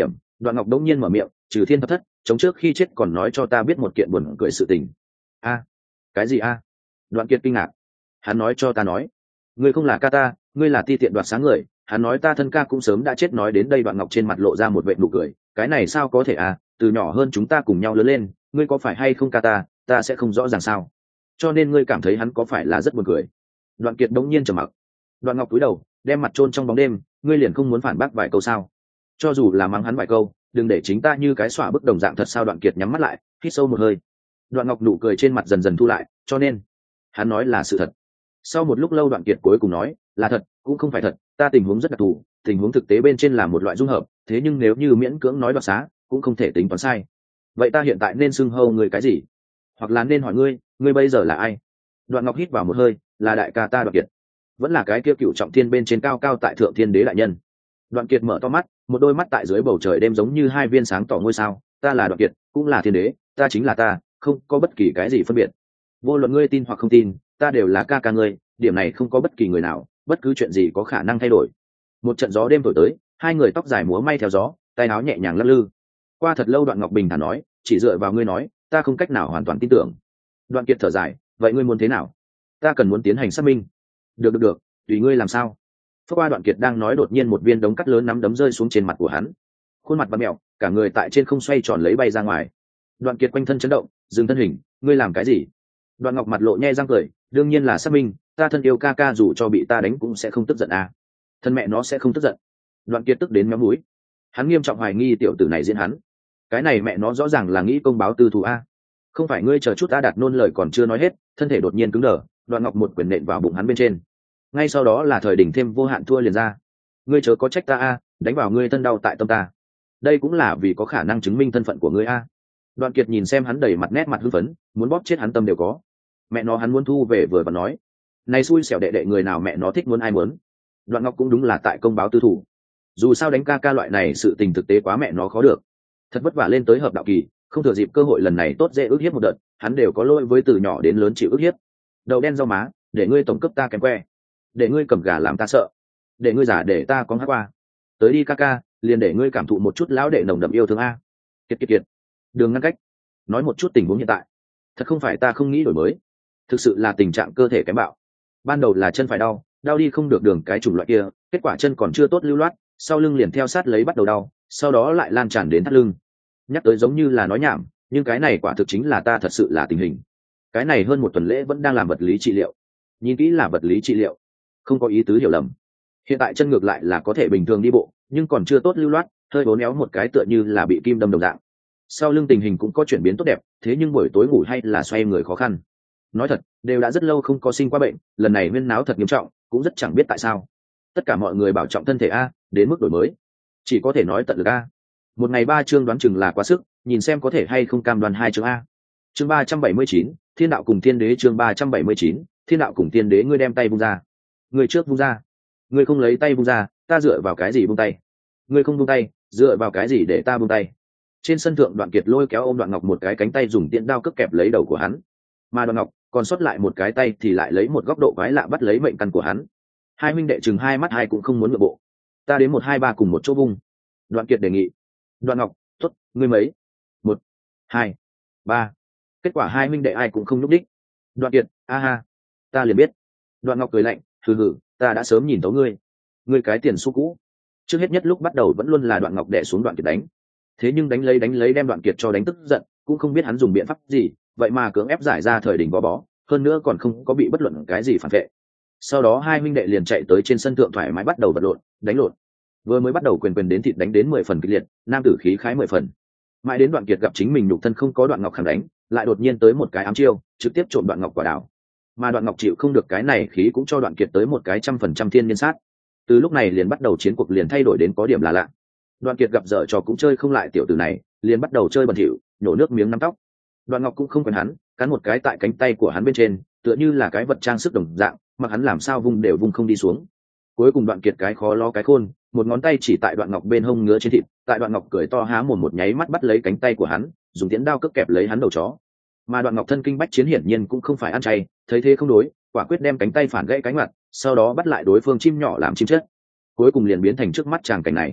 Đoạn Ngọc đống nhiên mở miệng, trừ thiên thập thất, chống trước khi chết còn nói cho ta biết một kiện buồn cười sự tình. A, cái gì a? Đoạn Kiệt kinh ngạc. Hắn nói cho ta nói, ngươi không là ca ta, ngươi là ti tiện đoạt sáng người. Hắn nói ta thân ca cũng sớm đã chết. Nói đến đây Đoạn Ngọc trên mặt lộ ra một vệt nụ cười. Cái này sao có thể à? Từ nhỏ hơn chúng ta cùng nhau lớn lên, ngươi có phải hay không ca ta, ta sẽ không rõ ràng sao? Cho nên ngươi cảm thấy hắn có phải là rất buồn cười? Đoạn Kiệt đống nhiên trầm mặc. Đoạn Ngọc cúi đầu, đem mặt chôn trong bóng đêm. Ngươi liền không muốn phản bác vài câu sao? Cho dù là mắng hắn vài câu, đừng để chính ta như cái xỏa bức đồng dạng thật sao? Đoạn Kiệt nhắm mắt lại, hít sâu một hơi. Đoạn Ngọc nụ cười trên mặt dần dần thu lại, cho nên hắn nói là sự thật. Sau một lúc lâu Đoạn Kiệt cuối cùng nói, là thật, cũng không phải thật, ta tình huống rất đặc thù, tình huống thực tế bên trên là một loại dung hợp, thế nhưng nếu như miễn cưỡng nói đoạt xá, cũng không thể tính toán sai. Vậy ta hiện tại nên xưng hô người cái gì? Hoặc là nên hỏi ngươi, ngươi bây giờ là ai? Đoạn Ngọc hít vào một hơi, là đại ca ta Đoạn Kiệt. Vẫn là cái kia cựu trọng thiên bên trên cao cao tại thượng thiên đế đại nhân. Đoạn Kiệt mở to mắt, một đôi mắt tại dưới bầu trời đêm giống như hai viên sáng tỏ ngôi sao. Ta là Đoạn Kiệt, cũng là thiên đế, ta chính là ta, không có bất kỳ cái gì phân biệt. Vô luận ngươi tin hoặc không tin, ta đều là ca ca ngươi, điểm này không có bất kỳ người nào, bất cứ chuyện gì có khả năng thay đổi. Một trận gió đêm thổi tới, hai người tóc dài múa may theo gió, tay áo nhẹ nhàng lắc lư. Qua thật lâu Đoạn Ngọc bình thản nói, chỉ dựa vào ngươi nói, ta không cách nào hoàn toàn tin tưởng. Đoạn Kiệt thở dài, vậy ngươi muốn thế nào? Ta cần muốn tiến hành xác minh. Được được được, tùy ngươi làm sao. Phước qua Đoạn Kiệt đang nói, đột nhiên một viên đống cát lớn nắm đấm rơi xuống trên mặt của hắn, khuôn mặt vặn mẹo, cả người tại trên không xoay tròn lấy bay ra ngoài. Đoạn Kiệt quanh thân chấn động, dừng thân hình, ngươi làm cái gì? Đoạn Ngọc mặt lộ nhe răng cười, đương nhiên là xác minh, ta thân yêu ca ca dù cho bị ta đánh cũng sẽ không tức giận à? Thân mẹ nó sẽ không tức giận. Đoạn Kiệt tức đến méo mũi, hắn nghiêm trọng hoài nghi tiểu tử này diễn hắn. Cái này mẹ nó rõ ràng là nghĩ công báo tư thù a. Không phải ngươi chờ chút, ta Đạt nôn lời còn chưa nói hết, thân thể đột nhiên cứng đờ, Đoạn Ngọc một quyền nện vào bụng hắn bên trên. Ngay sau đó là thời đỉnh thêm vô hạn thua liền ra. Ngươi chớ có trách ta a, đánh vào ngươi thân đau tại tâm ta. Đây cũng là vì có khả năng chứng minh thân phận của ngươi a. Đoạn Kiệt nhìn xem hắn đầy mặt nét mặt hưng phấn, muốn bóp chết hắn tâm đều có. Mẹ nó hắn muốn thu về vừa và nói, này xui xẻo đệ đệ người nào mẹ nó thích muốn ai muốn. Đoạn Ngọc cũng đúng là tại công báo tư thủ. Dù sao đánh ca ca loại này sự tình thực tế quá mẹ nó khó được. Thật vất vả lên tới hợp đạo kỳ, không thừa dịp cơ hội lần này tốt dễ ức hiếp một đợt, hắn đều có lỗi với từ nhỏ đến lớn chịu ức hiếp. Đầu đen rau má, để ngươi tổng cấp ta kém que, để ngươi cầm gà làm ta sợ, để ngươi giả để ta có hát qua. Tới đi ca ca, liền để ngươi cảm thụ một chút lão đệ nồng đậm yêu thương a. Kiệt kiệt kiệt. Đường ngăn cách. Nói một chút tình huống hiện tại. Thật không phải ta không nghĩ đổi mới, thực sự là tình trạng cơ thể kém bạo. Ban đầu là chân phải đau, đau đi không được đường cái chủng loại kia, kết quả chân còn chưa tốt lưu loát, sau lưng liền theo sát lấy bắt đầu đau, sau đó lại lan tràn đến thắt lưng. Nhắc tới giống như là nói nhảm, nhưng cái này quả thực chính là ta thật sự là tình hình. Cái này hơn một tuần lễ vẫn đang làm vật lý trị liệu. Nhìn kỹ là vật lý trị liệu, không có ý tứ hiểu lầm. Hiện tại chân ngược lại là có thể bình thường đi bộ, nhưng còn chưa tốt lưu loát, hơi bốn éo một cái tựa như là bị kim đâm đồng dạng. Sau lưng tình hình cũng có chuyển biến tốt đẹp, thế nhưng buổi tối ngủ hay là xoay người khó khăn. Nói thật, đều đã rất lâu không có sinh qua bệnh, lần này huyên náo thật nghiêm trọng, cũng rất chẳng biết tại sao. Tất cả mọi người bảo trọng thân thể a, đến mức đổi mới, chỉ có thể nói tận lực a. Một ngày ba chương đoán chừng là quá sức, nhìn xem có thể hay không cam đoan hai chương a. Chương ba trăm bảy mươi chín, Thiên đạo cùng Thiên đế. Chương ba trăm bảy mươi chín, Thiên đạo cùng Thiên đế. Ngươi đem tay vung ra. Ngươi trước vung ra. Ngươi không lấy tay vung ra, ta dựa vào cái gì vung tay? Ngươi không vung tay, dựa vào cái gì để ta vung tay? Trên sân thượng Đoạn Kiệt lôi kéo ôm Đoạn Ngọc một cái cánh tay, dùng tiễn đao cướp kẹp lấy đầu của hắn. Mà Đoạn Ngọc còn sót lại một cái tay thì lại lấy một góc độ quái lạ bắt lấy mệnh căn của hắn. Hai huynh đệ chừng hai mắt, hai cũng không muốn ngược bộ. Ta đến một hai ba cùng một chỗ vung. Đoạn Kiệt đề nghị. Đoạn Ngọc, tốt, ngươi mấy? Một, hai, ba. Kết quả hai huynh đệ ai cũng không nhúc đích. Đoạn Kiệt, a ha, ta liền biết. Đoạn Ngọc cười lạnh, hừ hừ, ta đã sớm nhìn tấu ngươi. Ngươi cái tiền xu cũ. Trước hết nhất lúc bắt đầu vẫn luôn là Đoạn Ngọc đè xuống Đoạn Kiệt đánh. Thế nhưng đánh lấy đánh lấy đem Đoạn Kiệt cho đánh tức giận, cũng không biết hắn dùng biện pháp gì, vậy mà cưỡng ép giải ra thời đỉnh gò bó, hơn nữa còn không có bị bất luận cái gì phản vệ. Sau đó hai huynh đệ liền chạy tới trên sân thượng thoải mái bắt đầu vật lộn, đánh lộn. Vừa mới bắt đầu quyền quyền đến thịt đánh đến mười phần kịch liệt, nam tử khí khái mười phần. Mãi đến Đoạn Kiệt gặp chính mình nhục thân không có Đoạn Ngọc khẳng đánh, lại đột nhiên tới một cái ám chiêu, trực tiếp trộm Đoạn Ngọc quả đảo. Mà Đoạn Ngọc chịu không được cái này khí, cũng cho Đoạn Kiệt tới một cái trăm phần trăm thiên niên sát. Từ lúc này liền bắt đầu chiến cuộc liền thay đổi đến có điểm là lạ. Đoạn Kiệt gặp dở trò cũng chơi không lại tiểu tử này, liền bắt đầu chơi bẩn thỉu, nhổ nước miếng nắm tóc. Đoạn Ngọc cũng không quen hắn, cắn một cái tại cánh tay của hắn bên trên, tựa như là cái vật trang sức đồng dạng, mặc hắn làm sao vung đều vung không đi xuống. Cuối cùng Đoạn Kiệt cái khó lo cái khôn, một ngón tay chỉ tại Đoạn Ngọc bên hông ngứa trên thịt, tại Đoạn Ngọc cười to há mồm một nháy mắt bắt lấy cánh tay của hắn, dùng tiễn đao cướp kẹp lấy hắn đầu chó. Mà Đoạn Ngọc thân kinh bách chiến hiển nhiên cũng không phải ăn chay, thấy thế không đối, quả quyết đem cánh tay phản gãy cánh mặt, sau đó bắt lại đối phương chim nhỏ làm chim chết. Cuối cùng liền biến thành trước mắt tràng cảnh này.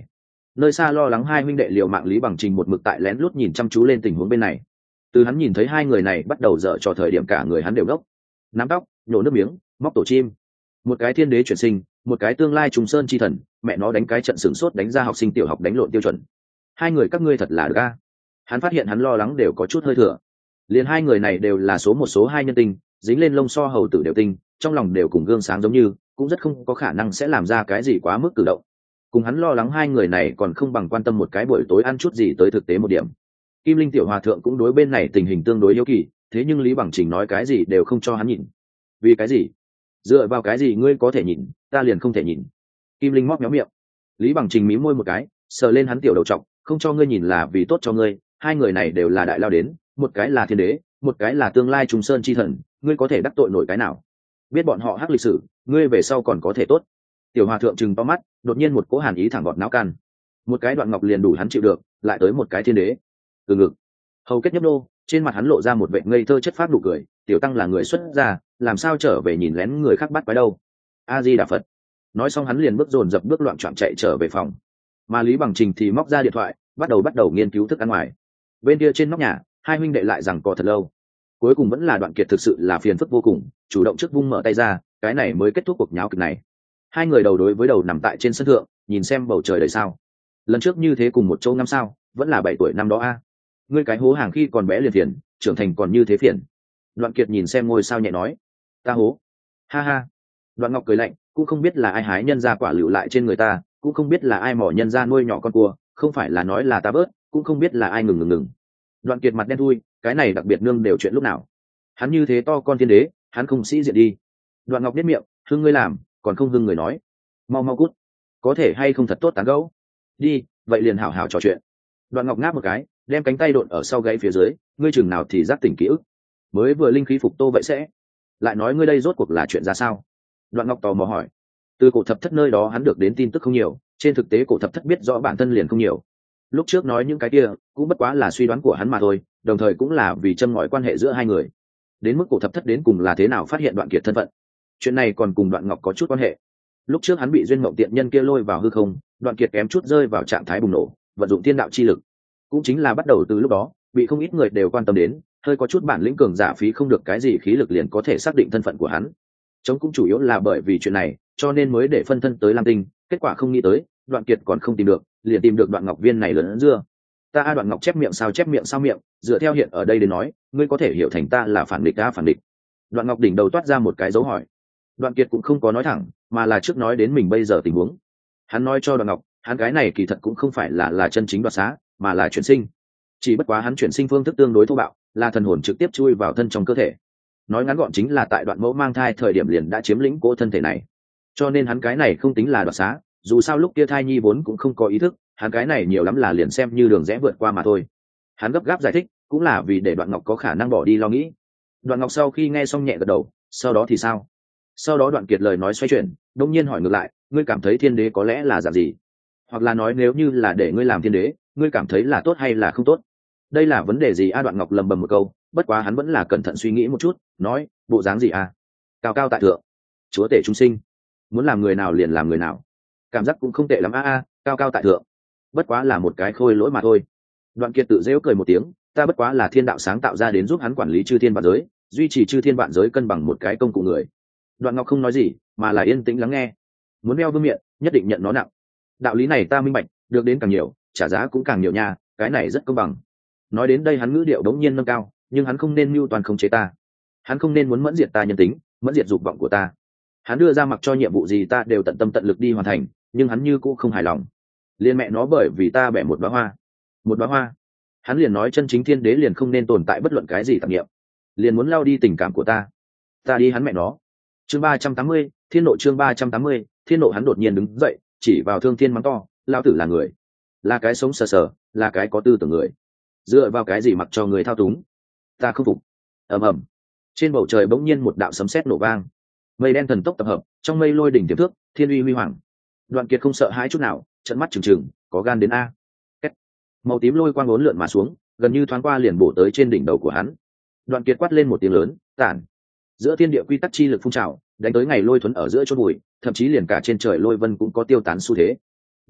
Nơi xa lo lắng hai huynh đệ liều mạng Lý Bằng Trình một mực tại lén lút nhìn chăm chú lên tình huống bên này. Từ hắn nhìn thấy hai người này bắt đầu dở trò thời điểm cả người hắn đều đốc, nắm tóc, nhổ nước miếng, móc tổ chim. Một cái thiên đế chuyển sinh, một cái tương lai trùng sơn chi thần, mẹ nó đánh cái trận sửng sốt đánh ra học sinh tiểu học đánh lộn tiêu chuẩn. Hai người các ngươi thật là được a. Hắn phát hiện hắn lo lắng đều có chút hơi thừa. Liền hai người này đều là số một số hai nhân tinh, dính lên lông so hầu tử đều tinh, trong lòng đều cùng gương sáng giống như, cũng rất không có khả năng sẽ làm ra cái gì quá mức cử động. Cùng hắn lo lắng hai người này còn không bằng quan tâm một cái buổi tối ăn chút gì tới thực tế một điểm. Kim Linh tiểu hòa thượng cũng đối bên này tình hình tương đối yếu kỳ, thế nhưng Lý Bằng Trình nói cái gì đều không cho hắn nhìn. Vì cái gì? Dựa vào cái gì ngươi có thể nhìn, ta liền không thể nhìn? Kim Linh móc méo miệng. Lý Bằng Trình mím môi một cái, sờ lên hắn tiểu đầu trọc, không cho ngươi nhìn là vì tốt cho ngươi, hai người này đều là đại lao đến, một cái là thiên đế, một cái là tương lai trùng sơn chi thần, ngươi có thể đắc tội nổi cái nào? Biết bọn họ hắc lịch sử, ngươi về sau còn có thể tốt. Tiểu hòa thượng trừng to mắt, đột nhiên một cỗ hàn ý thẳng gọt não can. Một cái Đoạn Ngọc liền đủ hắn chịu được, lại tới một cái thiên đế. Từ ngực, hầu kết nhấp nô, trên mặt hắn lộ ra một vẻ ngây thơ chất phác nụ cười. Tiểu tăng là người xuất gia, làm sao trở về nhìn lén người khác bắt quái đâu? A Di Đà Phật. Nói xong hắn liền bước dồn dập bước loạn trọn chạy trở về phòng. Mà Lý Bằng Trình thì móc ra điện thoại, bắt đầu bắt đầu nghiên cứu thức ăn ngoài. Bên kia trên nóc nhà, hai huynh đệ lại rằng co thật lâu. Cuối cùng vẫn là Đoạn Kiệt thực sự là phiền phức vô cùng, chủ động trước vung mở tay ra, cái này mới kết thúc cuộc nháo kịch này. Hai người đầu đối với đầu nằm tại trên sân thượng, nhìn xem bầu trời đầy sao. Lần trước như thế cùng một châu năm sao, vẫn là bảy tuổi năm đó a. Ngươi cái hố hàng khi còn bé liền phiền, trưởng thành còn như thế phiền. Đoạn Kiệt nhìn xem ngôi sao nhẹ nói, ta hố. Ha ha. Đoạn Ngọc cười lạnh, cũng không biết là ai hái nhân ra quả lựu lại trên người ta, cũng không biết là ai mỏ nhân ra nuôi nhỏ con cua, không phải là nói là ta bớt, cũng không biết là ai ngừng ngừng ngừng. Đoạn Kiệt mặt đen thui, cái này đặc biệt nương đều chuyện lúc nào. Hắn như thế to con thiên đế, hắn không sĩ diện đi. Đoạn Ngọc biết miệng, hưng ngươi làm, còn không hưng người nói. Mau mau cút, có thể hay không thật tốt tán gẫu. Đi, vậy liền hảo hảo trò chuyện. Đoạn Ngọc ngáp một cái, đem cánh tay độn ở sau gáy phía dưới, ngươi chừng nào thì giác tỉnh ký ức. Mới vừa linh khí phục tô vậy sẽ. Lại nói ngươi đây rốt cuộc là chuyện ra sao? Đoạn Ngọc tò mò hỏi. Từ cổ thập thất nơi đó hắn được đến tin tức không nhiều, trên thực tế cổ thập thất biết rõ bản thân liền không nhiều. Lúc trước nói những cái kia cũng bất quá là suy đoán của hắn mà thôi, đồng thời cũng là vì châm ngòi quan hệ giữa hai người. Đến mức cổ thập thất đến cùng là thế nào phát hiện Đoạn Kiệt thân phận, chuyện này còn cùng Đoạn Ngọc có chút quan hệ. Lúc trước hắn bị duyên mộng tiện nhân kia lôi vào hư không, Đoạn Kiệt kém chút rơi vào trạng thái bùng nổ, vận dụng thiên đạo chi lực. Cũng chính là bắt đầu từ lúc đó, bị không ít người đều quan tâm đến, hơi có chút bản lĩnh cường giả phí không được cái gì khí lực liền có thể xác định thân phận của hắn. Chống cũng chủ yếu là bởi vì chuyện này, cho nên mới để phân thân tới Lam Tinh, kết quả không nghĩ tới, Đoạn Kiệt còn không tìm được, liền tìm được Đoạn Ngọc viên này lớn dưa. Ta a Đoạn Ngọc chép miệng sao chép miệng sao miệng, dựa theo hiện ở đây đến nói, ngươi có thể hiểu thành ta là phản địch ta phản địch. Đoạn Ngọc đỉnh đầu toát ra một cái dấu hỏi. Đoạn Kiệt cũng không có nói thẳng, mà là trước nói đến mình bây giờ tình huống. Hắn nói cho Đoạn Ngọc, hắn cái này kỳ thật cũng không phải là là chân chính đoạt xá, mà là chuyển sinh. Chỉ bất quá hắn chuyển sinh phương thức tương đối thô bạo, là thần hồn trực tiếp chui vào thân trong cơ thể. Nói ngắn gọn chính là tại Đoạn Mẫu mang thai thời điểm liền đã chiếm lĩnh cỗ thân thể này. Cho nên hắn cái này không tính là đoạt xá, dù sao lúc kia thai nhi vốn cũng không có ý thức, hắn cái này nhiều lắm là liền xem như đường rẽ vượt qua mà thôi. Hắn gấp gáp giải thích, cũng là vì để Đoạn Ngọc có khả năng bỏ đi lo nghĩ. Đoạn Ngọc sau khi nghe xong nhẹ gật đầu, sau đó thì sao? Sau đó Đoạn Kiệt lời nói xoay chuyển, đông nhiên hỏi ngược lại, ngươi cảm thấy thiên đế có lẽ là dạng gì? Hoặc là nói nếu như là để ngươi làm thiên đế, ngươi cảm thấy là tốt hay là không tốt? Đây là vấn đề gì a? Đoạn Ngọc lầm bầm một câu, bất quá hắn vẫn là cẩn thận suy nghĩ một chút, nói, bộ dáng gì a? Cao cao tại thượng, chúa tể chúng sinh, muốn làm người nào liền làm người nào, cảm giác cũng không tệ lắm a a, cao cao tại thượng, bất quá là một cái khôi lỗi mà thôi. Đoạn Kiệt tự giễu cười một tiếng, ta bất quá là thiên đạo sáng tạo ra đến giúp hắn quản lý chư thiên vạn giới, duy trì chư thiên vạn giới cân bằng một cái công cụ người. Đoạn Ngọc không nói gì, mà là yên tĩnh lắng nghe. Muốn đeo vương miện, nhất định nhận nó nặng. Đạo lý này ta minh bạch, được đến càng nhiều, trả giá cũng càng nhiều nha, cái này rất công bằng. Nói đến đây hắn ngữ điệu đống nhiên nâng cao, nhưng hắn không nên mưu toàn khống chế ta, hắn không nên muốn mẫn diệt ta nhân tính, mẫn diệt dục vọng của ta. Hắn đưa ra mặc cho nhiệm vụ gì ta đều tận tâm tận lực đi hoàn thành, nhưng hắn như cũng không hài lòng. Liên mẹ nó bởi vì ta bẻ một đóa hoa, một đóa hoa, hắn liền nói chân chính thiên đế liền không nên tồn tại bất luận cái gì tạp niệm, liền muốn lao đi tình cảm của ta. Ta đi hắn mẹ nó. Chương ba trăm tám mươi, thiên nộ chương ba trăm tám mươi, thiên nộ. Hắn đột nhiên đứng dậy, chỉ vào Thương Thiên mắng to, lao tử là người, là cái sống sờ sờ, là cái có tư tưởng người, dựa vào cái gì mặc cho người thao túng? Ta không phục. Ầm ầm. Trên bầu trời bỗng nhiên một đạo sấm sét nổ vang, mây đen thần tốc tập hợp, trong mây lôi đỉnh tiềm thước, thiên uy huy hoàng. Đoạn Kiệt không sợ hãi chút nào, trợn mắt trừng trừng, có gan đến a. Kết. Màu tím lôi quang uốn lượn mà xuống, gần như thoáng qua liền bổ tới trên đỉnh đầu của hắn. Đoạn Kiệt quát lên một tiếng lớn, tản. Giữa thiên địa quy tắc chi lực phun trào, đánh tới ngày lôi thuần ở giữa chốn bụi, thậm chí liền cả trên trời lôi vân cũng có tiêu tán xu thế.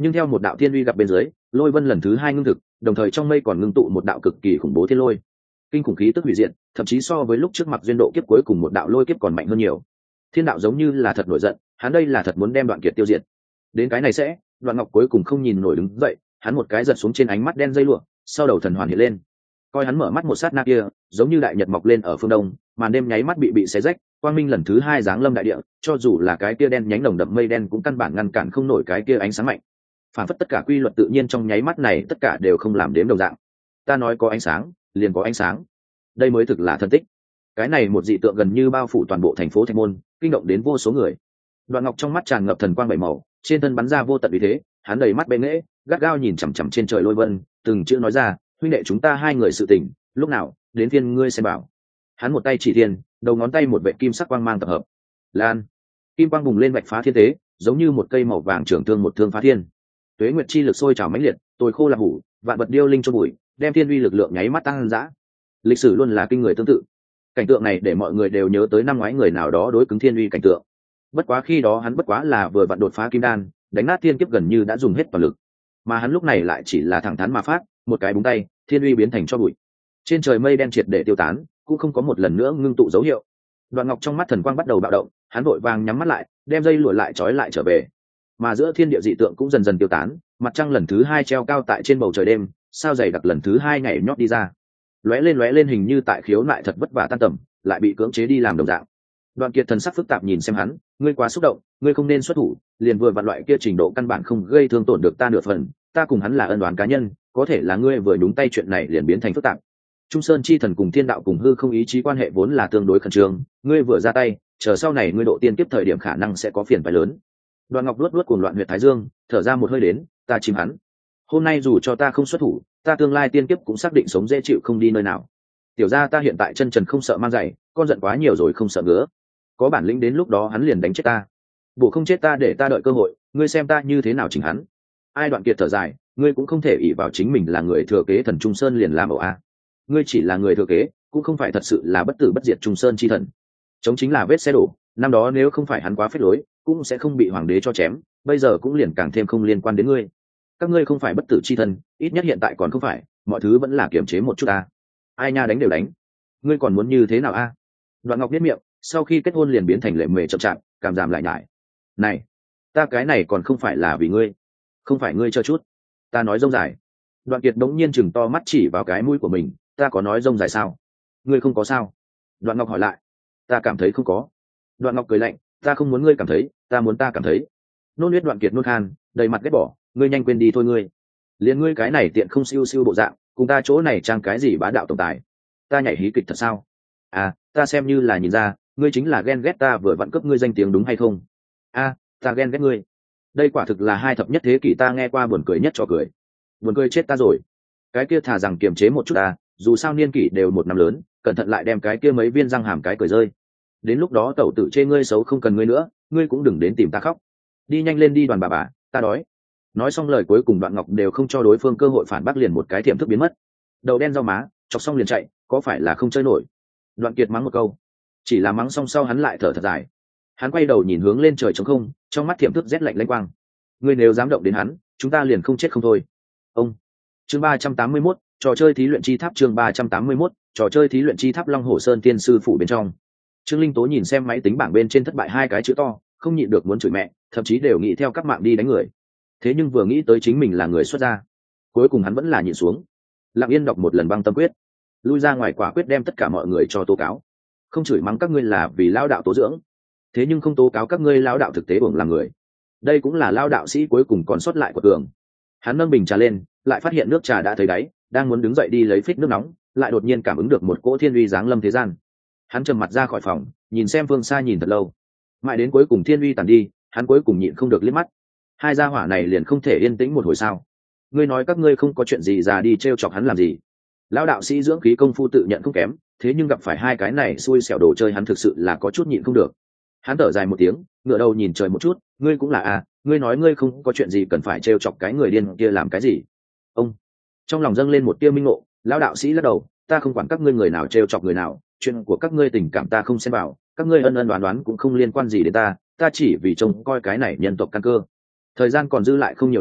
Nhưng theo một đạo thiên uy gặp bên dưới, lôi vân lần thứ hai ngưng thực, đồng thời trong mây còn ngưng tụ một đạo cực kỳ khủng bố thiên lôi, kinh khủng khí tức hủy diệt, thậm chí so với lúc trước mặc duyên độ kiếp cuối cùng một đạo lôi kiếp còn mạnh hơn nhiều. Thiên đạo giống như là thật nổi giận, hắn đây là thật muốn đem Đoạn Kiệt tiêu diệt. Đến cái này sẽ, Đoạn Ngọc cuối cùng không nhìn nổi đứng dậy, hắn một cái giật xuống trên ánh mắt đen dây lụa, sau đầu thần hoàn hiện lên. Coi hắn mở mắt một sát na kia, giống như đại nhật mọc lên ở phương đông, màn đêm nháy mắt bị bị xé rách, quang minh lần thứ hai giáng lâm đại địa, cho dù là cái kia đen nhánh nồng đậm mây đen cũng căn bản ngăn cản không nổi cái kia ánh sáng mạnh. Phản phất tất cả quy luật tự nhiên trong nháy mắt này tất cả đều không làm đếm đồng dạng. Ta nói có ánh sáng, liền có ánh sáng. Đây mới thực là thân tích. Cái này một dị tượng gần như bao phủ toàn bộ thành phố Thạch Môn, kinh động đến vô số người. Đoạn Ngọc trong mắt tràn ngập thần quang bảy màu, trên thân bắn ra vô tận uy thế, hắn đầy mắt bệ nghễ, gắt gao nhìn chằm chằm trên trời lôi vân, từng chữ nói ra, huynh đệ chúng ta hai người sự tình, lúc nào đến phiên ngươi xem bảo. Hắn một tay chỉ thiên, đầu ngón tay một vệ kim sắc quang mang tập hợp. Lan, kim quang bùng lên vạch phá thiên tế, giống như một cây màu vàng trường thương một thương phá thiên. Tuế nguyệt chi lực sôi trào mãnh liệt, tồi khô là hủ, vạn vật điêu linh cho bụi, đem thiên uy lực lượng nháy mắt tăng dã. Lịch sử luôn là kinh người tương tự. Cảnh tượng này để mọi người đều nhớ tới năm ngoái người nào đó đối cứng thiên uy cảnh tượng. Bất quá khi đó hắn bất quá là vừa vặn đột phá kim đan, đánh nát thiên kiếp gần như đã dùng hết toàn lực, mà hắn lúc này lại chỉ là thẳng thắn mà phát, một cái búng tay, thiên uy biến thành cho bụi. Trên trời mây đen triệt để tiêu tán, cũng không có một lần nữa ngưng tụ dấu hiệu. Đoạn Ngọc trong mắt thần quang bắt đầu bạo động, hắn vội vàng nhắm mắt lại, đem dây lụa lại trói lại trở về. Mà giữa thiên địa dị tượng cũng dần dần tiêu tán, mặt trăng lần thứ hai treo cao tại trên bầu trời đêm, sao dày đặc lần thứ hai nhảy nhót đi ra, lóe lên lóe lên hình như tại khiếu nại thật vất vả tan tầm, lại bị cưỡng chế đi làm đồng dạng. Đoạn Kiệt thần sắc phức tạp nhìn xem hắn, ngươi quá xúc động, ngươi không nên xuất thủ, liền vừa vặn loại kia trình độ căn bản không gây thương tổn được ta nửa phần, ta cùng hắn là ân oán cá nhân, có thể là ngươi vừa nhúng tay chuyện này liền biến thành phức tạp. Trung Sơn chi thần cùng thiên đạo cùng hư không ý chí quan hệ vốn là tương đối khẩn trương, ngươi vừa ra tay, chờ sau này ngươi độ tiên kiếp thời điểm khả năng sẽ có phiền phải lớn. Đoạn Ngọc luốt luốt cuồng loạn huyệt thái dương, thở ra một hơi đến, ta chìm hắn. Hôm nay dù cho ta không xuất thủ, ta tương lai tiên kiếp cũng xác định sống dễ chịu không đi nơi nào. Tiểu gia ta hiện tại chân trần không sợ mang giày, con giận quá nhiều rồi không sợ ngứa. Có bản lĩnh đến lúc đó hắn liền đánh chết ta. Bổ không chết ta để ta đợi cơ hội, ngươi xem ta như thế nào chỉnh hắn. Ai Đoạn Kiệt thở dài, ngươi cũng không thể ỷ vào chính mình là người thừa kế thần Trung Sơn liền làm ẩu a. Ngươi chỉ là người thừa kế, cũng không phải thật sự là bất tử bất diệt Trung Sơn chi thần. Chống chính là vết xe đổ, năm đó nếu không phải hắn quá phế lối, cũng sẽ không bị hoàng đế cho chém, bây giờ cũng liền càng thêm không liên quan đến ngươi. Các ngươi không phải bất tử chi thân, ít nhất hiện tại còn không phải, mọi thứ vẫn là kiềm chế một chút ta. Ai nha đánh đều đánh, ngươi còn muốn như thế nào a? Đoạn Ngọc biết miệng, sau khi kết hôn liền biến thành lệ mề chậm chạp, cảm giảm lại nhải. Này, ta cái này còn không phải là vì ngươi, không phải ngươi chờ chút, ta nói rông dài. Đoạn Kiệt đống nhiên chừng to mắt chỉ vào cái mũi của mình, ta có nói rông dài sao? Ngươi không có sao? Đoạn Ngọc hỏi lại. Ta cảm thấy không có. Đoạn Ngọc cười lạnh, ta không muốn ngươi cảm thấy, ta muốn ta cảm thấy. Nôn huyết Đoạn Kiệt nôn khan, đầy mặt ghét bỏ, ngươi nhanh quên đi thôi ngươi. Liên ngươi cái này tiện không siêu siêu bộ dạng, cùng ta chỗ này trang cái gì bá đạo tổng tài? Ta nhảy hí kịch thật sao? À, ta xem như là nhìn ra, ngươi chính là ghen ghét ta vừa vặn cấp ngươi danh tiếng đúng hay không? A, à, ta ghen ghét ngươi. Đây quả thực là hai thập nhất thế kỷ ta nghe qua buồn cười nhất cho cười. Buồn cười chết ta rồi. Cái kia thà rằng kiềm chế một chút ta, dù sao niên kỷ đều một năm lớn, cẩn thận lại đem cái kia mấy viên răng hàm cái cười rơi. Đến lúc đó tẩu tử chê ngươi xấu không cần ngươi nữa, ngươi cũng đừng đến tìm ta khóc. Đi nhanh lên đi Đoàn bà bà, ta đói. Nói xong lời cuối cùng Đoạn Ngọc đều không cho đối phương cơ hội phản bác, liền một cái tiềm thức biến mất. Đầu đen rau má, chọc xong liền chạy, có phải là không chơi nổi? Đoạn Kiệt mắng một câu, chỉ là mắng xong sau hắn lại thở thật dài. Hắn quay đầu nhìn hướng lên trời trống không, trong mắt tiềm thức rét lạnh lanh quang. Ngươi nếu dám động đến hắn, chúng ta liền không chết không thôi. Ông. Chương ba trăm tám mươi mốt, trò chơi thí luyện chi tháp. Chương ba trăm tám mươi mốt, trò chơi thí luyện chi tháp Long Hồ Sơn Tiên sư phủ bên trong. Trương Linh Tố nhìn xem máy tính bảng bên trên thất bại hai cái chữ to, không nhịn được muốn chửi mẹ, thậm chí đều nghĩ theo các mạng đi đánh người. Thế nhưng vừa nghĩ tới chính mình là người xuất gia, cuối cùng hắn vẫn là nhịn xuống, lặng yên đọc một lần băng tâm quyết, lui ra ngoài quả quyết đem tất cả mọi người cho tố cáo. Không chửi mắng các ngươi là vì lao đạo tố dưỡng, thế nhưng không tố cáo các ngươi lao đạo thực tế uổng làm người. Đây cũng là lao đạo sĩ cuối cùng còn sót lại của tường. Hắn nâng bình trà lên, lại phát hiện nước trà đã thấy đáy, đang muốn đứng dậy đi lấy phích nước nóng, lại đột nhiên cảm ứng được một cỗ thiên uy giáng lâm thế gian. Hắn trầm mặt ra khỏi phòng, nhìn xem phương xa nhìn thật lâu, mãi đến cuối cùng thiên uy tàn đi, hắn cuối cùng nhịn không được liếc mắt. Hai gia hỏa này liền không thể yên tĩnh một hồi sao? Ngươi nói các ngươi không có chuyện gì già đi trêu chọc hắn làm gì? Lão đạo sĩ dưỡng khí công phu tự nhận không kém, thế nhưng gặp phải hai cái này xui xẻo đồ chơi hắn thực sự là có chút nhịn không được. Hắn thở dài một tiếng, ngửa đầu nhìn trời một chút, ngươi cũng là à, ngươi nói ngươi không có chuyện gì cần phải trêu chọc cái người điên kia làm cái gì? Ông trong lòng dâng lên một tia minh ngộ, lão đạo sĩ lắc đầu, ta không quản các ngươi người nào trêu chọc người nào, chuyện của các ngươi tình cảm ta không xen vào, các ngươi ân ân đoán đoán cũng không liên quan gì đến ta, ta chỉ vì trông coi cái này nhân tộc căn cơ. Thời gian còn dư lại không nhiều lắm,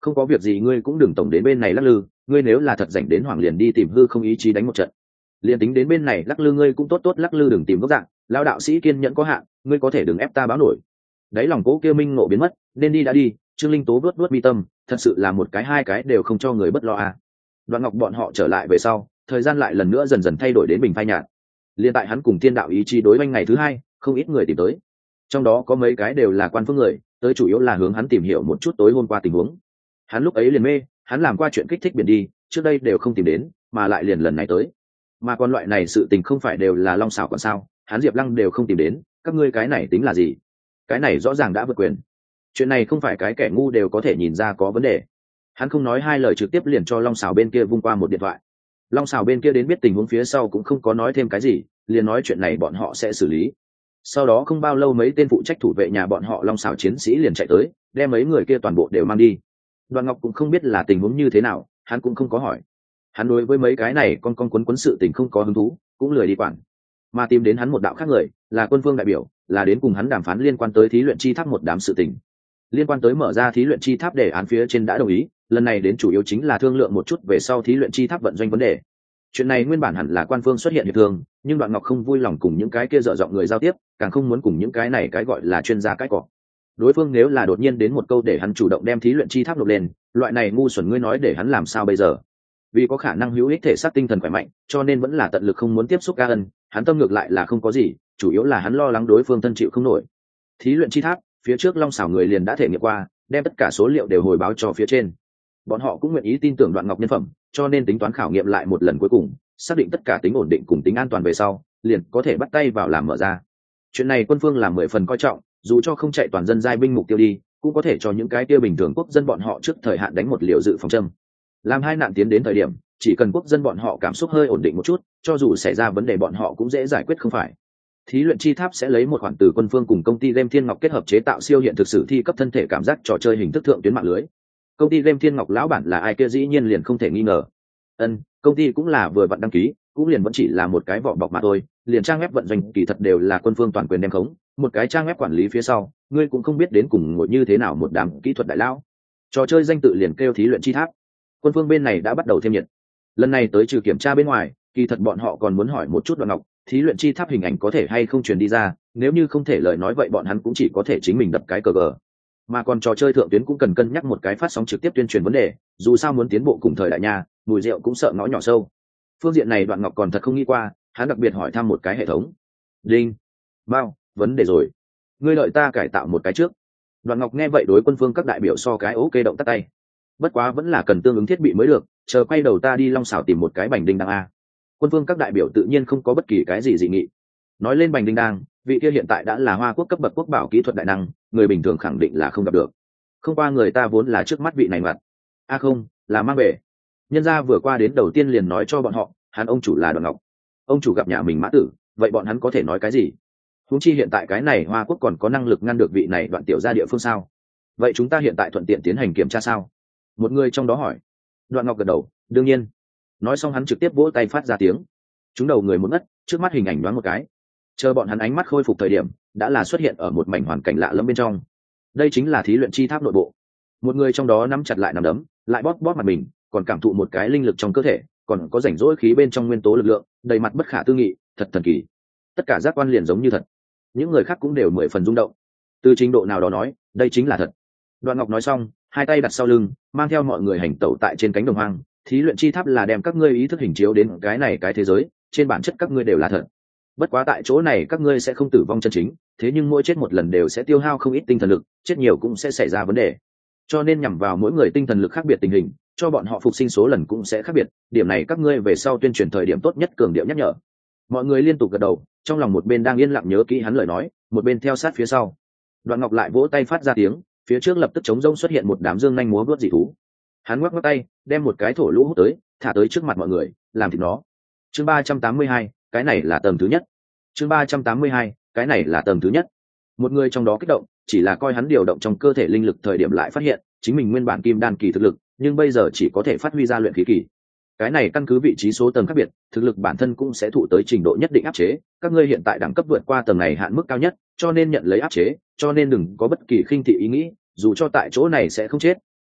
không có việc gì ngươi cũng đừng tổng đến bên này lắc lư, ngươi nếu là thật rảnh đến hoàng liền đi tìm hư không ý chí đánh một trận. Liền tính đến bên này lắc lư ngươi cũng tốt tốt lắc lư, đừng tìm gốc dạng, lão đạo sĩ kiên nhẫn có hạn, ngươi có thể đừng ép ta báo nổi. Đấy lòng cố kia minh ngộ biến mất, nên đi đã đi. Trương Linh Tố vuốt vuốt mi tâm, thật sự là một cái hai cái đều không cho người bất lo à. Đoạn Ngọc bọn họ trở lại về sau, thời gian lại lần nữa dần dần thay đổi đến bình phai nhạt. Liên tại hắn cùng thiên đạo ý chí đối oanh ngày thứ hai, không ít người tìm tới, trong đó có mấy cái đều là quan phương người, tới chủ yếu là hướng hắn tìm hiểu một chút tối hôm qua tình huống. Hắn lúc ấy liền mê, hắn làm qua chuyện kích thích biển đi, trước đây đều không tìm đến, mà lại liền lần này tới. Mà còn loại này sự tình không phải đều là long xảo còn sao, hắn Diệp Lăng đều không tìm đến, các ngươi cái này tính là gì? Cái này rõ ràng đã vượt quyền. Chuyện này không phải cái kẻ ngu đều có thể nhìn ra có vấn đề. Hắn không nói hai lời trực tiếp liền cho long xảo bên kia vung qua một điện thoại. Long xảo bên kia đến biết tình huống phía sau cũng không có nói thêm cái gì, liền nói chuyện này bọn họ sẽ xử lý. Sau đó không bao lâu mấy tên phụ trách thủ vệ nhà bọn họ long xảo chiến sĩ liền chạy tới, đem mấy người kia toàn bộ đều mang đi. Đoàn Ngọc cũng không biết là tình huống như thế nào, hắn cũng không có hỏi. Hắn đối với mấy cái này con con quấn quấn sự tình không có hứng thú, cũng lười đi quản. Mà tìm đến hắn một đạo khác người, là quân phương đại biểu, là đến cùng hắn đàm phán liên quan tới thí luyện chi tháp một đám sự tình. Liên quan tới mở ra thí luyện chi tháp đề án phía trên đã đồng ý, lần này đến chủ yếu chính là thương lượng một chút về sau thí luyện chi tháp vận doanh vấn đề. Chuyện này nguyên bản hẳn là quan phương xuất hiện hiệp thương, nhưng Đoạn Ngọc không vui lòng cùng những cái kia dở dọng người giao tiếp, càng không muốn cùng những cái này cái gọi là chuyên gia cái cỏ. Đối phương nếu là đột nhiên đến một câu để hắn chủ động đem thí luyện chi tháp nộp lên, loại này ngu xuẩn ngươi nói để hắn làm sao bây giờ? Vì có khả năng hữu ích thể xác tinh thần khỏe mạnh, cho nên vẫn là tận lực không muốn tiếp xúc Ca Ân, hắn tâm ngược lại là không có gì, chủ yếu là hắn lo lắng đối phương thân chịu không nổi. Thí luyện chi tháp, phía trước Long xảo người liền đã thể nghiệm qua, đem tất cả số liệu đều hồi báo cho phía trên. Bọn họ cũng nguyện ý tin tưởng Đoạn Ngọc nhân phẩm, cho nên tính toán khảo nghiệm lại một lần cuối cùng, xác định tất cả tính ổn định cùng tính an toàn về sau, liền có thể bắt tay vào làm mở ra. Chuyện này quân phương làm mười phần coi trọng, dù cho không chạy toàn dân giai binh mục tiêu đi, cũng có thể cho những cái kia bình thường quốc dân bọn họ trước thời hạn đánh một liều dự phòng châm. Làm hai nạn tiến đến thời điểm, chỉ cần quốc dân bọn họ cảm xúc hơi ổn định một chút, cho dù xảy ra vấn đề bọn họ cũng dễ giải quyết không phải. Thí luyện chi tháp sẽ lấy một khoản từ quân phương cùng công ty game Thiên Ngọc kết hợp chế tạo siêu hiện thực sử thi cấp thân thể cảm giác trò chơi hình thức thượng tuyến mạng lưới. Công ty game Thiên Ngọc lão bản là ai kia dĩ nhiên liền không thể nghi ngờ. Ân, công ty cũng là vừa vặn đăng ký, cũng liền vẫn chỉ là một cái vỏ bọc mà thôi, liền trang web vận doanh kỳ thật đều là quân phương toàn quyền đem khống, một cái trang web quản lý phía sau, ngươi cũng không biết đến cùng ngồi như thế nào một đám kỹ thuật đại lão. Trò chơi danh tự liền kêu thí luyện chi tháp. Quân phương bên này đã bắt đầu thêm nhiệt. Lần này tới trừ kiểm tra bên ngoài, kỳ thật bọn họ còn muốn hỏi một chút Đoạn Ngọc, thí luyện chi tháp hình ảnh có thể hay không truyền đi ra, nếu như không thể lời nói vậy bọn hắn cũng chỉ có thể chính mình đập cái cờ gờ. Mà còn trò chơi thượng tuyến cũng cần cân nhắc một cái phát sóng trực tiếp tuyên truyền vấn đề, dù sao muốn tiến bộ cùng thời đại nha, mùi rượu cũng sợ ngõ nhỏ sâu. Phương diện này Đoạn Ngọc còn thật không nghĩ qua, hắn đặc biệt hỏi thăm một cái hệ thống. Đinh, bao, vấn đề rồi, ngươi đợi ta cải tạo một cái trước. Đoạn Ngọc nghe vậy đối quân phương các đại biểu so cái ok động tắt tay. Bất quá vẫn là cần tương ứng thiết bị mới được, chờ quay đầu ta đi Long xảo tìm một cái bành đinh đăng a. Quân phương các đại biểu tự nhiên không có bất kỳ cái gì dị nghị. Nói lên bành đinh đăng, vị kia hiện tại đã là hoa quốc cấp bậc quốc bảo kỹ thuật đại năng, người bình thường khẳng định là không gặp được. Không qua người ta vốn là trước mắt vị này mặt. A à không, là mang về. Nhân gia vừa qua đến đầu tiên liền nói cho bọn họ, hắn ông chủ là Đoạn Ngọc. Ông chủ gặp nhà mình mã tử, vậy bọn hắn có thể nói cái gì? Huống chi hiện tại cái này hoa quốc còn có năng lực ngăn được vị này Đoạn tiểu gia địa phương sao? Vậy chúng ta hiện tại thuận tiện tiến hành kiểm tra sao? Một người trong đó hỏi. Đoạn Ngọc gật đầu, đương nhiên. Nói xong hắn trực tiếp vỗ tay phát ra tiếng. Chúng đầu người một ngất, trước mắt hình ảnh đoán một cái. Chờ bọn hắn ánh mắt khôi phục thời điểm, đã là xuất hiện ở một mảnh hoàn cảnh lạ lẫm bên trong. Đây chính là thí luyện chi tháp nội bộ. Một người trong đó nắm chặt lại nắm đấm, lại bóp bóp mặt mình, còn cảm thụ một cái linh lực trong cơ thể, còn có rảnh rỗi khí bên trong nguyên tố lực lượng, đầy mặt bất khả tư nghị, thật thần kỳ. Tất cả giác quan liền giống như thật. Những người khác cũng đều mười phần rung động. Từ trình độ nào đó nói, đây chính là thật. Đoạn Ngọc nói xong, hai tay đặt sau lưng, mang theo mọi người hành tẩu tại trên cánh đồng hoang. Thí luyện chi tháp là đem các ngươi ý thức hình chiếu đến cái này cái thế giới, trên bản chất các ngươi đều là thật. Bất quá tại chỗ này các ngươi sẽ không tử vong chân chính, thế nhưng mỗi chết một lần đều sẽ tiêu hao không ít tinh thần lực, chết nhiều cũng sẽ xảy ra vấn đề. Cho nên nhằm vào mỗi người tinh thần lực khác biệt tình hình, cho bọn họ phục sinh số lần cũng sẽ khác biệt, điểm này các ngươi về sau tuyên truyền thời điểm tốt nhất cường điệu nhắc nhở. Mọi người liên tục gật đầu, trong lòng một bên đang yên lặng nhớ kỹ hắn lời nói, một bên theo sát phía sau. Đoạn Ngọc lại vỗ tay phát ra tiếng, phía trước lập tức trống rỗng xuất hiện một đám dương nhanh múa vuốt dị thú. Hắn ngoắc ngoắc tay, đem một cái thổ lũ hút tới, thả tới trước mặt mọi người, làm thịt nó. Chương ba trăm tám mươi hai, cái này là tầng thứ nhất. Chương ba trăm tám mươi hai, cái này là tầng thứ nhất. Một người trong đó kích động, chỉ là coi hắn điều động trong cơ thể linh lực thời điểm lại phát hiện, chính mình nguyên bản kim đan kỳ thực lực, nhưng bây giờ chỉ có thể phát huy ra luyện khí kỳ. Cái này căn cứ vị trí số tầng khác biệt, thực lực bản thân cũng sẽ thụ tới trình độ nhất định áp chế, các ngươi hiện tại đẳng cấp vượt qua tầng này hạn mức cao nhất, cho nên nhận lấy áp chế, cho nên đừng có bất kỳ khinh thị ý nghĩ, dù cho tại chỗ này sẽ không chết,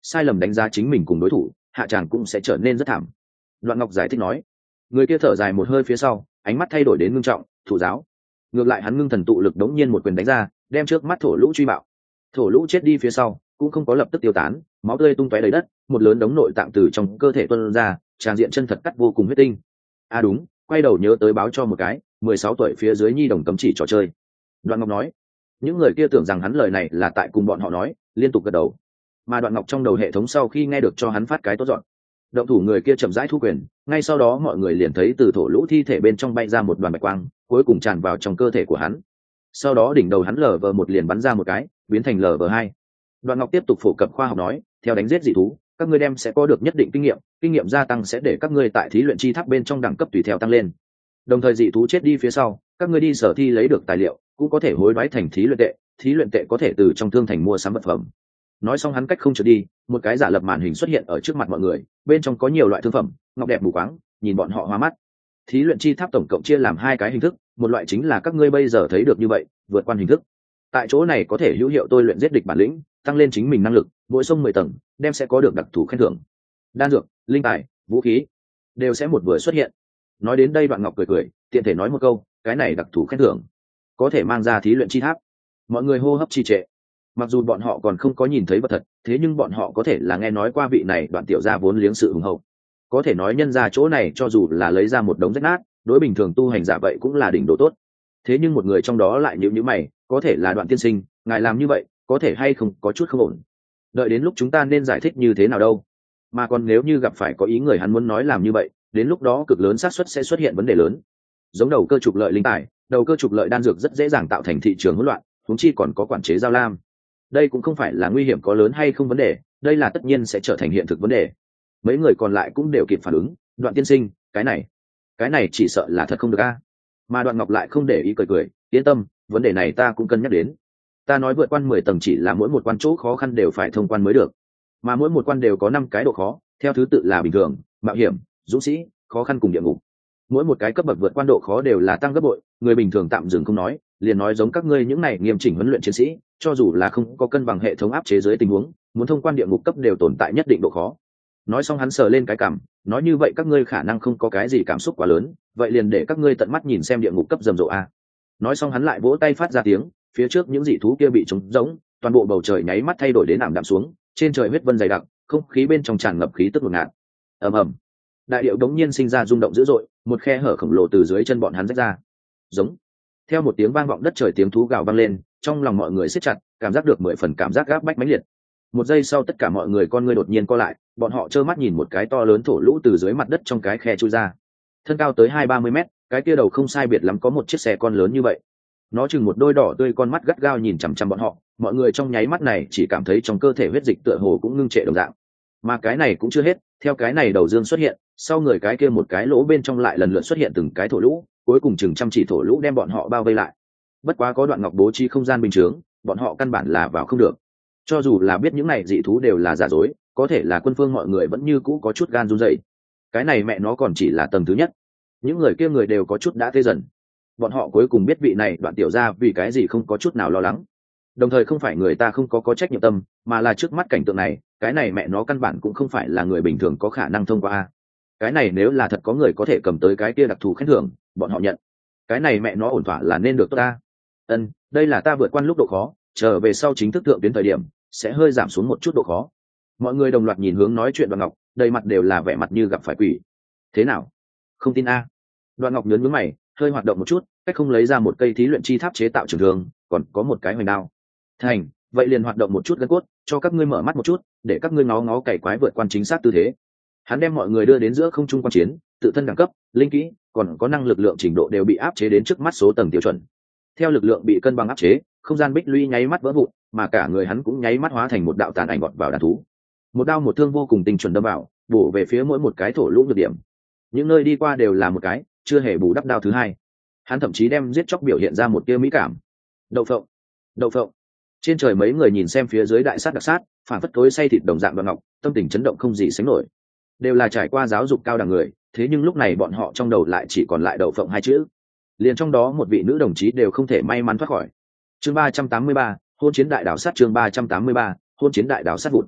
sai lầm đánh giá chính mình cùng đối thủ, hạ tràng cũng sẽ trở nên rất thảm. Đoạn Ngọc giải thích nói. Người kia thở dài một hơi phía sau, ánh mắt thay đổi đến ngưng trọng, thủ giáo. Ngược lại hắn ngưng thần tụ lực đống nhiên một quyền đánh ra, đem trước mắt thổ lũ truy bạo. Thổ lũ chết đi phía sau, cũng không có lập tức tiêu tán, máu tươi tung tóe đầy đất, một lớn đống nội tạng từ trong cơ thể tuôn ra, tràn diện chân thật cắt vô cùng huyết tinh. À đúng, quay đầu nhớ tới báo cho một cái, mười sáu tuổi phía dưới nhi đồng cấm chỉ trò chơi. Đoạn Ngọc nói. Những người kia tưởng rằng hắn lời này là tại cùng bọn họ nói, liên tục gật đầu. Mà Đoạn Ngọc trong đầu hệ thống sau khi nghe được cho hắn phát cái tốt dọn. Động thủ người kia chậm rãi thu quyền, ngay sau đó mọi người liền thấy từ thổ lũ thi thể bên trong bay ra một đoàn bạch quang, cuối cùng tràn vào trong cơ thể của hắn. Sau đó đỉnh đầu hắn lờ vờ một liền bắn ra một cái, biến thành lờ vờ hai. Đoạn Ngọc tiếp tục phổ cập khoa học nói, theo đánh giết dị thú, các ngươi đem sẽ có được nhất định kinh nghiệm, kinh nghiệm gia tăng sẽ để các ngươi tại thí luyện chi tháp bên trong đẳng cấp tùy theo tăng lên. Đồng thời dị thú chết đi phía sau, các ngươi đi sở thi lấy được tài liệu, cũng có thể hối đoái thành thí luyện tệ, thí luyện tệ có thể từ trong thương thành mua sắm vật phẩm. Nói xong hắn cách không trượt đi, một cái giả lập màn hình xuất hiện ở trước mặt mọi người, bên trong có nhiều loại thương phẩm, ngọc đẹp mù quáng, nhìn bọn họ hoa mắt. Thí luyện chi tháp tổng cộng chia làm hai cái hình thức, một loại chính là các ngươi bây giờ thấy được như vậy, vượt qua hình thức. Tại chỗ này có thể hữu hiệu tôi luyện giết địch bản lĩnh, tăng lên chính mình năng lực, mỗi sông mười tầng, đem sẽ có được đặc thù khen thưởng. Đan dược, linh tài, vũ khí đều sẽ một vừa xuất hiện. Nói đến đây Đoạn Ngọc cười cười, tiện thể nói một câu, cái này đặc thù khen thưởng có thể mang ra thí luyện chi tháp. Mọi người hô hấp trì trệ. Mặc dù bọn họ còn không có nhìn thấy vật thật, thế nhưng bọn họ có thể là nghe nói qua vị này Đoạn tiểu gia vốn liếng sự hùng hậu. Có thể nói nhân ra chỗ này cho dù là lấy ra một đống rách nát, đối bình thường tu hành giả vậy cũng là đỉnh độ tốt. Thế nhưng một người trong đó lại nhíu nhíu mày, có thể là Đoạn tiên sinh, ngài làm như vậy, có thể hay không có chút không ổn. Đợi đến lúc chúng ta nên giải thích như thế nào đâu. Mà còn nếu như gặp phải có ý người hắn muốn nói làm như vậy, đến lúc đó cực lớn xác suất sẽ xuất hiện vấn đề lớn. Giống đầu cơ trục lợi linh tài, đầu cơ trục lợi đan dược rất dễ dàng tạo thành thị trường hỗn loạn, huống chi còn có quản chế giao lam. Đây cũng không phải là nguy hiểm có lớn hay không vấn đề, đây là tất nhiên sẽ trở thành hiện thực vấn đề. Mấy người còn lại cũng đều kịp phản ứng, Đoạn tiên sinh, cái này, cái này chỉ sợ là thật không được a. Mà Đoạn Ngọc lại không để ý cười cười, yên tâm, vấn đề này ta cũng cân nhắc đến. Ta nói vượt quan mười tầng chỉ là mỗi một quan chỗ khó khăn đều phải thông quan mới được, mà mỗi một quan đều có năm cái độ khó, theo thứ tự là bình thường, mạo hiểm, dũng sĩ, khó khăn cùng địa ngục. Mỗi một cái cấp bậc vượt quan độ khó đều là tăng gấp bội, người bình thường tạm dừng không nói, liền nói giống các ngươi những này nghiêm chỉnh huấn luyện chiến sĩ, cho dù là không có cân bằng hệ thống áp chế dưới tình huống, muốn thông quan địa ngục cấp đều tồn tại nhất định độ khó. Nói xong hắn sờ lên cái cằm, nói như vậy các ngươi khả năng không có cái gì cảm xúc quá lớn, vậy liền để các ngươi tận mắt nhìn xem địa ngục cấp rầm rộ a. Nói xong hắn lại vỗ tay phát ra tiếng, phía trước những dị thú kia bị trống rỗng, toàn bộ bầu trời nháy mắt thay đổi đến ảm đạm xuống, trên trời huyết vân dày đặc, không khí bên trong tràn ngập khí tức ngột ngạt. Ầm ầm, đại điệu đống nhiên sinh ra rung động dữ dội, một khe hở khổng lồ từ dưới chân bọn hắn rách ra. Giống. Theo một tiếng vang vọng đất trời tiếng thú gào vang lên, trong lòng mọi người siết chặt, cảm giác được mười phần cảm giác gáp bách mãnh liệt. Một giây sau tất cả mọi người con ngươi đột nhiên co lại, bọn họ trơ mắt nhìn một cái to lớn thổ lũ từ dưới mặt đất trong cái khe chui ra. Thân cao tới hai ba mươi mét, cái kia đầu không sai biệt lắm có một chiếc xe con lớn như vậy. Nó chừng một đôi đỏ tươi con mắt gắt gao nhìn chằm chằm bọn họ, mọi người trong nháy mắt này chỉ cảm thấy trong cơ thể huyết dịch tựa hồ cũng ngưng trệ đồng dạng. Mà cái này cũng chưa hết, theo cái này đầu dương xuất hiện, sau người cái kia một cái lỗ bên trong lại lần lượt xuất hiện từng cái thổ lũ, cuối cùng chừng trăm chỉ thổ lũ đem bọn họ bao vây lại. Bất quá có Đoạn Ngọc bố trí không gian bình chướng, bọn họ căn bản là vào không được. Cho dù là biết những này dị thú đều là giả dối, có thể là quân phương mọi người vẫn như cũ có chút gan run rẩy. Cái này mẹ nó còn chỉ là tầng thứ nhất, những người kia người đều có chút đã tê dần. Bọn họ cuối cùng biết vị này Đoạn tiểu gia vì cái gì không có chút nào lo lắng. Đồng thời không phải người ta không có có trách nhiệm tâm, mà là trước mắt cảnh tượng này, cái này mẹ nó căn bản cũng không phải là người bình thường có khả năng thông qua. Cái này nếu là thật có người có thể cầm tới cái kia đặc thù khen thưởng, bọn họ nhận. Cái này mẹ nó ổn thỏa là nên được tốt ta. Ân, đây là ta vượt qua lúc độ khó, trở về sau chính thức thượng đến thời điểm sẽ hơi giảm xuống một chút độ khó. Mọi người đồng loạt nhìn hướng nói chuyện Đoạn Ngọc, đầy mặt đều là vẻ mặt như gặp phải quỷ. Thế nào? Không tin a? Đoạn Ngọc nhướng nhướng mày, hơi hoạt động một chút, cách không lấy ra một cây thí luyện chi tháp chế tạo trường thương, còn có một cái hoành đao. Thành, vậy liền hoạt động một chút gân cốt, cho các ngươi mở mắt một chút, để các ngươi ngó ngó cày quái vượt quan chính xác tư thế. Hắn đem mọi người đưa đến giữa không trung quan chiến, tự thân đẳng cấp, linh kỹ, còn có năng lực lượng trình độ đều bị áp chế đến trước mắt số tầng tiêu chuẩn. Theo lực lượng bị cân bằng áp chế, không gian bích lũy nháy mắt vỡ vụn, mà cả người hắn cũng nháy mắt hóa thành một đạo tàn ảnh vọt vào đàn thú. Một đao một thương vô cùng tinh chuẩn đâm vào, bổ về phía mỗi một cái thổ lũ nhược điểm. Những nơi đi qua đều là một cái, chưa hề bù đắp đao thứ hai. Hắn thậm chí đem giết chóc biểu hiện ra một tia mỹ cảm. Đậu phộng, đậu phộng. Trên trời mấy người nhìn xem phía dưới đại sát đặc sát, phản phất tối say thịt đồng dạng Đoạn Ngọc, tâm tình chấn động không gì sánh nổi. Đều là trải qua giáo dục cao đẳng người, thế nhưng lúc này bọn họ trong đầu lại chỉ còn lại đậu phộng hai chữ. Liền trong đó một vị nữ đồng chí đều không thể may mắn thoát khỏi. Chương ba trăm tám mươi ba, hôn chiến đại đảo sát chương ba trăm tám mươi ba, hôn chiến đại đảo sát vụn.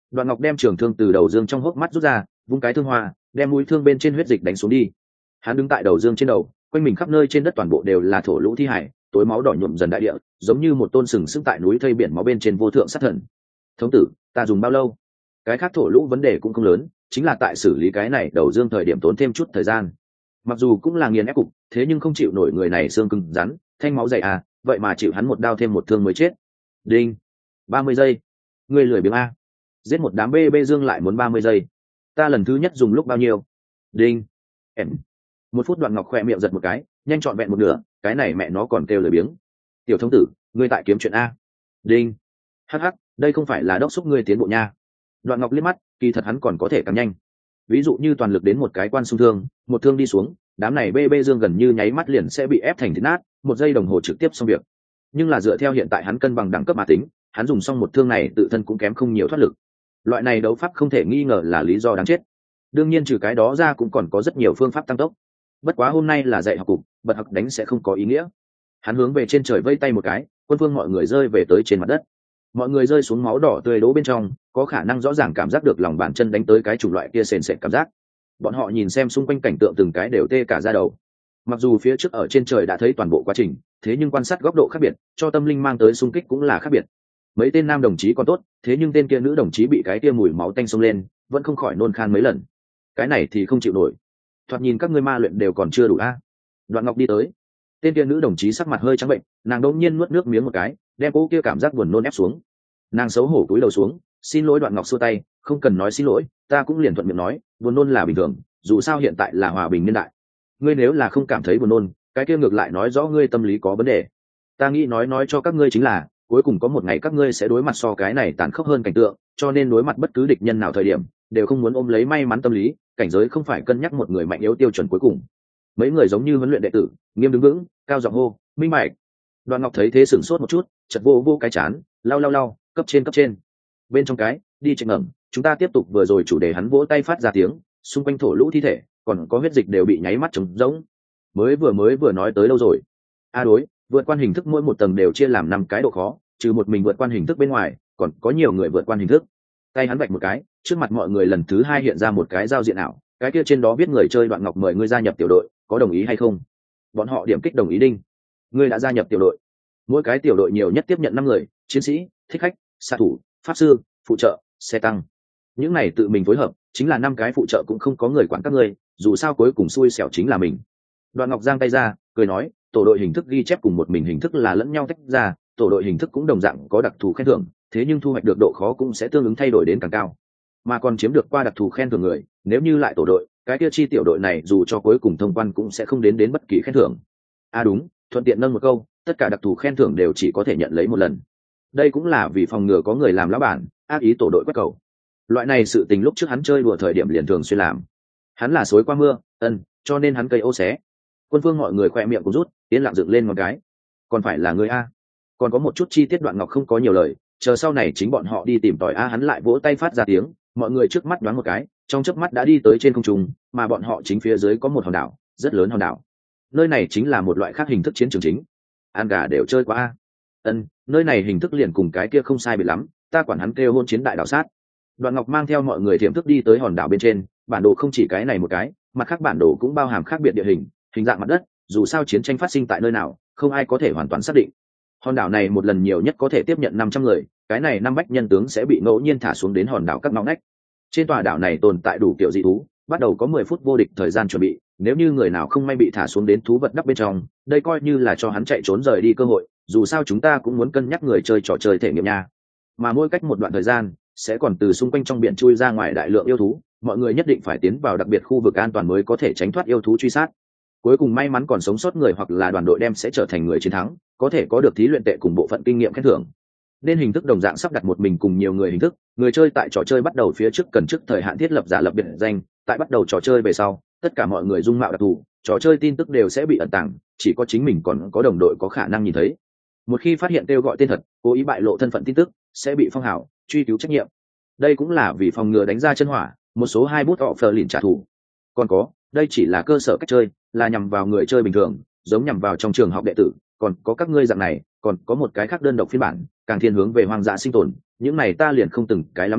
Đoạn Ngọc đem trường thương từ đầu dương trong hốc mắt rút ra, vung cái thương hoa, đem mũi thương bên trên huyết dịch đánh xuống đi. Hắn đứng tại đầu dương trên đầu, quanh mình khắp nơi trên đất toàn bộ đều là thổ lũ thi hải, tối máu đỏ nhuộm dần đại địa, giống như một tôn sừng sững tại núi thây biển máu bên trên vô thượng sát thần. Thống tử, ta dùng bao lâu? Cái khác thổ lũ vấn đề cũng không lớn, chính là tại xử lý cái này đầu dương thời điểm tốn thêm chút thời gian. Mặc dù cũng là nghiền ép cục, thế nhưng không chịu nổi người này xương cứng rắn, thanh máu dày à, vậy mà chịu hắn một đao thêm một thương mới chết. Đinh, ba mươi giây. Ngươi lười biếng a. Giết một đám bê bê dương lại muốn ba mươi giây. Ta lần thứ nhất dùng lúc bao nhiêu? Đinh. Em. Một phút. Đoạn Ngọc khỏe miệng giật một cái, nhanh trọn vẹn một nửa, cái này mẹ nó còn kêu lười biếng. Tiểu thống tử, ngươi tại kiếm chuyện a. Đinh. Hắc hắc, đây không phải là đốc xúc ngươi tiến bộ nha. Đoạn Ngọc liếc mắt, kỳ thật hắn còn có thể càng nhanh. Ví dụ như toàn lực đến một cái quan xung thương, một thương đi xuống, đám này bê bê dương gần như nháy mắt liền sẽ bị ép thành thịt nát, một giây đồng hồ trực tiếp xong việc. Nhưng là dựa theo hiện tại hắn cân bằng đẳng cấp mà tính, hắn dùng xong một thương này tự thân cũng kém không nhiều thoát lực. Loại này đấu pháp không thể nghi ngờ là lý do đáng chết. Đương nhiên trừ cái đó ra cũng còn có rất nhiều phương pháp tăng tốc. Bất quá hôm nay là dạy học cục, bật học đánh sẽ không có ý nghĩa. Hắn hướng về trên trời vây tay một cái, quân vương mọi người rơi về tới trên mặt đất. Mọi người rơi xuống máu đỏ tươi đố bên trong, có khả năng rõ ràng cảm giác được lòng bàn chân đánh tới cái chủng loại kia sền sệt cảm giác. Bọn họ nhìn xem xung quanh cảnh tượng từng cái đều tê cả da đầu. Mặc dù phía trước ở trên trời đã thấy toàn bộ quá trình, thế nhưng quan sát góc độ khác biệt, cho tâm linh mang tới xung kích cũng là khác biệt. Mấy tên nam đồng chí còn tốt, thế nhưng tên kia nữ đồng chí bị cái kia mùi máu tanh xông lên, vẫn không khỏi nôn khan mấy lần. Cái này thì không chịu nổi. Thoạt nhìn các ngươi ma luyện đều còn chưa đủ a. Đoạn Ngọc đi tới, tên kia nữ đồng chí sắc mặt hơi trắng bệnh, nàng đột nhiên nuốt nước miếng một cái, đem cô kia cảm giác buồn nôn ép xuống. Nàng xấu hổ cúi đầu xuống, xin lỗi. Đoạn Ngọc xua tay, không cần nói xin lỗi, ta cũng liền thuận miệng nói, buồn nôn là bình thường, dù sao hiện tại là hòa bình niên đại. Ngươi nếu là không cảm thấy buồn nôn, cái kia ngược lại nói rõ ngươi tâm lý có vấn đề. Ta nghĩ nói nói cho các ngươi chính là, cuối cùng có một ngày các ngươi sẽ đối mặt so cái này tàn khốc hơn cảnh tượng, cho nên đối mặt bất cứ địch nhân nào thời điểm, đều không muốn ôm lấy may mắn tâm lý, cảnh giới không phải cân nhắc một người mạnh yếu tiêu chuẩn cuối cùng. Mấy người giống như huấn luyện đệ tử, nghiêm đứng vững, cao giọng hô, minh bạch. Đoạn Ngọc thấy thế sửng sốt một chút, chợt vô vô cái chán, lau lau lau, cấp trên cấp trên. Bên trong cái, đi chạy ngẩng, chúng ta tiếp tục vừa rồi chủ đề. Hắn vỗ tay phát ra tiếng, xung quanh thổ lũ thi thể, còn có huyết dịch đều bị nháy mắt trống rỗng. Mới vừa mới vừa nói tới đâu rồi? A đối, vượt quan hình thức mỗi một tầng đều chia làm năm cái độ khó, trừ một mình vượt quan hình thức bên ngoài, còn có nhiều người vượt quan hình thức. Tay hắn vạch một cái, trước mặt mọi người lần thứ hai hiện ra một cái giao diện ảo, cái kia trên đó viết người chơi Đoạn Ngọc mời ngươi gia nhập tiểu đội, có đồng ý hay không? Bọn họ điểm kích đồng ý. Đinh, ngươi đã gia nhập tiểu đội. Mỗi cái tiểu đội nhiều nhất tiếp nhận năm người, chiến sĩ, thích khách, xạ thủ, pháp sư, phụ trợ, xe tăng. Những này tự mình phối hợp, chính là năm cái phụ trợ cũng không có người quản các ngươi, dù sao cuối cùng xui xẻo chính là mình. Đoạn Ngọc giang tay ra, cười nói, tổ đội hình thức ghi chép cùng một mình hình thức là lẫn nhau tách ra, tổ đội hình thức cũng đồng dạng có đặc thù khen thưởng, thế nhưng thu hoạch được độ khó cũng sẽ tương ứng thay đổi đến càng cao. Mà còn chiếm được qua đặc thù khen thưởng người, nếu như lại tổ đội, cái kia chi tiểu đội này dù cho cuối cùng thông quan cũng sẽ không đến đến bất kỳ khen thưởng. À đúng, thuận tiện nâng một câu, tất cả đặc thù khen thưởng đều chỉ có thể nhận lấy một lần. Đây cũng là vì phòng ngừa có người làm lão bản, ác ý tổ đội quét cầu. Loại này sự tình lúc trước hắn chơi đùa thời điểm liền thường xuyên làm. Hắn là xối qua mưa, ân, cho nên hắn cây ô xé. Quân phương mọi người khoe miệng cũng rút, tiến lặng dựng lên một cái. Còn phải là người a? Còn có một chút chi tiết Đoạn Ngọc không có nhiều lời, chờ sau này chính bọn họ đi tìm tòi a. Hắn lại vỗ tay phát ra tiếng, mọi người trước mắt đoán một cái, trong chớp mắt đã đi tới trên không trung, mà bọn họ chính phía dưới có một hòn đảo, rất lớn hòn đảo. Nơi này chính là một loại khác hình thức chiến trường chính. An gà đều chơi qua a. Ân, nơi này hình thức liền cùng cái kia không sai biệt lắm, ta quản hắn kêu hôn chiến đại đảo sát. Đoạn Ngọc mang theo mọi người tiềm thức đi tới hòn đảo bên trên, bản đồ không chỉ cái này một cái, mặt khác bản đồ cũng bao hàm khác biệt địa hình, hình dạng mặt đất, dù sao chiến tranh phát sinh tại nơi nào, không ai có thể hoàn toàn xác định. Hòn đảo này một lần nhiều nhất có thể tiếp nhận năm trăm người, cái này năm bách nhân tướng sẽ bị ngẫu nhiên thả xuống đến hòn đảo các ngõ ngách. Trên tòa đảo này tồn tại đủ kiểu dị thú, bắt đầu có mười phút vô địch thời gian chuẩn bị, nếu như người nào không may bị thả xuống đến thú vật đắp bên trong, đây coi như là cho hắn chạy trốn rời đi cơ hội, dù sao chúng ta cũng muốn cân nhắc người chơi trò chơi thể nghiệm nha. Mà mỗi cách một đoạn thời gian, sẽ còn từ xung quanh trong biển chui ra ngoài đại lượng yêu thú, mọi người nhất định phải tiến vào đặc biệt khu vực an toàn mới có thể tránh thoát yêu thú truy sát. Cuối cùng may mắn còn sống sót người hoặc là đoàn đội đem sẽ trở thành người chiến thắng, có thể có được thí luyện tệ cùng bộ phận kinh nghiệm khen thưởng. Nên hình thức đồng dạng sắp đặt một mình cùng nhiều người hình thức, người chơi tại trò chơi bắt đầu phía trước cần trước thời hạn thiết lập giả lập biệt danh, tại bắt đầu trò chơi về sau, tất cả mọi người dung mạo đặc thù, trò chơi tin tức đều sẽ bị ẩn tàng, chỉ có chính mình còn có đồng đội có khả năng nhìn thấy. Một khi phát hiện kêu gọi tên thật, cố ý bại lộ thân phận tin tức, sẽ bị phong hào, truy cứu trách nhiệm. Đây cũng là vì phòng ngừa đánh ra chân hỏa, một số hai bút họ phờ lìn trả thù. Còn có, đây chỉ là cơ sở cách chơi, là nhằm vào người chơi bình thường, giống nhằm vào trong trường học đệ tử, còn có các ngươi dạng này, còn có một cái khác đơn độc phiên bản, càng thiên hướng về hoang dã sinh tồn, những này ta liền không từng cái lắm lời,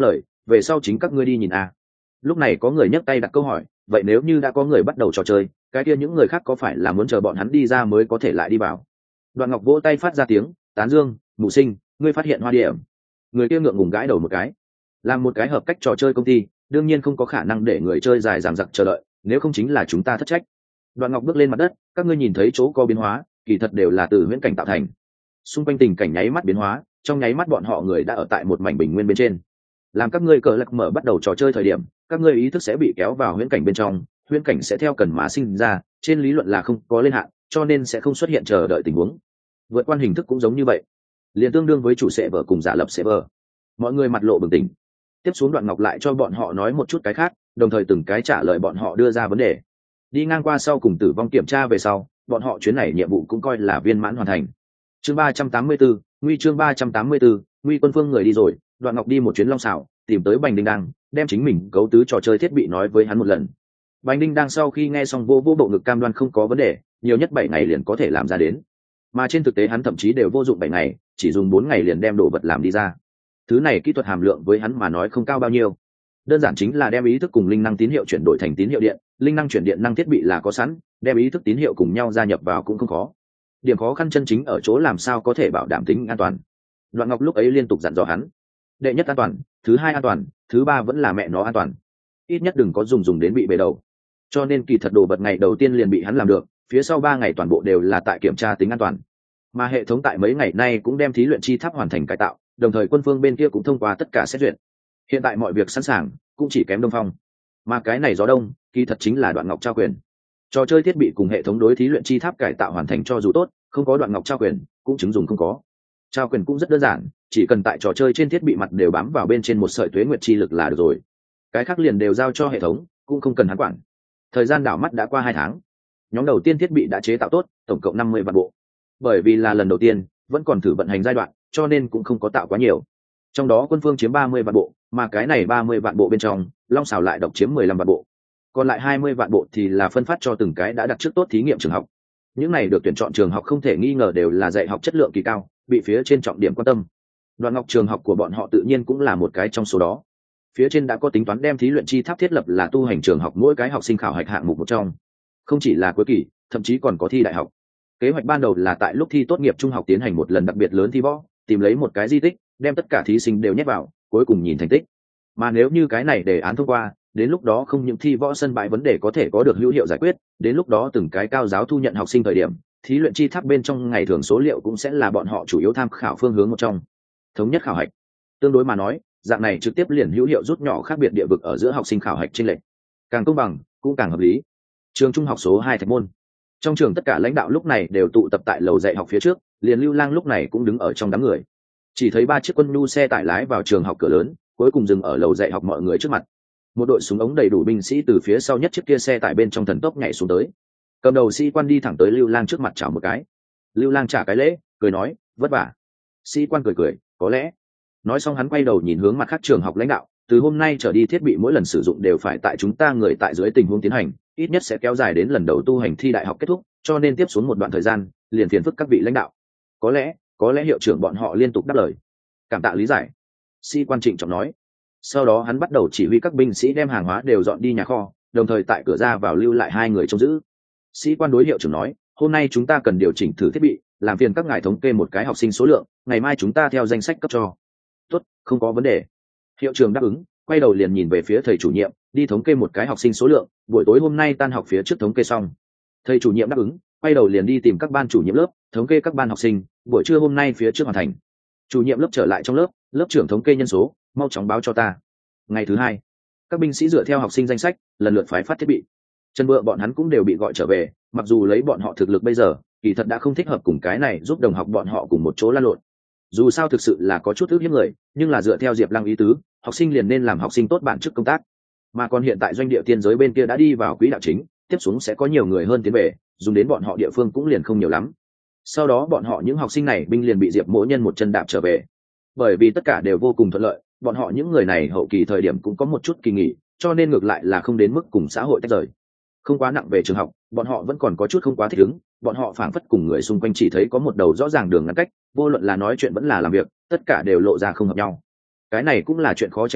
về sau chính các ngươi đi nhìn a. Lúc này có người nhấc tay đặt câu hỏi, vậy nếu như đã có người bắt đầu trò chơi, cái kia những người khác có phải là muốn chờ bọn hắn đi ra mới có thể lại đi vào? Đoạn Ngọc vỗ tay phát ra tiếng tán dương, Mụ Sinh, ngươi phát hiện hoa điểm. Người kia ngượng ngùng gãi đầu một cái. Làm một cái hợp cách trò chơi công ty, đương nhiên không có khả năng để người chơi dài dằng dặc chờ đợi, nếu không chính là chúng ta thất trách. Đoạn Ngọc bước lên mặt đất, các ngươi nhìn thấy chỗ có biến hóa, kỳ thật đều là từ huyễn cảnh tạo thành. Xung quanh tình cảnh nháy mắt biến hóa, trong nháy mắt bọn họ người đã ở tại một mảnh bình nguyên bên trên. Làm các ngươi cờ lạc mở bắt đầu trò chơi thời điểm, các ngươi ý thức sẽ bị kéo vào huyễn cảnh bên trong, huyễn cảnh sẽ theo cần mà sinh ra, trên lý luận là không có lên hạn, cho nên sẽ không xuất hiện chờ đợi tình huống. Vượt qua hình thức cũng giống như vậy, liền tương đương với chủ sẽ vở cùng giả lập sẽ vở. Mọi người mặt lộ bừng tỉnh. Tiếp xuống Đoạn Ngọc lại cho bọn họ nói một chút cái khác, đồng thời từng cái trả lời bọn họ đưa ra vấn đề. Đi ngang qua sau cùng tử vong kiểm tra về sau, bọn họ chuyến này nhiệm vụ cũng coi là viên mãn hoàn thành. Chương ba trăm tám mươi tư, nguy chương ba trăm tám mươi tư, nguy quân phương người đi rồi, Đoạn Ngọc đi một chuyến long xảo, tìm tới Bành Đinh Đang, đem chính mình cấu tứ trò chơi thiết bị nói với hắn một lần. Bành Đinh Đang sau khi nghe xong vô vô bộ ngực cam đoan không có vấn đề, nhiều nhất bảy ngày liền có thể làm ra đến. Mà trên thực tế hắn thậm chí đều vô dụng bảy ngày, chỉ dùng bốn ngày liền đem đồ vật làm đi ra. Thứ này kỹ thuật hàm lượng với hắn mà nói không cao bao nhiêu, đơn giản chính là đem ý thức cùng linh năng tín hiệu chuyển đổi thành tín hiệu điện, linh năng chuyển điện năng thiết bị là có sẵn, đem ý thức tín hiệu cùng nhau gia nhập vào cũng không khó. Điểm khó khăn chân chính ở chỗ làm sao có thể bảo đảm tính an toàn. Đoạn Ngọc lúc ấy liên tục dặn dò hắn, đệ nhất an toàn, thứ hai an toàn, thứ ba vẫn là mẹ nó an toàn, ít nhất đừng có dùng dùng đến bị bể đầu. Cho nên kỳ thật đồ vật ngày đầu tiên liền bị hắn làm được, phía sau ba ngày toàn bộ đều là tại kiểm tra tính an toàn. Mà hệ thống tại mấy ngày nay cũng đem thí luyện chi tháp hoàn thành cải tạo, đồng thời quân phương bên kia cũng thông qua tất cả xét duyệt. Hiện tại mọi việc sẵn sàng, cũng chỉ kém Đông Phong. Mà cái này gió đông, kỳ thật chính là Đoạn Ngọc trao quyền. Trò chơi thiết bị cùng hệ thống đối thí luyện chi tháp cải tạo hoàn thành cho dù tốt, không có Đoạn Ngọc trao quyền, cũng chứng dùng không có. Trao quyền cũng rất đơn giản, chỉ cần tại trò chơi trên thiết bị mặt đều bám vào bên trên một sợi tuế nguyệt chi lực là được rồi. Cái khác liền đều giao cho hệ thống, cũng không cần hắn quản. Thời gian đảo mắt đã qua hai tháng. Nhóm đầu tiên thiết bị đã chế tạo tốt, tổng cộng năm mươi vạn bộ. Bởi vì là lần đầu tiên, vẫn còn thử vận hành giai đoạn, cho nên cũng không có tạo quá nhiều. Trong đó quân phương chiếm ba mươi vạn bộ, mà cái này ba mươi vạn bộ bên trong, Long Xảo lại độc chiếm mười lăm vạn bộ. Còn lại hai mươi vạn bộ thì là phân phát cho từng cái đã đặt trước tốt thí nghiệm trường học. Những này được tuyển chọn trường học không thể nghi ngờ đều là dạy học chất lượng kỳ cao, bị phía trên trọng điểm quan tâm. Đoạn Ngọc trường học của bọn họ tự nhiên cũng là một cái trong số đó. Phía trên đã có tính toán đem thí luyện chi tháp thiết lập là tu hành trường học mỗi cái học sinh khảo hạch hạng mục một trong. Không chỉ là cuối kỳ, thậm chí còn có thi đại học. Kế hoạch ban đầu là tại lúc thi tốt nghiệp trung học tiến hành một lần đặc biệt lớn thi võ, tìm lấy một cái di tích, đem tất cả thí sinh đều nhét vào, cuối cùng nhìn thành tích. Mà nếu như cái này đề án thông qua, đến lúc đó không những thi võ sân bãi vấn đề có thể có được hữu hiệu giải quyết, đến lúc đó từng cái cao giáo thu nhận học sinh thời điểm, thí luyện chi tháp bên trong ngày thường số liệu cũng sẽ là bọn họ chủ yếu tham khảo phương hướng một trong. Thống nhất khảo hạch. Tương đối mà nói, dạng này trực tiếp liền hữu hiệu rút nhỏ khác biệt địa vực ở giữa học sinh khảo hạch chênh lệch. Càng công bằng, cũng càng hợp lý. Trường trung học số hai Thạch Môn. Trong trường tất cả lãnh đạo lúc này đều tụ tập tại lầu dạy học phía trước, liền Lưu Lang lúc này cũng đứng ở trong đám người. Chỉ thấy ba chiếc quân nhu xe tải lái vào trường học cửa lớn, cuối cùng dừng ở lầu dạy học mọi người trước mặt. Một đội súng ống đầy đủ binh sĩ từ phía sau nhất chiếc kia xe tải bên trong thần tốc nhảy xuống tới. Cầm đầu sĩ quan đi thẳng tới Lưu Lang trước mặt chào một cái. Lưu Lang trả cái lễ, cười nói, vất vả. Sĩ quan cười cười, có lẽ. Nói xong hắn quay đầu nhìn hướng mặt khác trường học lãnh đạo, từ hôm nay trở đi thiết bị mỗi lần sử dụng đều phải tại chúng ta người tại dưới tình huống tiến hành, ít nhất sẽ kéo dài đến lần đầu tu hành thi đại học kết thúc, cho nên tiếp xuống một đoạn thời gian liền phiền phức các vị lãnh đạo. Có lẽ, có lẽ hiệu trưởng bọn họ liên tục đáp lời. Cảm tạ lý giải. Sĩ quan trịnh trọng nói. Sau đó hắn bắt đầu chỉ huy các binh sĩ đem hàng hóa đều dọn đi nhà kho, đồng thời tại cửa ra vào lưu lại hai người trông giữ. Sĩ quan đối hiệu trưởng nói, hôm nay chúng ta cần điều chỉnh thử thiết bị, làm phiền các ngài thống kê một cái học sinh số lượng, ngày mai chúng ta theo danh sách cấp cho. Tốt, không có vấn đề. Hiệu trưởng đáp ứng, quay đầu liền nhìn về phía thầy chủ nhiệm, đi thống kê một cái học sinh số lượng, buổi tối hôm nay tan học phía trước thống kê xong. Thầy chủ nhiệm đáp ứng, quay đầu liền đi tìm các ban chủ nhiệm lớp, thống kê các ban học sinh, buổi trưa hôm nay phía trước hoàn thành. Chủ nhiệm lớp trở lại trong lớp, lớp trưởng thống kê nhân số, mau chóng báo cho ta. Ngày thứ hai, các binh sĩ dựa theo học sinh danh sách, lần lượt phái phát thiết bị. Chân vợ bọn hắn cũng đều bị gọi trở về, mặc dù lấy bọn họ thực lực bây giờ, kỳ thật đã không thích hợp cùng cái này giúp đồng học bọn họ cùng một chỗ lăn lộn. Dù sao thực sự là có chút ước hiếp người, nhưng là dựa theo Diệp Lăng ý tứ, học sinh liền nên làm học sinh tốt bản chức công tác. Mà còn hiện tại doanh địa tiên giới bên kia đã đi vào quỹ đạo chính, tiếp xuống sẽ có nhiều người hơn tiến về, dùng đến bọn họ địa phương cũng liền không nhiều lắm. Sau đó bọn họ những học sinh này binh liền bị Diệp Mỗ Nhân một chân đạp trở về. Bởi vì tất cả đều vô cùng thuận lợi, bọn họ những người này hậu kỳ thời điểm cũng có một chút kỳ nghỉ, cho nên ngược lại là không đến mức cùng xã hội tách rời. Không quá nặng về trường học, bọn họ vẫn còn có chút không quá thích ứng, bọn họ phảng phất cùng người xung quanh chỉ thấy có một đầu rõ ràng đường ngăn cách, vô luận là nói chuyện vẫn là làm việc, tất cả đều lộ ra không hợp nhau. Cái này cũng là chuyện khó tránh khỏi,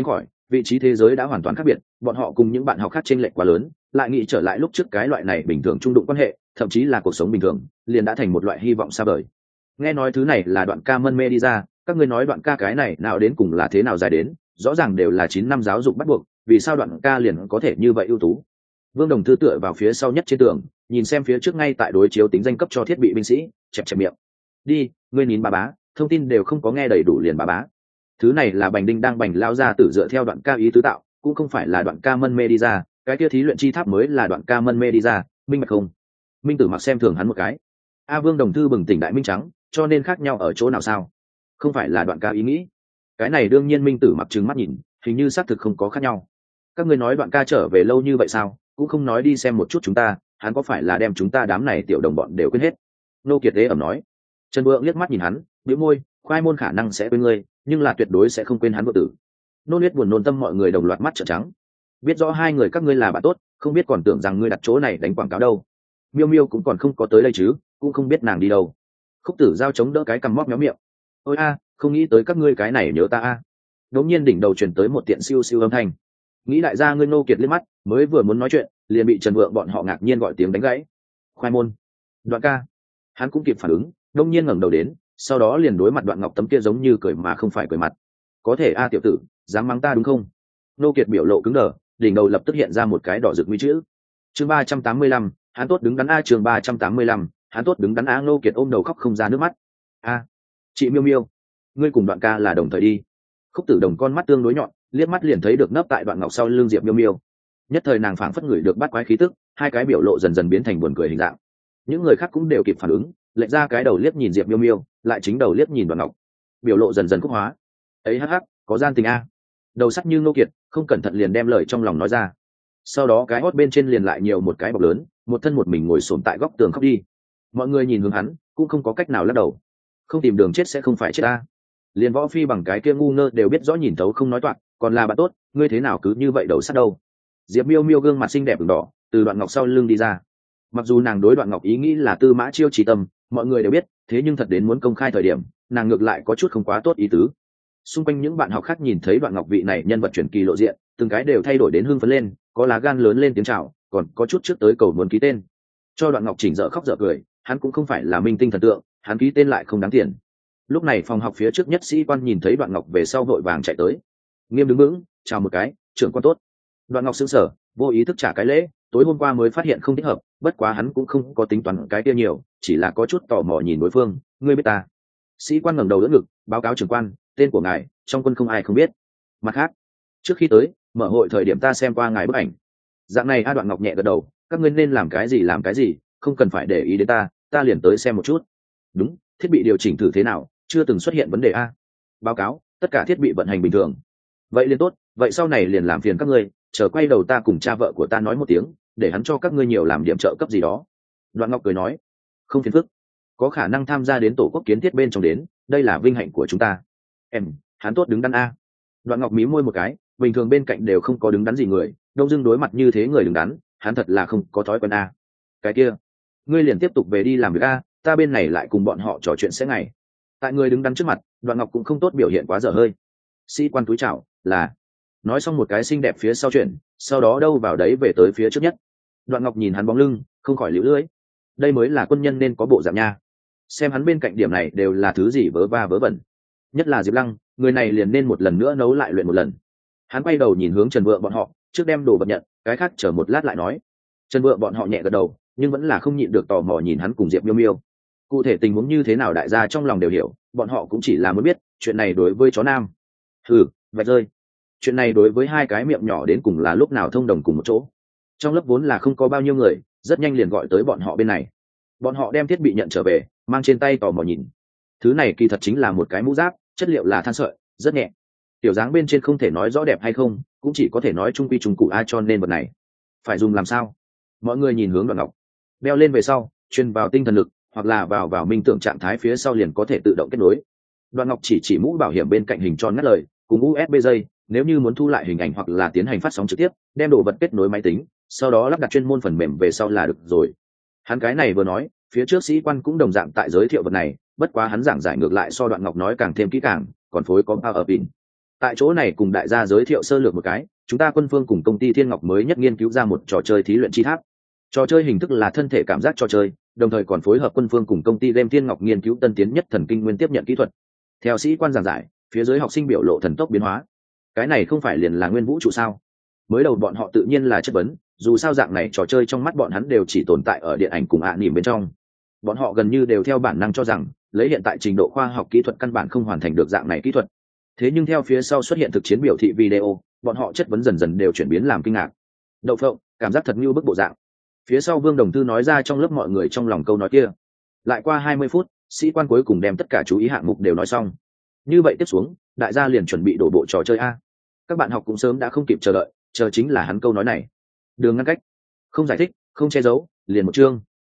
vị trí thế giới đã hoàn toàn khác biệt, bọn họ cùng những bạn học khác chênh lệch quá lớn, lại nghĩ trở lại lúc trước cái loại này bình thường trung đụng quan hệ, thậm chí là cuộc sống bình thường, liền đã thành một loại hy vọng xa vời. Nghe nói thứ này là đoạn ca mân mê đi ra, các ngươi nói đoạn ca cái này nào đến cùng là thế nào dài đến, rõ ràng đều là chín năm giáo dục bắt buộc, vì sao đoạn ca liền có thể như vậy ưu tú? Vương Đồng Thư tựa vào phía sau nhất trên tường, nhìn xem phía trước ngay tại đối chiếu tính danh cấp cho thiết bị binh sĩ, chẹp chẹp miệng. Đi, ngươi nín bà bá, thông tin đều không có nghe đầy đủ liền bà bá. Thứ này là Bành Đinh đang bành lao ra tử dựa theo đoạn ca ý tứ tạo, cũng không phải là đoạn ca mân mê đi ra, cái kia thí luyện chi tháp mới là đoạn ca mân mê đi ra, minh bạch không? Minh Tử mặc xem thường hắn một cái. A Vương Đồng Thư bừng tỉnh đại minh trắng, cho nên khác nhau ở chỗ nào sao? Không phải là đoạn ca ý nghĩ. Cái này đương nhiên Minh Tử mặc trừng mắt nhìn, hình như xác thực không có khác nhau. Các ngươi nói đoạn ca trở về lâu như vậy sao, cũng không nói đi xem một chút chúng ta, hắn có phải là đem chúng ta đám này tiểu đồng bọn đều quên hết? Nô Kiệt Đế ẩm nói. Trần Vượng liếc mắt nhìn hắn, bĩu môi, khoai môn khả năng sẽ quên ngươi, nhưng là tuyệt đối sẽ không quên hắn vợ tử. Nô Liệt buồn nôn tâm mọi người đồng loạt mắt trợn trắng. Biết rõ hai người các ngươi là bạn tốt, không biết còn tưởng rằng ngươi đặt chỗ này đánh quảng cáo đâu. Miêu Miêu cũng còn không có tới đây chứ, cũng không biết nàng đi đâu. Khúc Tử Giao chống đỡ cái cằm móc méo miệng. Ôi a, không nghĩ tới các ngươi cái này nhớ ta a. Đống nhiên đỉnh đầu truyền tới một tiện siêu siêu âm thanh. Nghĩ đại gia ngươi Nô Kiệt liếc mắt, mới vừa muốn nói chuyện, liền bị Trần Vượng bọn họ ngạc nhiên gọi tiếng đánh gãy. Khoai môn, Đoạn ca. Hắn cũng kịp phản ứng, đống nhiên ngẩng đầu đến, sau đó liền đối mặt Đoạn Ngọc tấm kia giống như cười mà không phải cười mặt. Có thể a tiểu tử, dám mắng ta đúng không? Nô Kiệt biểu lộ cứng đờ, đỉnh đầu lập tức hiện ra một cái đỏ rực nguy chữ. Chương ba trăm tám mươi lăm, hắn tốt đứng đắn a chương ba trăm tám mươi lăm, hắn tốt đứng đắn a. Nô Kiệt ôm đầu khóc không ra nước mắt. A, chị Miêu Miêu, ngươi cùng Đoạn ca là đồng thời đi. Khúc Tử Đồng con mắt tương đối nhọn, liếc mắt liền thấy được nấp tại Đoạn Ngọc sau lưng Diệp Miêu Miêu. Nhất thời nàng phảng phất ngửi được bắt quái khí tức, hai cái biểu lộ dần dần biến thành buồn cười hình dạng. Những người khác cũng đều kịp phản ứng, lệch ra cái đầu liếc nhìn Diệp Miêu Miêu, lại chính đầu liếc nhìn Đoạn Ngọc. Biểu lộ dần dần khúc hóa. Ấy hắc hắc, có gian tình a. Đầu sắt như Nô Kiệt, không cẩn thận liền đem lời trong lòng nói ra. Sau đó cái hót bên trên liền lại nhiều một cái bọc lớn, một thân một mình ngồi xổm tại góc tường khóc đi. Mọi người nhìn hướng hắn, cũng không có cách nào lắc đầu. Không tìm đường chết sẽ không phải chết a. Liền Võ Phi bằng cái kia ngu ngơ đều biết rõ nhìn thấu không nói toạc, còn là bạn tốt, ngươi thế nào cứ như vậy đầu sắt đâu? Diệp Miêu Miêu gương mặt xinh đẹp ửng đỏ, từ Đoạn Ngọc sau lưng đi ra. Mặc dù nàng đối Đoạn Ngọc ý nghĩ là Tư Mã Chiêu trí tâm, mọi người đều biết, thế nhưng thật đến muốn công khai thời điểm, nàng ngược lại có chút không quá tốt ý tứ. Xung quanh những bạn học khác nhìn thấy Đoạn Ngọc vị này nhân vật truyền kỳ lộ diện, từng cái đều thay đổi đến hưng phấn lên, có lá gan lớn lên tiếng chào, còn có chút trước tới cầu muốn ký tên. Cho Đoạn Ngọc chỉnh dở khóc dở cười, hắn cũng không phải là minh tinh thần tượng, hắn ký tên lại không đáng tiền. Lúc này phòng học phía trước nhất sĩ quan nhìn thấy Đoạn Ngọc về sau vội vàng chạy tới. Nghiêm đứng vững, chào một cái, trưởng quan tốt. Đoạn Ngọc sững sờ, vô ý thức trả cái lễ, tối hôm qua mới phát hiện không thích hợp, bất quá hắn cũng không có tính toán cái kia nhiều, chỉ là có chút tò mò nhìn đối phương, ngươi biết ta? Sĩ quan ngẩng đầu đỡ ngực, báo cáo trưởng quan, tên của ngài, trong quân không ai không biết. Mặt khác, trước khi tới, mở hội thời điểm ta xem qua ngài bức ảnh. Dạng này A. Đoạn Ngọc nhẹ gật đầu, các ngươi nên làm cái gì làm cái gì, không cần phải để ý đến ta, ta liền tới xem một chút. Đúng, thiết bị điều chỉnh thử thế nào, chưa từng xuất hiện vấn đề a. Báo cáo, tất cả thiết bị vận hành bình thường. Vậy liền tốt, vậy sau này liền làm phiền các ngươi, chờ quay đầu ta cùng cha vợ của ta nói một tiếng, để hắn cho các ngươi nhiều làm điểm trợ cấp gì đó. Đoạn Ngọc cười nói, không phiền phức, có khả năng tham gia đến tổ quốc kiến thiết bên trong đến, đây là vinh hạnh của chúng ta. Em, hắn tốt đứng đắn a. Đoạn Ngọc mí môi một cái, bình thường bên cạnh đều không có đứng đắn gì người, đông dưng đối mặt như thế người đứng đắn, hắn thật là không có thói quen a. Cái kia, ngươi liền tiếp tục về đi làm việc a, ta bên này lại cùng bọn họ trò chuyện sẽ ngày. Tại người đứng đắn trước mặt, Đoạn Ngọc cũng không tốt biểu hiện quá dở hơi. Sĩ quan túi chào, là nói xong một cái xinh đẹp phía sau chuyện, sau đó đâu vào đấy về tới phía trước nhất. Đoạn Ngọc nhìn hắn bóng lưng, không khỏi liễu lưỡi. Đây mới là quân nhân nên có bộ dạng nha. Xem hắn bên cạnh điểm này đều là thứ gì vớ va vớ vẩn. Nhất là Diệp Lăng, người này liền nên một lần nữa nấu lại luyện một lần. Hắn quay đầu nhìn hướng Trần Vượng bọn họ, trước đem đồ vật nhận, cái khác chờ một lát lại nói. Trần Vượng bọn họ nhẹ gật đầu, nhưng vẫn là không nhịn được tò mò nhìn hắn cùng Diệp Miêu Miêu. Cụ thể tình huống như thế nào đại gia trong lòng đều hiểu, bọn họ cũng chỉ là muốn biết chuyện này đối với chó nam. Hừ, vạch rơi. Chuyện này đối với hai cái miệng nhỏ đến cùng là lúc nào thông đồng cùng một chỗ. Trong lớp vốn là không có bao nhiêu người, rất nhanh liền gọi tới bọn họ bên này. Bọn họ đem thiết bị nhận trở về, mang trên tay tò mò nhìn. Thứ này kỳ thật chính là một cái mũ giáp, chất liệu là than sợi, rất nhẹ. Tiểu dáng bên trên không thể nói rõ đẹp hay không, cũng chỉ có thể nói trung quy trung cụ a, cho nên vật này phải dùng làm sao? Mọi người nhìn hướng Đoạn Ngọc. Đeo lên về sau, truyền vào tinh thần lực, hoặc là vào vào minh tưởng trạng thái phía sau liền có thể tự động kết nối. Đoạn Ngọc chỉ chỉ mũ bảo hiểm bên cạnh hình tròn ngắt lời, cùng u ét bê dây, nếu như muốn thu lại hình ảnh hoặc là tiến hành phát sóng trực tiếp, đem đồ vật kết nối máy tính, sau đó lắp đặt chuyên môn phần mềm về sau là được rồi. Hắn cái này vừa nói, phía trước sĩ quan cũng đồng dạng tại giới thiệu vật này, bất quá hắn giảng giải ngược lại so Đoạn Ngọc nói càng thêm kỹ càng, còn phối có power pin. tại chỗ này cùng đại gia giới thiệu sơ lược một cái, chúng ta quân phương cùng công ty Thiên Ngọc mới nhất nghiên cứu ra một trò chơi thí luyện chi tháp. Trò chơi hình thức là thân thể cảm giác trò chơi, đồng thời còn phối hợp quân phương cùng công ty game Thiên Ngọc nghiên cứu tân tiến nhất thần kinh nguyên tiếp nhận kỹ thuật. Theo sĩ quan giảng giải, phía dưới học sinh biểu lộ thần tốc biến hóa. Cái này không phải liền là nguyên vũ trụ sao? Mới đầu bọn họ tự nhiên là chất vấn, dù sao dạng này trò chơi trong mắt bọn hắn đều chỉ tồn tại ở điện ảnh cùng ạ nỉm bên trong. Bọn họ gần như đều theo bản năng cho rằng, lấy hiện tại trình độ khoa học kỹ thuật căn bản không hoàn thành được dạng này kỹ thuật. Thế nhưng theo phía sau xuất hiện thực chiến biểu thị video, bọn họ chất vấn dần dần đều chuyển biến làm kinh ngạc. Đậu phộng, cảm giác thật như bức bộ dạng. Phía sau Vương Đồng Tư nói ra trong lớp mọi người trong lòng câu nói kia. Lại qua hai mươi phút, sĩ quan cuối cùng đem tất cả chú ý hạng mục đều nói xong. Như vậy tiếp xuống, đại gia liền chuẩn bị đổ bộ trò chơi a. Các bạn học cũng sớm đã không kịp chờ đợi, chờ chính là hắn câu nói này. Đường ngăn cách, không giải thích, không che giấu, liền một chương.